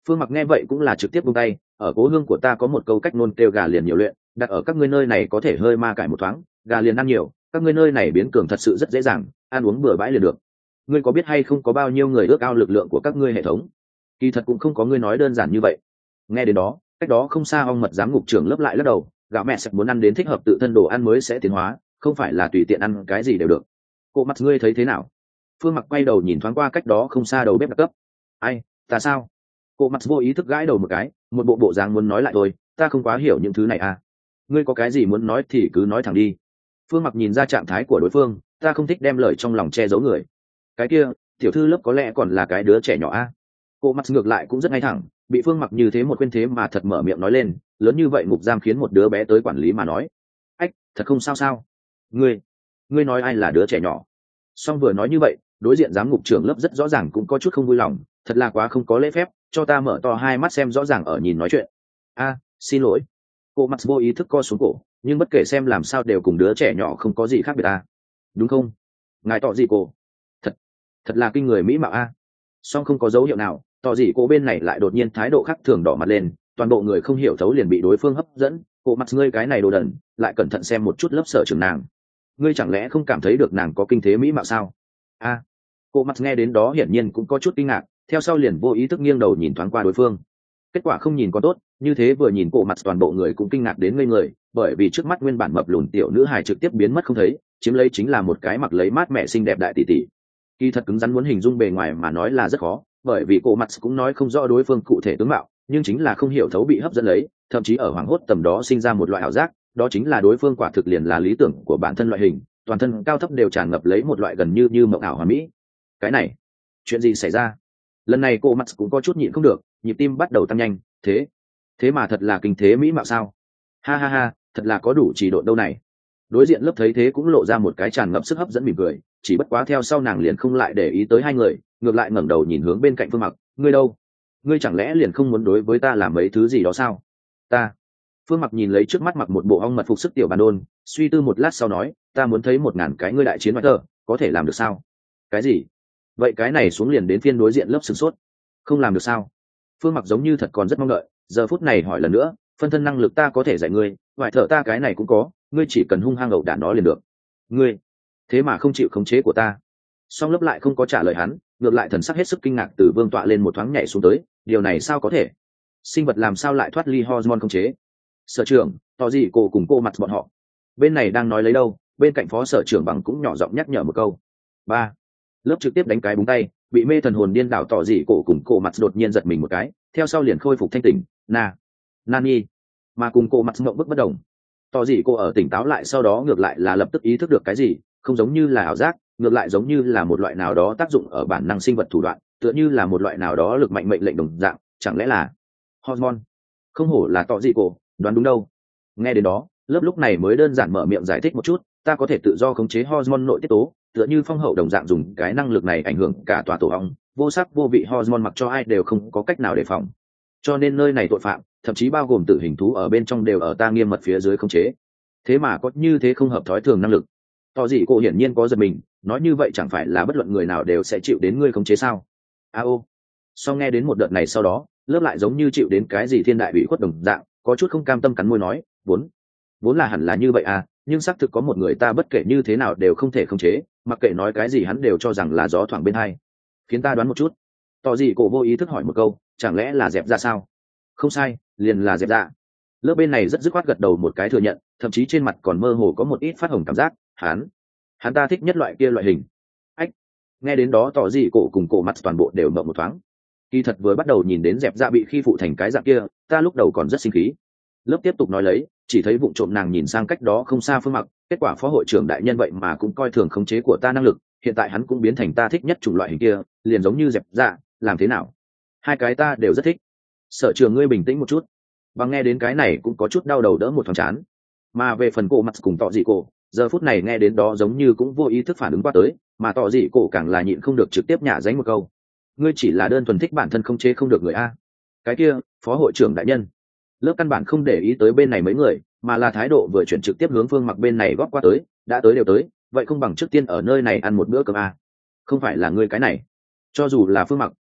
Phương Mặc nghe vậy cũng là trực tiếp buông tay, ở cố hương của ta có một câu cách ngôn kêu gà liền nhiều luyện, đặt ở các ngươi nơi này có thể hơi ma cải một thoáng, gà liền ăn nhiều, các ngươi nơi này biến cường thật sự rất dễ dàng, ăn uống bừa bãi liền được. Ngươi có biết hay không có bao nhiêu người ước ao lực lượng của các ngươi hệ thống? Kỳ thật cũng không có ngươi nói đơn giản như vậy. Nghe đến đó, cách đó không xa ong mật giám ngục trưởng lớp lại lắc đầu, gạo mẹ sẽ muốn ăn đến thích hợp tự thân đồ ăn mới sẽ tiến hóa, không phải là tùy tiện ăn cái gì đều được. Cô mặt ngươi thấy thế nào? Phương Mặc quay đầu nhìn thoáng qua cách đó không xa đầu bếp đặc cấp. Ai, ta sao? Cô mặt vô ý thức gãi đầu một cái, một bộ bộ dáng muốn nói lại thôi, ta không quá hiểu những thứ này à. Ngươi có cái gì muốn nói thì cứ nói thẳng đi. Phương Mặc nhìn ra trạng thái của đối phương, ta không thích đem lời trong lòng che giấu người. Cái kia, tiểu thư lớp có lẽ còn là cái đứa trẻ nhỏ a. À? Cô mặt ngược lại cũng rất ngay thẳng, bị Phương Mặc như thế một quên thế mà thật mở miệng nói lên, lớn như vậy ngục giam khiến một đứa bé tới quản lý mà nói. Ách, thật không sao sao. Ngươi, ngươi nói ai là đứa trẻ nhỏ? Song vừa nói như vậy, đối diện giám ngục trưởng lớp rất rõ ràng cũng có chút không vui lòng, thật là quá không có lễ phép, cho ta mở to hai mắt xem rõ ràng ở nhìn nói chuyện. A, xin lỗi. Cô mặt vô ý thức co xuống cổ, nhưng bất kể xem làm sao đều cùng đứa trẻ nhỏ không có gì khác biệt a. Đúng không? Ngài tỏ gì cô? Thật, thật là kinh người mỹ mạo a. Song không có dấu hiệu nào, tỏ gì cô bên này lại đột nhiên thái độ khác thường đỏ mặt lên, toàn bộ người không hiểu thấu liền bị đối phương hấp dẫn. Cô mặt ngươi cái này đồ đần, lại cẩn thận xem một chút lớp sở trường nàng. Ngươi chẳng lẽ không cảm thấy được nàng có kinh thế mỹ mạo sao? A. Cô mặt nghe đến đó hiển nhiên cũng có chút kinh ngạc, theo sau liền vô ý thức nghiêng đầu nhìn thoáng qua đối phương. Kết quả không nhìn có tốt, như thế vừa nhìn cổ mặt toàn bộ người cũng kinh ngạc đến ngây người, bởi vì trước mắt nguyên bản mập lùn tiểu nữ hài trực tiếp biến mất không thấy, chiếm lấy chính là một cái mặc lấy mát mẻ xinh đẹp đại tỷ tỷ. Kỳ thật cứng rắn muốn hình dung bề ngoài mà nói là rất khó, bởi vì cổ mặt cũng nói không rõ đối phương cụ thể tướng mạo, nhưng chính là không hiểu thấu bị hấp dẫn lấy, thậm chí ở hoảng hốt tầm đó sinh ra một loại ảo giác, đó chính là đối phương quả thực liền là lý tưởng của bản thân loại hình, toàn thân cao thấp đều tràn ngập lấy một loại gần như như mộng ảo hoàn mỹ. Cái này, chuyện gì xảy ra? Lần này cô mặt cũng có chút nhịn không được, nhịp tim bắt đầu tăng nhanh. Thế thế mà thật là kinh thế mỹ mạo sao? Ha ha ha, thật là có đủ chỉ độ đâu này. Đối diện lớp thấy thế cũng lộ ra một cái tràn ngập sức hấp dẫn mỉm cười, chỉ bất quá theo sau nàng liền không lại để ý tới hai người, ngược lại ngẩng đầu nhìn hướng bên cạnh Phương Mặc. Ngươi đâu? Ngươi chẳng lẽ liền không muốn đối với ta làm mấy thứ gì đó sao? Ta. Phương Mặc nhìn lấy trước mắt mặc một bộ ong mật phục sức tiểu bàn đôn, suy tư một lát sau nói, ta muốn thấy một ngàn cái ngươi đại chiến ngoại tờ, có thể làm được sao? Cái gì? Vậy cái này xuống liền đến phiên đối diện lớp sửng sốt. Không làm được sao? Phương Mặc giống như thật còn rất mong đợi, giờ phút này hỏi lần nữa, phân thân năng lực ta có thể dạy ngươi, ngoại thợ ta cái này cũng có, ngươi chỉ cần hung hăng ẩu đả nó liền được. Ngươi thế mà không chịu khống chế của ta. Song lớp lại không có trả lời hắn, ngược lại thần sắc hết sức kinh ngạc từ vương tọa lên một thoáng nhảy xuống tới, điều này sao có thể? Sinh vật làm sao lại thoát ly hormone khống chế? Sở trưởng, tỏ gì cô cùng cô mặt bọn họ. Bên này đang nói lấy đâu, bên cạnh phó sở trưởng bằng cũng nhỏ giọng nhắc nhở một câu. Ba. Lớp trực tiếp đánh cái búng tay, bị mê thần hồn điên đảo tỏ gì cổ cùng cô mặt đột nhiên giật mình một cái, theo sau liền khôi phục thanh tỉnh. Na, Nani, mà cùng cô mặt ngậm bức bất động. Tỏ gì cô ở tỉnh táo lại sau đó ngược lại là lập tức ý thức được cái gì, không giống như là ảo giác, ngược lại giống như là một loại nào đó tác dụng ở bản năng sinh vật thủ đoạn, tựa như là một loại nào đó lực mạnh mệnh lệnh đồng dạng, chẳng lẽ là hormone? Không hổ là tỏ gì cô, đoán đúng đâu. Nghe đến đó, lớp lúc này mới đơn giản mở miệng giải thích một chút, ta có thể tự do khống chế hormone nội tiết tố, tựa như phong hậu đồng dạng dùng cái năng lực này ảnh hưởng cả tòa tổ ong, vô sắc vô vị hormone mặc cho ai đều không có cách nào đề phòng. Cho nên nơi này tội phạm, thậm chí bao gồm tử hình thú ở bên trong đều ở ta nghiêm mật phía dưới khống chế. Thế mà có như thế không hợp thói thường năng lực. Tỏ gì cô hiển nhiên có giật mình, nói như vậy chẳng phải là bất luận người nào đều sẽ chịu đến ngươi khống chế sao? A ô. Sau nghe đến một đợt này sau đó, lớp lại giống như chịu đến cái gì thiên đại bị khuất đồng dạng, có chút không cam tâm cắn môi nói, vốn vốn là hẳn là như vậy à, nhưng xác thực có một người ta bất kể như thế nào đều không thể khống chế, mặc kệ nói cái gì hắn đều cho rằng là gió thoảng bên hai. Khiến ta đoán một chút. Tỏ gì cổ vô ý thức hỏi một câu, chẳng lẽ là dẹp ra sao? Không sai, liền là dẹp ra. Lớp bên này rất dứt khoát gật đầu một cái thừa nhận, thậm chí trên mặt còn mơ hồ có một ít phát hồng cảm giác, hắn, hắn ta thích nhất loại kia loại hình. Ách, nghe đến đó tỏ gì cổ cùng cổ mặt toàn bộ đều mộng một thoáng. Kỳ thật vừa bắt đầu nhìn đến dẹp ra bị khi phụ thành cái dạng kia, ta lúc đầu còn rất sinh khí. Lớp tiếp tục nói lấy, chỉ thấy vụng trộm nàng nhìn sang cách đó không xa Phương Mặc, kết quả phó hội trưởng đại nhân vậy mà cũng coi thường khống chế của ta năng lực, hiện tại hắn cũng biến thành ta thích nhất chủng loại hình kia, liền giống như dẹp dạ, làm thế nào? Hai cái ta đều rất thích. Sở trường ngươi bình tĩnh một chút. Bằng nghe đến cái này cũng có chút đau đầu đỡ một thoáng chán. Mà về phần cổ mặt cùng tọ dị cổ, giờ phút này nghe đến đó giống như cũng vô ý thức phản ứng qua tới, mà tọ dị cổ càng là nhịn không được trực tiếp nhả dánh một câu. Ngươi chỉ là đơn thuần thích bản thân không chế không được người a. Cái kia, phó hội trưởng đại nhân. Lớp căn bản không để ý tới bên này mấy người, mà là thái độ vừa chuyển trực tiếp hướng Phương Mặc bên này góp qua tới, đã tới đều tới, vậy không bằng trước tiên ở nơi này ăn một bữa cơm a. Không phải là ngươi cái này. Cho dù là Phương Mặc,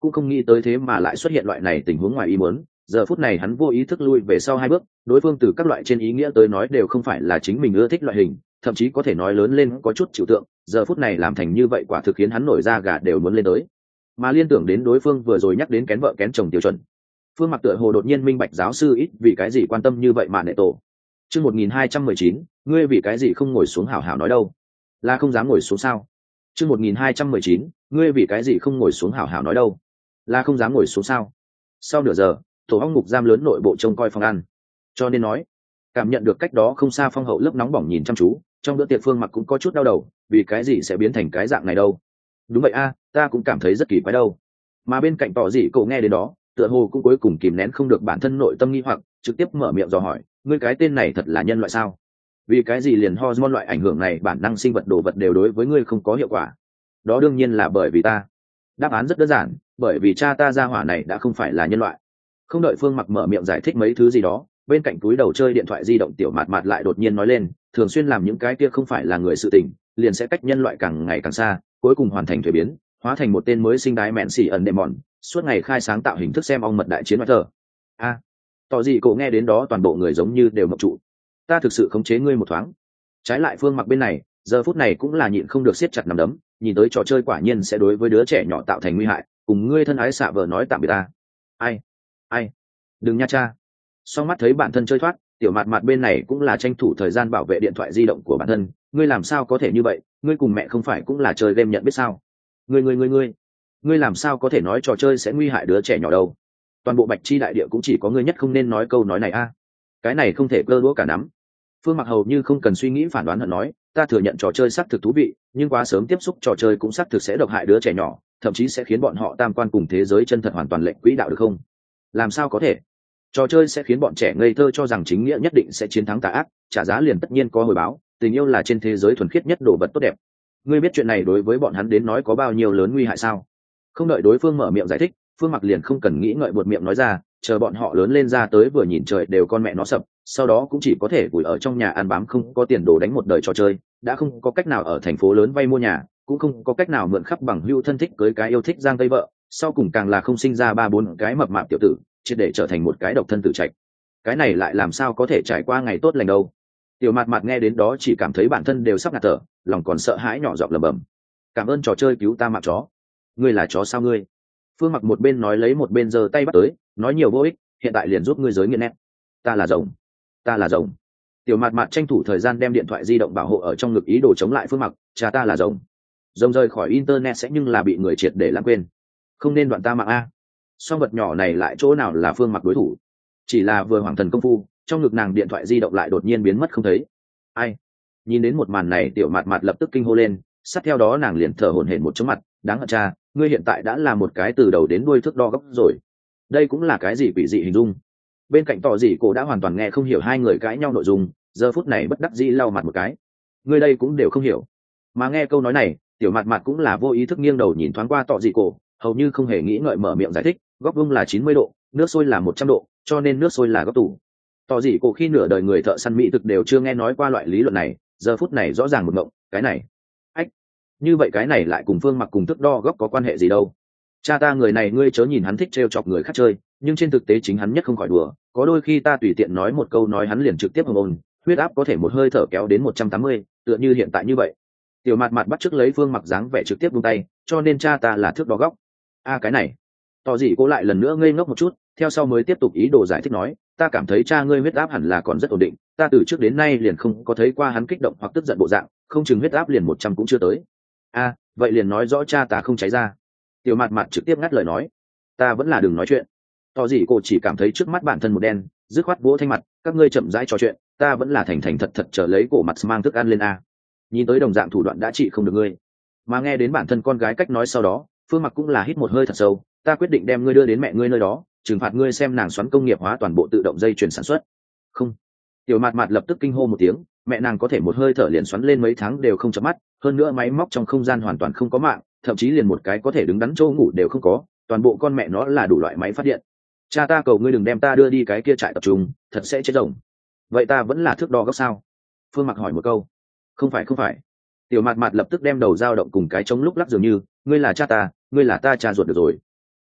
cũng không nghĩ tới thế mà lại xuất hiện loại này tình huống ngoài ý muốn. Giờ phút này hắn vô ý thức lui về sau hai bước, đối phương từ các loại trên ý nghĩa tới nói đều không phải là chính mình ưa thích loại hình, thậm chí có thể nói lớn lên có chút chịu tượng. Giờ phút này làm thành như vậy quả thực khiến hắn nổi da gà đều muốn lên tới. Mà liên tưởng đến đối phương vừa rồi nhắc đến kén vợ kén chồng tiêu chuẩn, phương mặc tựa hồ đột nhiên minh bạch giáo sư ít vì cái gì quan tâm như vậy mà nệ tổ. Chương một nghìn hai trăm mười chín, ngươi vì cái gì không ngồi xuống hảo hảo nói đâu? Là không dám ngồi xuống sao? Chương một nghìn hai trăm mười chín, ngươi vì cái gì không ngồi xuống hảo hảo nói đâu? Là không dám ngồi xuống sao? Sau nửa giờ, tổ ong ngục giam lớn nội bộ trông coi phòng ăn. Cho nên nói, cảm nhận được cách đó không xa phong hậu lớp nóng bỏng nhìn chăm chú, trong bữa tiệc phương mặc cũng có chút đau đầu, vì cái gì sẽ biến thành cái dạng này đâu? Đúng vậy a, ta cũng cảm thấy rất kỳ quái đâu. Mà bên cạnh tỏ dị cậu nghe đến đó, tựa hồ cũng cuối cùng kìm nén không được bản thân nội tâm nghi hoặc, trực tiếp mở miệng dò hỏi, ngươi cái tên này thật là nhân loại sao? Vì cái gì liền hormone loại ảnh hưởng này bản năng sinh vật đồ vật đều đối với ngươi không có hiệu quả? Đó đương nhiên là bởi vì ta. Đáp án rất đơn giản, bởi vì cha ta gia hỏa này đã không phải là nhân loại. Không đợi phương mặc mở miệng giải thích mấy thứ gì đó, bên cạnh túi đầu chơi điện thoại di động tiểu mạt mạt lại đột nhiên nói lên, thường xuyên làm những cái kia không phải là người sự tình, liền sẽ cách nhân loại càng ngày càng xa, cuối cùng hoàn thành thuế biến, hóa thành một tên mới sinh đái mẹn xỉ ẩn đệm mòn, suốt ngày khai sáng tạo hình thức xem ong mật đại chiến ngoại thờ. A, à, tỏ gì cậu nghe đến đó toàn bộ người giống như đều mộng trụ. Ta thực sự khống chế ngươi một thoáng. Trái lại phương mặc bên này, giờ phút này cũng là nhịn không được siết chặt nắm đấm, nhìn tới trò chơi quả nhiên sẽ đối với đứa trẻ nhỏ tạo thành nguy hại, cùng ngươi thân ái xạ vợ nói tạm biệt ta. Ai, ai, đừng nha cha. Song mắt thấy bản thân chơi thoát, tiểu mạt mạt bên này cũng là tranh thủ thời gian bảo vệ điện thoại di động của bản thân. Ngươi làm sao có thể như vậy? Ngươi cùng mẹ không phải cũng là chơi game nhận biết sao? Ngươi ngươi ngươi ngươi, ngươi làm sao có thể nói trò chơi sẽ nguy hại đứa trẻ nhỏ đâu? Toàn bộ bạch chi đại địa cũng chỉ có ngươi nhất không nên nói câu nói này a. Cái này không thể cơ đũa cả nắm. Phương mặc hầu như không cần suy nghĩ phản đoán hận nói, ta thừa nhận trò chơi xác thực thú vị, nhưng quá sớm tiếp xúc trò chơi cũng xác thực sẽ độc hại đứa trẻ nhỏ, thậm chí sẽ khiến bọn họ tam quan cùng thế giới chân thật hoàn toàn lệch quỹ đạo được không? Làm sao có thể? Trò chơi sẽ khiến bọn trẻ ngây thơ cho rằng chính nghĩa nhất định sẽ chiến thắng tà ác, trả giá liền tất nhiên có hồi báo, tình yêu là trên thế giới thuần khiết nhất đồ vật tốt đẹp. Ngươi biết chuyện này đối với bọn hắn đến nói có bao nhiêu lớn nguy hại sao? Không đợi đối phương mở miệng giải thích, Phương Mặc liền không cần nghĩ ngợi buột miệng nói ra, chờ bọn họ lớn lên ra tới vừa nhìn trời đều con mẹ nó sập, sau đó cũng chỉ có thể gửi ở trong nhà ăn bám, không có tiền đồ đánh một đời trò chơi, đã không có cách nào ở thành phố lớn vay mua nhà, cũng không có cách nào mượn khắp bằng hữu thân thích cưới cái yêu thích giang tây vợ, sau cùng càng là không sinh ra ba bốn cái mập mạp tiểu tử, chỉ để trở thành một cái độc thân tử trạch. Cái này lại làm sao có thể trải qua ngày tốt lành đâu? Tiểu Mạt Mạt nghe đến đó chỉ cảm thấy bản thân đều sắp ngạt thở, lòng còn sợ hãi nhỏ giọng lẩm bẩm: cảm ơn trò chơi cứu ta mạng chó. Ngươi là chó sao ngươi? Phương Mặc một bên nói lấy một bên giơ tay bắt tới, nói nhiều vô ích, hiện tại liền giúp ngươi giới nghiện nét. Ta là rồng, ta là rồng. Tiểu Mạt Mạt tranh thủ thời gian đem điện thoại di động bảo hộ ở trong ngực ý đồ chống lại Phương Mặc, cha ta là rồng. Rồng rời khỏi internet sẽ nhưng là bị người triệt để lãng quên. Không nên đoạn ta mạng a. Song vật nhỏ này lại chỗ nào là Phương Mặc đối thủ? Chỉ là vừa hoàng thần công phu, trong ngực nàng điện thoại di động lại đột nhiên biến mất không thấy. Ai? Nhìn đến một màn này, Tiểu Mạt Mạt lập tức kinh hô lên, sát theo đó nàng liền thở hổn hển một chấm mặt, đáng hận cha, ngươi hiện tại đã là một cái từ đầu đến đuôi thước đo góc rồi. Đây cũng là cái gì quỷ dị hình dung? Bên cạnh tỏ dị cổ đã hoàn toàn nghe không hiểu hai người cãi nhau nội dung, giờ phút này bất đắc dĩ lau mặt một cái. Ngươi đây cũng đều không hiểu. Mà nghe câu nói này, Tiểu Mạt Mạt cũng là vô ý thức nghiêng đầu nhìn thoáng qua tỏ dị cổ, hầu như không hề nghĩ ngợi mở miệng giải thích, góc vuông là chín mươi độ, nước sôi là một trăm độ, cho nên nước sôi là góc tủ. Tỏ dị cổ khi nửa đời người thợ săn mỹ thực đều chưa nghe nói qua loại lý luận này, giờ phút này rõ ràng một ngộng, cái này, ách, như vậy cái này lại cùng Phương Mặc cùng thước đo góc có quan hệ gì đâu? Cha ta người này ngươi chớ nhìn hắn thích trêu chọc người khác chơi, nhưng trên thực tế chính hắn nhất không khỏi đùa, có đôi khi ta tùy tiện nói một câu nói hắn liền trực tiếp hồng ôn, huyết áp có thể một hơi thở kéo đến một trăm tám mươi, tựa như hiện tại như vậy. Tiểu Mạt Mạt bắt chước lấy Phương Mặc dáng vẻ trực tiếp buông tay, cho nên cha ta là thước đo góc. A cái này, tỏ dị cô lại lần nữa ngây ngốc một chút, theo sau mới tiếp tục ý đồ giải thích nói, ta cảm thấy cha ngươi huyết áp hẳn là còn rất ổn định, ta từ trước đến nay liền không có thấy qua hắn kích động hoặc tức giận bộ dạng, không chừng huyết áp liền một trăm cũng chưa tới. A, vậy liền nói rõ cha ta không cháy ra. Tiểu Mạt Mạt trực tiếp ngắt lời nói, ta vẫn là đừng nói chuyện. Tỏ dị cô chỉ cảm thấy trước mắt bản thân một đen, dứt khoát vỗ thanh mặt, các ngươi chậm rãi trò chuyện, ta vẫn là thành thành thật thật trở lấy cổ mặt mang thức ăn lên a. Nhìn tới đồng dạng thủ đoạn đã trị không được ngươi. Mà nghe đến bản thân con gái cách nói sau đó, Phương Mặc cũng là hít một hơi thật sâu, ta quyết định đem ngươi đưa đến mẹ ngươi nơi đó, trừng phạt ngươi xem nàng xoắn công nghiệp hóa toàn bộ tự động dây chuyển sản xuất. Không. Tiểu Mạt Mạt lập tức kinh hô một tiếng, mẹ nàng có thể một hơi thở liền xoắn lên mấy tháng đều không chớp mắt, hơn nữa máy móc trong không gian hoàn toàn không có mạng, thậm chí liền một cái có thể đứng đắn chỗ ngủ đều không có, toàn bộ con mẹ nó là đủ loại máy phát điện. Cha ta cầu ngươi đừng đem ta đưa đi cái kia trại tập trung, thật sẽ chết rồng. Vậy ta vẫn là thước đo góc sao? Phương Mặc hỏi một câu. Không phải không phải. Tiểu Mạt Mạt lập tức đem đầu dao động cùng cái trống lúc lắc dường như, ngươi là cha ta, ngươi là ta cha ruột được rồi.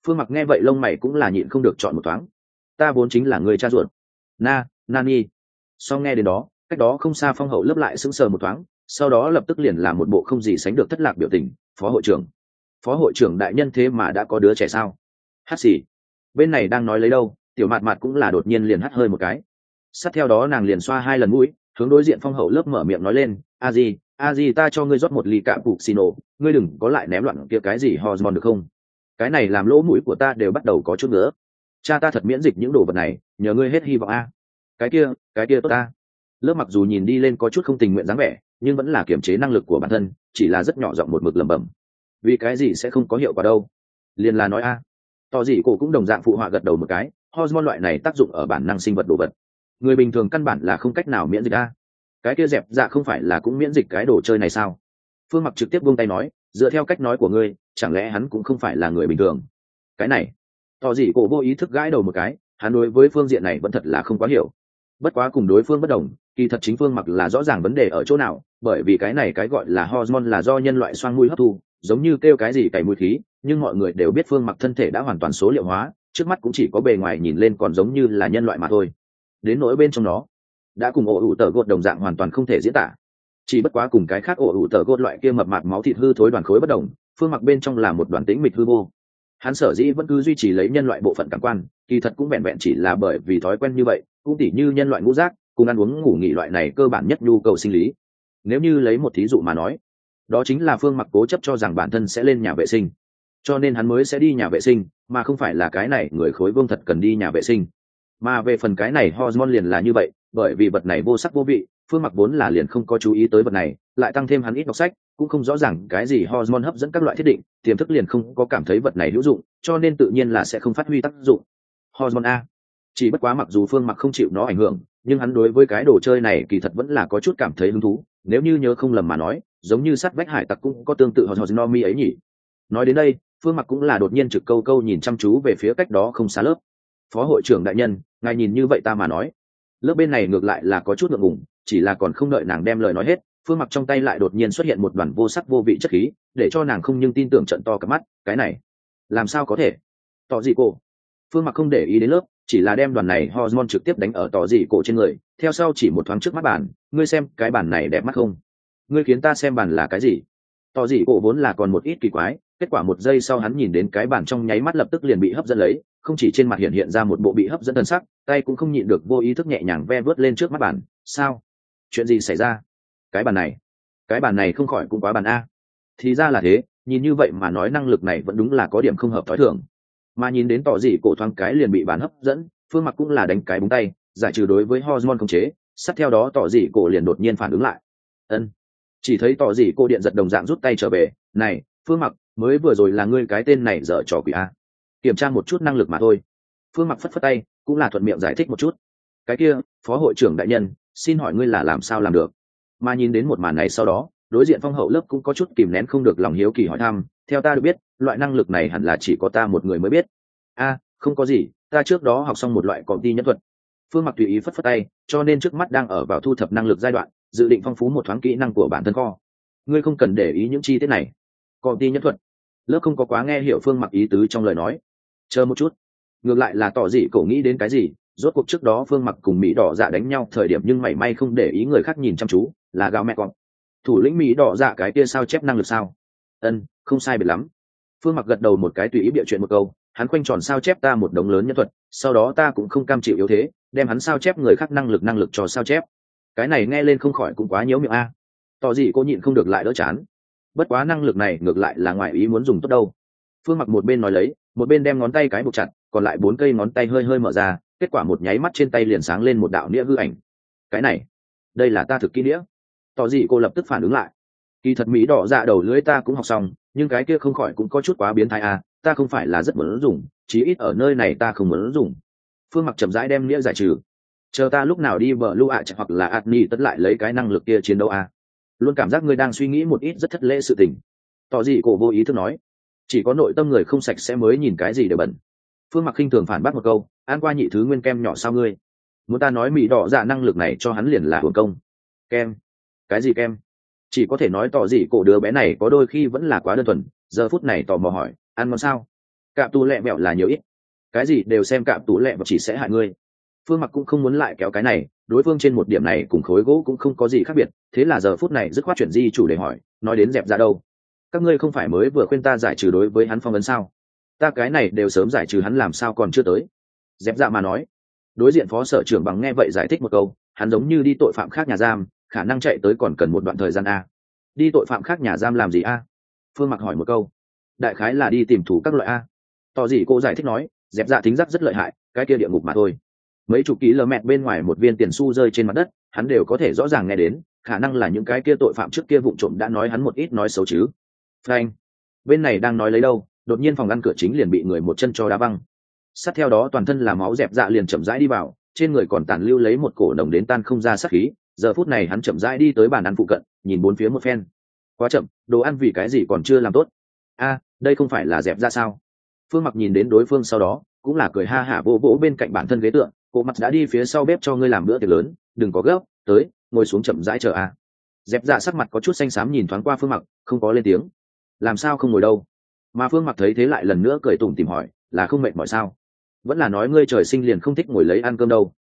Phương Mặc nghe vậy lông mày cũng là nhịn không được chọn một thoáng. Ta vốn chính là người cha ruột. Na, Nani. Sau nghe đến đó, cách đó không xa Phong Hậu lớp lại sững sờ một thoáng, sau đó lập tức liền làm một bộ không gì sánh được thất lạc biểu tình. Phó hội trưởng, phó hội trưởng đại nhân thế mà đã có đứa trẻ sao? Hát xì. Bên này đang nói lấy đâu, tiểu mạt mạt cũng là đột nhiên liền hắt hơi một cái. Sát theo đó nàng liền xoa hai lần mũi, hướng đối diện Phong Hậu lớp mở miệng nói lên, a gì, a gì ta cho ngươi rót một ly cạn phục xì nổ, ngươi đừng có lại ném loạn kia cái gì hormone được không? Cái này làm lỗ mũi của ta đều bắt đầu có chút nữa. Cha ta thật miễn dịch những đồ vật này, nhờ ngươi hết hy vọng a. Cái kia, cái kia tốt ta. Lớp mặc dù nhìn đi lên có chút không tình nguyện dáng vẻ, nhưng vẫn là kiểm chế năng lực của bản thân, chỉ là rất nhỏ giọng một mực lẩm bẩm. Vì cái gì sẽ không có hiệu quả đâu? Liền là nói a. Tỏ gì cổ cũng đồng dạng phụ họa gật đầu một cái, hormone loại này tác dụng ở bản năng sinh vật đồ vật. Người bình thường căn bản là không cách nào miễn dịch a. Cái kia dẹp dạ không phải là cũng miễn dịch cái đồ chơi này sao? Phương Mặc trực tiếp buông tay nói, dựa theo cách nói của ngươi, chẳng lẽ hắn cũng không phải là người bình thường? Cái này, tỏ gì cổ vô ý thức gãi đầu một cái, hắn đối với phương diện này vẫn thật là không quá hiểu. Bất quá cùng đối phương bất đồng, kỳ thật chính Phương Mặc là rõ ràng vấn đề ở chỗ nào, bởi vì cái này cái gọi là hormone là do nhân loại xoang mũi hấp thu, giống như kêu cái gì cày mũi khí, nhưng mọi người đều biết Phương Mặc thân thể đã hoàn toàn số liệu hóa, trước mắt cũng chỉ có bề ngoài nhìn lên còn giống như là nhân loại mà thôi. Đến nỗi bên trong nó, đã cùng ổ ủ tờ gột đồng dạng hoàn toàn không thể diễn tả. Chỉ bất quá cùng cái khác ổ ủ tờ gột loại kia mập mạp máu thịt hư thối đoàn khối bất đồng, Phương Mặc bên trong là một đoàn tĩnh mịch hư vô. Hắn sở dĩ vẫn cứ duy trì lấy nhân loại bộ phận cảm quan, kỳ thật cũng vẹn vẹn chỉ là bởi vì thói quen như vậy, cũng tỉ như nhân loại ngũ giác, cùng ăn uống ngủ nghỉ loại này cơ bản nhất nhu cầu sinh lý. Nếu như lấy một thí dụ mà nói, đó chính là Phương Mặc cố chấp cho rằng bản thân sẽ lên nhà vệ sinh, cho nên hắn mới sẽ đi nhà vệ sinh, mà không phải là cái này người khối vương thật cần đi nhà vệ sinh. Mà về phần cái này hormone liền là như vậy, bởi vì vật này vô sắc vô vị, Phương Mặc vốn là liền không có chú ý tới vật này, lại tăng thêm hắn ít đọc sách, cũng không rõ ràng cái gì hormone hấp dẫn các loại thiết định, tiềm thức liền không có cảm thấy vật này hữu dụng, cho nên tự nhiên là sẽ không phát huy tác dụng. Hormone a. Chỉ bất quá mặc dù Phương Mặc không chịu nó ảnh hưởng, nhưng hắn đối với cái đồ chơi này kỳ thật vẫn là có chút cảm thấy hứng thú, nếu như nhớ không lầm mà nói, giống như sát vách hải tặc cũng có tương tự hormone ấy nhỉ. Nói đến đây, Phương Mặc cũng là đột nhiên trực câu câu nhìn chăm chú về phía cách đó không xa lớp. Phó hội trưởng đại nhân, ngài nhìn như vậy ta mà nói. Lớp bên này ngược lại là có chút ngượng ngùng, chỉ là còn không đợi nàng đem lời nói hết, Phương Mặc trong tay lại đột nhiên xuất hiện một đoàn vô sắc vô vị chất khí, để cho nàng không nhưng tin tưởng trận to cả mắt, cái này, làm sao có thể? Tỏ gì cổ? Phương Mặc không để ý đến lớp, chỉ là đem đoàn này hormone trực tiếp đánh ở tỏ gì cổ trên người, theo sau chỉ một thoáng trước mắt bàn, ngươi xem, cái bàn này đẹp mắt không? Ngươi khiến ta xem bàn là cái gì? Tỏ gì cổ vốn là còn một ít kỳ quái, kết quả một giây sau hắn nhìn đến cái bàn trong nháy mắt lập tức liền bị hấp dẫn lấy, không chỉ trên mặt hiện hiện ra một bộ bị hấp dẫn thần sắc, tay cũng không nhịn được vô ý thức nhẹ nhàng ve vớt lên trước mắt bàn. Sao? Chuyện gì xảy ra? Cái bàn này, cái bàn này không khỏi cũng quá bàn a. Thì ra là thế, nhìn như vậy mà nói năng lực này vẫn đúng là có điểm không hợp thói thường. Mà nhìn đến tỏ dị cổ thoáng cái liền bị bàn hấp dẫn, Phương Mặc cũng là đánh cái búng tay, giải trừ đối với hormone khống chế, sát theo đó tỏ dị cổ liền đột nhiên phản ứng lại. Ân. Chỉ thấy tỏ dị cổ điện giật đồng dạng rút tay trở về, này, Phương Mặc, mới vừa rồi là ngươi cái tên này dở trò quỷ a. Kiểm tra một chút năng lực mà thôi. Phương Mặc phất phất tay, cũng là thuận miệng giải thích một chút. Cái kia, phó hội trưởng đại nhân, xin hỏi ngươi là làm sao làm được? Mà nhìn đến một màn này sau đó, đối diện Phong Hậu lớp cũng có chút kìm nén không được lòng hiếu kỳ hỏi thăm, theo ta được biết, loại năng lực này hẳn là chỉ có ta một người mới biết. A, không có gì, ta trước đó học xong một loại cọp ti nhân thuật. Phương Mặc tùy ý phất phất tay, cho nên trước mắt đang ở vào thu thập năng lực giai đoạn, dự định phong phú một thoáng kỹ năng của bản thân kho. Ngươi không cần để ý những chi tiết này. Cọp ti nhân thuật. Lớp không có quá nghe hiểu Phương Mặc ý tứ trong lời nói. Chờ một chút, ngược lại là tỏ dị cổ nghĩ đến cái gì, rốt cuộc trước đó Phương Mặc cùng Mỹ Đỏ Dạ đánh nhau thời điểm nhưng mảy may không để ý người khác nhìn chăm chú, là gào mẹ con. Thủ lĩnh Mỹ Đỏ Dạ cái kia sao chép năng lực sao? Ân, không sai biệt lắm. Phương Mặc gật đầu một cái tùy ý bịa chuyện một câu, hắn khoanh tròn sao chép ta một đống lớn nhân thuật, sau đó ta cũng không cam chịu yếu thế, đem hắn sao chép người khác năng lực năng lực cho sao chép. Cái này nghe lên không khỏi cũng quá nhiễu miệng a. Tỏ dị cô nhịn không được lại đỡ chán. Bất quá năng lực này ngược lại là ngoài ý muốn dùng tốt đâu. Phương Mặc một bên nói lấy, một bên đem ngón tay cái buộc chặt, còn lại bốn cây ngón tay hơi hơi mở ra, kết quả một nháy mắt trên tay liền sáng lên một đạo nghĩa hư ảnh. Cái này, đây là ta thực kỹ nghĩa. Tỏ gì cô lập tức phản ứng lại. Kỳ thật Mỹ Đỏ Dạ đầu lưỡi ta cũng học xong, nhưng cái kia không khỏi cũng có chút quá biến thái à, ta không phải là rất muốn dùng, chí ít ở nơi này ta không muốn dùng. Phương Mặc chậm rãi đem nghĩa giải trừ. Chờ ta lúc nào đi bờ lưu ạ hoặc là adni tất lại lấy cái năng lực kia chiến đấu à. Luôn cảm giác ngươi đang suy nghĩ một ít rất thất lễ sự tình. Tỏ gì cô vô ý thức nói, chỉ có nội tâm người không sạch sẽ mới nhìn cái gì để bẩn. Phương Mặc khinh thường phản bác một câu, ăn qua nhị thứ nguyên kem nhỏ sao ngươi? Muốn ta nói Mỹ Đỏ Dạ năng lực này cho hắn liền là hưởng công. Kem? Cái gì kem? Chỉ có thể nói tỏ gì cổ đứa bé này có đôi khi vẫn là quá đơn thuần, giờ phút này tò mò hỏi, ăn ngon sao? cạm tù lẹ mẹo là nhiều ít, cái gì đều xem cạm tù lẹ và chỉ sẽ hại ngươi. Phương Mặc cũng không muốn lại kéo cái này, đối phương trên một điểm này cùng khối gỗ cũng không có gì khác biệt, thế là giờ phút này dứt khoát chuyển di chủ để hỏi, nói đến dẹp ra đâu, các ngươi không phải mới vừa khuyên ta giải trừ đối với hắn phong ấn sao? Ta cái này đều sớm giải trừ hắn làm sao còn chưa tới? Dẹp dạ mà nói. Đối diện phó sở trưởng bằng nghe vậy giải thích một câu, hắn giống như đi tội phạm khác nhà giam, khả năng chạy tới còn cần một đoạn thời gian a. Đi tội phạm khác nhà giam làm gì a? Phương Mặc hỏi một câu. Đại khái là đi tìm thủ các loại a. Tỏ gì cô giải thích nói, dẹp dạ thính giác rất lợi hại, cái kia địa ngục mà thôi. Mấy chục ký lơ mẹt bên ngoài một viên tiền xu rơi trên mặt đất, hắn đều có thể rõ ràng nghe đến, khả năng là những cái kia tội phạm trước kia vụng trộm đã nói hắn một ít nói xấu chứ. Frank, bên này đang nói lấy đâu, đột nhiên phòng ngăn cửa chính liền bị người một chân cho đá văng. Sát theo đó toàn thân là máu, dẹp dạ liền chậm rãi đi vào, trên người còn tàn lưu lấy một cổ nồng đến tan không ra sát khí. Giờ phút này hắn chậm rãi đi tới bàn ăn phụ cận, nhìn bốn phía một phen. Quá chậm, đồ ăn vì cái gì còn chưa làm tốt? A, đây không phải là dẹp dạ sao? Phương Mặc nhìn đến đối phương sau đó, cũng là cười ha hả vỗ vỗ bên cạnh bản thân ghế tựa, cô mặt đã đi phía sau bếp cho ngươi làm bữa tiệc lớn, đừng có gấp, tới, ngồi xuống chậm rãi chờ a. Dẹp dạ sắc mặt có chút xanh xám nhìn thoáng qua Phương Mặc, không có lên tiếng. Làm sao không ngồi đâu? Mà Phương Mặc thấy thế lại lần nữa cười tủm tỉm hỏi, là không mệt mỏi sao? Vẫn là nói ngươi trời sinh liền không thích ngồi lấy ăn cơm đâu?